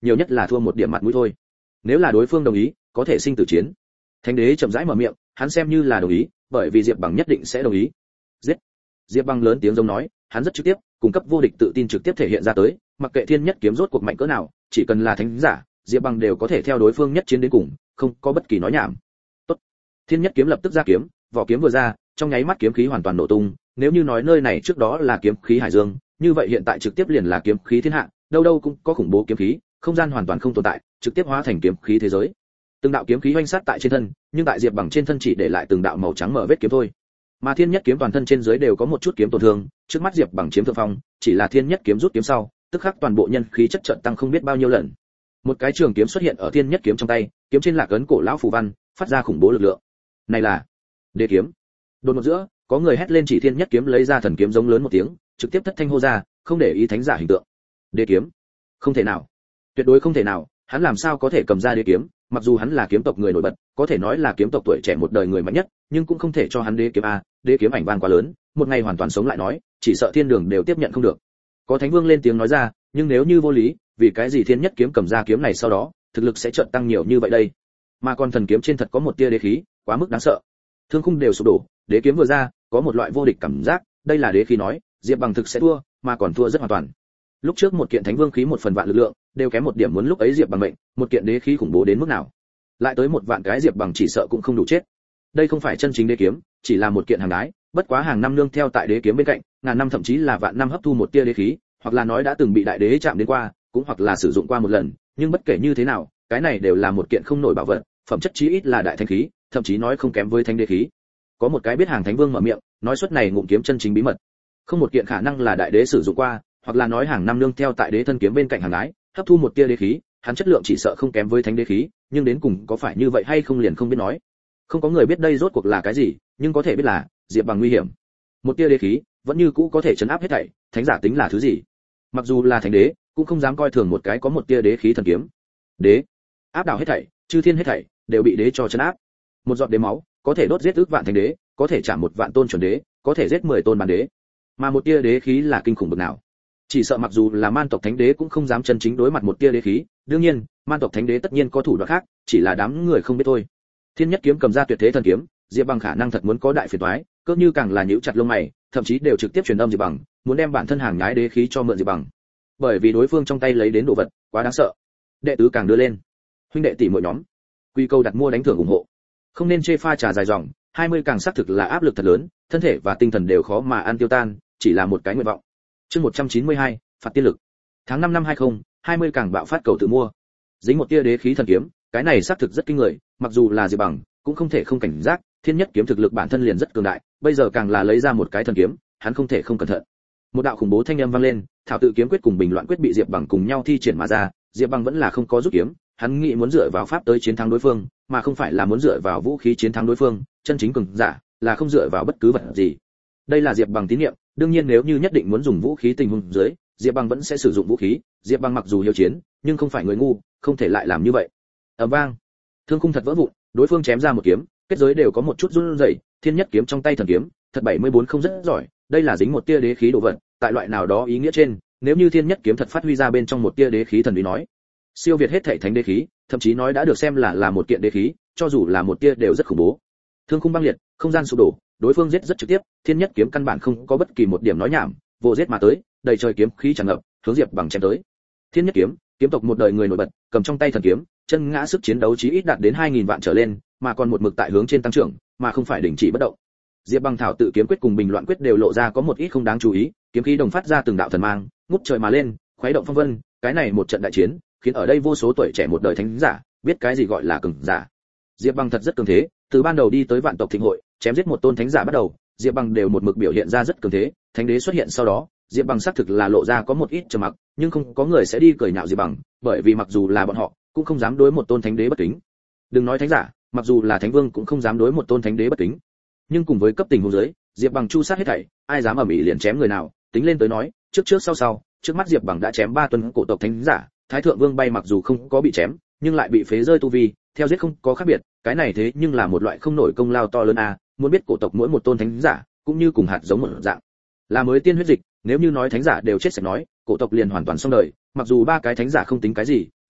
nhiều nhất là thua một điểm mặt mũi thôi. Nếu là đối phương đồng ý, có thể sinh tử chiến. Thánh đế chậm rãi mở miệng, hắn xem như là đồng ý, bởi vì Diệp Bằng nhất định sẽ đồng ý. Giết! Diệp Bằng lớn tiếng giống nói, hắn rất trực tiếp, cung cấp vô địch tự tin trực tiếp thể hiện ra tới, mặc kệ thiên nhất kiếm rốt cuộc mạnh cỡ nào, chỉ cần là thánh giả, Diệp Bằng đều có thể theo đối phương nhất chiến đến cùng, không có bất kỳ nói nhảm. Tốt. Thiên nhất kiếm lập tức ra kiếm, vỏ kiếm vừa ra, trong nháy mắt kiếm khí hoàn toàn nổ tung, nếu như nói nơi này trước đó là kiếm khí hải dương, như vậy hiện tại trực tiếp liền là kiếm khí thiên hạ, đâu đâu cũng có khủng bố kiếm khí, không gian hoàn toàn không tồn tại, trực tiếp hóa thành kiếm khí thế giới. Từng đạo kiếm khí oanh sát tại trên thân, nhưng tại Diệp Bằng trên thân chỉ để lại từng đạo màu trắng mở vết kiếm thôi. Mà thiên nhất kiếm toàn thân trên dưới đều có một chút kiếm tổn thương, trước mắt Diệp Bằng chiếm thượng phong, chỉ là thiên nhất kiếm rút kiếm sau, tức khắc toàn bộ nhân khí chất trận tăng không biết bao nhiêu lần. Một cái trường kiếm xuất hiện ở thiên nhất kiếm trong tay, kiếm trên lạc ấn cổ lão phù văn, phát ra khủng bố lực lượng. Này là Đế kiếm. Đột ngột giữa, có người hét lên chỉ thiên nhất kiếm lấy ra thần kiếm giống lớn một tiếng, trực tiếp thất thanh hô ra, không để ý thánh giả hình tượng. Đế kiếm? Không thể nào. Tuyệt đối không thể nào, hắn làm sao có thể cầm ra đế kiếm, mặc dù hắn là kiếm tộc người nổi bật, có thể nói là kiếm tộc tuổi trẻ một đời người mạnh nhất, nhưng cũng không thể cho hắn đế kiếm a, đế kiếm ảnh vang quá lớn, một ngày hoàn toàn sống lại nói, chỉ sợ thiên đường đều tiếp nhận không được. Có thánh vương lên tiếng nói ra, nhưng nếu như vô lý, vì cái gì thiên nhất kiếm cầm ra kiếm này sau đó, thực lực sẽ chợt tăng nhiều như vậy đây? Mà còn thần kiếm trên thật có một tia đế khí, quá mức đáng sợ. Thương khung đều sụp đổ, đế kiếm vừa ra, có một loại vô địch cảm giác, đây là đế khí nói, Diệp Bằng thực sẽ thua, mà còn thua rất hoàn toàn. Lúc trước một kiện thánh vương khí một phần vạn lực lượng, đều kém một điểm muốn lúc ấy Diệp Bằng mệnh, một kiện đế khí khủng bố đến mức nào? Lại tới một vạn cái Diệp Bằng chỉ sợ cũng không đủ chết. Đây không phải chân chính đế kiếm, chỉ là một kiện hàng đái, bất quá hàng năm nương theo tại đế kiếm bên cạnh, ngàn năm thậm chí là vạn năm hấp thu một tia đế khí, hoặc là nói đã từng bị đại đế chạm đến qua, cũng hoặc là sử dụng qua một lần, nhưng bất kể như thế nào, cái này đều là một kiện không nổi bảo vật, phẩm chất chí ít là đại thánh khí, thậm chí nói không kém với thánh đế khí. Có một cái biết hàng thánh vương mở miệng, nói suất này ngụm kiếm chân chính bí mật, không một kiện khả năng là đại đế sử dụng qua, hoặc là nói hàng năm nương theo tại đế thân kiếm bên cạnh hàng đái, hấp thu một tia đế khí, hắn chất lượng chỉ sợ không kém với thánh đế khí, nhưng đến cùng có phải như vậy hay không liền không biết nói. Không có người biết đây rốt cuộc là cái gì, nhưng có thể biết là Diệp Bằng nguy hiểm. Một tia đế khí, vẫn như cũ có thể chấn áp hết thảy, thánh giả tính là thứ gì? Mặc dù là thánh đế, cũng không dám coi thường một cái có một tia đế khí thần kiếm. Đế, áp đảo hết thảy, chư thiên hết thảy đều bị đế cho chấn áp. Một giọt đế máu, có thể đốt giết ước vạn thánh đế, có thể chạm một vạn tôn chuẩn đế, có thể giết mười tôn bản đế. Mà một tia đế khí là kinh khủng bậc nào? Chỉ sợ mặc dù là man tộc thánh đế cũng không dám chân chính đối mặt một tia đế khí, đương nhiên, man tộc thánh đế tất nhiên có thủ đoạn khác, chỉ là đám người không biết thôi. Thiên nhất kiếm cầm ra tuyệt thế thần kiếm, Diệp Bằng khả năng thật muốn có đại phiền toái, cỡ như càng là nhíu chặt lông mày, thậm chí đều trực tiếp truyền âm Diệp Bằng, muốn đem bản thân hàng nhái đế khí cho mượn Diệp Bằng. Bởi vì đối phương trong tay lấy đến đồ vật, quá đáng sợ. Đệ tứ càng đưa lên. Huynh đệ tỷ muội nhóm, quy câu đặt mua đánh thưởng ủng hộ. Không nên chê pha trà dài dòng, hai mươi càng xác thực là áp lực thật lớn, thân thể và tinh thần đều khó mà ăn tiêu tan, chỉ là một cái nguyện vọng. Chương một trăm chín mươi hai, phạt tiên lực. Tháng năm năm hai không, hai mươi càng bạo phát cầu tự mua. Dính một tia đế khí thần kiếm, cái này xác thực rất kinh người, mặc dù là Diệp Bằng, cũng không thể không cảnh giác, thiên nhất kiếm thực lực bản thân liền rất cường đại, bây giờ càng là lấy ra một cái thần kiếm, hắn không thể không cẩn thận. Một đạo khủng bố thanh âm vang lên, thảo tự kiếm quyết cùng bình loạn quyết bị Diệp Bằng cùng nhau thi triển mà ra, Diệp Bằng vẫn là không có rút kiếm, hắn nghĩ muốn dựa vào pháp tới chiến thắng đối phương, mà không phải là muốn dựa vào vũ khí chiến thắng đối phương, chân chính cường giả là không dựa vào bất cứ vật gì. Đây là Diệp Bằng tín niệm, đương nhiên nếu như nhất định muốn dùng vũ khí tình huống dưới, Diệp Bằng vẫn sẽ sử dụng vũ khí, Diệp Bằng mặc dù hiếu chiến, nhưng không phải người ngu, không thể lại làm như vậy. Ầm vang, thương khung thật vỡ vụn, đối phương chém ra một kiếm, kết giới đều có một chút run rẩy, thiên nhất kiếm trong tay thần kiếm, thật bảy mươi bốn không rất giỏi, đây là dính một tia đế khí đồ vật, tại loại nào đó ý nghĩa trên, nếu như thiên nhất kiếm thật phát huy ra bên trong một tia đế khí thần bí nói, siêu việt hết thảy thánh đế khí, thậm chí nói đã được xem là là một kiện đế khí, cho dù là một tia đều rất khủng bố. Thương khung băng liệt, không gian sụp đổ, đối phương giết rất trực tiếp, thiên nhất kiếm căn bản không có bất kỳ một điểm nói nhảm, vô giết mà tới, đầy trời kiếm khí tràn ngập, hướng Diệp Bằng chém tới. Thiên nhất kiếm, kiếm tộc một đời người nổi bật, cầm trong tay thần kiếm, chân ngã sức chiến đấu chí ít đạt đến hai nghìn vạn trở lên, mà còn một mực tại hướng trên tăng trưởng, mà không phải đình chỉ bất động. Diệp Bằng thảo tự kiếm quyết cùng bình loạn quyết đều lộ ra có một ít không đáng chú ý, kiếm khí đồng phát ra từng đạo thần mang, ngút trời mà lên, khuấy động phong vân, cái này một trận đại chiến, khiến ở đây vô số tuổi trẻ một đời thánh giả, biết cái gì gọi là cường giả. Diệp Bằng thật rất cường thế, từ ban đầu đi tới vạn tộc thịnh hội, chém giết một tôn thánh giả bắt đầu, Diệp Bằng đều một mực biểu hiện ra rất cường thế, thánh đế xuất hiện sau đó, Diệp Bằng xác thực là lộ ra có một ít trầm mặc, nhưng không có người sẽ đi cười nhạo Diệp Bằng, bởi vì mặc dù là bọn họ, cũng không dám đối một tôn thánh đế bất kính. Đừng nói thánh giả, mặc dù là thánh vương cũng không dám đối một tôn thánh đế bất kính. Nhưng cùng với cấp tình huống dưới, Diệp Bằng chu sát hết thảy, ai dám ầm ĩ liền chém người nào, tính lên tới nói, trước trước sau sau, trước mắt Diệp Bằng đã chém ba tuần cổ tộc thánh giả, Thái thượng vương bay mặc dù không có bị chém, nhưng lại bị phế rơi tu vi, theo giết không có khác biệt, cái này thế nhưng là một loại không nổi công lao to lớn a, muốn biết cổ tộc mỗi một tôn thánh giả, cũng như cùng hạt giống một dạng. Là mới tiên huyết dịch, nếu như nói thánh giả đều chết sạch nói, cổ tộc liền hoàn toàn xong đời, mặc dù ba cái thánh giả không tính cái gì,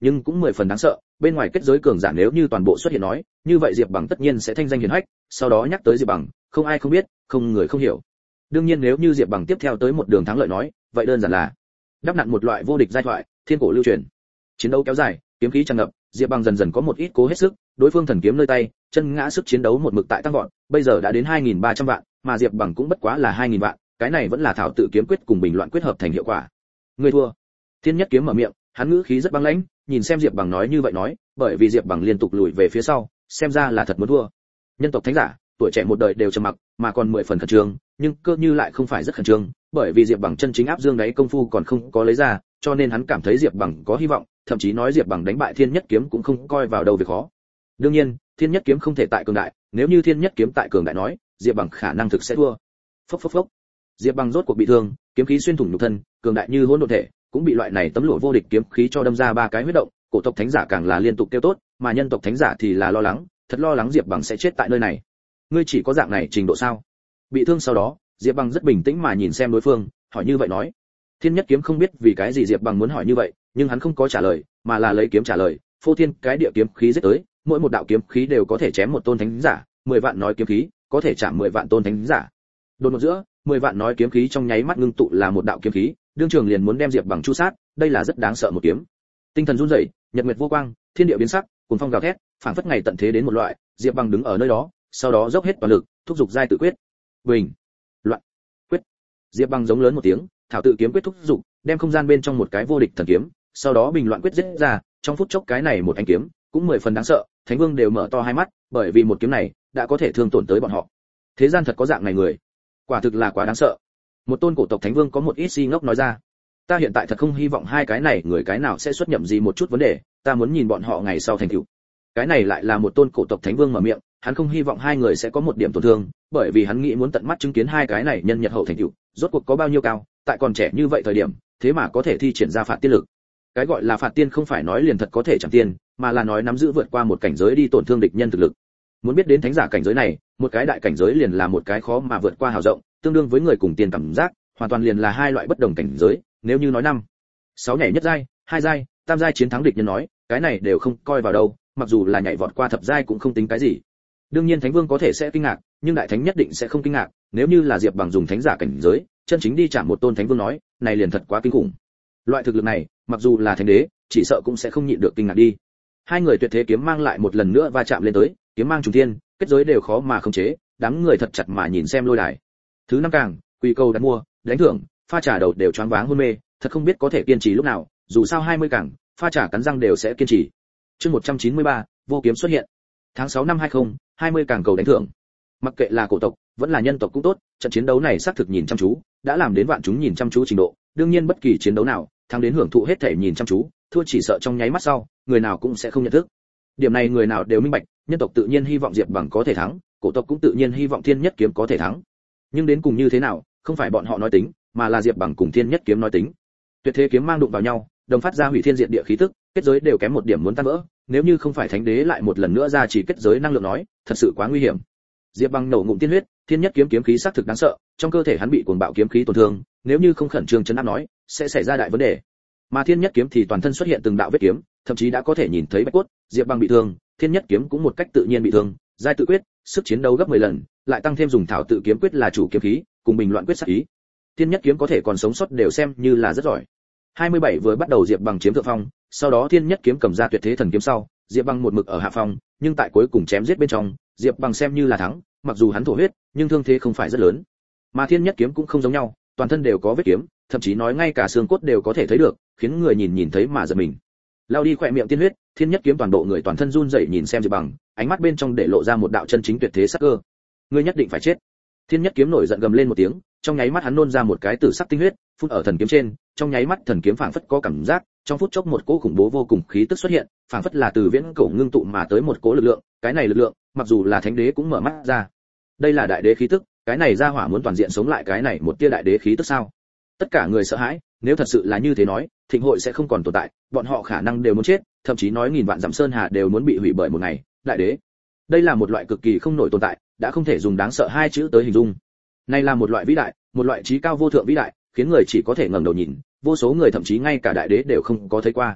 nhưng cũng mười phần đáng sợ, bên ngoài kết giới cường giả nếu như toàn bộ xuất hiện nói, như vậy Diệp Bằng tất nhiên sẽ thanh danh hiển hách, sau đó nhắc tới Diệp Bằng, không ai không biết, không người không hiểu. Đương nhiên nếu như Diệp Bằng tiếp theo tới một đường thắng lợi nói, vậy đơn giản là đắp nặn một loại vô địch giai thoại, thiên cổ lưu truyền. Chiến đấu kéo dài, kiếm khí tràn ngập, Diệp Bằng dần dần có một ít cố hết sức, đối phương thần kiếm nơi tay, chân ngã sức chiến đấu một mực tại tăng vọt, bây giờ đã đến hai nghìn ba trăm vạn, mà Diệp Bằng cũng bất quá là hai nghìn vạn, cái này vẫn là thảo tự kiếm quyết cùng bình loạn quyết hợp thành hiệu quả. Người thua. Thiên Nhất Kiếm mở miệng, hắn ngữ khí rất băng lãnh, nhìn xem Diệp Bằng nói như vậy nói, bởi vì Diệp Bằng liên tục lùi về phía sau, xem ra là thật muốn thua. Nhân tộc thánh giả, tuổi trẻ một đời đều trầm mặc, mà còn mười phần khẩn trương, nhưng cơ như lại không phải rất khẩn trương, bởi vì Diệp Bằng chân chính áp dương đáy công phu còn không có lấy ra, cho nên hắn cảm thấy Diệp Bằng có hy vọng, thậm chí nói Diệp Bằng đánh bại Thiên Nhất Kiếm cũng không coi vào đâu việc khó. Đương nhiên, Thiên Nhất Kiếm không thể tại cường đại, nếu như Thiên Nhất Kiếm tại cường đại nói, Diệp Bằng khả năng thực sẽ thua. Phốc phốc phốc. Diệp Bằng rốt cuộc bị thương, kiếm khí xuyên thủng nhục thân, cường đại như hỗn độn thể, cũng bị loại này tấm lụa vô địch kiếm khí cho đâm ra ba cái huyết động, cổ tộc thánh giả càng là liên tục kêu tốt, mà nhân tộc thánh giả thì là lo lắng, thật lo lắng Diệp Bằng sẽ chết tại nơi này. Ngươi chỉ có dạng này trình độ sao? Bị thương sau đó, Diệp Bằng rất bình tĩnh mà nhìn xem đối phương, hỏi như vậy nói. Thiên Nhất Kiếm không biết vì cái gì Diệp Bằng muốn hỏi như vậy, nhưng hắn không có trả lời, mà là lấy kiếm trả lời, phô thiên cái địa kiếm khí giết tới, mỗi một đạo kiếm khí đều có thể chém một tôn thánh giả, mười vạn nói kiếm khí, có thể chạm mười vạn tôn thánh giả. Đột ngột giữa, mười vạn nói kiếm khí trong nháy mắt ngưng tụ là một đạo kiếm khí, đương trường liền muốn đem Diệp Bằng chu sát, đây là rất đáng sợ một kiếm. Tinh thần run rẩy, nhật nguyệt vô quang, thiên địa biến sắc, cuồng phong gào thét, phảng phất ngày tận thế đến một loại, Diệp Bằng đứng ở nơi đó, sau đó dốc hết toàn lực, thúc giục giai tự quyết. Bình, loạn, quyết. Diệp Bằng giống lớn một tiếng, thảo tự kiếm quyết thúc giục, đem không gian bên trong một cái vô địch thần kiếm, sau đó bình loạn quyết giết ra, trong phút chốc cái này một ánh kiếm, cũng mười phần đáng sợ, Thánh Vương đều mở to hai mắt, bởi vì một kiếm này đã có thể thương tổn tới bọn họ. Thế gian thật có dạng này người, quả thực là quá đáng sợ. Một tôn cổ tộc Thánh Vương có một ít si ngốc nói ra. Ta hiện tại thật không hy vọng hai cái này người cái nào sẽ xuất nhậm gì một chút vấn đề, ta muốn nhìn bọn họ ngày sau thành tựu. Cái này lại là một tôn cổ tộc Thánh Vương mở miệng, hắn không hy vọng hai người sẽ có một điểm tổn thương, bởi vì hắn nghĩ muốn tận mắt chứng kiến hai cái này nhân nhật hậu thành tựu, rốt cuộc có bao nhiêu cao, tại còn trẻ như vậy thời điểm, thế mà có thể thi triển ra phạt tiên lực. Cái gọi là phạt tiên không phải nói liền thật có thể chẳng tiên, mà là nói nắm giữ vượt qua một cảnh giới đi tổn thương địch nhân thực lực. Muốn biết đến thánh giả cảnh giới này, một cái đại cảnh giới liền là một cái khó mà vượt qua hào rộng, tương đương với người cùng tiên cảm giác, hoàn toàn liền là hai loại bất đồng cảnh giới. Nếu như nói năm, sáu nhảy nhất giai, hai giai, tam giai chiến thắng địch nhân nói, cái này đều không coi vào đâu, mặc dù là nhảy vọt qua thập giai cũng không tính cái gì. Đương nhiên Thánh Vương có thể sẽ kinh ngạc, nhưng đại thánh nhất định sẽ không kinh ngạc, nếu như là Diệp Bằng dùng thánh giả cảnh giới, chân chính đi chạm một tôn Thánh Vương nói, này liền thật quá kinh khủng. Loại thực lực này, mặc dù là thánh đế, chỉ sợ cũng sẽ không nhịn được kinh ngạc đi. Hai người tuyệt thế kiếm mang lại một lần nữa va chạm lên tới, kiếm mang trùng thiên, kết giới đều khó mà khống chế, đám người thật chặt mà nhìn xem lôi đài. Thứ năm càng, quy câu đặt mua, đánh thưởng, pha trà đầu đều choáng váng hôn mê, thật không biết có thể kiên trì lúc nào, dù sao hai mươi càng, pha trà cắn răng đều sẽ kiên trì. Chương một trăm chín mươi ba, vô kiếm xuất hiện. Tháng sáu năm hai không, hai mươi càng cầu đánh thưởng. Mặc kệ là cổ tộc, vẫn là nhân tộc cũng tốt, trận chiến đấu này xác thực nhìn chăm chú, đã làm đến vạn chúng nhìn chăm chú trình độ, đương nhiên bất kỳ chiến đấu nào, thắng đến hưởng thụ hết thể nhìn chăm chú, thua chỉ sợ trong nháy mắt sau, người nào cũng sẽ không nhận thức. Điểm này người nào đều minh bạch, nhân tộc tự nhiên hy vọng Diệp Bằng có thể thắng, cổ tộc cũng tự nhiên hy vọng Thiên Nhất Kiếm có thể thắng. Nhưng đến cùng như thế nào, không phải bọn họ nói tính, mà là Diệp Bằng cùng Thiên Nhất Kiếm nói tính. Tuyệt thế kiếm mang đụng vào nhau, đồng phát ra hủy thiên diệt địa khí tức, kết giới đều kém một điểm muốn tan vỡ, nếu như không phải thánh đế lại một lần nữa ra chỉ kết giới năng lượng nói, thật sự quá nguy hiểm. Diệp Bằng nổ ngụm tiên huyết, Thiên Nhất Kiếm kiếm khí xác thực đáng sợ, trong cơ thể hắn bị cuồng bạo kiếm khí tổn thương, nếu như không khẩn trương chấn áp nói, sẽ xảy ra đại vấn đề. Mà Thiên Nhất Kiếm thì toàn thân xuất hiện từng đạo vết kiếm, thậm chí đã có thể nhìn thấy bạch cốt, Diệp Bằng bị thương, Thiên Nhất Kiếm cũng một cách tự nhiên bị thương, giai tự quyết, sức chiến đấu gấp mười lần, lại tăng thêm dùng thảo tự kiếm quyết là chủ kiếm khí, cùng bình loạn quyết sát ý. Thiên Nhất Kiếm có thể còn sống sót đều xem như là rất giỏi. hai mươi bảy vừa bắt đầu Diệp Bằng chiếm thượng phong, sau đó Thiên Nhất Kiếm cầm ra tuyệt thế thần kiếm sau, Diệp Bằng một mực ở hạ phong, nhưng tại cuối cùng chém giết bên trong, Diệp Bằng xem như là thắng, mặc dù hắn thổ huyết, nhưng thương thế không phải rất lớn. Mà Thiên Nhất Kiếm cũng không giống nhau, toàn thân đều có vết kiếm, thậm chí nói ngay cả xương cốt đều có thể thấy được, khiến người nhìn nhìn thấy mà giật mình. Lao đi khỏe miệng tiên huyết, Thiên Nhất Kiếm toàn bộ người toàn thân run rẩy nhìn xem Diệp Bằng, ánh mắt bên trong để lộ ra một đạo chân chính tuyệt thế sắc cơ. Ngươi nhất định phải chết. Thiên Nhất Kiếm nổi giận gầm lên một tiếng, trong nháy mắt hắn nôn ra một cái tử sắc tinh huyết, phun ở thần kiếm trên, trong nháy mắt thần kiếm phảng phất có cảm giác, trong phút chốc một cỗ khủng bố vô cùng khí tức xuất hiện, phảng phất là từ viễn cổ ngưng tụ mà tới một cỗ lực lượng, cái này lực lượng, mặc dù là thánh đế cũng mở mắt ra. Đây là đại đế khí tức, cái này ra hỏa muốn toàn diện sống lại cái này một tia đại đế khí tức sao? Tất cả người sợ hãi, nếu thật sự là như thế nói, thịnh hội sẽ không còn tồn tại, bọn họ khả năng đều muốn chết, thậm chí nói nghìn vạn dặm sơn hà đều muốn bị hủy bởi một ngày, đại đế. Đây là một loại cực kỳ không nổi tồn tại, đã không thể dùng đáng sợ hai chữ tới hình dung. Này là một loại vĩ đại, một loại trí cao vô thượng vĩ đại, khiến người chỉ có thể ngẩng đầu nhìn, vô số người thậm chí ngay cả đại đế đều không có thấy qua.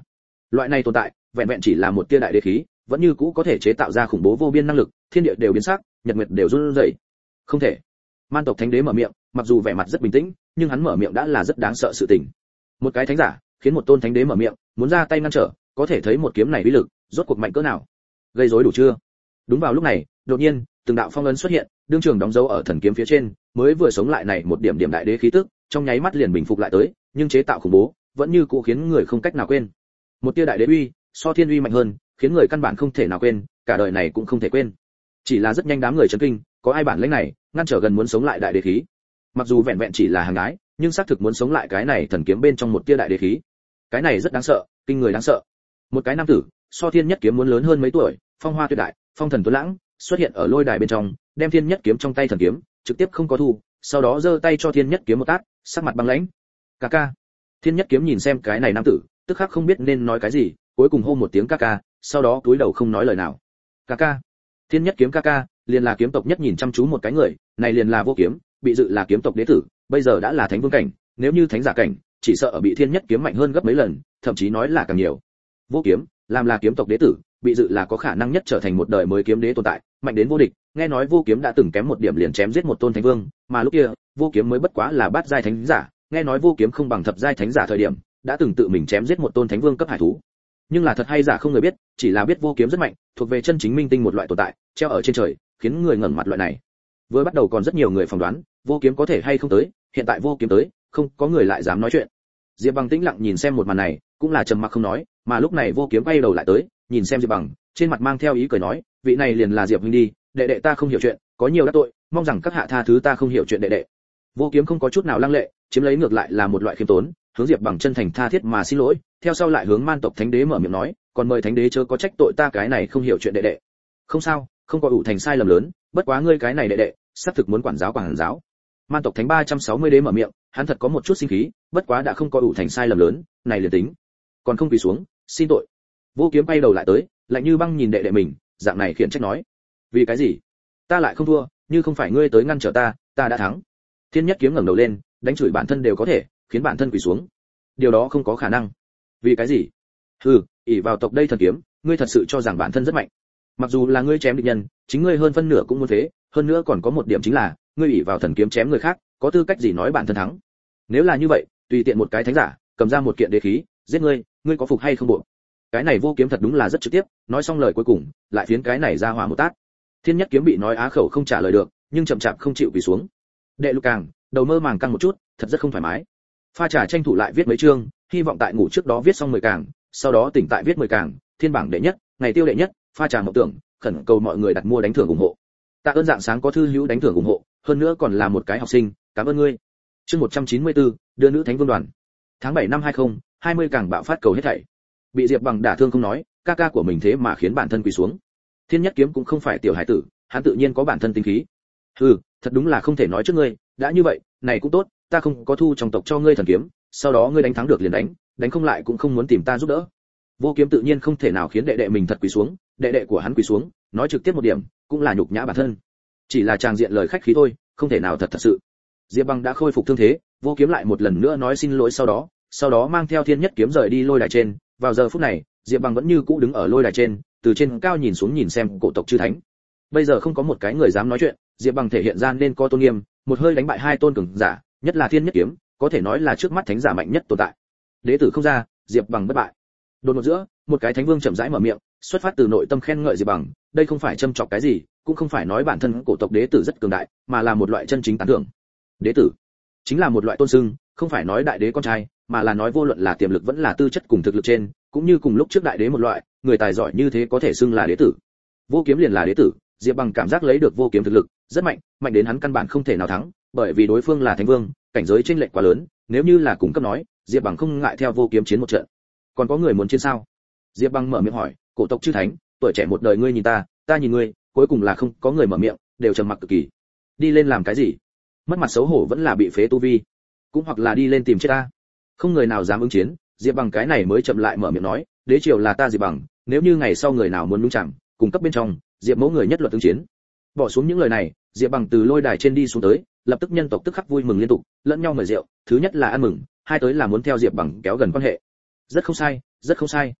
Loại này tồn tại, vẹn vẹn chỉ là một tia đại đế khí, vẫn như cũ có thể chế tạo ra khủng bố vô biên năng lực, thiên địa đều biến sắc, nhật nguyệt đều run rẩy. Không thể. Man tộc thánh đế mở miệng, mặc dù vẻ mặt rất bình tĩnh, nhưng hắn mở miệng đã là rất đáng sợ sự tình. Một cái thánh giả, khiến một tôn thánh đế mở miệng, muốn ra tay ngăn trở, có thể thấy một kiếm này uy lực, rốt cuộc mạnh cỡ nào. Gây rối đủ chưa? Đúng vào lúc này, đột nhiên, từng đạo phong ấn xuất hiện, đương trường đóng dấu ở thần kiếm phía trên, mới vừa sống lại này một điểm điểm đại đế khí tức, trong nháy mắt liền bình phục lại tới, nhưng chế tạo khủng bố, vẫn như cũ khiến người không cách nào quên. Một tia đại đế uy, so thiên uy mạnh hơn, khiến người căn bản không thể nào quên, cả đời này cũng không thể quên. Chỉ là rất nhanh đám người chấn kinh, có ai bản lĩnh này, ngăn trở gần muốn sống lại đại đế khí. Mặc dù vẹn vẹn chỉ là hàng gái, nhưng xác thực muốn sống lại cái này thần kiếm bên trong một tia đại đế khí. Cái này rất đáng sợ, kinh người đáng sợ. Một cái nam tử, so thiên nhất kiếm muốn lớn hơn mấy tuổi, phong hoa tuyệt đại, phong thần tuấn lãng, xuất hiện ở lôi đài bên trong, đem thiên nhất kiếm trong tay thần kiếm, trực tiếp không có thu, sau đó giơ tay cho thiên nhất kiếm một tát, sắc mặt băng lãnh. Ca ca. Thiên nhất kiếm nhìn xem cái này nam tử, tức khắc không biết nên nói cái gì, cuối cùng hô một tiếng ca ca, sau đó cúi đầu không nói lời nào. Ca ca. Thiên nhất kiếm ca ca, liền là kiếm tộc nhất nhìn chăm chú một cái người, này liền là Vô Kiếm, bị dự là kiếm tộc đế tử, bây giờ đã là thánh vương cảnh, nếu như thánh giả cảnh, chỉ sợ ở bị thiên nhất kiếm mạnh hơn gấp mấy lần, thậm chí nói là càng nhiều. Vô Kiếm, làm là kiếm tộc đế tử, bị dự là có khả năng nhất trở thành một đời mới kiếm đế tồn tại, mạnh đến vô địch, nghe nói Vô Kiếm đã từng kém một điểm liền chém giết một tôn thánh vương, mà lúc kia, Vô Kiếm mới bất quá là bát giai thánh giả, nghe nói Vô Kiếm không bằng thập giai thánh giả thời điểm, đã từng tự mình chém giết một tôn thánh vương cấp hải thú. Nhưng là thật hay giả không người biết, chỉ là biết Vô Kiếm rất mạnh, thuộc về chân chính minh tinh một loại tồn tại, treo ở trên trời, khiến người ngẩng mặt loại này. Vừa bắt đầu còn rất nhiều người phỏng đoán, Vô Kiếm có thể hay không tới, hiện tại Vô Kiếm tới, không có người lại dám nói chuyện. Diệp Bằng tĩnh lặng nhìn xem một màn này, cũng là trầm mặc không nói, mà lúc này Vô Kiếm quay đầu lại tới, nhìn xem Diệp Bằng, trên mặt mang theo ý cười nói, vị này liền là Diệp huynh đi, đệ đệ ta không hiểu chuyện, có nhiều đắc tội, mong rằng các hạ tha thứ ta không hiểu chuyện đệ đệ. Vô Kiếm không có chút nào lăng lệ, chiếm lấy ngược lại là một loại khiêm tốn, hướng Diệp Bằng chân thành tha thiết mà xin lỗi, theo sau lại hướng Man tộc thánh đế mở miệng nói, còn mời thánh đế chớ có trách tội ta cái này không hiểu chuyện đệ đệ. Không sao, không có ủ thành sai lầm lớn, bất quá ngươi cái này đệ đệ, sắp thực muốn quản giáo quản giáo. Man tộc thánh ba trăm sáu mươi đế mở miệng, hắn thật có một chút sinh khí, bất quá đã không có ủ thành sai lầm lớn, này liền tính, còn không quỳ xuống, xin tội. Vô Kiếm bay đầu lại tới, lạnh như băng nhìn đệ đệ mình, dạng này khiển trách nói, vì cái gì? Ta lại không thua, như không phải ngươi tới ngăn trở ta, ta đã thắng. Thiên Nhất Kiếm ngẩng đầu lên, đánh chửi bản thân đều có thể, khiến bản thân quỳ xuống. Điều đó không có khả năng. Vì cái gì? Hừ, ỷ vào tộc đây thần kiếm, ngươi thật sự cho rằng bản thân rất mạnh. Mặc dù là ngươi chém địch nhân, chính ngươi hơn phân nửa cũng muốn thế, hơn nữa còn có một điểm chính là, ngươi ỷ vào thần kiếm chém người khác, có tư cách gì nói bản thân thắng? Nếu là như vậy, tùy tiện một cái thánh giả, cầm ra một kiện đế khí, giết ngươi, ngươi có phục hay không buộc? Cái này Vô Kiếm thật đúng là rất trực tiếp, nói xong lời cuối cùng, lại phiến cái này ra hỏa một tát. Thiên Nhất Kiếm bị nói á khẩu không trả lời được, nhưng chậm chạp không chịu quỳ xuống. Đệ Lục Càng, đầu mơ màng căng một chút, thật rất không thoải mái. Pha Trà tranh thủ lại viết mấy chương, hy vọng tại ngủ trước đó viết xong mười càng, sau đó tỉnh tại viết mười càng, thiên bảng đệ nhất, ngày tiêu đệ nhất, Pha Trà mộng tưởng, khẩn cầu mọi người đặt mua đánh thưởng ủng hộ. Tạ ơn dạng sáng có thư hữu đánh thưởng ủng hộ, hơn nữa còn là một cái học sinh, cảm ơn ngươi. Chương một trăm chín mươi tư, đưa nữ thánh vương đoàn. Tháng bảy năm hai không, hai mươi càng bạo phát cầu hết thảy. Bị Diệp Bằng đả thương không nói, ca ca của mình thế mà khiến bản thân quỳ xuống. Thiên Nhất Kiếm cũng không phải tiểu hải tử, hắn tự nhiên có bản thân tính khí. Hừ, thật đúng là không thể nói trước ngươi, đã như vậy, này cũng tốt, ta không có thu trong tộc cho ngươi thần kiếm, sau đó ngươi đánh thắng được liền đánh, đánh không lại cũng không muốn tìm ta giúp đỡ. Vô Kiếm tự nhiên không thể nào khiến đệ đệ mình thật quỳ xuống, đệ đệ của hắn quỳ xuống, nói trực tiếp một điểm, cũng là nhục nhã bản thân. Chỉ là tràng diện lời khách khí thôi, không thể nào thật thật sự. Diệp Bằng đã khôi phục thương thế, Vô Kiếm lại một lần nữa nói xin lỗi sau đó, sau đó mang theo Thiên Nhất Kiếm rời đi lôi đài trên. Vào giờ phút này, Diệp Bằng vẫn như cũ đứng ở lôi đài trên, từ trên cao nhìn xuống nhìn xem cổ tộc chư thánh. Bây giờ không có một cái người dám nói chuyện, Diệp Bằng thể hiện ra nên có tôn nghiêm, một hơi đánh bại hai tôn cường giả, nhất là Thiên Nhất Kiếm, có thể nói là trước mắt thánh giả mạnh nhất tồn tại. Đế tử không ra, Diệp Bằng bất bại. Đột ngột giữa, một cái thánh vương chậm rãi mở miệng, xuất phát từ nội tâm khen ngợi Diệp Bằng, đây không phải châm chọc cái gì, cũng không phải nói bản thân cổ tộc đế tử rất cường đại, mà là một loại chân chính tán thưởng. Đế tử chính là một loại tôn xưng, không phải nói đại đế con trai, mà là nói vô luận là tiềm lực vẫn là tư chất cùng thực lực trên, cũng như cùng lúc trước đại đế một loại, người tài giỏi như thế có thể xưng là đế tử. Vô Kiếm liền là đế tử, Diệp Bằng cảm giác lấy được Vô Kiếm thực lực rất mạnh, mạnh đến hắn căn bản không thể nào thắng, bởi vì đối phương là thánh vương, cảnh giới chênh lệch quá lớn, nếu như là cùng cấp nói, Diệp Bằng không ngại theo Vô Kiếm chiến một trận. Còn có người muốn chiến sao? Diệp Bằng mở miệng hỏi, cổ tộc chư thánh, tuổi trẻ một đời ngươi nhìn ta, ta nhìn ngươi, cuối cùng là không có người mở miệng, đều trầm mặc cực kỳ. Đi lên làm cái gì? Mất mặt xấu hổ vẫn là bị phế tu vi, cũng hoặc là đi lên tìm chết ta. Không người nào dám ứng chiến, Diệp Bằng cái này mới chậm lại mở miệng nói, đế triều là ta Diệp Bằng, nếu như ngày sau người nào muốn nhúng chạm, cùng cấp bên trong, Diệp mẫu người nhất luật ứng chiến. Bỏ xuống những lời này, Diệp Bằng từ lôi đài trên đi xuống tới, lập tức nhân tộc tức khắc vui mừng liên tục, lẫn nhau mời rượu, thứ nhất là ăn mừng, hai tới là muốn theo Diệp Bằng kéo gần quan hệ. Rất không sai, rất không sai.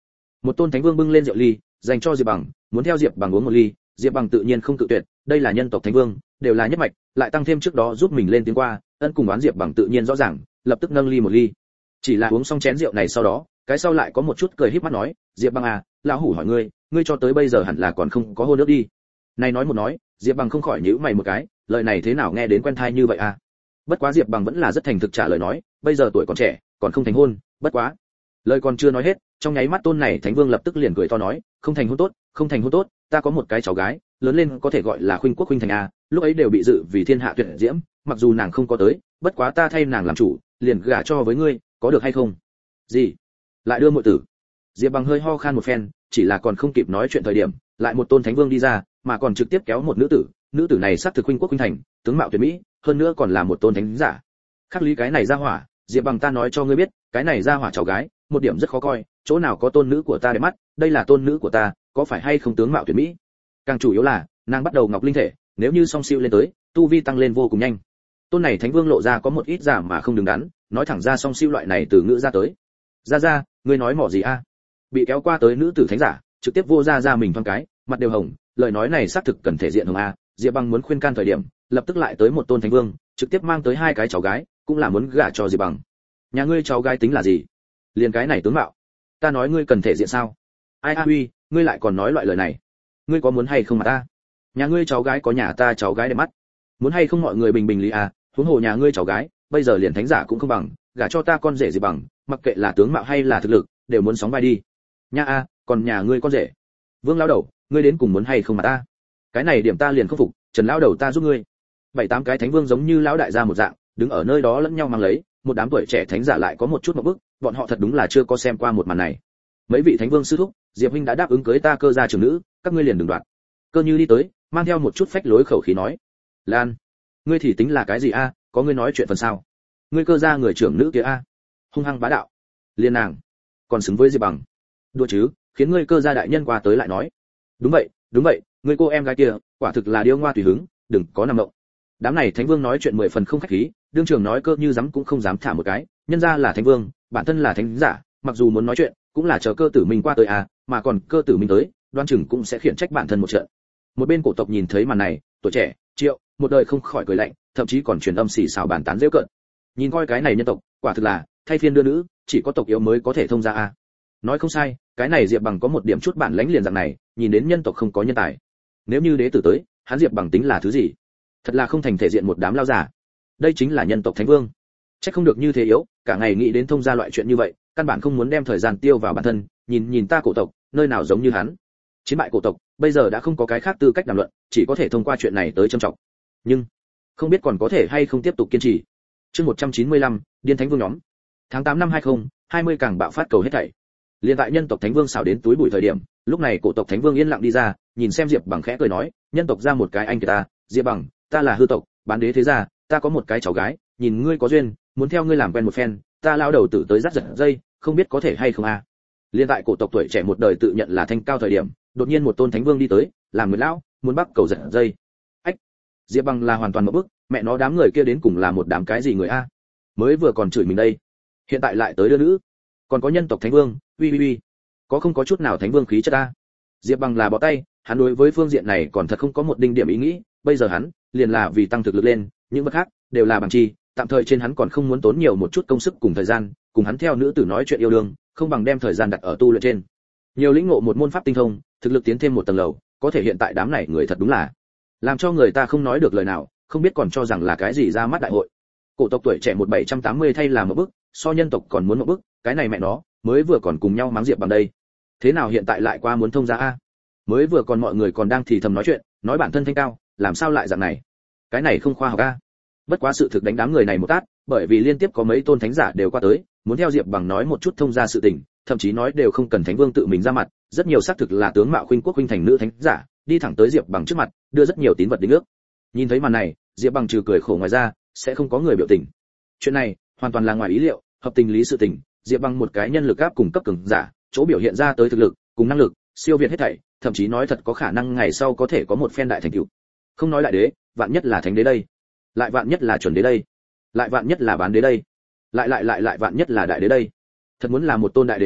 Một tôn thánh vương bưng lên rượu ly, dành cho Diệp Bằng, muốn theo Diệp Bằng uống một ly, Diệp Bằng tự nhiên không cự tuyệt, đây là nhân tộc thánh vương, đều là nhất mạch, lại tăng thêm trước đó giúp mình lên tiếng qua, ân cùng oán Diệp Bằng tự nhiên rõ ràng, lập tức nâng ly một ly. Chỉ là uống xong chén rượu này sau đó, cái sau lại có một chút cười híp mắt nói, Diệp Bằng à, lão hủ hỏi ngươi, ngươi cho tới bây giờ hẳn là còn không có hôn nước đi. Này nói một nói, Diệp Bằng không khỏi nhíu mày một cái, lời này thế nào nghe đến quen tai như vậy à? Bất quá Diệp Bằng vẫn là rất thành thực trả lời nói, bây giờ tuổi còn trẻ, còn không thành hôn, bất quá. Lời còn chưa nói hết, trong nháy mắt tôn này thánh vương lập tức liền cười to nói, không thành hôn tốt, không thành hôn tốt, ta có một cái cháu gái, lớn lên có thể gọi là khuynh quốc khuynh thành a, lúc ấy đều bị dự vì thiên hạ tuyệt diễm, mặc dù nàng không có tới, bất quá ta thay nàng làm chủ, liền gả cho với ngươi, có được hay không? Gì? Lại đưa muội tử? Diệp Bằng hơi ho khan một phen, chỉ là còn không kịp nói chuyện thời điểm, lại một tôn thánh vương đi ra, mà còn trực tiếp kéo một nữ tử, nữ tử này sắc thực khuynh quốc khuynh thành, tướng mạo tuyệt mỹ, hơn nữa còn là một tôn thánh giả. Khắc lý cái này ra hỏa, Diệp Bằng ta nói cho ngươi biết, cái này ra hỏa cháu gái, một điểm rất khó coi, chỗ nào có tôn nữ của ta đẹp mắt, đây là tôn nữ của ta, có phải hay không tướng mạo tuyệt mỹ? Càng chủ yếu là, nàng bắt đầu ngọc linh thể, nếu như song siêu lên tới, tu vi tăng lên vô cùng nhanh. Tôn này thánh vương lộ ra có một ít giả mà không đứng đắn, nói thẳng ra song siêu loại này từ ngữ ra tới. Ra ra, ngươi nói mỏ gì a? Bị kéo qua tới nữ tử thánh giả, trực tiếp vô ra ra mình thoáng cái, mặt đều hồng, lời nói này xác thực cần thể diện hồng a. Diệp Bằng muốn khuyên can thời điểm, lập tức lại tới một tôn thánh vương, trực tiếp mang tới hai cái cháu gái, cũng là muốn gả cho Diệp Bằng. Nhà ngươi cháu gái tính là gì? Liền cái này tướng mạo, ta nói ngươi cần thể diện sao? Ai a huy, ngươi lại còn nói loại lời này, ngươi có muốn hay không mà ta? Nhà ngươi cháu gái có nhà ta cháu gái đẹp mắt, muốn hay không mọi người bình bình lý à? Huống hồ nhà ngươi cháu gái, bây giờ liền thánh giả cũng không bằng, gả cho ta con rể Diệp Bằng, mặc kệ là tướng mạo hay là thực lực, đều muốn sóng vai đi. Nha a, còn nhà ngươi con rể, Vương lão đầu, ngươi đến cùng muốn hay không mà ta? Cái này điểm ta liền không phục, Trần lão đầu ta giúp ngươi. Bảy tám cái thánh vương giống như lão đại gia một dạng, đứng ở nơi đó lẫn nhau mang lấy, một đám tuổi trẻ thánh giả lại có một chút một bức, bọn họ thật đúng là chưa có xem qua một màn này. Mấy vị thánh vương sư thúc, Diệp huynh đã đáp ứng cưới ta cơ gia trưởng nữ, các ngươi liền đừng đoạt. Cơ Như đi tới, mang theo một chút phách lối khẩu khí nói, Lan, ngươi thì tính là cái gì a? Có ngươi nói chuyện phần sao? Ngươi cơ gia người trưởng nữ kia a, hung hăng bá đạo, liên nàng, còn xứng với Diệp Bằng. Đùa chứ, khiến ngươi cơ gia đại nhân qua tới lại nói, đúng vậy, đúng vậy, ngươi cô em gái kia, quả thực là điêu ngoa tùy hứng, đừng có nằm mộng. Đám này thánh vương nói chuyện mười phần không khách khí, đương trường nói Cơ Như dám cũng không dám thả một cái, nhân ra là thánh vương, bản thân là thánh giả, mặc dù muốn nói chuyện, cũng là chờ Cơ Tử Minh qua tới à, mà còn Cơ Tử Minh tới, đoan chừng cũng sẽ khiển trách bản thân một trận. Một bên cổ tộc nhìn thấy màn này, tuổi trẻ, Triệu, một đời không khỏi cười lạnh, thậm chí còn truyền âm xì xào bàn tán giễu cợt. Nhìn coi cái này nhân tộc, quả thực là thay phiên đưa nữ, chỉ có tộc yếu mới có thể thông ra à. Nói không sai, cái này Diệp Bằng có một điểm chút bản lãnh liền dạng này, nhìn đến nhân tộc không có nhân tài. Nếu như đế tử tới, hắn Diệp Bằng tính là thứ gì? Thật là không thành thể diện một đám lao giả. Đây chính là nhân tộc thánh vương. Chắc không được như thế yếu, cả ngày nghĩ đến thông ra loại chuyện như vậy, căn bản không muốn đem thời gian tiêu vào bản thân, nhìn nhìn ta cổ tộc, nơi nào giống như hắn. Chiến bại cổ tộc, bây giờ đã không có cái khác tư cách đàm luận, chỉ có thể thông qua chuyện này tới trâm trọng. Nhưng, không biết còn có thể hay không tiếp tục kiên trì. Chương một trăm chín mươi lăm, Điên Thánh Vương nhóm. Tháng tám năm hai không hai mươi càng bạo phát cầu hết thảy. Liên tại nhân tộc thánh vương xảo đến túi bụi thời điểm, lúc này cổ tộc thánh vương yên lặng đi ra, nhìn xem Diệp Bằng khẽ cười nói, nhân tộc ra một cái anh kìa ta, Diệp Bằng, ta là hư tộc, bán đế thế gia, ta có một cái cháu gái, nhìn ngươi có duyên, muốn theo ngươi làm quen một phen, ta lao đầu tử tới dắt giật dây, không biết có thể hay không a. À. Liên tại cổ tộc tuổi trẻ một đời tự nhận là thanh cao thời điểm, đột nhiên một tôn thánh vương đi tới, làm người lão, muốn bắt cầu giật dây. Ách, Diệp Bằng là hoàn toàn một bức, mẹ nó đám người kia đến cùng là một đám cái gì người a? À? Mới vừa còn chửi mình đây, hiện tại lại tới đưa nữ, còn có nhân tộc thánh vương, uy uy uy, có không có chút nào thánh vương khí chất ta? Diệp Bằng là bỏ tay, hắn đối với phương diện này còn thật không có một đinh điểm ý nghĩ, bây giờ hắn liền là vì tăng thực lực lên, những vật khác đều là bằng chi, tạm thời trên hắn còn không muốn tốn nhiều một chút công sức cùng thời gian, cùng hắn theo nữ tử nói chuyện yêu đương, không bằng đem thời gian đặt ở tu luyện trên. Nhiều lĩnh ngộ một môn pháp tinh thông, thực lực tiến thêm một tầng lầu, có thể hiện tại đám này người thật đúng là làm cho người ta không nói được lời nào, không biết còn cho rằng là cái gì ra mắt đại hội. Cổ tộc tuổi trẻ một bảy trăm tám mươi thay là một bức, so nhân tộc còn muốn một bức, cái này mẹ nó, mới vừa còn cùng nhau mắng Diệp Bằng đây. Thế nào hiện tại lại qua muốn thông ra a? Mới vừa còn mọi người còn đang thì thầm nói chuyện, nói bản thân thanh cao, làm sao lại dạng này? Cái này không khoa học a. Bất quá sự thực đánh đám người này một tát, bởi vì liên tiếp có mấy tôn thánh giả đều qua tới, muốn theo Diệp Bằng nói một chút thông ra sự tình, thậm chí nói đều không cần thánh vương tự mình ra mặt, rất nhiều xác thực là tướng mạo khuynh quốc khuynh thành nữ thánh giả, đi thẳng tới Diệp Bằng trước mặt, đưa rất nhiều tín vật đính ước. Nhìn thấy màn này, Diệp Bằng trừ cười khổ ngoài ra, sẽ không có người biểu tình. Chuyện này hoàn toàn là ngoài ý liệu, hợp tình lý sự tình, Diệp Bằng một cái nhân lực áp cùng cấp cường giả, chỗ biểu hiện ra tới thực lực, cùng năng lực, siêu việt hết thảy, thậm chí nói thật có khả năng ngày sau có thể có một phen đại thành tựu. Không nói đại đế, vạn nhất là thánh đế đây, lại vạn nhất là chuẩn đế đây, lại vạn nhất là bán đế đây, lại lại lại lại vạn nhất là đại đế đây. Thật muốn là một tôn đại đế nói,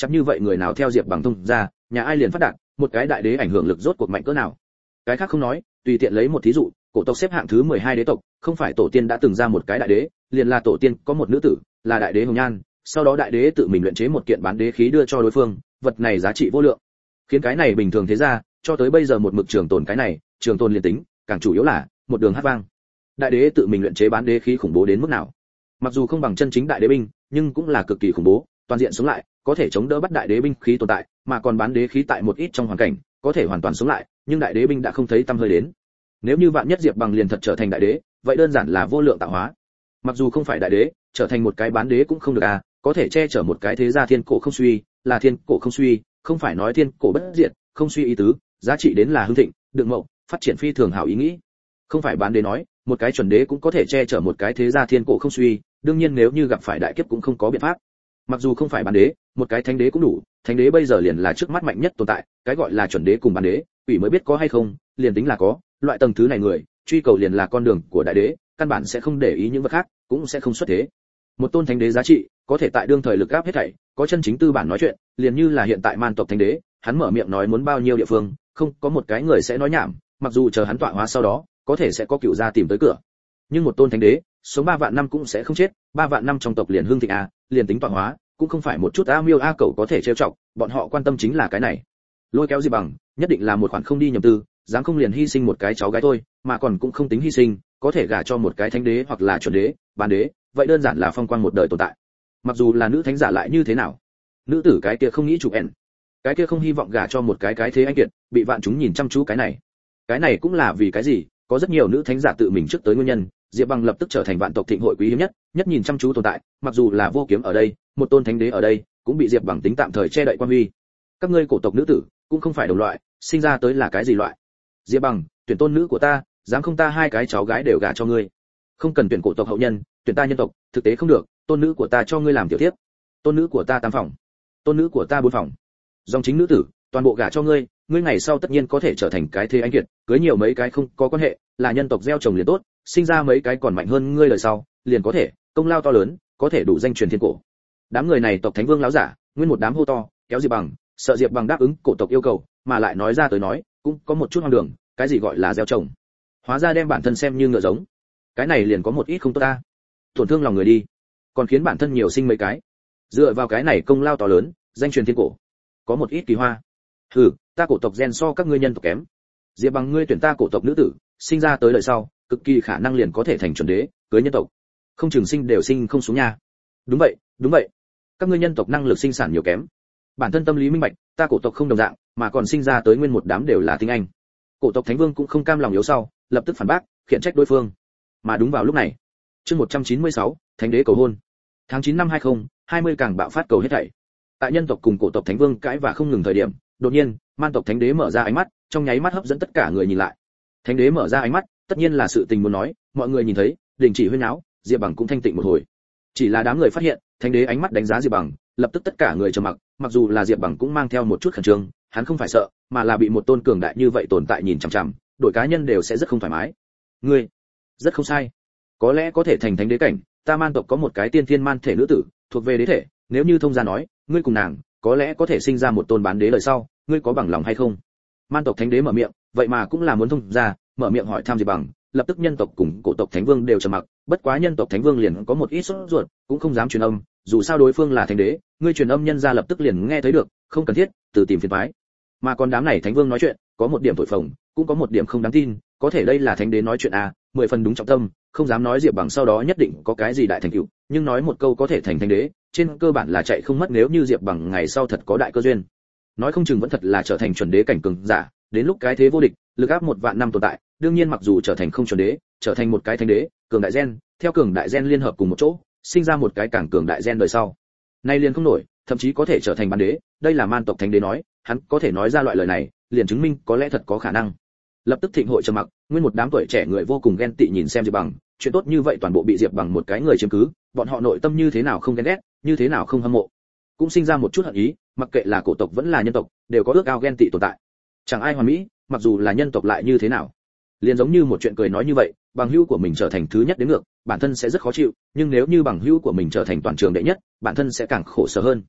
chắc như vậy người nào theo Diệp Bằng thông ra, nhà ai liền phát đạt, một cái đại đế ảnh hưởng lực rốt cuộc mạnh cỡ nào. Cái khác không nói, tùy tiện lấy một thí dụ, cổ tộc xếp hạng thứ mười hai đế tộc, không phải tổ tiên đã từng ra một cái đại đế, liền là tổ tiên có một nữ tử, là đại đế Hồng Nhan, sau đó đại đế tự mình luyện chế một kiện bán đế khí đưa cho đối phương, vật này giá trị vô lượng. Khiến cái này bình thường thế ra, cho tới bây giờ một mực trường tồn cái này, trường tồn liền tính, càng chủ yếu là một đường hát vang. Đại đế tự mình luyện chế bán đế khí khủng bố đến mức nào? Mặc dù không bằng chân chính đại đế binh, nhưng cũng là cực kỳ khủng bố, toàn diện sống lại, có thể chống đỡ bắt đại đế binh khí tồn tại, mà còn bán đế khí tại một ít trong hoàn cảnh, có thể hoàn toàn sống lại, nhưng đại đế binh đã không thấy tăm hơi đến. Nếu như vạn nhất Diệp Bằng liền thật trở thành đại đế, vậy đơn giản là vô lượng tạo hóa. Mặc dù không phải đại đế, trở thành một cái bán đế cũng không được à, có thể che chở một cái thế gia thiên cổ không suy, là thiên cổ không suy, không phải nói thiên cổ bất diệt, không suy ý tứ, giá trị đến là hưng thịnh, đựng mộng, phát triển phi thường hảo ý nghĩ. Không phải bán đế nói, một cái chuẩn đế cũng có thể che chở một cái thế gia thiên cổ không suy, đương nhiên nếu như gặp phải đại kiếp cũng không có biện pháp. Mặc dù không phải bán đế, một cái thánh đế cũng đủ, thánh đế bây giờ liền là trước mắt mạnh nhất tồn tại, cái gọi là chuẩn đế cùng bán đế, quỷ mới biết có hay không, liền tính là có, loại tầng thứ này người, truy cầu liền là con đường của đại đế, căn bản sẽ không để ý những vật khác, cũng sẽ không xuất thế. Một tôn thánh đế giá trị, có thể tại đương thời lực áp hết thảy, có chân chính tư bản nói chuyện, liền như là hiện tại man tộc thánh đế, hắn mở miệng nói muốn bao nhiêu địa phương, không có một cái người sẽ nói nhảm, mặc dù chờ hắn tọa hóa sau đó, có thể sẽ có cựu gia tìm tới cửa. Nhưng một tôn thánh đế, sống ba vạn năm cũng sẽ không chết, ba vạn năm trong tộc liền hương thịnh a, liền tính tọa hóa, cũng không phải một chút a miêu a cẩu có thể trêu chọc, bọn họ quan tâm chính là cái này. Lôi kéo Diệp Bằng, nhất định là một khoản không đi nhầm tư, dám không liền hy sinh một cái cháu gái thôi, mà còn cũng không tính hy sinh, có thể gả cho một cái thánh đế hoặc là chuẩn đế, bán đế, vậy đơn giản là phong quang một đời tồn tại. Mặc dù là nữ thánh giả lại như thế nào, nữ tử cái kia không nghĩ chụp ẻn, cái kia không hy vọng gả cho một cái cái thế anh kiệt, bị vạn chúng nhìn chăm chú cái này. Cái này cũng là vì cái gì, có rất nhiều nữ thánh giả tự mình trước tới nguyên nhân, Diệp Bằng lập tức trở thành vạn tộc thịnh hội quý hiếm nhất, nhất nhìn chăm chú tồn tại, mặc dù là vô kiếm ở đây, một tôn thánh đế ở đây, cũng bị Diệp Bằng tính tạm thời che đậy quan huy. Các ngươi cổ tộc nữ tử, cũng không phải đồng loại, sinh ra tới là cái gì loại? Diệp Bằng, tuyển tôn nữ của ta, dám không ta hai cái cháu gái đều gả cho ngươi. Không cần tuyển cổ tộc hậu nhân, tuyển ta nhân tộc, thực tế không được, tôn nữ của ta cho ngươi làm tiểu thiếp. Tôn nữ của ta tam phòng, tôn nữ của ta bốn phòng. Dòng chính nữ tử, toàn bộ gả cho ngươi, ngươi ngày sau tất nhiên có thể trở thành cái thế anh kiệt, cưới nhiều mấy cái không có quan hệ, là nhân tộc gieo trồng liền tốt, sinh ra mấy cái còn mạnh hơn ngươi lời sau, liền có thể, công lao to lớn, có thể đủ danh truyền thiên cổ. Đám người này tộc thánh vương láo giả, nguyên một đám hô to, kéo Diệp Bằng, sợ Diệp Bằng đáp ứng cổ tộc yêu cầu, mà lại nói ra tới nói, cũng có một chút hoang đường, cái gì gọi là gieo trồng? Hóa ra đem bản thân xem như ngựa giống. Cái này liền có một ít không tốt ta. Tổn thương lòng người đi, còn khiến bản thân nhiều sinh mấy cái. Dựa vào cái này công lao to lớn, danh truyền thiên cổ. Có một ít kỳ hoa. Hừ, ta cổ tộc gen so các ngươi nhân tộc kém. Diệp Bằng ngươi tuyển ta cổ tộc nữ tử, sinh ra tới đời sau, cực kỳ khả năng liền có thể thành chuẩn đế, cưới nhân tộc. Không trường sinh đều sinh không xuống nha. Đúng vậy, đúng vậy. Các ngươi nhân tộc năng lực sinh sản nhiều kém. Bản thân tâm lý minh bạch, ta cổ tộc không đồng dạng, mà còn sinh ra tới nguyên một đám đều là tinh anh. Cổ tộc thánh vương cũng không cam lòng yếu sau, lập tức phản bác, khiển trách đối phương. Mà đúng vào lúc này, chương một trăm chín mươi sáu, thánh đế cầu hôn. Tháng chín năm hai không hai mươi càng bạo phát cầu hết thảy. Tại nhân tộc cùng cổ tộc thánh vương cãi và không ngừng thời điểm, đột nhiên, man tộc thánh đế mở ra ánh mắt, trong nháy mắt hấp dẫn tất cả người nhìn lại. Thánh đế mở ra ánh mắt, tất nhiên là sự tình muốn nói, mọi người nhìn thấy, đình chỉ huyên náo, Diệp Bằng cũng thanh tịnh một hồi. Chỉ là đám người phát hiện, thánh đế ánh mắt đánh giá Diệp Bằng, lập tức tất cả người trầm mặc, mặc dù là Diệp Bằng cũng mang theo một chút khẩn trương, hắn không phải sợ, mà là bị một tôn cường đại như vậy tồn tại nhìn chằm chằm, đổi cá nhân đều sẽ rất không thoải mái. Ngươi, rất không sai, có lẽ có thể thành thánh đế cảnh, ta man tộc có một cái tiên thiên man thể nữ tử, thuộc về đế thể, nếu như thông gia nói, ngươi cùng nàng, có lẽ có thể sinh ra một tôn bán đế đời sau, ngươi có bằng lòng hay không? Man tộc thánh đế mở miệng, vậy mà cũng là muốn thông gia, mở miệng hỏi thăm Diệp Bằng, lập tức nhân tộc cùng cổ tộc thánh vương đều trầm mặc, bất quá nhân tộc thánh vương liền có một ít sốt ruột, cũng không dám truyền âm, dù sao đối phương là thánh đế, ngươi truyền âm nhân ra lập tức liền nghe thấy được, không cần thiết tự tìm phiền toái. Mà còn đám này thánh vương nói chuyện, có một điểm thổi phồng, cũng có một điểm không đáng tin, có thể đây là thánh đế nói chuyện à, mười phần đúng trọng tâm, không dám nói Diệp Bằng sau đó nhất định có cái gì đại thành tựu, nhưng nói một câu có thể thành thánh đế, trên cơ bản là chạy không mất nếu như Diệp Bằng ngày sau thật có đại cơ duyên. Nói không chừng vẫn thật là trở thành chuẩn đế cảnh cường giả, đến lúc cái thế vô địch, lực áp một vạn năm tồn tại, đương nhiên mặc dù trở thành không chuẩn đế, trở thành một cái thánh đế, cường đại gen, theo cường đại gen liên hợp cùng một chỗ, sinh ra một cái càng cường đại gen đời sau. Nay liền không nổi, thậm chí có thể trở thành bán đế, đây là man tộc thánh đế nói, hắn có thể nói ra loại lời này, liền chứng minh có lẽ thật có khả năng. Lập tức thịnh hội trầm mặc, nguyên một đám tuổi trẻ người vô cùng ghen tị nhìn xem Diệp Bằng, chuyện tốt như vậy toàn bộ bị Diệp Bằng một cái người chiếm cứ, bọn họ nội tâm như thế nào không ghen ghét, như thế nào không hâm mộ, cũng sinh ra một chút hận ý, mặc kệ là cổ tộc vẫn là nhân tộc, đều có ước ao ghen tị tồn tại. Chẳng ai hoàn mỹ, mặc dù là nhân tộc lại như thế nào. Liền giống như một chuyện cười nói như vậy, bằng hữu của mình trở thành thứ nhất đến ngược, bản thân sẽ rất khó chịu, nhưng nếu như bằng hữu của mình trở thành toàn trường đệ nhất, bản thân sẽ càng khổ sở hơn.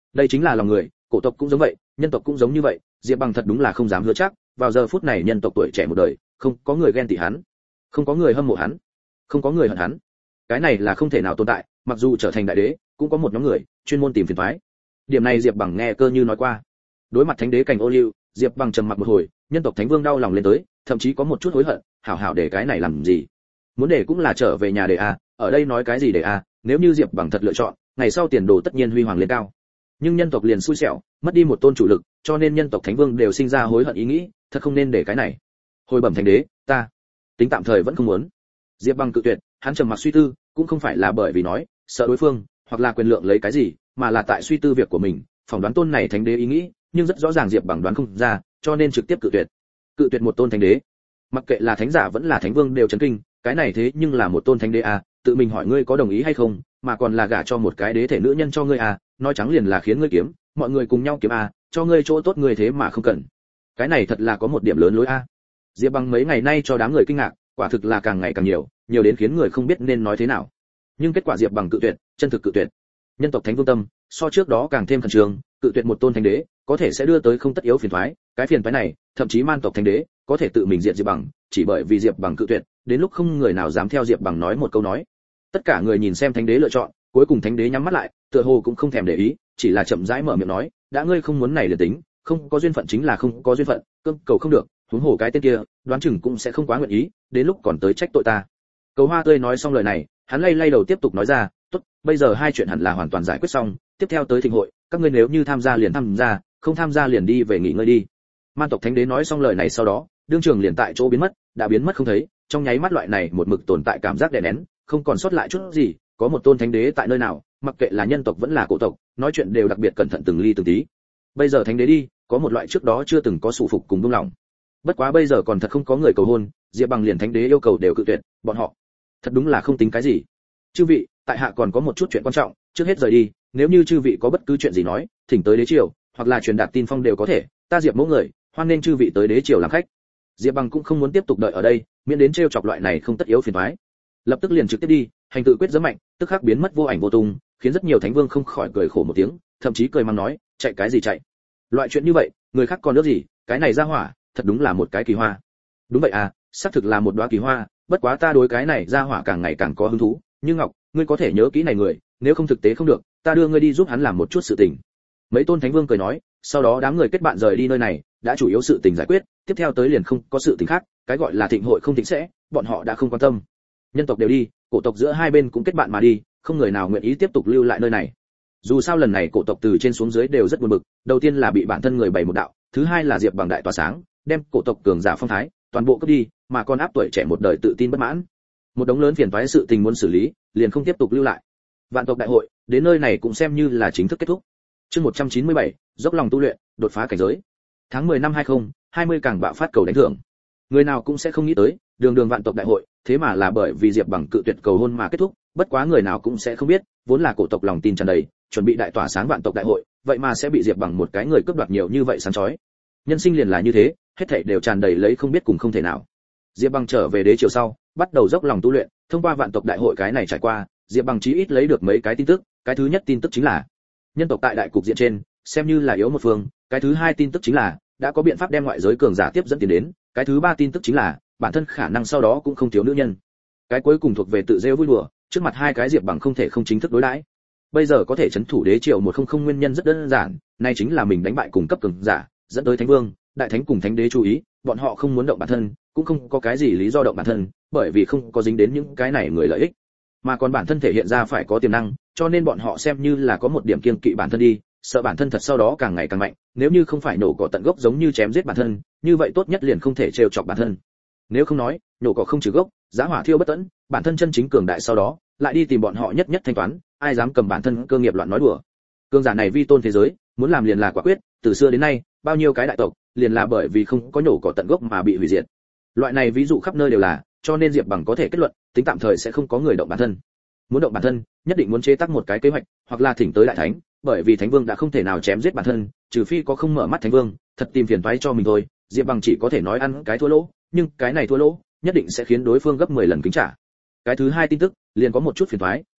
Đây chính là lòng người, cổ tộc cũng giống vậy, nhân tộc cũng giống như vậy, Diệp Bằng thật đúng là không dám hứa chắc, vào giờ phút này nhân tộc tuổi trẻ một đời, không có người ghen tị hắn, không có người hâm mộ hắn, không có người hận hắn. Cái này là không thể nào tồn tại, mặc dù trở thành đại đế, cũng có một nhóm người chuyên môn tìm phiền toái. Điểm này Diệp Bằng nghe cơ như nói qua. Đối mặt thánh đế cảnh ô liu, Diệp Bằng trầm mặc một hồi, nhân tộc thánh vương đau lòng lên tới, thậm chí có một chút hối hận, hảo hảo để cái này làm gì? Muốn để cũng là trở về nhà để a, ở đây nói cái gì để a, nếu như Diệp Bằng thật lựa chọn, ngày sau tiền đồ tất nhiên huy hoàng lên cao. Nhưng nhân tộc liền xui xẻo, mất đi một tôn chủ lực, cho nên nhân tộc thánh vương đều sinh ra hối hận ý nghĩ, thật không nên để cái này. Hồi bẩm thánh đế, ta tính tạm thời vẫn không muốn. Diệp Bằng cự tuyệt, hắn trầm mặc suy tư, cũng không phải là bởi vì nói sợ đối phương, hoặc là quyền lượng lấy cái gì, mà là tại suy tư việc của mình, phỏng đoán tôn này thánh đế ý nghĩ, nhưng rất rõ ràng Diệp Bằng đoán không ra, cho nên trực tiếp cự tuyệt. Cự tuyệt một tôn thánh đế, mặc kệ là thánh giả vẫn là thánh vương đều chấn kinh, cái này thế nhưng là một tôn thánh đế à, tự mình hỏi ngươi có đồng ý hay không, mà còn là gả cho một cái đế thể nữ nhân cho ngươi à, nói trắng liền là khiến ngươi kiếm, mọi người cùng nhau kiếm à, cho ngươi chỗ tốt ngươi thế mà không cần. Cái này thật là có một điểm lớn lối a. À. Diệp Bằng mấy ngày nay cho đám người kinh ngạc, quả thực là càng ngày càng nhiều, nhiều đến khiến người không biết nên nói thế nào. Nhưng kết quả Diệp Bằng cự tuyệt, chân thực cự tuyệt. Nhân tộc thánh vương tâm, so trước đó càng thêm khẩn trương, cự tuyệt một tôn thánh đế, có thể sẽ đưa tới không tất yếu phiền toái, cái phiền toái này, thậm chí man tộc thánh đế, có thể tự mình diệt Diệp Bằng, chỉ bởi vì Diệp Bằng cự tuyệt, đến lúc không người nào dám theo Diệp Bằng nói một câu nói. Tất cả người nhìn xem thánh đế lựa chọn, cuối cùng thánh đế nhắm mắt lại, tựa hồ cũng không thèm để ý, chỉ là chậm rãi mở miệng nói, đã ngươi không muốn này liền tính, không có duyên phận chính là không có duyên phận, cơm cầu không được, huống hồ cái tên kia, đoán chừng cũng sẽ không quá nguyện ý, đến lúc còn tới trách tội ta. Cầu Hoa Tươi nói xong lời này, hắn lay lay đầu tiếp tục nói ra, tốt, bây giờ hai chuyện hẳn là hoàn toàn giải quyết xong, tiếp theo tới thịnh hội, các ngươi nếu như tham gia liền tham gia, không tham gia liền đi về nghỉ ngơi đi. Man tộc thánh đế nói xong lời này sau đó, đương trường liền tại chỗ biến mất, đã biến mất không thấy, trong nháy mắt loại này một mực tồn tại cảm giác đè nén, không còn sót lại chút gì, có một tôn thánh đế tại nơi nào, mặc kệ là nhân tộc vẫn là cổ tộc, nói chuyện đều đặc biệt cẩn thận từng ly từng tí. Bây giờ thánh đế đi, có một loại trước đó chưa từng có sụ phục cùng buông lòng. Bất quá bây giờ còn thật không có người cầu hôn, Diệp Bằng liền thánh đế yêu cầu đều cự tuyệt, bọn họ thật đúng là không tính cái gì. Chư vị, tại hạ còn có một chút chuyện quan trọng, trước hết rời đi, nếu như chư vị có bất cứ chuyện gì nói, thỉnh tới đế triều, hoặc là truyền đạt tin phong đều có thể, ta Diệp mẫu người, hoan nên chư vị tới đế triều làm khách. Diệp Bằng cũng không muốn tiếp tục đợi ở đây, miễn đến trêu chọc loại này không tất yếu phiền toái. Lập tức liền trực tiếp đi, hành tự quyết rất mạnh, tức khắc biến mất vô ảnh vô tung, khiến rất nhiều thánh vương không khỏi cười khổ một tiếng, thậm chí cười mắng nói, chạy cái gì chạy? Loại chuyện như vậy, người khác còn nước gì, cái này ra hỏa, thật đúng là một cái kỳ hoa. Đúng vậy à, xác thực là một đóa kỳ hoa, bất quá ta đối cái này ra hỏa càng ngày càng có hứng thú, nhưng Ngọc, ngươi có thể nhớ kỹ này người, nếu không thực tế không được, ta đưa ngươi đi giúp hắn làm một chút sự tình. Mấy tôn thánh vương cười nói, sau đó đám người kết bạn rời đi nơi này, đã chủ yếu sự tình giải quyết, tiếp theo tới liền không có sự tình khác, cái gọi là thịnh hội không thịnh sẽ, bọn họ đã không quan tâm. Nhân tộc đều đi, cổ tộc giữa hai bên cũng kết bạn mà đi, không người nào nguyện ý tiếp tục lưu lại nơi này. Dù sao lần này cổ tộc từ trên xuống dưới đều rất buồn bực, đầu tiên là bị bản thân người bày một đạo, thứ hai là Diệp Bằng đại tỏa sáng, đem cổ tộc cường giả phong thái toàn bộ cướp đi, mà còn áp tuổi trẻ một đời tự tin bất mãn. Một đống lớn phiền toái sự tình muốn xử lý, liền không tiếp tục lưu lại. Vạn tộc đại hội, đến nơi này cũng xem như là chính thức kết thúc. Chương một trăm chín mươi bảy, dốc lòng tu luyện, đột phá cảnh giới. Tháng mười năm hai không hai mươi càng bạo phát cầu đánh thưởng. Người nào cũng sẽ không nghĩ tới, đường đường vạn tộc đại hội, thế mà là bởi vì Diệp Bằng cự tuyệt cầu hôn mà kết thúc, bất quá người nào cũng sẽ không biết, vốn là cổ tộc lòng tin tràn đầy, chuẩn bị đại tỏa sáng vạn tộc đại hội, vậy mà sẽ bị Diệp Bằng một cái người cướp đoạt nhiều như vậy sáng chói. Nhân sinh liền là như thế, hết thảy đều tràn đầy lấy không biết cùng không thể nào. Diệp Bằng trở về đế triều sau, bắt đầu dốc lòng tu luyện, thông qua vạn tộc đại hội cái này trải qua, Diệp Bằng chí ít lấy được mấy cái tin tức, cái thứ nhất tin tức chính là nhân tộc tại đại cục diện trên, xem như là yếu một phương, cái thứ hai tin tức chính là đã có biện pháp đem ngoại giới cường giả tiếp dẫn tiến đến, cái thứ ba tin tức chính là bản thân khả năng sau đó cũng không thiếu nữ nhân. Cái cuối cùng thuộc về tự rêu vui đùa, trước mặt hai cái Diệp Bằng không thể không chính thức đối đãi. Bây giờ có thể chấn thủ đế triều một không không nguyên nhân rất đơn giản, này chính là mình đánh bại cùng cấp cường giả, dẫn tới thánh vương, đại thánh cùng thánh đế chú ý, bọn họ không muốn động bản thân, cũng không có cái gì lý do động bản thân, bởi vì không có dính đến những cái này người lợi ích, mà còn bản thân thể hiện ra phải có tiềm năng, cho nên bọn họ xem như là có một điểm kiêng kỵ bản thân đi, sợ bản thân thật sau đó càng ngày càng mạnh, nếu như không phải nổ cỏ tận gốc giống như chém giết bản thân, như vậy tốt nhất liền không thể trêu chọc bản thân. Nếu không nói, nổ cỏ không trừ gốc, giá hỏa thiêu bất tận, bản thân chân chính cường đại sau đó, lại đi tìm bọn họ nhất nhất thanh toán, ai dám cầm bản thân cơ nghiệp loạn nói đùa. Cường giả này vi tôn thế giới, muốn làm liền là quả quyết, từ xưa đến nay, bao nhiêu cái đại tộc, liền là bởi vì không có nổ cỏ tận gốc mà bị hủy diệt. Loại này ví dụ khắp nơi đều là, cho nên Diệp Bằng có thể kết luận, tính tạm thời sẽ không có người động bản thân. Muốn động bản thân, nhất định muốn chế tác một cái kế hoạch, hoặc là thỉnh tới đại thánh, bởi vì thánh vương đã không thể nào chém giết bản thân, trừ phi có không mở mắt thánh vương, thật tìm phiền toái cho mình thôi. Diệp Bằng chỉ có thể nói ăn cái thua lỗ, nhưng cái này thua lỗ, nhất định sẽ khiến đối phương gấp mười lần kính trả. Cái thứ hai tin tức, liền có một chút phiền toái,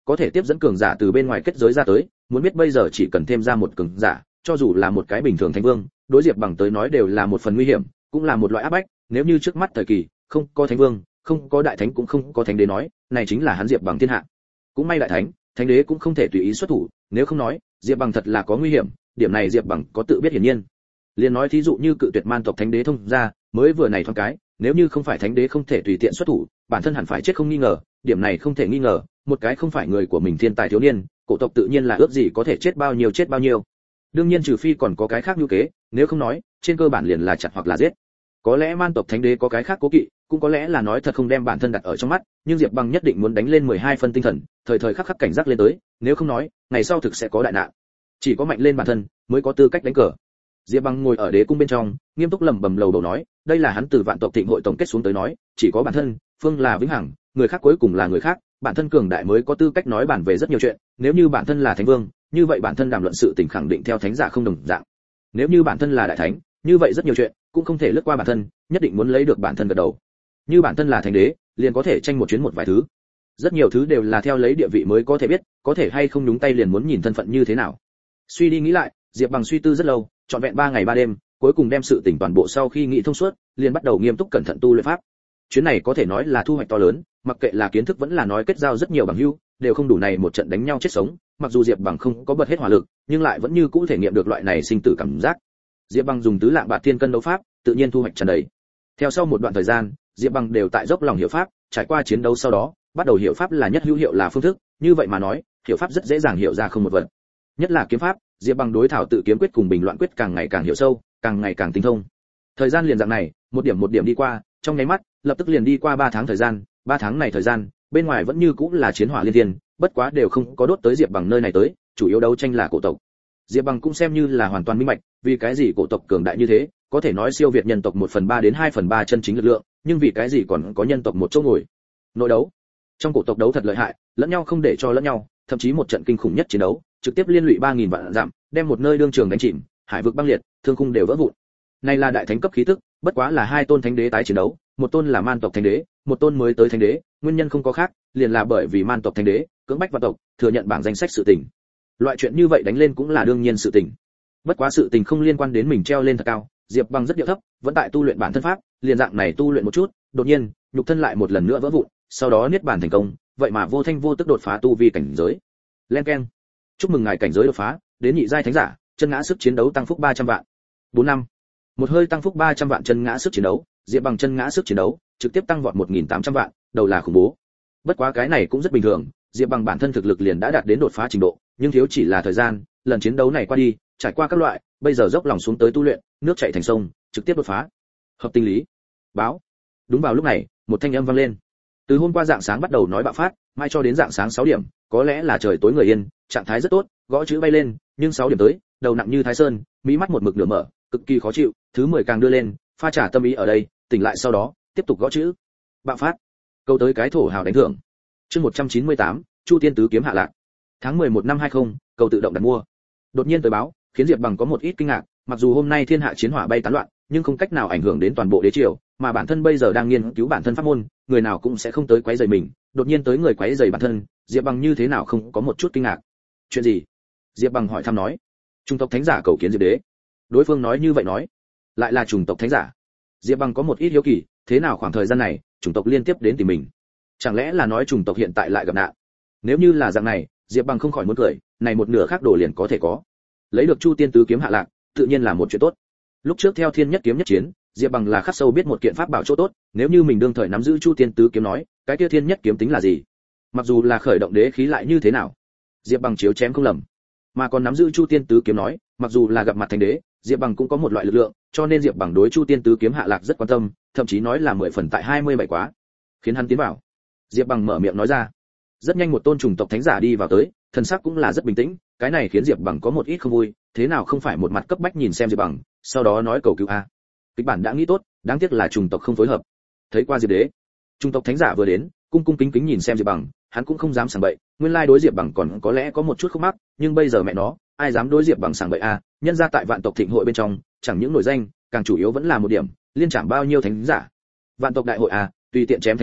có thể tiếp dẫn cường giả từ bên ngoài kết giới ra tới, muốn biết bây giờ chỉ cần thêm ra một cường giả, cho dù là một cái bình thường thánh vương, đối Diệp Bằng tới nói đều là một phần nguy hiểm, cũng là một loại áp bách, nếu như trước mắt thời kỳ, không có thánh vương, không có đại thánh cũng không có thánh đế nói, này chính là hắn Diệp Bằng thiên hạ. Cũng may đại thánh, thánh đế cũng không thể tùy ý xuất thủ, nếu không nói, Diệp Bằng thật là có nguy hiểm, điểm này Diệp Bằng có tự biết hiển nhiên. Liên nói thí dụ như cự tuyệt man tộc thánh đế thông ra, mới vừa này thoáng cái, nếu như không phải thánh đế không thể tùy tiện xuất thủ, bản thân hẳn phải chết không nghi ngờ, điểm này không thể nghi ngờ, một cái không phải người của mình thiên tài thiếu niên, cổ tộc tự nhiên là ước gì có thể chết bao nhiêu chết bao nhiêu. Đương nhiên trừ phi còn có cái khác như kế, nếu không nói, trên cơ bản liền là chặt hoặc là giết. Có lẽ man tộc thánh đế có cái khác cố kỵ, cũng có lẽ là nói thật không đem bản thân đặt ở trong mắt, nhưng Diệp Bằng nhất định muốn đánh lên mười hai phân tinh thần, thời thời khắc khắc cảnh giác lên tới, nếu không nói, ngày sau thực sẽ có đại nạn. Chỉ có mạnh lên bản thân mới có tư cách đánh cờ. Diệp Bằng ngồi ở đế cung bên trong, nghiêm túc lẩm bẩm lầu đầu nói, đây là hắn từ vạn tộc thịnh hội tổng kết xuống tới nói, chỉ có bản thân, phương là vĩnh hằng, người khác cuối cùng là người khác, bản thân cường đại mới có tư cách nói bản về rất nhiều chuyện, nếu như bản thân là thánh vương, như vậy bản thân đàm luận sự tình khẳng định theo thánh giả không đồng dạng. Nếu như bản thân là đại thánh, như vậy rất nhiều chuyện cũng không thể lướt qua bản thân, nhất định muốn lấy được bản thân gật đầu. Như bản thân là thánh đế, liền có thể tranh một chuyến một vài thứ. Rất nhiều thứ đều là theo lấy địa vị mới có thể biết, có thể hay không nhúng tay liền muốn nhìn thân phận như thế nào. Suy đi nghĩ lại, Diệp Bằng suy tư rất lâu, trọn vẹn ba ngày ba đêm, cuối cùng đem sự tỉnh toàn bộ sau khi nghĩ thông suốt, liền bắt đầu nghiêm túc cẩn thận tu luyện pháp. Chuyến này có thể nói là thu hoạch to lớn, mặc kệ là kiến thức vẫn là nói kết giao rất nhiều bằng hữu, đều không đủ này một trận đánh nhau chết sống, mặc dù Diệp Bằng không có bật hết hỏa lực, nhưng lại vẫn như cũ thể nghiệm được loại này sinh tử cảm giác. Diệp Bằng dùng tứ lạng bạc thiên cân đấu pháp, tự nhiên thu hoạch tràn đầy. Theo sau một đoạn thời gian, Diệp Bằng đều tại dốc lòng hiểu pháp, trải qua chiến đấu sau đó, bắt đầu hiểu pháp là nhất hữu hiệu là phương thức, như vậy mà nói, hiểu pháp rất dễ dàng hiểu ra không một vật. Nhất là kiếm pháp, Diệp Bằng đối thảo tự kiếm quyết cùng bình loạn quyết càng ngày càng hiểu sâu, càng ngày càng tinh thông. Thời gian liền dạng này, một điểm một điểm đi qua, trong nháy mắt, lập tức liền đi qua ba tháng thời gian, ba tháng này thời gian, bên ngoài vẫn như cũ là chiến hỏa liên thiên, bất quá đều không có đốt tới Diệp Bằng nơi này tới, chủ yếu đấu tranh là cổ tộc. Diệp Bằng cũng xem như là hoàn toàn minh bạch, vì cái gì cổ tộc cường đại như thế, có thể nói siêu việt nhân tộc một phần ba đến hai phần ba chân chính lực lượng, nhưng vì cái gì còn có nhân tộc một chỗ ngồi. Nội đấu. Trong cổ tộc đấu thật lợi hại, lẫn nhau không để cho lẫn nhau, thậm chí một trận kinh khủng nhất chiến đấu, trực tiếp liên lụy ba nghìn vạn dặm, đem một nơi đương trường đánh chìm, hải vực băng liệt, thương khung đều vỡ vụn. Này là đại thánh cấp khí tức, bất quá là hai tôn thánh đế tái chiến đấu, một tôn là man tộc thánh đế, một tôn mới tới thánh đế, nguyên nhân không có khác, liền là bởi vì man tộc thánh đế cưỡng bách vạn tộc, thừa nhận bảng danh sách sự tình. Loại chuyện như vậy đánh lên cũng là đương nhiên sự tình. Bất quá sự tình không liên quan đến mình treo lên thật cao, Diệp Bằng rất điệu thấp, vẫn tại tu luyện bản thân pháp, liền dạng này tu luyện một chút, đột nhiên, nhục thân lại một lần nữa vỡ vụn, sau đó niết bàn thành công, vậy mà vô thanh vô tức đột phá tu vi cảnh giới. Len keng. Chúc mừng ngài cảnh giới đột phá, đến nhị giai thánh giả, chân ngã sức chiến đấu tăng phúc ba trăm vạn. bốn năm. Một hơi tăng phúc ba trăm vạn chân ngã sức chiến đấu, Diệp Bằng chân ngã sức chiến đấu, trực tiếp tăng vọt một nghìn tám trăm vạn, đầu là khủng bố. Bất quá cái này cũng rất bình thường, Diệp Bằng bản thân thực lực liền đã đạt đến đột phá trình độ, nhưng thiếu chỉ là thời gian, lần chiến đấu này qua đi, trải qua các loại, bây giờ dốc lòng xuống tới tu luyện, nước chảy thành sông, trực tiếp đột phá. Hợp tinh lý. Báo. Đúng vào lúc này, một thanh âm vang lên. Từ hôm qua dạng sáng bắt đầu nói bạo phát, mai cho đến dạng sáng sáu điểm, có lẽ là trời tối người yên, trạng thái rất tốt, gõ chữ bay lên, nhưng sáu điểm tới, đầu nặng như thái sơn, mí mắt một mực nửa mở, cực kỳ khó chịu, thứ mười càng đưa lên, pha trả tâm ý ở đây, tỉnh lại sau đó, tiếp tục gõ chữ. Bạo phát. Câu tới cái thổ hào đánh thưởng. Chương một trăm chín mươi tám, Chu Tiên tứ kiếm hạ lạc. Tháng mười một năm hai mươi, cầu tự động đặt mua. Đột nhiên tới báo, khiến Diệp Bằng có một ít kinh ngạc, mặc dù hôm nay thiên hạ chiến hỏa bay tán loạn, nhưng không cách nào ảnh hưởng đến toàn bộ đế triều, mà bản thân bây giờ đang nghiên cứu bản thân pháp môn, người nào cũng sẽ không tới quấy rầy mình, đột nhiên tới người quấy rầy bản thân, Diệp Bằng như thế nào không có một chút kinh ngạc. Chuyện gì? Diệp Bằng hỏi thăm nói. Trung tộc thánh giả cầu kiến Diệp đế. Đối phương nói như vậy nói, lại là chủng tộc thánh giả. Diệp Bằng có một ít hiếu kỳ, thế nào khoảng thời gian này, chủng tộc liên tiếp đến tìm mình? Chẳng lẽ là nói chủng tộc hiện tại lại gặp nạn? Nếu như là dạng này, Diệp Bằng không khỏi muốn cười, này một nửa khác đồ liền có thể có. Lấy được Chu Tiên tứ kiếm hạ lạc, tự nhiên là một chuyện tốt. Lúc trước theo Thiên Nhất kiếm nhất chiến, Diệp Bằng là khắc sâu biết một kiện pháp bảo chỗ tốt, nếu như mình đương thời nắm giữ Chu Tiên tứ kiếm nói, cái kia Thiên Nhất kiếm tính là gì? Mặc dù là khởi động đế khí lại như thế nào, Diệp Bằng chiếu chém không lầm. Mà còn nắm giữ Chu Tiên tứ kiếm nói, mặc dù là gặp mặt thánh đế, Diệp Bằng cũng có một loại lực lượng, cho nên Diệp Bằng đối Chu Tiên tứ kiếm hạ lạc rất quan tâm, thậm chí nói là mười phần tại hai mươi bảy quá. Khiến hắn tiến vào. Diệp Bằng mở miệng nói ra. Rất nhanh một tôn chủng tộc thánh giả đi vào tới, thần sắc cũng là rất bình tĩnh, cái này khiến Diệp Bằng có một ít không vui, thế nào không phải một mặt cấp bách nhìn xem Diệp Bằng, sau đó nói cầu cứu a. Kịch bản đã nghĩ tốt, đáng tiếc là chủng tộc không phối hợp. Thấy qua Diệp đế, chủng tộc thánh giả vừa đến, cung cung kính kính nhìn xem Diệp Bằng, hắn cũng không dám sảng bậy, nguyên lai đối Diệp Bằng còn có lẽ có một chút khúc mắc, nhưng bây giờ mẹ nó, ai dám đối Diệp Bằng sảng bậy a, nhân ra tại vạn tộc thịnh hội bên trong, chẳng những nổi danh, càng chủ yếu vẫn là một điểm, liên trảm bao nhiêu thánh giả. Vạn tộc đại hội a, tùy tiện chém thánh giả,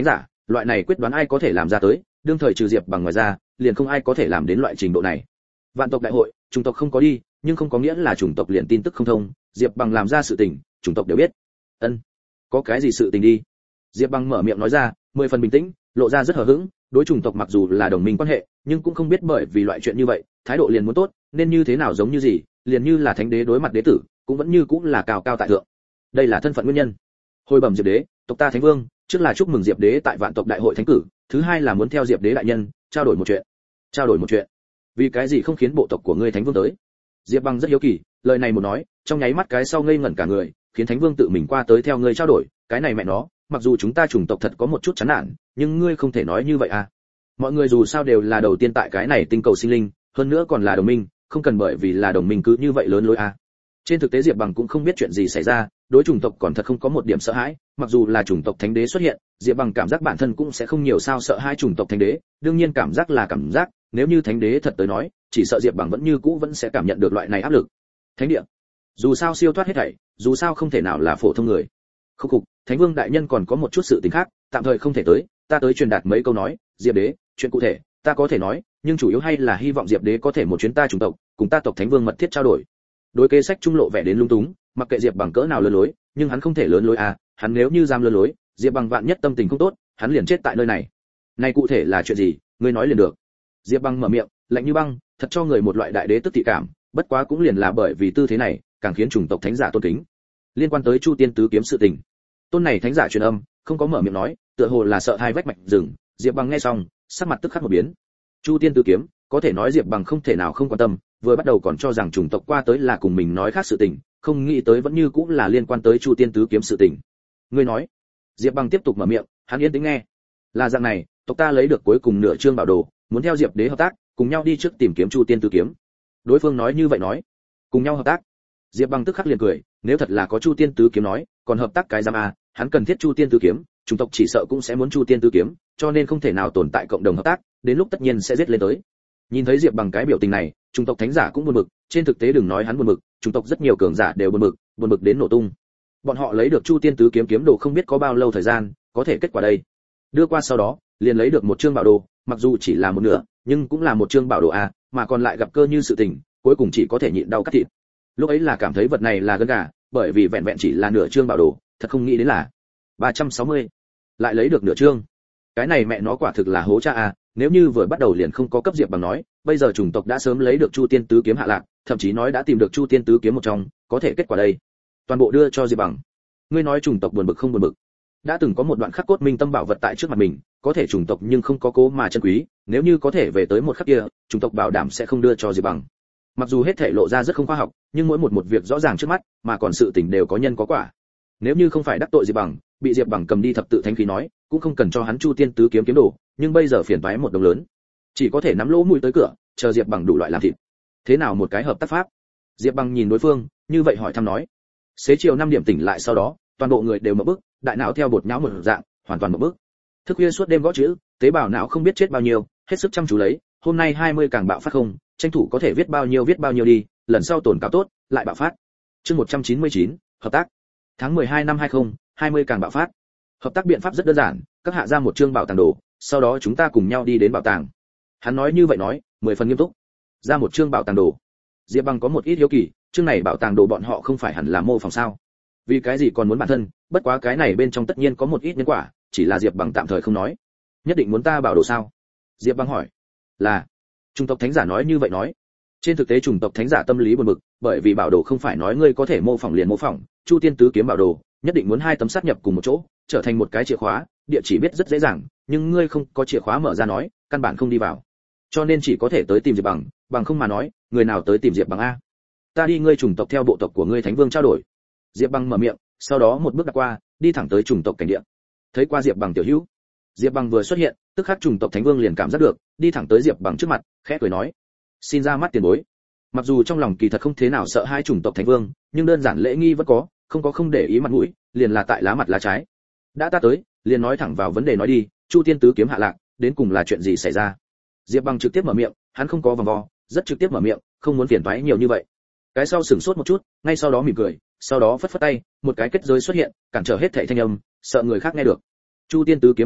Loại này quyết đoán ai có thể làm ra tới, đương thời trừ Diệp Bằng ngoài ra, liền không ai có thể làm đến loại trình độ này. Vạn tộc đại hội, chủng tộc không có đi, nhưng không có nghĩa là chủng tộc liền tin tức không thông, Diệp Bằng làm ra sự tình, chủng tộc đều biết. Ân, có cái gì sự tình đi? Diệp Bằng mở miệng nói ra, mười phần bình tĩnh, lộ ra rất hờ hững, đối chủng tộc mặc dù là đồng minh quan hệ, nhưng cũng không biết bởi vì loại chuyện như vậy, thái độ liền muốn tốt, nên như thế nào giống như gì, liền như là thánh đế đối mặt đế tử, cũng vẫn như cũng là cao cao tại thượng. Đây là thân phận nguyên nhân. Hồi bẩm Diệp đế, tộc ta thánh vương, trước là chúc mừng Diệp đế tại vạn tộc đại hội thánh cử, thứ hai là muốn theo Diệp đế đại nhân, trao đổi một chuyện. Trao đổi một chuyện? Vì cái gì không khiến bộ tộc của ngươi thánh vương tới? Diệp Bằng rất hiếu kỳ, lời này một nói, trong nháy mắt cái sau ngây ngẩn cả người, khiến thánh vương tự mình qua tới theo ngươi trao đổi, cái này mẹ nó, mặc dù chúng ta chủng tộc thật có một chút chán nản, nhưng ngươi không thể nói như vậy à? Mọi người dù sao đều là đầu tiên tại cái này tinh cầu sinh linh, hơn nữa còn là đồng minh, không cần bởi vì là đồng minh cứ như vậy lớn lối à? Trên thực tế Diệp Bằng cũng không biết chuyện gì xảy ra, đối chủng tộc còn thật không có một điểm sợ hãi, mặc dù là chủng tộc thánh đế xuất hiện, Diệp Bằng cảm giác bản thân cũng sẽ không nhiều sao sợ hai chủng tộc thánh đế, đương nhiên cảm giác là cảm giác, nếu như thánh đế thật tới nói, chỉ sợ Diệp Bằng vẫn như cũ vẫn sẽ cảm nhận được loại này áp lực. Thánh địa, dù sao siêu thoát hết thảy, dù sao không thể nào là phổ thông người. Khúc khục, thánh vương đại nhân còn có một chút sự tình khác, tạm thời không thể tới, ta tới truyền đạt mấy câu nói, Diệp đế, chuyện cụ thể, ta có thể nói, nhưng chủ yếu hay là hy vọng Diệp đế có thể một chuyến ta chủng tộc, cùng ta tộc thánh vương mật thiết trao đổi. Đối kế sách trung lộ vẻ đến lung túng, mặc kệ Diệp Bằng cỡ nào lớn lối, nhưng hắn không thể lớn lối à, hắn nếu như dám lớn lối, Diệp Bằng vạn nhất tâm tình không tốt, hắn liền chết tại nơi này. Này cụ thể là chuyện gì, ngươi nói liền được. Diệp Bằng mở miệng, lạnh như băng, thật cho người một loại đại đế tức thị cảm, bất quá cũng liền là bởi vì tư thế này, càng khiến chủng tộc thánh giả tôn kính. Liên quan tới Chu Tiên tứ kiếm sự tình, tôn này thánh giả truyền âm, không có mở miệng nói, tựa hồ là sợ hai vách mạch rừng. Diệp Bằng nghe xong, sắc mặt tức khắc một biến. Chu Tiên tứ kiếm, có thể nói Diệp Bằng không thể nào không quan tâm, vừa bắt đầu còn cho rằng chủng tộc qua tới là cùng mình nói khác sự tình, không nghĩ tới vẫn như cũng là liên quan tới Chu Tiên tứ kiếm sự tình. Ngươi nói? Diệp Bằng tiếp tục mở miệng, hắn yên tĩnh nghe. Là dạng này, tộc ta lấy được cuối cùng nửa chương bảo đồ, muốn theo Diệp đế hợp tác, cùng nhau đi trước tìm kiếm Chu Tiên tứ kiếm. Đối phương nói như vậy nói, cùng nhau hợp tác. Diệp Bằng tức khắc liền cười, nếu thật là có Chu Tiên tứ kiếm nói, còn hợp tác cái giam a, hắn cần thiết Chu Tiên tứ kiếm, chủng tộc chỉ sợ cũng sẽ muốn Chu Tiên tứ kiếm, cho nên không thể nào tồn tại cộng đồng hợp tác, đến lúc tất nhiên sẽ giết lên tới. Nhìn thấy Diệp Bằng cái biểu tình này, chủng tộc thánh giả cũng buồn bực, trên thực tế đừng nói hắn buồn bực, chủng tộc rất nhiều cường giả đều buồn bực, buồn bực đến nổ tung. Bọn họ lấy được Chu Tiên tứ kiếm kiếm đồ không biết có bao lâu thời gian, có thể kết quả đây. Đưa qua sau đó, liền lấy được một chương bảo đồ, mặc dù chỉ là một nửa, nhưng cũng là một chương bảo đồ a, mà còn lại gặp cơ như sự tình, cuối cùng chỉ có thể nhịn đau cắt thịt. Lúc ấy là cảm thấy vật này là gân gà, bởi vì vẹn vẹn chỉ là nửa chương bảo đồ, thật không nghĩ đến là ba trăm sáu mươi, lại lấy được nửa chương. Cái này mẹ nó quả thực là hố cha a, nếu như vừa bắt đầu liền không có cấp Diệp Bằng nói, bây giờ chủng tộc đã sớm lấy được Chu Tiên tứ kiếm hạ lạc, thậm chí nói đã tìm được Chu Tiên tứ kiếm một trong, có thể kết quả đây. Toàn bộ đưa cho Diệp Bằng. Ngươi nói chủng tộc buồn bực không buồn bực? Đã từng có một đoạn khắc cốt minh tâm bảo vật tại trước mặt mình, có thể chủng tộc nhưng không có cố mà chân quý, nếu như có thể về tới một khắc kia, chủng tộc bảo đảm sẽ không đưa cho Diệp Bằng. Mặc dù hết thể lộ ra rất không khoa học, nhưng mỗi một một việc rõ ràng trước mắt, mà còn sự tình đều có nhân có quả. Nếu như không phải đắc tội Diệp Bằng, bị Diệp Bằng cầm đi thập tự thánh khí nói, cũng không cần cho hắn Chu Tiên tứ kiếm kiếm đồ, nhưng bây giờ phiền toái một đồng lớn, chỉ có thể nắm lỗ mũi tới cửa, chờ Diệp Bằng đủ loại làm thịt. Thế nào một cái hợp tác pháp? Diệp Bằng nhìn đối phương, như vậy hỏi thăm nói. Xế chiều năm điểm tỉnh lại sau đó, toàn bộ người đều mở bức, đại não theo bột nhão một dạng, hoàn toàn mở bức. Thức khuya suốt đêm gõ chữ, tế bào não không biết chết bao nhiêu, hết sức chăm chú lấy, hôm nay hai mươi càng bạo phát không, tranh thủ có thể viết bao nhiêu viết bao nhiêu đi, lần sau tổn cáo tốt, lại bạo phát. Chương một trăm chín mươi chín, hợp tác. Tháng mười hai năm hai không, hai mươi càng bạo phát. Hợp tác biện pháp rất đơn giản, các hạ ra một chương bảo tàng đồ, sau đó chúng ta cùng nhau đi đến bảo tàng. Hắn nói như vậy nói, mười phần nghiêm túc. Ra một chương bảo tàng đồ. Diệp Bằng có một ít hiếu kỳ, chương này bảo tàng đồ bọn họ không phải hẳn là mô phỏng sao? Vì cái gì còn muốn bản thân, bất quá cái này bên trong tất nhiên có một ít nhân quả, chỉ là Diệp Bằng tạm thời không nói. Nhất định muốn ta bảo đồ sao? Diệp Bằng hỏi. Là. Chủng tộc thánh giả nói như vậy nói. Trên thực tế chủng tộc thánh giả tâm lý buồn bực, bởi vì bảo đồ không phải nói ngươi có thể mô phỏng liền mô phỏng, Chu Tiên tứ kiếm bảo đồ, nhất định muốn hai tấm sát nhập cùng một chỗ, trở thành một cái chìa khóa, địa chỉ biết rất dễ dàng, nhưng ngươi không có chìa khóa mở ra nói, căn bản không đi vào. Cho nên chỉ có thể tới tìm Diệp Bằng, bằng không mà nói, người nào tới tìm Diệp Bằng a? Ta đi ngươi chủng tộc theo bộ tộc của ngươi Thánh Vương trao đổi. Diệp Bằng mở miệng, sau đó một bước đặt qua, đi thẳng tới chủng tộc cảnh địa. Thấy qua Diệp Bằng tiểu hữu. Diệp Bằng vừa xuất hiện, tức khắc chủng tộc Thánh Vương liền cảm giác được, đi thẳng tới Diệp Bằng trước mặt, khẽ cười nói: "Xin ra mắt tiền bối." Mặc dù trong lòng kỳ thật không thế nào sợ hai chủng tộc Thánh Vương, nhưng đơn giản lễ nghi vẫn có, không có không để ý mặt mũi, liền là tại lá mặt lá trái. Đã ta tới, liền nói thẳng vào vấn đề nói đi, Chu Tiên tứ kiếm hạ lạc, đến cùng là chuyện gì xảy ra? Diệp Bằng trực tiếp mở miệng, hắn không có vòng vo, rất trực tiếp mở miệng, không muốn phiền toái nhiều như vậy. Cái sau sửng sốt một chút, ngay sau đó mỉm cười, sau đó phất phất tay, một cái kết giới xuất hiện, cản trở hết thảy thanh âm, sợ người khác nghe được. Chu Tiên tứ kiếm hạ lạc,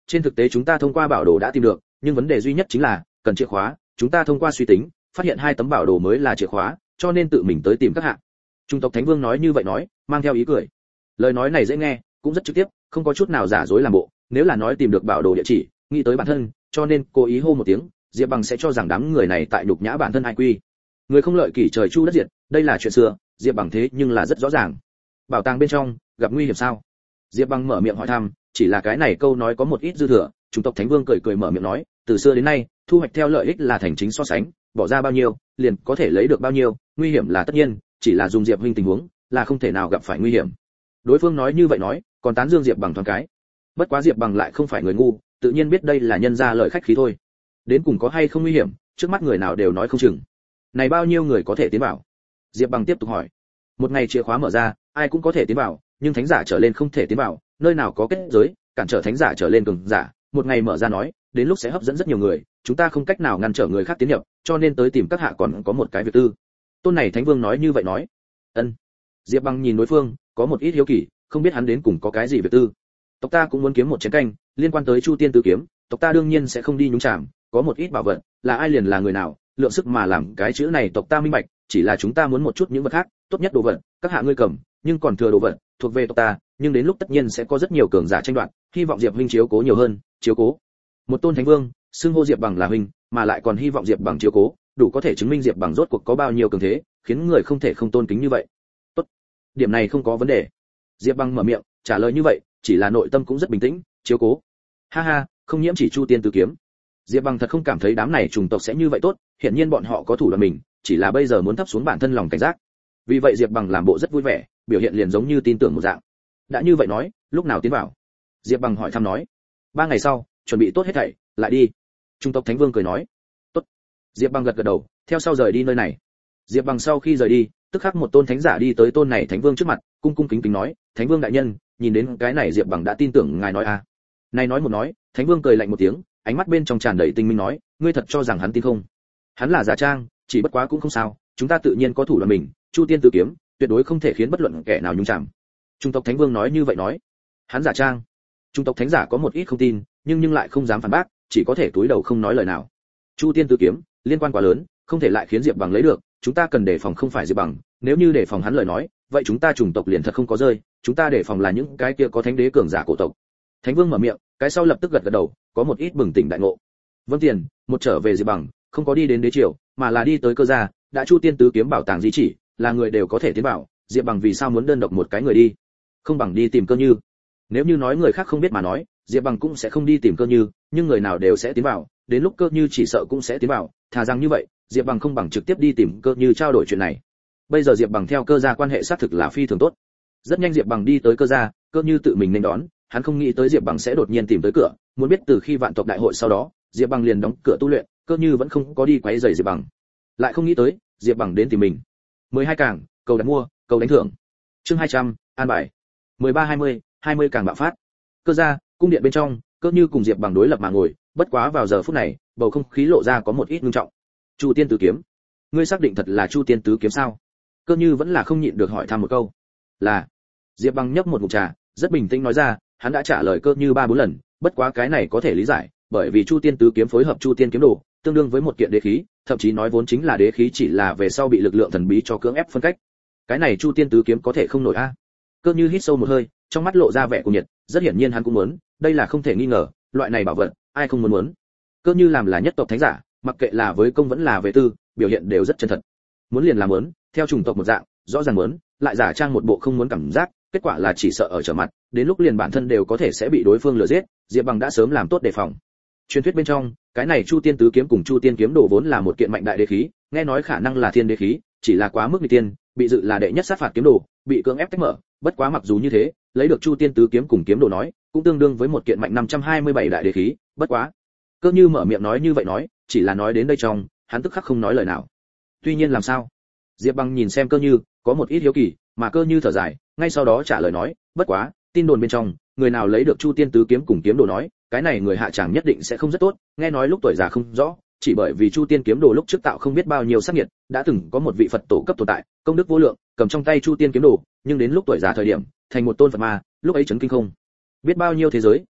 trên thực tế chúng ta thông qua bảo đồ đã tìm được, nhưng vấn đề duy nhất chính là cần chìa khóa, chúng ta thông qua suy tính, phát hiện hai tấm bảo đồ mới là chìa khóa, cho nên tự mình tới tìm các hạ. Trung tộc Thánh Vương nói như vậy nói, mang theo ý cười. Lời nói này dễ nghe, cũng rất trực tiếp, không có chút nào giả dối làm bộ, nếu là nói tìm được bảo đồ địa chỉ, nghĩ tới bản thân, cho nên cố ý hô một tiếng, Diệp Bằng sẽ cho rằng đám người này tại nhục nhã bản thân ai quy. Người không lợi kỷ trời chu đất diệt, đây là chuyện xưa, Diệp Bằng thế nhưng là rất rõ ràng. Bảo tàng bên trong, gặp nguy hiểm sao? Diệp Bằng mở miệng hỏi thăm, chỉ là cái này câu nói có một ít dư thừa, Trung tộc Thánh Vương cười cười mở miệng nói, từ xưa đến nay, thu hoạch theo lợi ích là thành chính so sánh, bỏ ra bao nhiêu, liền có thể lấy được bao nhiêu, nguy hiểm là tất nhiên, chỉ là dùng Diệp huynh tình huống, là không thể nào gặp phải nguy hiểm. Đối phương nói như vậy nói, còn tán dương Diệp Bằng thoáng cái. Bất quá Diệp Bằng lại không phải người ngu, tự nhiên biết đây là nhân ra lời khách khí thôi. Đến cùng có hay không nguy hiểm, trước mắt người nào đều nói không chừng. Này bao nhiêu người có thể tiến vào? Diệp Bằng tiếp tục hỏi. Một ngày chìa khóa mở ra, ai cũng có thể tiến vào, nhưng thánh giả trở lên không thể tiến vào, nơi nào có kết giới, cản trở thánh giả trở lên cường giả, một ngày mở ra nói, đến lúc sẽ hấp dẫn rất nhiều người, chúng ta không cách nào ngăn trở người khác tiến nhập, cho nên tới tìm các hạ còn có một cái việc tư. Tôn này Thánh Vương nói như vậy nói. Ân. Diệp Bằng nhìn đối phương, có một ít hiếu kỳ, không biết hắn đến cùng có cái gì việc tư. Tộc ta cũng muốn kiếm một chén canh, liên quan tới Chu Tiên Tứ Kiếm, tộc ta đương nhiên sẽ không đi nhúng chàm, có một ít bảo vật, là ai liền là người nào, lượng sức mà làm cái chữ này tộc ta minh bạch, chỉ là chúng ta muốn một chút những vật khác, tốt nhất đồ vật, các hạ ngươi cầm, nhưng còn thừa đồ vật, thuộc về tộc ta, nhưng đến lúc tất nhiên sẽ có rất nhiều cường giả tranh đoạt, hy vọng Diệp huynh chiếu cố nhiều hơn, chiếu cố. Một tôn Thánh Vương, xưng hô Diệp Bằng là huynh, mà lại còn hy vọng Diệp Bằng chiếu cố, đủ có thể chứng minh Diệp Bằng rốt cuộc có bao nhiêu cường thế, khiến người không thể không tôn kính như vậy. Tốt, điểm này không có vấn đề. Diệp Bằng mở miệng, trả lời như vậy, chỉ là nội tâm cũng rất bình tĩnh, chiếu cố. Ha ha, không nhiễm chỉ Chu Tiên Tứ Kiếm. Diệp Bằng thật không cảm thấy đám này trùng tộc sẽ như vậy tốt, hiển nhiên bọn họ có thủ đoạn mình, chỉ là bây giờ muốn thấp xuống bản thân lòng cảnh giác. Vì vậy Diệp Bằng làm bộ rất vui vẻ, biểu hiện liền giống như tin tưởng một dạng. Đã như vậy nói, lúc nào tiến vào? Diệp Bằng hỏi thăm nói. Ba ngày sau, chuẩn bị tốt hết thảy, lại đi. Trung tộc Thánh Vương cười nói. Tốt. Diệp Bằng gật gật đầu, theo sau rời đi nơi này. Diệp Bằng sau khi rời đi, tức khắc một tôn thánh giả đi tới tôn này Thánh Vương trước mặt, cung cung kính kính nói, Thánh Vương đại nhân, nhìn đến cái này Diệp Bằng đã tin tưởng ngài nói à? Này nói một nói, Thánh Vương cười lạnh một tiếng, ánh mắt bên trong tràn đầy tinh minh nói, ngươi thật cho rằng hắn tin không? Hắn là giả trang, chỉ bất quá cũng không sao, chúng ta tự nhiên có thủ đoạn mình, Chu Tiên Tứ Kiếm, tuyệt đối không thể khiến bất luận kẻ nào nhúng chạm. Trung tộc Thánh Vương nói như vậy nói. Hắn giả trang. Trung tộc thánh giả có một ít không tin, nhưng nhưng lại không dám phản bác, chỉ có thể túi đầu không nói lời nào. Chu Tiên Tứ Kiếm, liên quan quá lớn, không thể lại khiến Diệp Bằng lấy được, chúng ta cần đề phòng không phải Diệp Bằng, nếu như đề phòng hắn lời nói, vậy chúng ta chủng tộc liền thật không có rơi, chúng ta đề phòng là những cái kia có thánh đế cường giả cổ tộc. Thánh Vương mở miệng, cái sau lập tức gật gật đầu, có một ít bừng tỉnh đại ngộ. Vâng tiền, một trở về Diệp Bằng, không có đi đến đế triều, mà là đi tới cơ gia, đã Chu Tiên Tứ Kiếm bảo tàng di chỉ, là người đều có thể tiến vào, Diệp Bằng vì sao muốn đơn độc một cái người đi? Không bằng đi tìm Cơ Như. Nếu như nói người khác không biết mà nói, Diệp Bằng cũng sẽ không đi tìm Cơ Như, nhưng người nào đều sẽ tiến vào, đến lúc Cơ Như chỉ sợ cũng sẽ tiến vào, thà rằng như vậy, Diệp Bằng không bằng trực tiếp đi tìm Cơ Như trao đổi chuyện này. Bây giờ Diệp Bằng theo Cơ gia quan hệ xác thực là phi thường tốt. Rất nhanh Diệp Bằng đi tới Cơ gia, Cơ Như tự mình nên đón, hắn không nghĩ tới Diệp Bằng sẽ đột nhiên tìm tới cửa, muốn biết từ khi vạn tộc đại hội sau đó, Diệp Bằng liền đóng cửa tu luyện, Cơ Như vẫn không có đi quấy rầy Diệp Bằng. Lại không nghĩ tới, Diệp Bằng đến tìm mình. mười hai càng, cầu đặt mua, cầu đánh thưởng. Chương hai trăm, an bài. mười ba hai mươi, hai mươi càng bạo phát. Cơ gia, cung điện bên trong, Cơ Như cùng Diệp Bằng đối lập mà ngồi, bất quá vào giờ phút này, bầu không khí lộ ra có một ít nghiêm trọng. Chu Tiên Tứ Kiếm, ngươi xác định thật là Chu Tiên Tứ Kiếm sao? Cơ Như vẫn là không nhịn được hỏi thăm một câu. Là. Diệp Bằng nhấp một ngụm trà, rất bình tĩnh nói ra, hắn đã trả lời Cơ Như ba bốn lần, bất quá cái này có thể lý giải, bởi vì Chu Tiên Tứ Kiếm phối hợp Chu Tiên Kiếm Đồ, tương đương với một kiện đế khí, thậm chí nói vốn chính là đế khí, chỉ là về sau bị lực lượng thần bí cho cưỡng ép phân cách. Cái này Chu Tiên Tứ Kiếm có thể không nổi a. Cơ Như hít sâu một hơi, trong mắt lộ ra vẻ cuồng nhiệt, rất hiển nhiên hắn cũng muốn, đây là không thể nghi ngờ, loại này bảo vật, ai không muốn muốn. Cơ Như làm là nhất tộc thánh giả, mặc kệ là với công vẫn là về tư, biểu hiện đều rất chân thật. Muốn liền làm muốn, theo chủng tộc một dạng, rõ ràng muốn, lại giả trang một bộ không muốn cảm giác, kết quả là chỉ sợ ở trở mặt, đến lúc liền bản thân đều có thể sẽ bị đối phương lừa giết, Diệp Bằng đã sớm làm tốt đề phòng. Truyền thuyết bên trong, cái này Chu Tiên Tứ Kiếm cùng Chu Tiên Kiếm Đồ vốn là một kiện mạnh đại đế khí, nghe nói khả năng là thiên đế khí, chỉ là quá mức nghịch tiên, bị dự là đệ nhất sát phạt kiếm đồ, bị cưỡng ép tách mở, bất quá mặc dù như thế, lấy được Chu Tiên Tứ Kiếm cùng kiếm đồ nói, cũng tương đương với một kiện mạnh năm trăm hai mươi bảy đại đế khí, bất quá. Cơ Như mở miệng nói như vậy nói, chỉ là nói đến đây trong, hắn tức khắc không nói lời nào. Tuy nhiên làm sao? Diệp Bằng nhìn xem Cơ Như, có một ít hiếu kỳ, mà Cơ Như thở dài, ngay sau đó trả lời nói, bất quá, tin đồn bên trong, người nào lấy được Chu Tiên Tứ Kiếm cùng kiếm đồ nói, cái này người hạ tràng nhất định sẽ không rất tốt, nghe nói lúc tuổi già không rõ, chỉ bởi vì Chu Tiên Kiếm Đồ lúc trước tạo không biết bao nhiêu sát nghiệt, đã từng có một vị Phật tổ cấp tồn tại, công đức vô lượng, cầm trong tay Chu Tiên Kiếm Đồ, nhưng đến lúc tuổi già thời điểm, thành một tôn Phật ma, lúc ấy chấn kinh không biết bao nhiêu thế giới,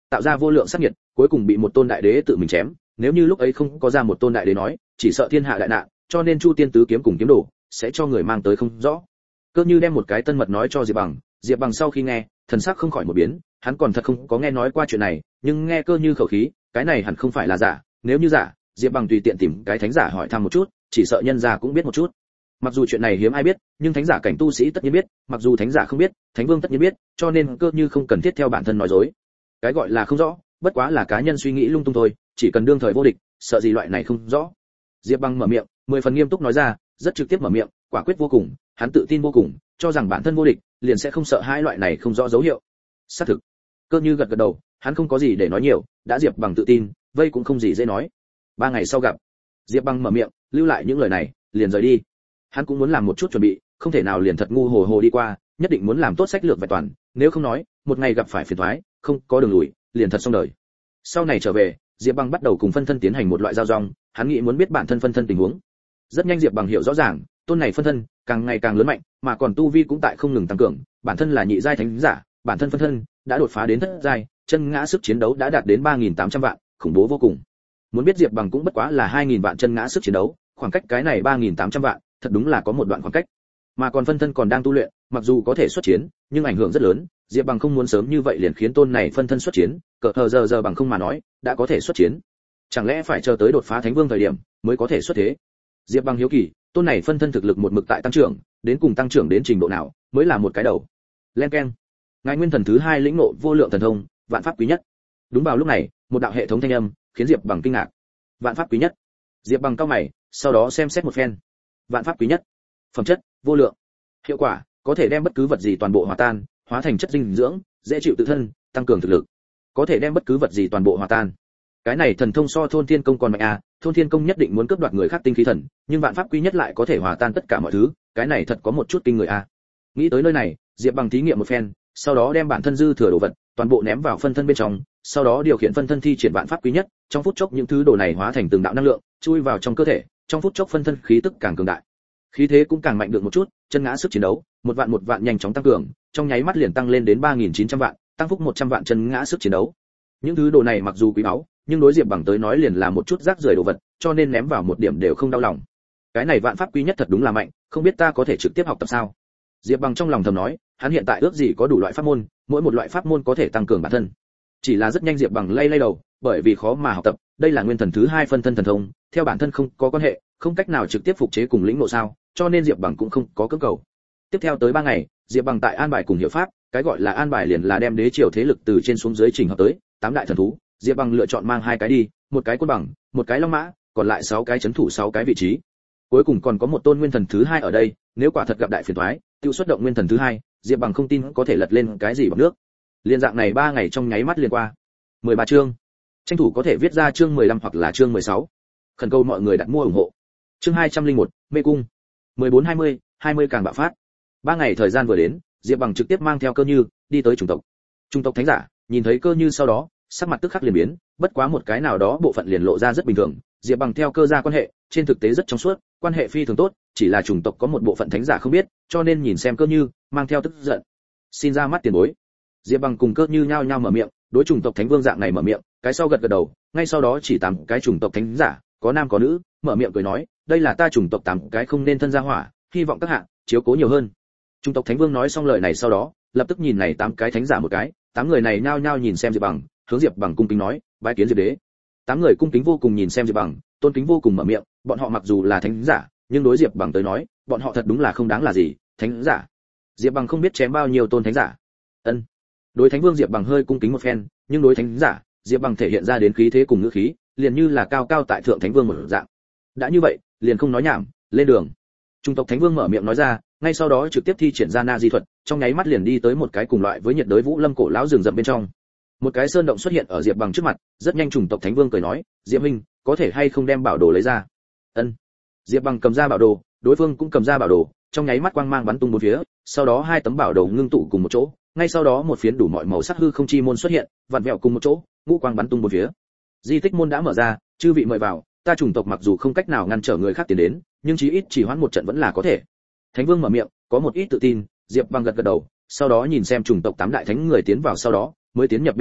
tạo ra vô lượng sát nhiệt, cuối cùng bị một tôn đại đế tự mình chém, nếu như lúc ấy không có ra một tôn đại đế nói, chỉ sợ thiên hạ đại nạn, cho nên Chu Tiên tứ kiếm cùng kiếm đồ sẽ cho người mang tới không rõ. Cơ Như đem một cái tân mật nói cho Diệp Bằng, Diệp Bằng sau khi nghe, thần sắc không khỏi một biến, hắn còn thật không có nghe nói qua chuyện này, nhưng nghe Cơ Như khẩu khí, cái này hẳn không phải là giả, nếu như giả, Diệp Bằng tùy tiện tìm cái thánh giả hỏi thăm một chút, chỉ sợ nhân gia cũng biết một chút. Mặc dù chuyện này hiếm ai biết, nhưng thánh giả cảnh tu sĩ tất nhiên biết, mặc dù thánh giả không biết, thánh vương tất nhiên biết, cho nên Cơ Như không cần thiết theo bản thân nói dối. Cái gọi là không rõ, bất quá là cá nhân suy nghĩ lung tung thôi, chỉ cần đương thời vô địch, sợ gì loại này không rõ. Diệp Bằng mở miệng, mười phần nghiêm túc nói ra, rất trực tiếp mở miệng, quả quyết vô cùng, hắn tự tin vô cùng, cho rằng bản thân vô địch, liền sẽ không sợ hai loại này không rõ dấu hiệu. Xác thực. Cơ Như gật gật đầu, hắn không có gì để nói nhiều, đã Diệp Bằng tự tin, vây cũng không gì dễ nói. Ba ngày sau gặp. Diệp Bằng mở miệng, lưu lại những lời này, liền rời đi. Hắn cũng muốn làm một chút chuẩn bị, không thể nào liền thật ngu hồ hồ đi qua, nhất định muốn làm tốt sách lược vẹn toàn, nếu không nói, một ngày gặp phải phiền toái, không có đường lùi, liền thật xong đời. Sau này trở về, Diệp Bằng bắt đầu cùng phân thân tiến hành một loại giao dòng, hắn nghĩ muốn biết bản thân phân thân tình huống. Rất nhanh Diệp Bằng hiểu rõ ràng, tôn này phân thân càng ngày càng lớn mạnh, mà còn tu vi cũng tại không ngừng tăng cường, bản thân là nhị giai thánh giả, bản thân phân thân đã đột phá đến thất giai, chân ngã sức chiến đấu đã đạt đến ba nghìn tám trăm vạn, khủng bố vô cùng. Muốn biết Diệp Bằng cũng bất quá là hai nghìn vạn chân ngã sức chiến đấu, khoảng cách cái này ba nghìn tám trăm vạn, thật đúng là có một đoạn khoảng cách. Mà còn phân thân còn đang tu luyện, mặc dù có thể xuất chiến, nhưng ảnh hưởng rất lớn, Diệp Bằng không muốn sớm như vậy liền khiến tôn này phân thân xuất chiến, cỡ hờ giờ giờ bằng không mà nói, đã có thể xuất chiến. Chẳng lẽ phải chờ tới đột phá thánh vương thời điểm mới có thể xuất thế? Diệp Bằng hiếu kỳ, tôn này phân thân thực lực một mực tại tăng trưởng, đến cùng tăng trưởng đến trình độ nào mới là một cái đầu. Len keng. Ngài nguyên thần thứ hai lĩnh ngộ vô lượng thần thông, vạn pháp quý nhất. Đúng vào lúc này, một đạo hệ thống thanh âm khiến Diệp Bằng kinh ngạc. Vạn pháp quý nhất. Diệp Bằng cau mày, sau đó xem xét một phen. Vạn pháp quý nhất. Phẩm chất, vô lượng. Hiệu quả, có thể đem bất cứ vật gì toàn bộ hòa tan, hóa thành chất dinh dưỡng, dễ chịu tự thân, tăng cường thực lực. Có thể đem bất cứ vật gì toàn bộ hòa tan. Cái này thần thông so thôn thiên công còn mạnh à, thôn thiên công nhất định muốn cướp đoạt người khác tinh khí thần, nhưng vạn pháp quý nhất lại có thể hòa tan tất cả mọi thứ, cái này thật có một chút kinh người à. Nghĩ tới nơi này, Diệp Bằng thí nghiệm một phen, sau đó đem bản thân dư thừa đồ vật toàn bộ ném vào phân thân bên trong, sau đó điều khiển phân thân thi triển vạn pháp quý nhất, trong phút chốc những thứ đồ này hóa thành từng đạo năng lượng, chui vào trong cơ thể, trong phút chốc phân thân khí tức càng cường đại, khí thế cũng càng mạnh được một chút, chân ngã sức chiến đấu, một vạn một vạn nhanh chóng tăng cường, trong nháy mắt liền tăng lên đến ba nghìn chín trăm vạn, tăng phúc một trăm vạn chân ngã sức chiến đấu. Những thứ đồ này mặc dù quý báu, nhưng đối Diệp Bằng tới nói liền là một chút rác rưởi đồ vật, cho nên ném vào một điểm đều không đau lòng. Cái này vạn pháp quý nhất thật đúng là mạnh, không biết ta có thể trực tiếp học tập sao? Diệp Bằng trong lòng thầm nói, hắn hiện tại ước gì có đủ loại pháp môn, mỗi một loại pháp môn có thể tăng cường bản thân. Chỉ là rất nhanh Diệp Bằng lay lay đầu, bởi vì khó mà học tập, đây là nguyên thần thứ hai phân thân thần thông, theo bản thân không có quan hệ, không cách nào trực tiếp phục chế cùng lĩnh ngộ sao, cho nên Diệp Bằng cũng không có cưỡng cầu. Tiếp theo tới ba ngày, Diệp Bằng tại an bài cùng hiệu pháp, cái gọi là an bài liền là đem đế triều thế lực từ trên xuống dưới chỉnh hợp tới, tám đại thần thú, Diệp Bằng lựa chọn mang hai cái đi, một cái côn bằng, một cái long mã, còn lại sáu cái chấn thủ sáu cái vị trí. Cuối cùng còn có một tôn nguyên thần thứ hai ở đây, nếu quả thật gặp đại phiền toái, tiêu xuất động nguyên thần thứ hai, Diệp Bằng không tin có thể lật lên cái gì bằng nước. Liên dạng này ba ngày trong nháy mắt liền qua. mười ba chương. Tranh thủ có thể viết ra chương mười lăm hoặc là chương mười sáu. Khẩn cầu mọi người đặt mua ủng hộ. Chương hai trăm lẻ một, mê cung. mười bốn hai mươi, hai mươi càng bạo phát. Ba ngày thời gian vừa đến, Diệp Bằng trực tiếp mang theo Cơ Như đi tới chủng tộc. Chủng tộc thánh giả, nhìn thấy Cơ Như sau đó, sắc mặt tức khắc liền biến, bất quá một cái nào đó bộ phận liền lộ ra rất bình thường, Diệp Bằng theo Cơ gia quan hệ, trên thực tế rất trong suốt, quan hệ phi thường tốt, chỉ là chủng tộc có một bộ phận thánh giả không biết, cho nên nhìn xem Cơ Như, mang theo tức giận. Xin ra mắt tiền bối. Diệp Bằng cùng Cơ Như nhao nhao mở miệng, đối chủng tộc thánh vương dạng này mở miệng, cái sau gật gật đầu, ngay sau đó chỉ tám cái chủng tộc thánh giả, có nam có nữ, mở miệng cười nói, đây là ta chủng tộc tám cái không nên thân gia hỏa, hy vọng các hạ chiếu cố nhiều hơn. Chủng tộc thánh vương nói xong lời này sau đó, lập tức nhìn này tám cái thánh giả một cái, tám người này nhao nhao nhìn xem Diệp Bằng, hướng Diệp Bằng cung kính nói, bái kiến Diệp đế. Tám người cung kính vô cùng nhìn xem Diệp Bằng, tôn kính vô cùng mở miệng, bọn họ mặc dù là thánh giả, nhưng đối Diệp Bằng tới nói, bọn họ thật đúng là không đáng là gì, thánh giả. Diệp Bằng không biết chém bao nhiêu tôn thánh giả. Ân. Đối thánh vương Diệp Bằng hơi cung kính một phen, nhưng đối thánh giả, Diệp Bằng thể hiện ra đến khí thế cùng ngữ khí, liền như là cao cao tại thượng thánh vương một dạng. Đã như vậy, liền không nói nhảm, lên đường. Trung tộc thánh vương mở miệng nói ra, ngay sau đó trực tiếp thi triển ra na di thuật, trong nháy mắt liền đi tới một cái cùng loại với nhiệt đới vũ lâm cổ lão rừng rậm bên trong. Một cái sơn động xuất hiện ở Diệp Bằng trước mặt, rất nhanh chủng tộc thánh vương cười nói, Diệp huynh, có thể hay không đem bảo đồ lấy ra? Ân. Diệp Bằng cầm ra bảo đồ, đối phương cũng cầm ra bảo đồ, trong nháy mắt quang mang bắn tung bốn phía, sau đó hai tấm bảo đồ ngưng tụ cùng một chỗ, ngay sau đó một phiến đủ mọi màu sắc hư không chi môn xuất hiện, vặn vẹo cùng một chỗ, ngũ quang bắn tung bốn phía. Di tích môn đã mở ra, chư vị mời vào, ta chủng tộc mặc dù không cách nào ngăn trở người khác tiến đến, nhưng chí ít chỉ hoãn một trận vẫn là có thể. Thánh vương mở miệng, có một ít tự tin, Diệp Bằng gật gật đầu, sau đó nhìn xem chủng tộc tám đại thánh người tiến vào sau đó, mới tiến nhập bên trong,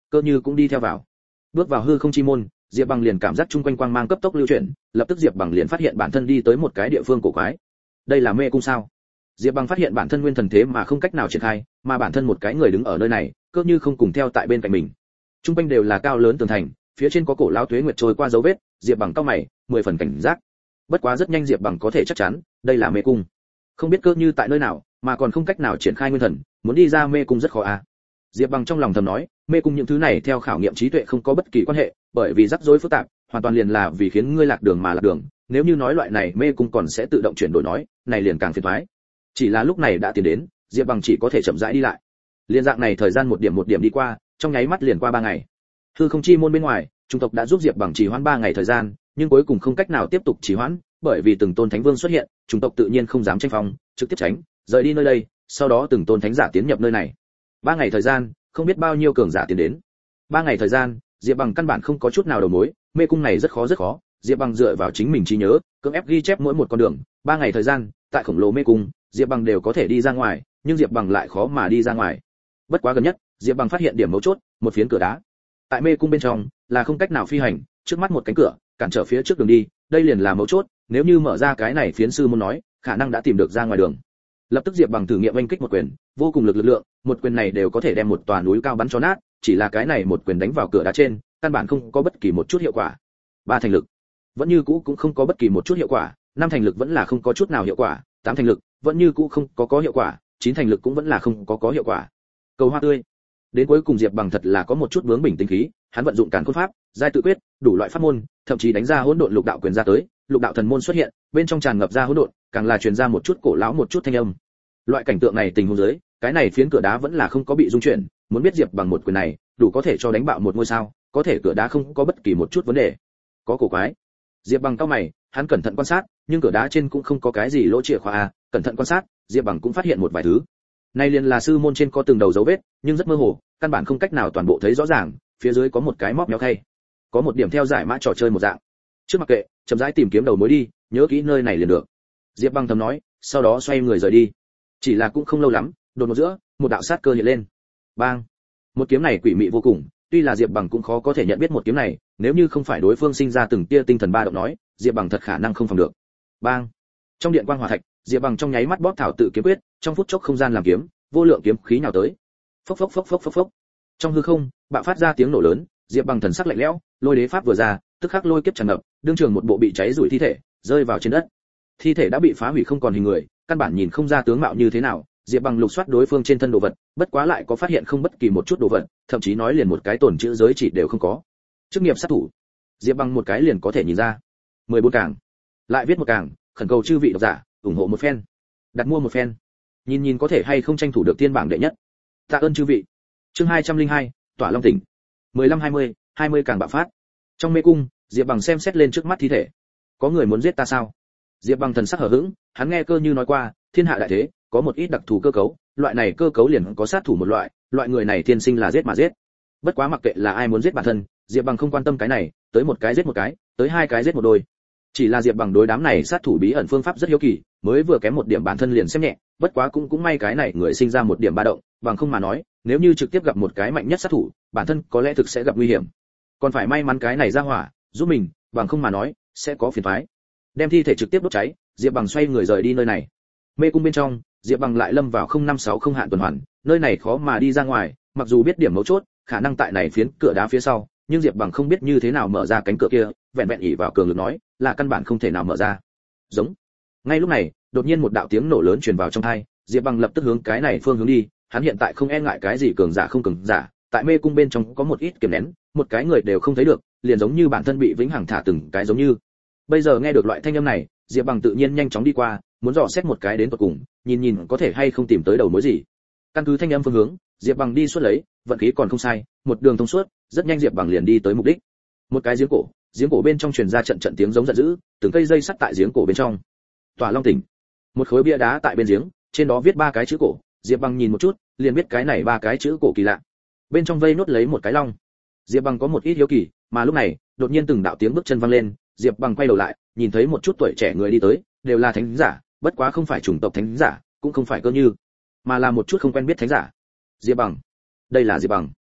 cơ như cũng đi theo vào. Bước vào hư không chi môn, Diệp Bằng liền cảm giác chung quanh quang mang cấp tốc lưu chuyển, lập tức Diệp Bằng liền phát hiện bản thân đi tới một cái địa phương cổ quái. Đây là mê cung sao? Diệp Bằng phát hiện bản thân nguyên thần thế mà không cách nào triển khai, mà bản thân một cái người đứng ở nơi này, cơ như không cùng theo tại bên cạnh mình. Chung quanh đều là cao lớn tường thành, phía trên có cổ lão tuế nguyệt trôi qua dấu vết, Diệp Bằng cau mày, mười phần cảnh giác. Bất quá rất nhanh Diệp Bằng có thể chắc chắn, đây là mê cung. Không biết cơ như tại nơi nào, mà còn không cách nào triển khai nguyên thần, muốn đi ra mê cung rất khó à. Diệp Bằng trong lòng thầm nói, mê cung những thứ này theo khảo nghiệm trí tuệ không có bất kỳ quan hệ, bởi vì rắc rối phức tạp, hoàn toàn liền là vì khiến ngươi lạc đường mà lạc đường, nếu như nói loại này mê cung còn sẽ tự động chuyển đổi nói, này liền càng phiền toái. Chỉ là lúc này đã tiến đến, Diệp Bằng chỉ có thể chậm rãi đi lại. Liên dạng này thời gian một điểm một điểm đi qua, trong nháy mắt liền qua ba ngày. Hư không chi môn bên ngoài, chủng tộc đã giúp Diệp Bằng trì hoãn ba ngày thời gian, nhưng cuối cùng không cách nào tiếp tục trì hoãn, bởi vì từng tôn thánh vương xuất hiện, chủng tộc tự nhiên không dám tranh phong, trực tiếp tránh, rời đi nơi đây, sau đó từng tôn thánh giả tiến nhập nơi này. Ba ngày thời gian, không biết bao nhiêu cường giả tiến đến. Ba ngày thời gian, Diệp Bằng căn bản không có chút nào đầu mối, mê cung này rất khó rất khó, Diệp Bằng dựa vào chính mình trí nhớ, cưỡng ép ghi chép mỗi một con đường, ba ngày thời gian, tại khổng lồ mê cung, Diệp Bằng đều có thể đi ra ngoài, nhưng Diệp Bằng lại khó mà đi ra ngoài. Bất quá gần nhất, Diệp Bằng phát hiện điểm mấu chốt, một phiến cửa đá. Tại mê cung bên trong, là không cách nào phi hành, trước mắt một cánh cửa, cản trở phía trước đường đi, đây liền là mấu chốt, nếu như mở ra cái này phiến sư môn nói, khả năng đã tìm được ra ngoài đường. Lập tức Diệp Bằng thử nghiệm oanh kích một quyền, vô cùng lực lực lượng, một quyền này đều có thể đem một tòa núi cao bắn cho nát, chỉ là cái này một quyền đánh vào cửa đá trên, căn bản không có bất kỳ một chút hiệu quả. Ba thành lực, vẫn như cũ cũng không có bất kỳ một chút hiệu quả, năm thành lực vẫn là không có chút nào hiệu quả, tám thành lực vẫn như cũ không có có hiệu quả, chín thành lực cũng vẫn là không có có hiệu quả. Cầu hoa tươi. Đến cuối cùng Diệp Bằng thật là có một chút bướng bỉnh tinh khí, hắn vận dụng càn khôn pháp, giai tự quyết, đủ loại pháp môn, thậm chí đánh ra hỗn độn lục đạo quyền ra tới, lục đạo thần môn xuất hiện, bên trong tràn ngập ra hỗn độn, càng là truyền ra một chút cổ lão một chút thanh âm. Loại cảnh tượng này tình huống dưới, cái này phiến cửa đá vẫn là không có bị rung chuyển, muốn biết Diệp Bằng một quyền này, đủ có thể cho đánh bạo một ngôi sao, có thể cửa đá không có bất kỳ một chút vấn đề. Có cổ quái. Diệp Bằng cau mày, hắn cẩn thận quan sát, nhưng cửa đá trên cũng không có cái gì lỗ chìa khóa a, cẩn thận quan sát, Diệp Bằng cũng phát hiện một vài thứ. Này liền là sư môn trên có từng đầu dấu vết, nhưng rất mơ hồ, căn bản không cách nào toàn bộ thấy rõ ràng, phía dưới có một cái móc méo khay. Có một điểm theo giải mã trò chơi một dạng. Trước mặc kệ, chậm rãi tìm kiếm đầu mối đi, nhớ kỹ nơi này liền được. Diệp Bằng thầm nói, sau đó xoay người rời đi. Chỉ là cũng không lâu lắm, đột ngột giữa, một đạo sát cơ hiện lên. Bang! Một kiếm này quỷ mị vô cùng, tuy là Diệp Bằng cũng khó có thể nhận biết một kiếm này, nếu như không phải đối phương sinh ra từng tia tinh thần ba động nói, Diệp Bằng thật khả năng không phòng được. Bang! Trong điện quang hỏa thạch, Diệp Bằng trong nháy mắt bóp thảo tự kiếm quyết, trong phút chốc không gian làm kiếm, vô lượng kiếm khí nhào tới. Phốc phốc phốc phốc phốc phốc. Trong hư không, bạo phát ra tiếng nổ lớn, Diệp Bằng thần sắc lạnh lẽo, lôi đế pháp vừa ra, tức khắc lôi kiếp tràn ngập, đương trường một bộ bị cháy rủi thi thể, rơi vào trên đất. Thi thể đã bị phá hủy không còn hình người, căn bản nhìn không ra tướng mạo như thế nào, Diệp Bằng lục soát đối phương trên thân đồ vật, bất quá lại có phát hiện không bất kỳ một chút đồ vật, thậm chí nói liền một cái tổn chữ giới chỉ đều không có. Chức nghiệp sát thủ, Diệp Bằng một cái liền có thể nhìn ra. mười bốn càng, lại viết một càng, khẩn cầu chư vị độc giả ủng hộ một phen, đặt mua một phen, nhìn nhìn có thể hay không tranh thủ được tiên bảng đệ nhất. Tạ ơn chư vị. Chương hai trăm linh hai, Tỏa Long tỉnh. mười lăm hai mươi, hai mươi càng bạo phát. Trong mê cung, Diệp Bằng xem xét lên trước mắt thi thể. Có người muốn giết ta sao? Diệp Bằng thần sắc hờ hững, hắn nghe cơ như nói qua, thiên hạ đại thế, có một ít đặc thù cơ cấu, loại này cơ cấu liền có sát thủ một loại, loại người này thiên sinh là giết mà giết. Bất quá mặc kệ là ai muốn giết bản thân, Diệp Bằng không quan tâm cái này, tới một cái giết một cái, tới hai cái giết một đôi. Chỉ là Diệp Bằng đối đám này sát thủ bí ẩn phương pháp rất hiếu kỳ, mới vừa kém một điểm bản thân liền xem nhẹ, bất quá cũng cũng may cái này người sinh ra một điểm ba động, bằng không mà nói, nếu như trực tiếp gặp một cái mạnh nhất sát thủ, bản thân có lẽ thực sẽ gặp nguy hiểm. Còn phải may mắn cái này ra hỏa, giúp mình, bằng không mà nói, sẽ có phiền toái. Đem thi thể trực tiếp đốt cháy, Diệp Bằng xoay người rời đi nơi này. Mê cung bên trong, Diệp Bằng lại lâm vào không năm sáu không hạn tuần hoàn, nơi này khó mà đi ra ngoài, mặc dù biết điểm mấu chốt, khả năng tại này phiến cửa đá phía sau, nhưng Diệp Bằng không biết như thế nào mở ra cánh cửa kia, vẹn vẹn ỷ vào cường lực nói, là căn bản không thể nào mở ra. Giống. Ngay lúc này, đột nhiên một đạo tiếng nổ lớn truyền vào trong tai, Diệp Bằng lập tức hướng cái này phương hướng đi, hắn hiện tại không e ngại cái gì cường giả không cường giả, tại mê cung bên trong có một ít kiềm nén, một cái người đều không thấy được, liền giống như bản thân bị vĩnh hằng thả từng cái giống như. Bây giờ nghe được loại thanh âm này, Diệp Bằng tự nhiên nhanh chóng đi qua, muốn dò xét một cái đến tận cùng, nhìn nhìn có thể hay không tìm tới đầu mối gì. Căn cứ thanh âm phương hướng, Diệp Bằng đi suốt lấy, vận khí còn không sai, một đường thông suốt, rất nhanh Diệp Bằng liền đi tới mục đích. Một cái giếng cổ, giếng cổ bên trong truyền ra trận trận tiếng giống giận dữ, từng cây dây sắt tại giếng cổ bên trong. Tỏa Long tỉnh. Một khối bia đá tại bên giếng, trên đó viết ba cái chữ cổ, Diệp Bằng nhìn một chút, liền biết cái này ba cái chữ cổ kỳ lạ. Bên trong vây nốt lấy một cái long. Diệp Bằng có một ít hiếu kỳ, mà lúc này, đột nhiên từng đạo tiếng bước chân vang lên, Diệp Bằng quay đầu lại, nhìn thấy một chút tuổi trẻ người đi tới, đều là thánh giả, bất quá không phải chủng tộc thánh giả, cũng không phải cơ như, mà là một chút không quen biết thánh giả. Diệp Bằng, đây là Diệp Bằng.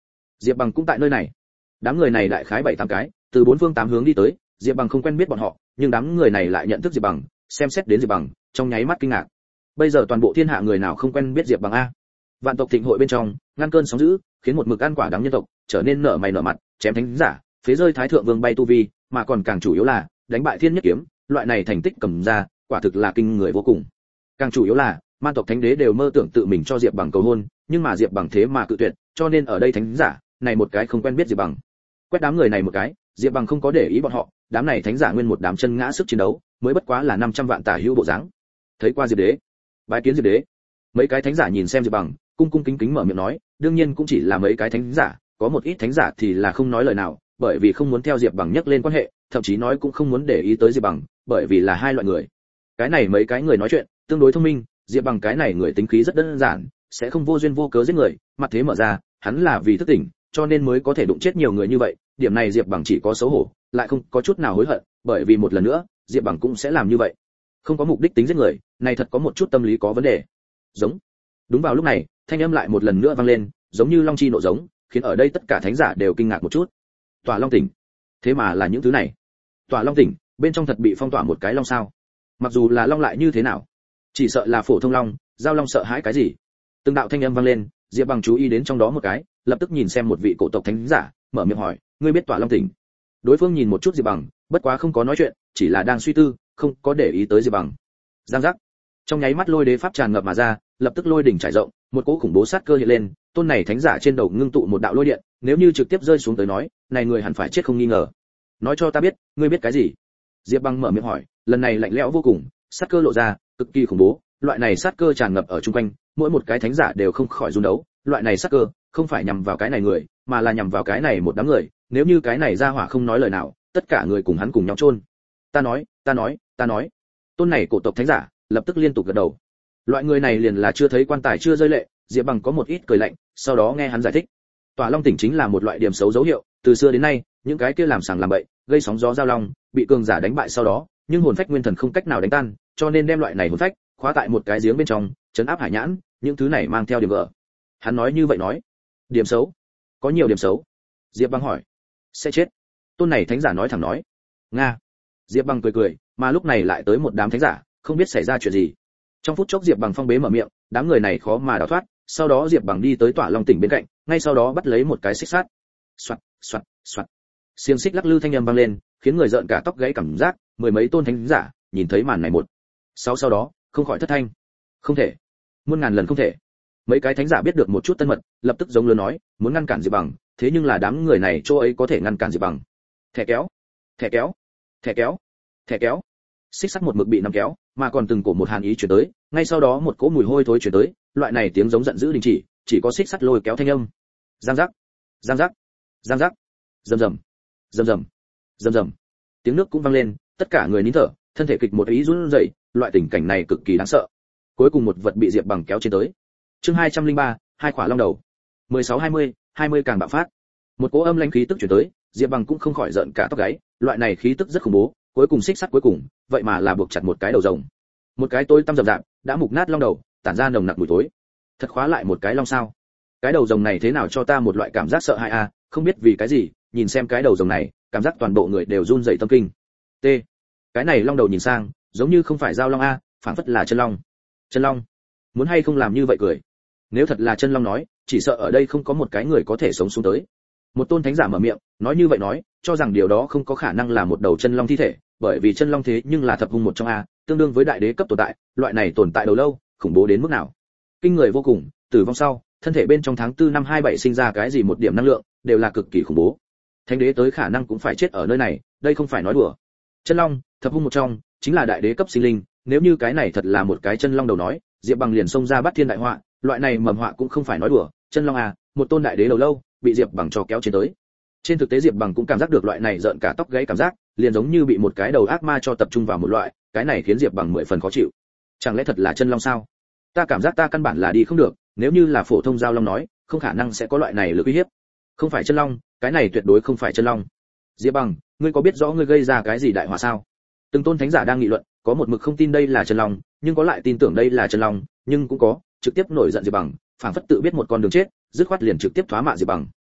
Diệp Bằng cũng tại nơi này. Đám người này đại khái bảy tám cái, từ bốn phương tám hướng đi tới, Diệp Bằng không quen biết bọn họ, nhưng đám người này lại nhận thức Diệp Bằng, xem xét đến Diệp Bằng, trong nháy mắt kinh ngạc. Bây giờ toàn bộ thiên hạ người nào không quen biết Diệp Bằng a? Vạn tộc thịnh hội bên trong, ngăn cơn sóng dữ, khiến một mực ăn quả đắng nhân tộc trở nên nở mày nở mặt, chém thánh giả, phế rơi thái thượng vương bay tu vi, mà còn càng chủ yếu là đánh bại thiên nhất kiếm, loại này thành tích cầm ra, quả thực là kinh người vô cùng. Càng chủ yếu là man tộc thánh đế đều mơ tưởng tự mình cho Diệp Bằng cầu hôn, nhưng mà Diệp Bằng thế mà cự tuyệt, cho nên ở đây thánh giả này một cái không quen biết Diệp Bằng. Quét đám người này một cái, Diệp Bằng không có để ý bọn họ, đám này thánh giả nguyên một đám chân ngã sức chiến đấu, mới bất quá là năm trăm vạn tả hữu bộ dáng. Thấy qua Diệp đế, bái kiến Diệp đế. Mấy cái thánh giả nhìn xem Diệp Bằng, cung cung kính kính mở miệng nói, đương nhiên cũng chỉ là mấy cái thánh giả, có một ít thánh giả thì là không nói lời nào, bởi vì không muốn theo Diệp Bằng nhắc lên quan hệ, thậm chí nói cũng không muốn để ý tới Diệp Bằng, bởi vì là hai loại người. Cái này mấy cái người nói chuyện tương đối thông minh, Diệp Bằng cái này người tính khí rất đơn giản, sẽ không vô duyên vô cớ giết người, mặt thế mở ra, hắn là vì thức tỉnh, cho nên mới có thể đụng chết nhiều người như vậy, điểm này Diệp Bằng chỉ có xấu hổ, lại không có chút nào hối hận, bởi vì một lần nữa, Diệp Bằng cũng sẽ làm như vậy. Không có mục đích tính giết người, này thật có một chút tâm lý có vấn đề. Giống. Đúng vào lúc này, thanh âm lại một lần nữa vang lên, giống như long chi nộ giống, khiến ở đây tất cả thánh giả đều kinh ngạc một chút. Tỏa Long tỉnh. Thế mà là những thứ này. Tỏa Long tỉnh, bên trong thật bị phong tỏa một cái long sao? Mặc dù là long lại như thế nào? Chỉ sợ là phổ thông long, giao long sợ hãi cái gì? Từng đạo thanh âm vang lên, Diệp Bằng chú ý đến trong đó một cái, lập tức nhìn xem một vị cổ tộc thánh giả, mở miệng hỏi, ngươi biết Tỏa Long tỉnh? Đối phương nhìn một chút Diệp Bằng, bất quá không có nói chuyện, chỉ là đang suy tư, không có để ý tới Diệp Bằng. Giang giác. Trong nháy mắt lôi đế pháp tràn ngập mà ra, lập tức lôi đỉnh trải rộng, một cỗ khủng bố sát cơ hiện lên, tôn này thánh giả trên đầu ngưng tụ một đạo lôi điện, nếu như trực tiếp rơi xuống tới nói, này người hẳn phải chết không nghi ngờ. Nói cho ta biết, ngươi biết cái gì? Diệp Bằng mở miệng hỏi, lần này lạnh lẽo vô cùng, sát cơ lộ ra, cực kỳ khủng bố, loại này sát cơ tràn ngập ở chung quanh, mỗi một cái thánh giả đều không khỏi run đấu, loại này sát cơ không phải nhằm vào cái này người, mà là nhằm vào cái này một đám người, nếu như cái này ra hỏa không nói lời nào, tất cả người cùng hắn cùng nhau chôn. Ta nói, ta nói, ta nói. Tôn này cổ tộc thánh giả lập tức liên tục gật đầu. Loại người này liền là chưa thấy quan tài chưa rơi lệ, Diệp Bằng có một ít cười lạnh, sau đó nghe hắn giải thích. Tỏa Long tỉnh chính là một loại điểm xấu dấu hiệu, từ xưa đến nay, những cái kia làm sàng làm bậy, gây sóng gió giao long, bị cường giả đánh bại sau đó, nhưng hồn phách nguyên thần không cách nào đánh tan, cho nên đem loại này hồn phách khóa tại một cái giếng bên trong, trấn áp hải nhãn, những thứ này mang theo điểm gở. Hắn nói như vậy nói, điểm xấu? Có nhiều điểm xấu? Diệp Bằng hỏi. Sẽ chết. Tôn này thánh giả nói thẳng nói. Nga. Diệp Bằng cười cười, mà lúc này lại tới một đám thánh giả, không biết xảy ra chuyện gì. Trong phút chốc Diệp Bằng phong bế mở miệng, đám người này khó mà đào thoát, sau đó Diệp Bằng đi tới Tỏa Long tỉnh bên cạnh, ngay sau đó bắt lấy một cái xích sắt. Soạt, soạt, soạt. Xiềng xích lắc lư thanh âm vang lên, khiến người giận cả tóc gáy cảm giác, mười mấy tôn thánh giả nhìn thấy màn này một. Sau sau đó, không khỏi thất thanh. Không thể, muôn ngàn lần không thể. Mấy cái thánh giả biết được một chút tân mật, lập tức giống lớn nói, muốn ngăn cản Diệp Bằng, thế nhưng là đám người này chỗ ấy có thể ngăn cản Diệp Bằng. Thẻ kéo, thẻ kéo, thẻ kéo, thẻ kéo. Xích sắt một mực bị nắm kéo, mà còn từng cổ một hàn ý truyền tới, ngay sau đó một cỗ mùi hôi thối truyền tới, loại này tiếng giống giận dữ đình chỉ, chỉ có xích sắt lôi kéo thanh âm. Giang giác, giang giác, giang giác, rầm rầm, rầm rầm, rầm rầm. Tiếng nước cũng vang lên, tất cả người nín thở, thân thể kịch một ý run rẩy, loại tình cảnh này cực kỳ đáng sợ. Cuối cùng một vật bị Diệp Bằng kéo trên tới. Chương hai trăm linh ba, hai quả long đầu. mười sáu hai mươi, hai mươi càng bạo phát. Một cỗ âm lãnh khí tức truyền tới, Diệp Bằng cũng không khỏi giận cả tóc gáy, loại này khí tức rất khủng bố, cuối cùng xích sắt cuối cùng, vậy mà là buộc chặt một cái đầu rồng. Một cái tối tăm rậm rạp, đã mục nát long đầu, tản ra nồng nặc mùi tối. Thật khóa lại một cái long sao? Cái đầu rồng này thế nào cho ta một loại cảm giác sợ hãi a, à, không biết vì cái gì, nhìn xem cái đầu rồng này, cảm giác toàn bộ người đều run rẩy tâm kinh. T. Cái này long đầu nhìn sang, giống như không phải giao long a, à, phảng phất là chân long. Chân long? Muốn hay không làm như vậy cười? Nếu thật là chân long nói, chỉ sợ ở đây không có một cái người có thể sống xuống tới. Một tôn thánh giả mở miệng, nói như vậy nói, cho rằng điều đó không có khả năng là một đầu chân long thi thể, bởi vì chân long thế nhưng là thập hung một trong a, tương đương với đại đế cấp tồn tại, loại này tồn tại đầu lâu, khủng bố đến mức nào? Kinh người vô cùng, tử vong sau, thân thể bên trong tháng tư năm hai bảy sinh ra cái gì một điểm năng lượng, đều là cực kỳ khủng bố. Thánh đế tới khả năng cũng phải chết ở nơi này, đây không phải nói đùa. Chân long, thập hung một trong, chính là đại đế cấp sinh linh, nếu như cái này thật là một cái chân long đầu nói, Diệp Bằng liền xông ra bắt thiên đại họa, loại này mầm họa cũng không phải nói đùa, chân long à, một tôn đại đế đầu lâu, bị Diệp Bằng cho kéo trên tới. Trên thực tế Diệp Bằng cũng cảm giác được loại này giận cả tóc gáy cảm giác, liền giống như bị một cái đầu ác ma cho tập trung vào một loại, cái này khiến Diệp Bằng mười phần khó chịu. Chẳng lẽ thật là chân long sao? Ta cảm giác ta căn bản là đi không được, nếu như là phổ thông giao long nói, không khả năng sẽ có loại này lực uy hiếp. Không phải chân long, cái này tuyệt đối không phải chân long. Diệp Bằng, ngươi có biết rõ ngươi gây ra cái gì đại họa sao? Từng tôn thánh giả đang nghị luận, có một mực không tin đây là chân long, nhưng có lại tin tưởng đây là chân long, nhưng cũng có trực tiếp nổi giận Diệp Bằng, phảng phất tự biết một con đường chết, dứt khoát liền trực tiếp thoá mạ Diệp Bằng.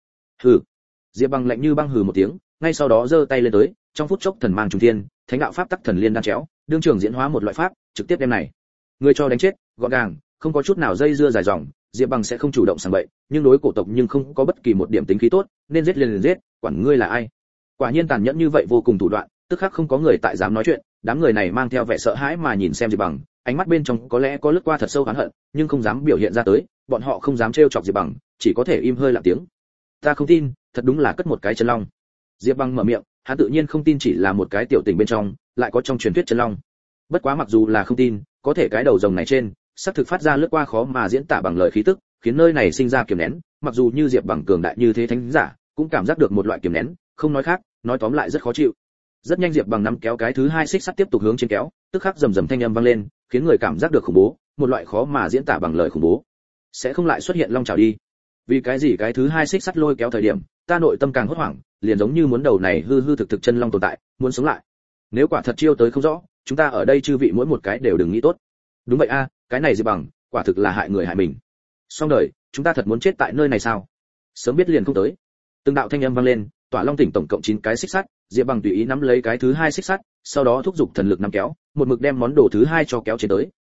Hừ. Diệp Bằng lạnh như băng hừ một tiếng, ngay sau đó giơ tay lên tới, trong phút chốc thần mang trùng thiên, thánh đạo pháp tắc thần liên đan chéo, đương trường diễn hóa một loại pháp, trực tiếp đem này người cho đánh chết, gọn gàng, không có chút nào dây dưa dài dòng. Diệp Bằng sẽ không chủ động sang bậy, nhưng đối cổ tộc nhưng không có bất kỳ một điểm tính khí tốt, nên giết liền liền giết, quản ngươi là ai. Quả nhiên tàn nhẫn như vậy vô cùng thủ đoạn, tức khắc không có người tại dám nói chuyện, đám người này mang theo vẻ sợ hãi mà nhìn xem Diệp Bằng, ánh mắt bên trong có lẽ có lướt qua thật sâu oán hận, nhưng không dám biểu hiện ra tới, bọn họ không dám trêu chọc Diệp Bằng, chỉ có thể im hơi lặng tiếng. Ta không tin, thật đúng là cất một cái chân long. Diệp Bằng mở miệng, hắn tự nhiên không tin chỉ là một cái tiểu tình bên trong, lại có trong truyền thuyết chân long. Bất quá mặc dù là không tin, có thể cái đầu rồng này trên, sắp thực phát ra lướt qua khó mà diễn tả bằng lời khí tức, khiến nơi này sinh ra kiềm nén, mặc dù như Diệp Bằng cường đại như thế thánh giả, cũng cảm giác được một loại kiềm nén, không nói khác, nói tóm lại rất khó chịu. Rất nhanh Diệp Bằng nắm kéo cái thứ hai xích sắt tiếp tục hướng trên kéo, tức khắc rầm rầm thanh âm vang lên, khiến người cảm giác được khủng bố, một loại khó mà diễn tả bằng lời khủng bố. Sẽ không lại xuất hiện long chảo đi. Vì cái gì cái thứ hai xích sắt lôi kéo thời điểm, ta nội tâm càng hốt hoảng, liền giống như muốn đầu này hư hư thực thực chân long tồn tại, muốn sống lại. Nếu quả thật chiêu tới không rõ, chúng ta ở đây chư vị mỗi một cái đều đừng nghĩ tốt. Đúng vậy a, cái này Diệp Bằng, quả thực là hại người hại mình. Xong đời, chúng ta thật muốn chết tại nơi này sao? Sớm biết liền không tới. Từng đạo thanh âm vang lên, Tỏa Long tỉnh tổng cộng chín cái xích sắt, Diệp Bằng tùy ý nắm lấy cái thứ hai xích sắt, sau đó thúc giục thần lực nắm kéo, một mực đem món đồ thứ hai cho kéo trên tới.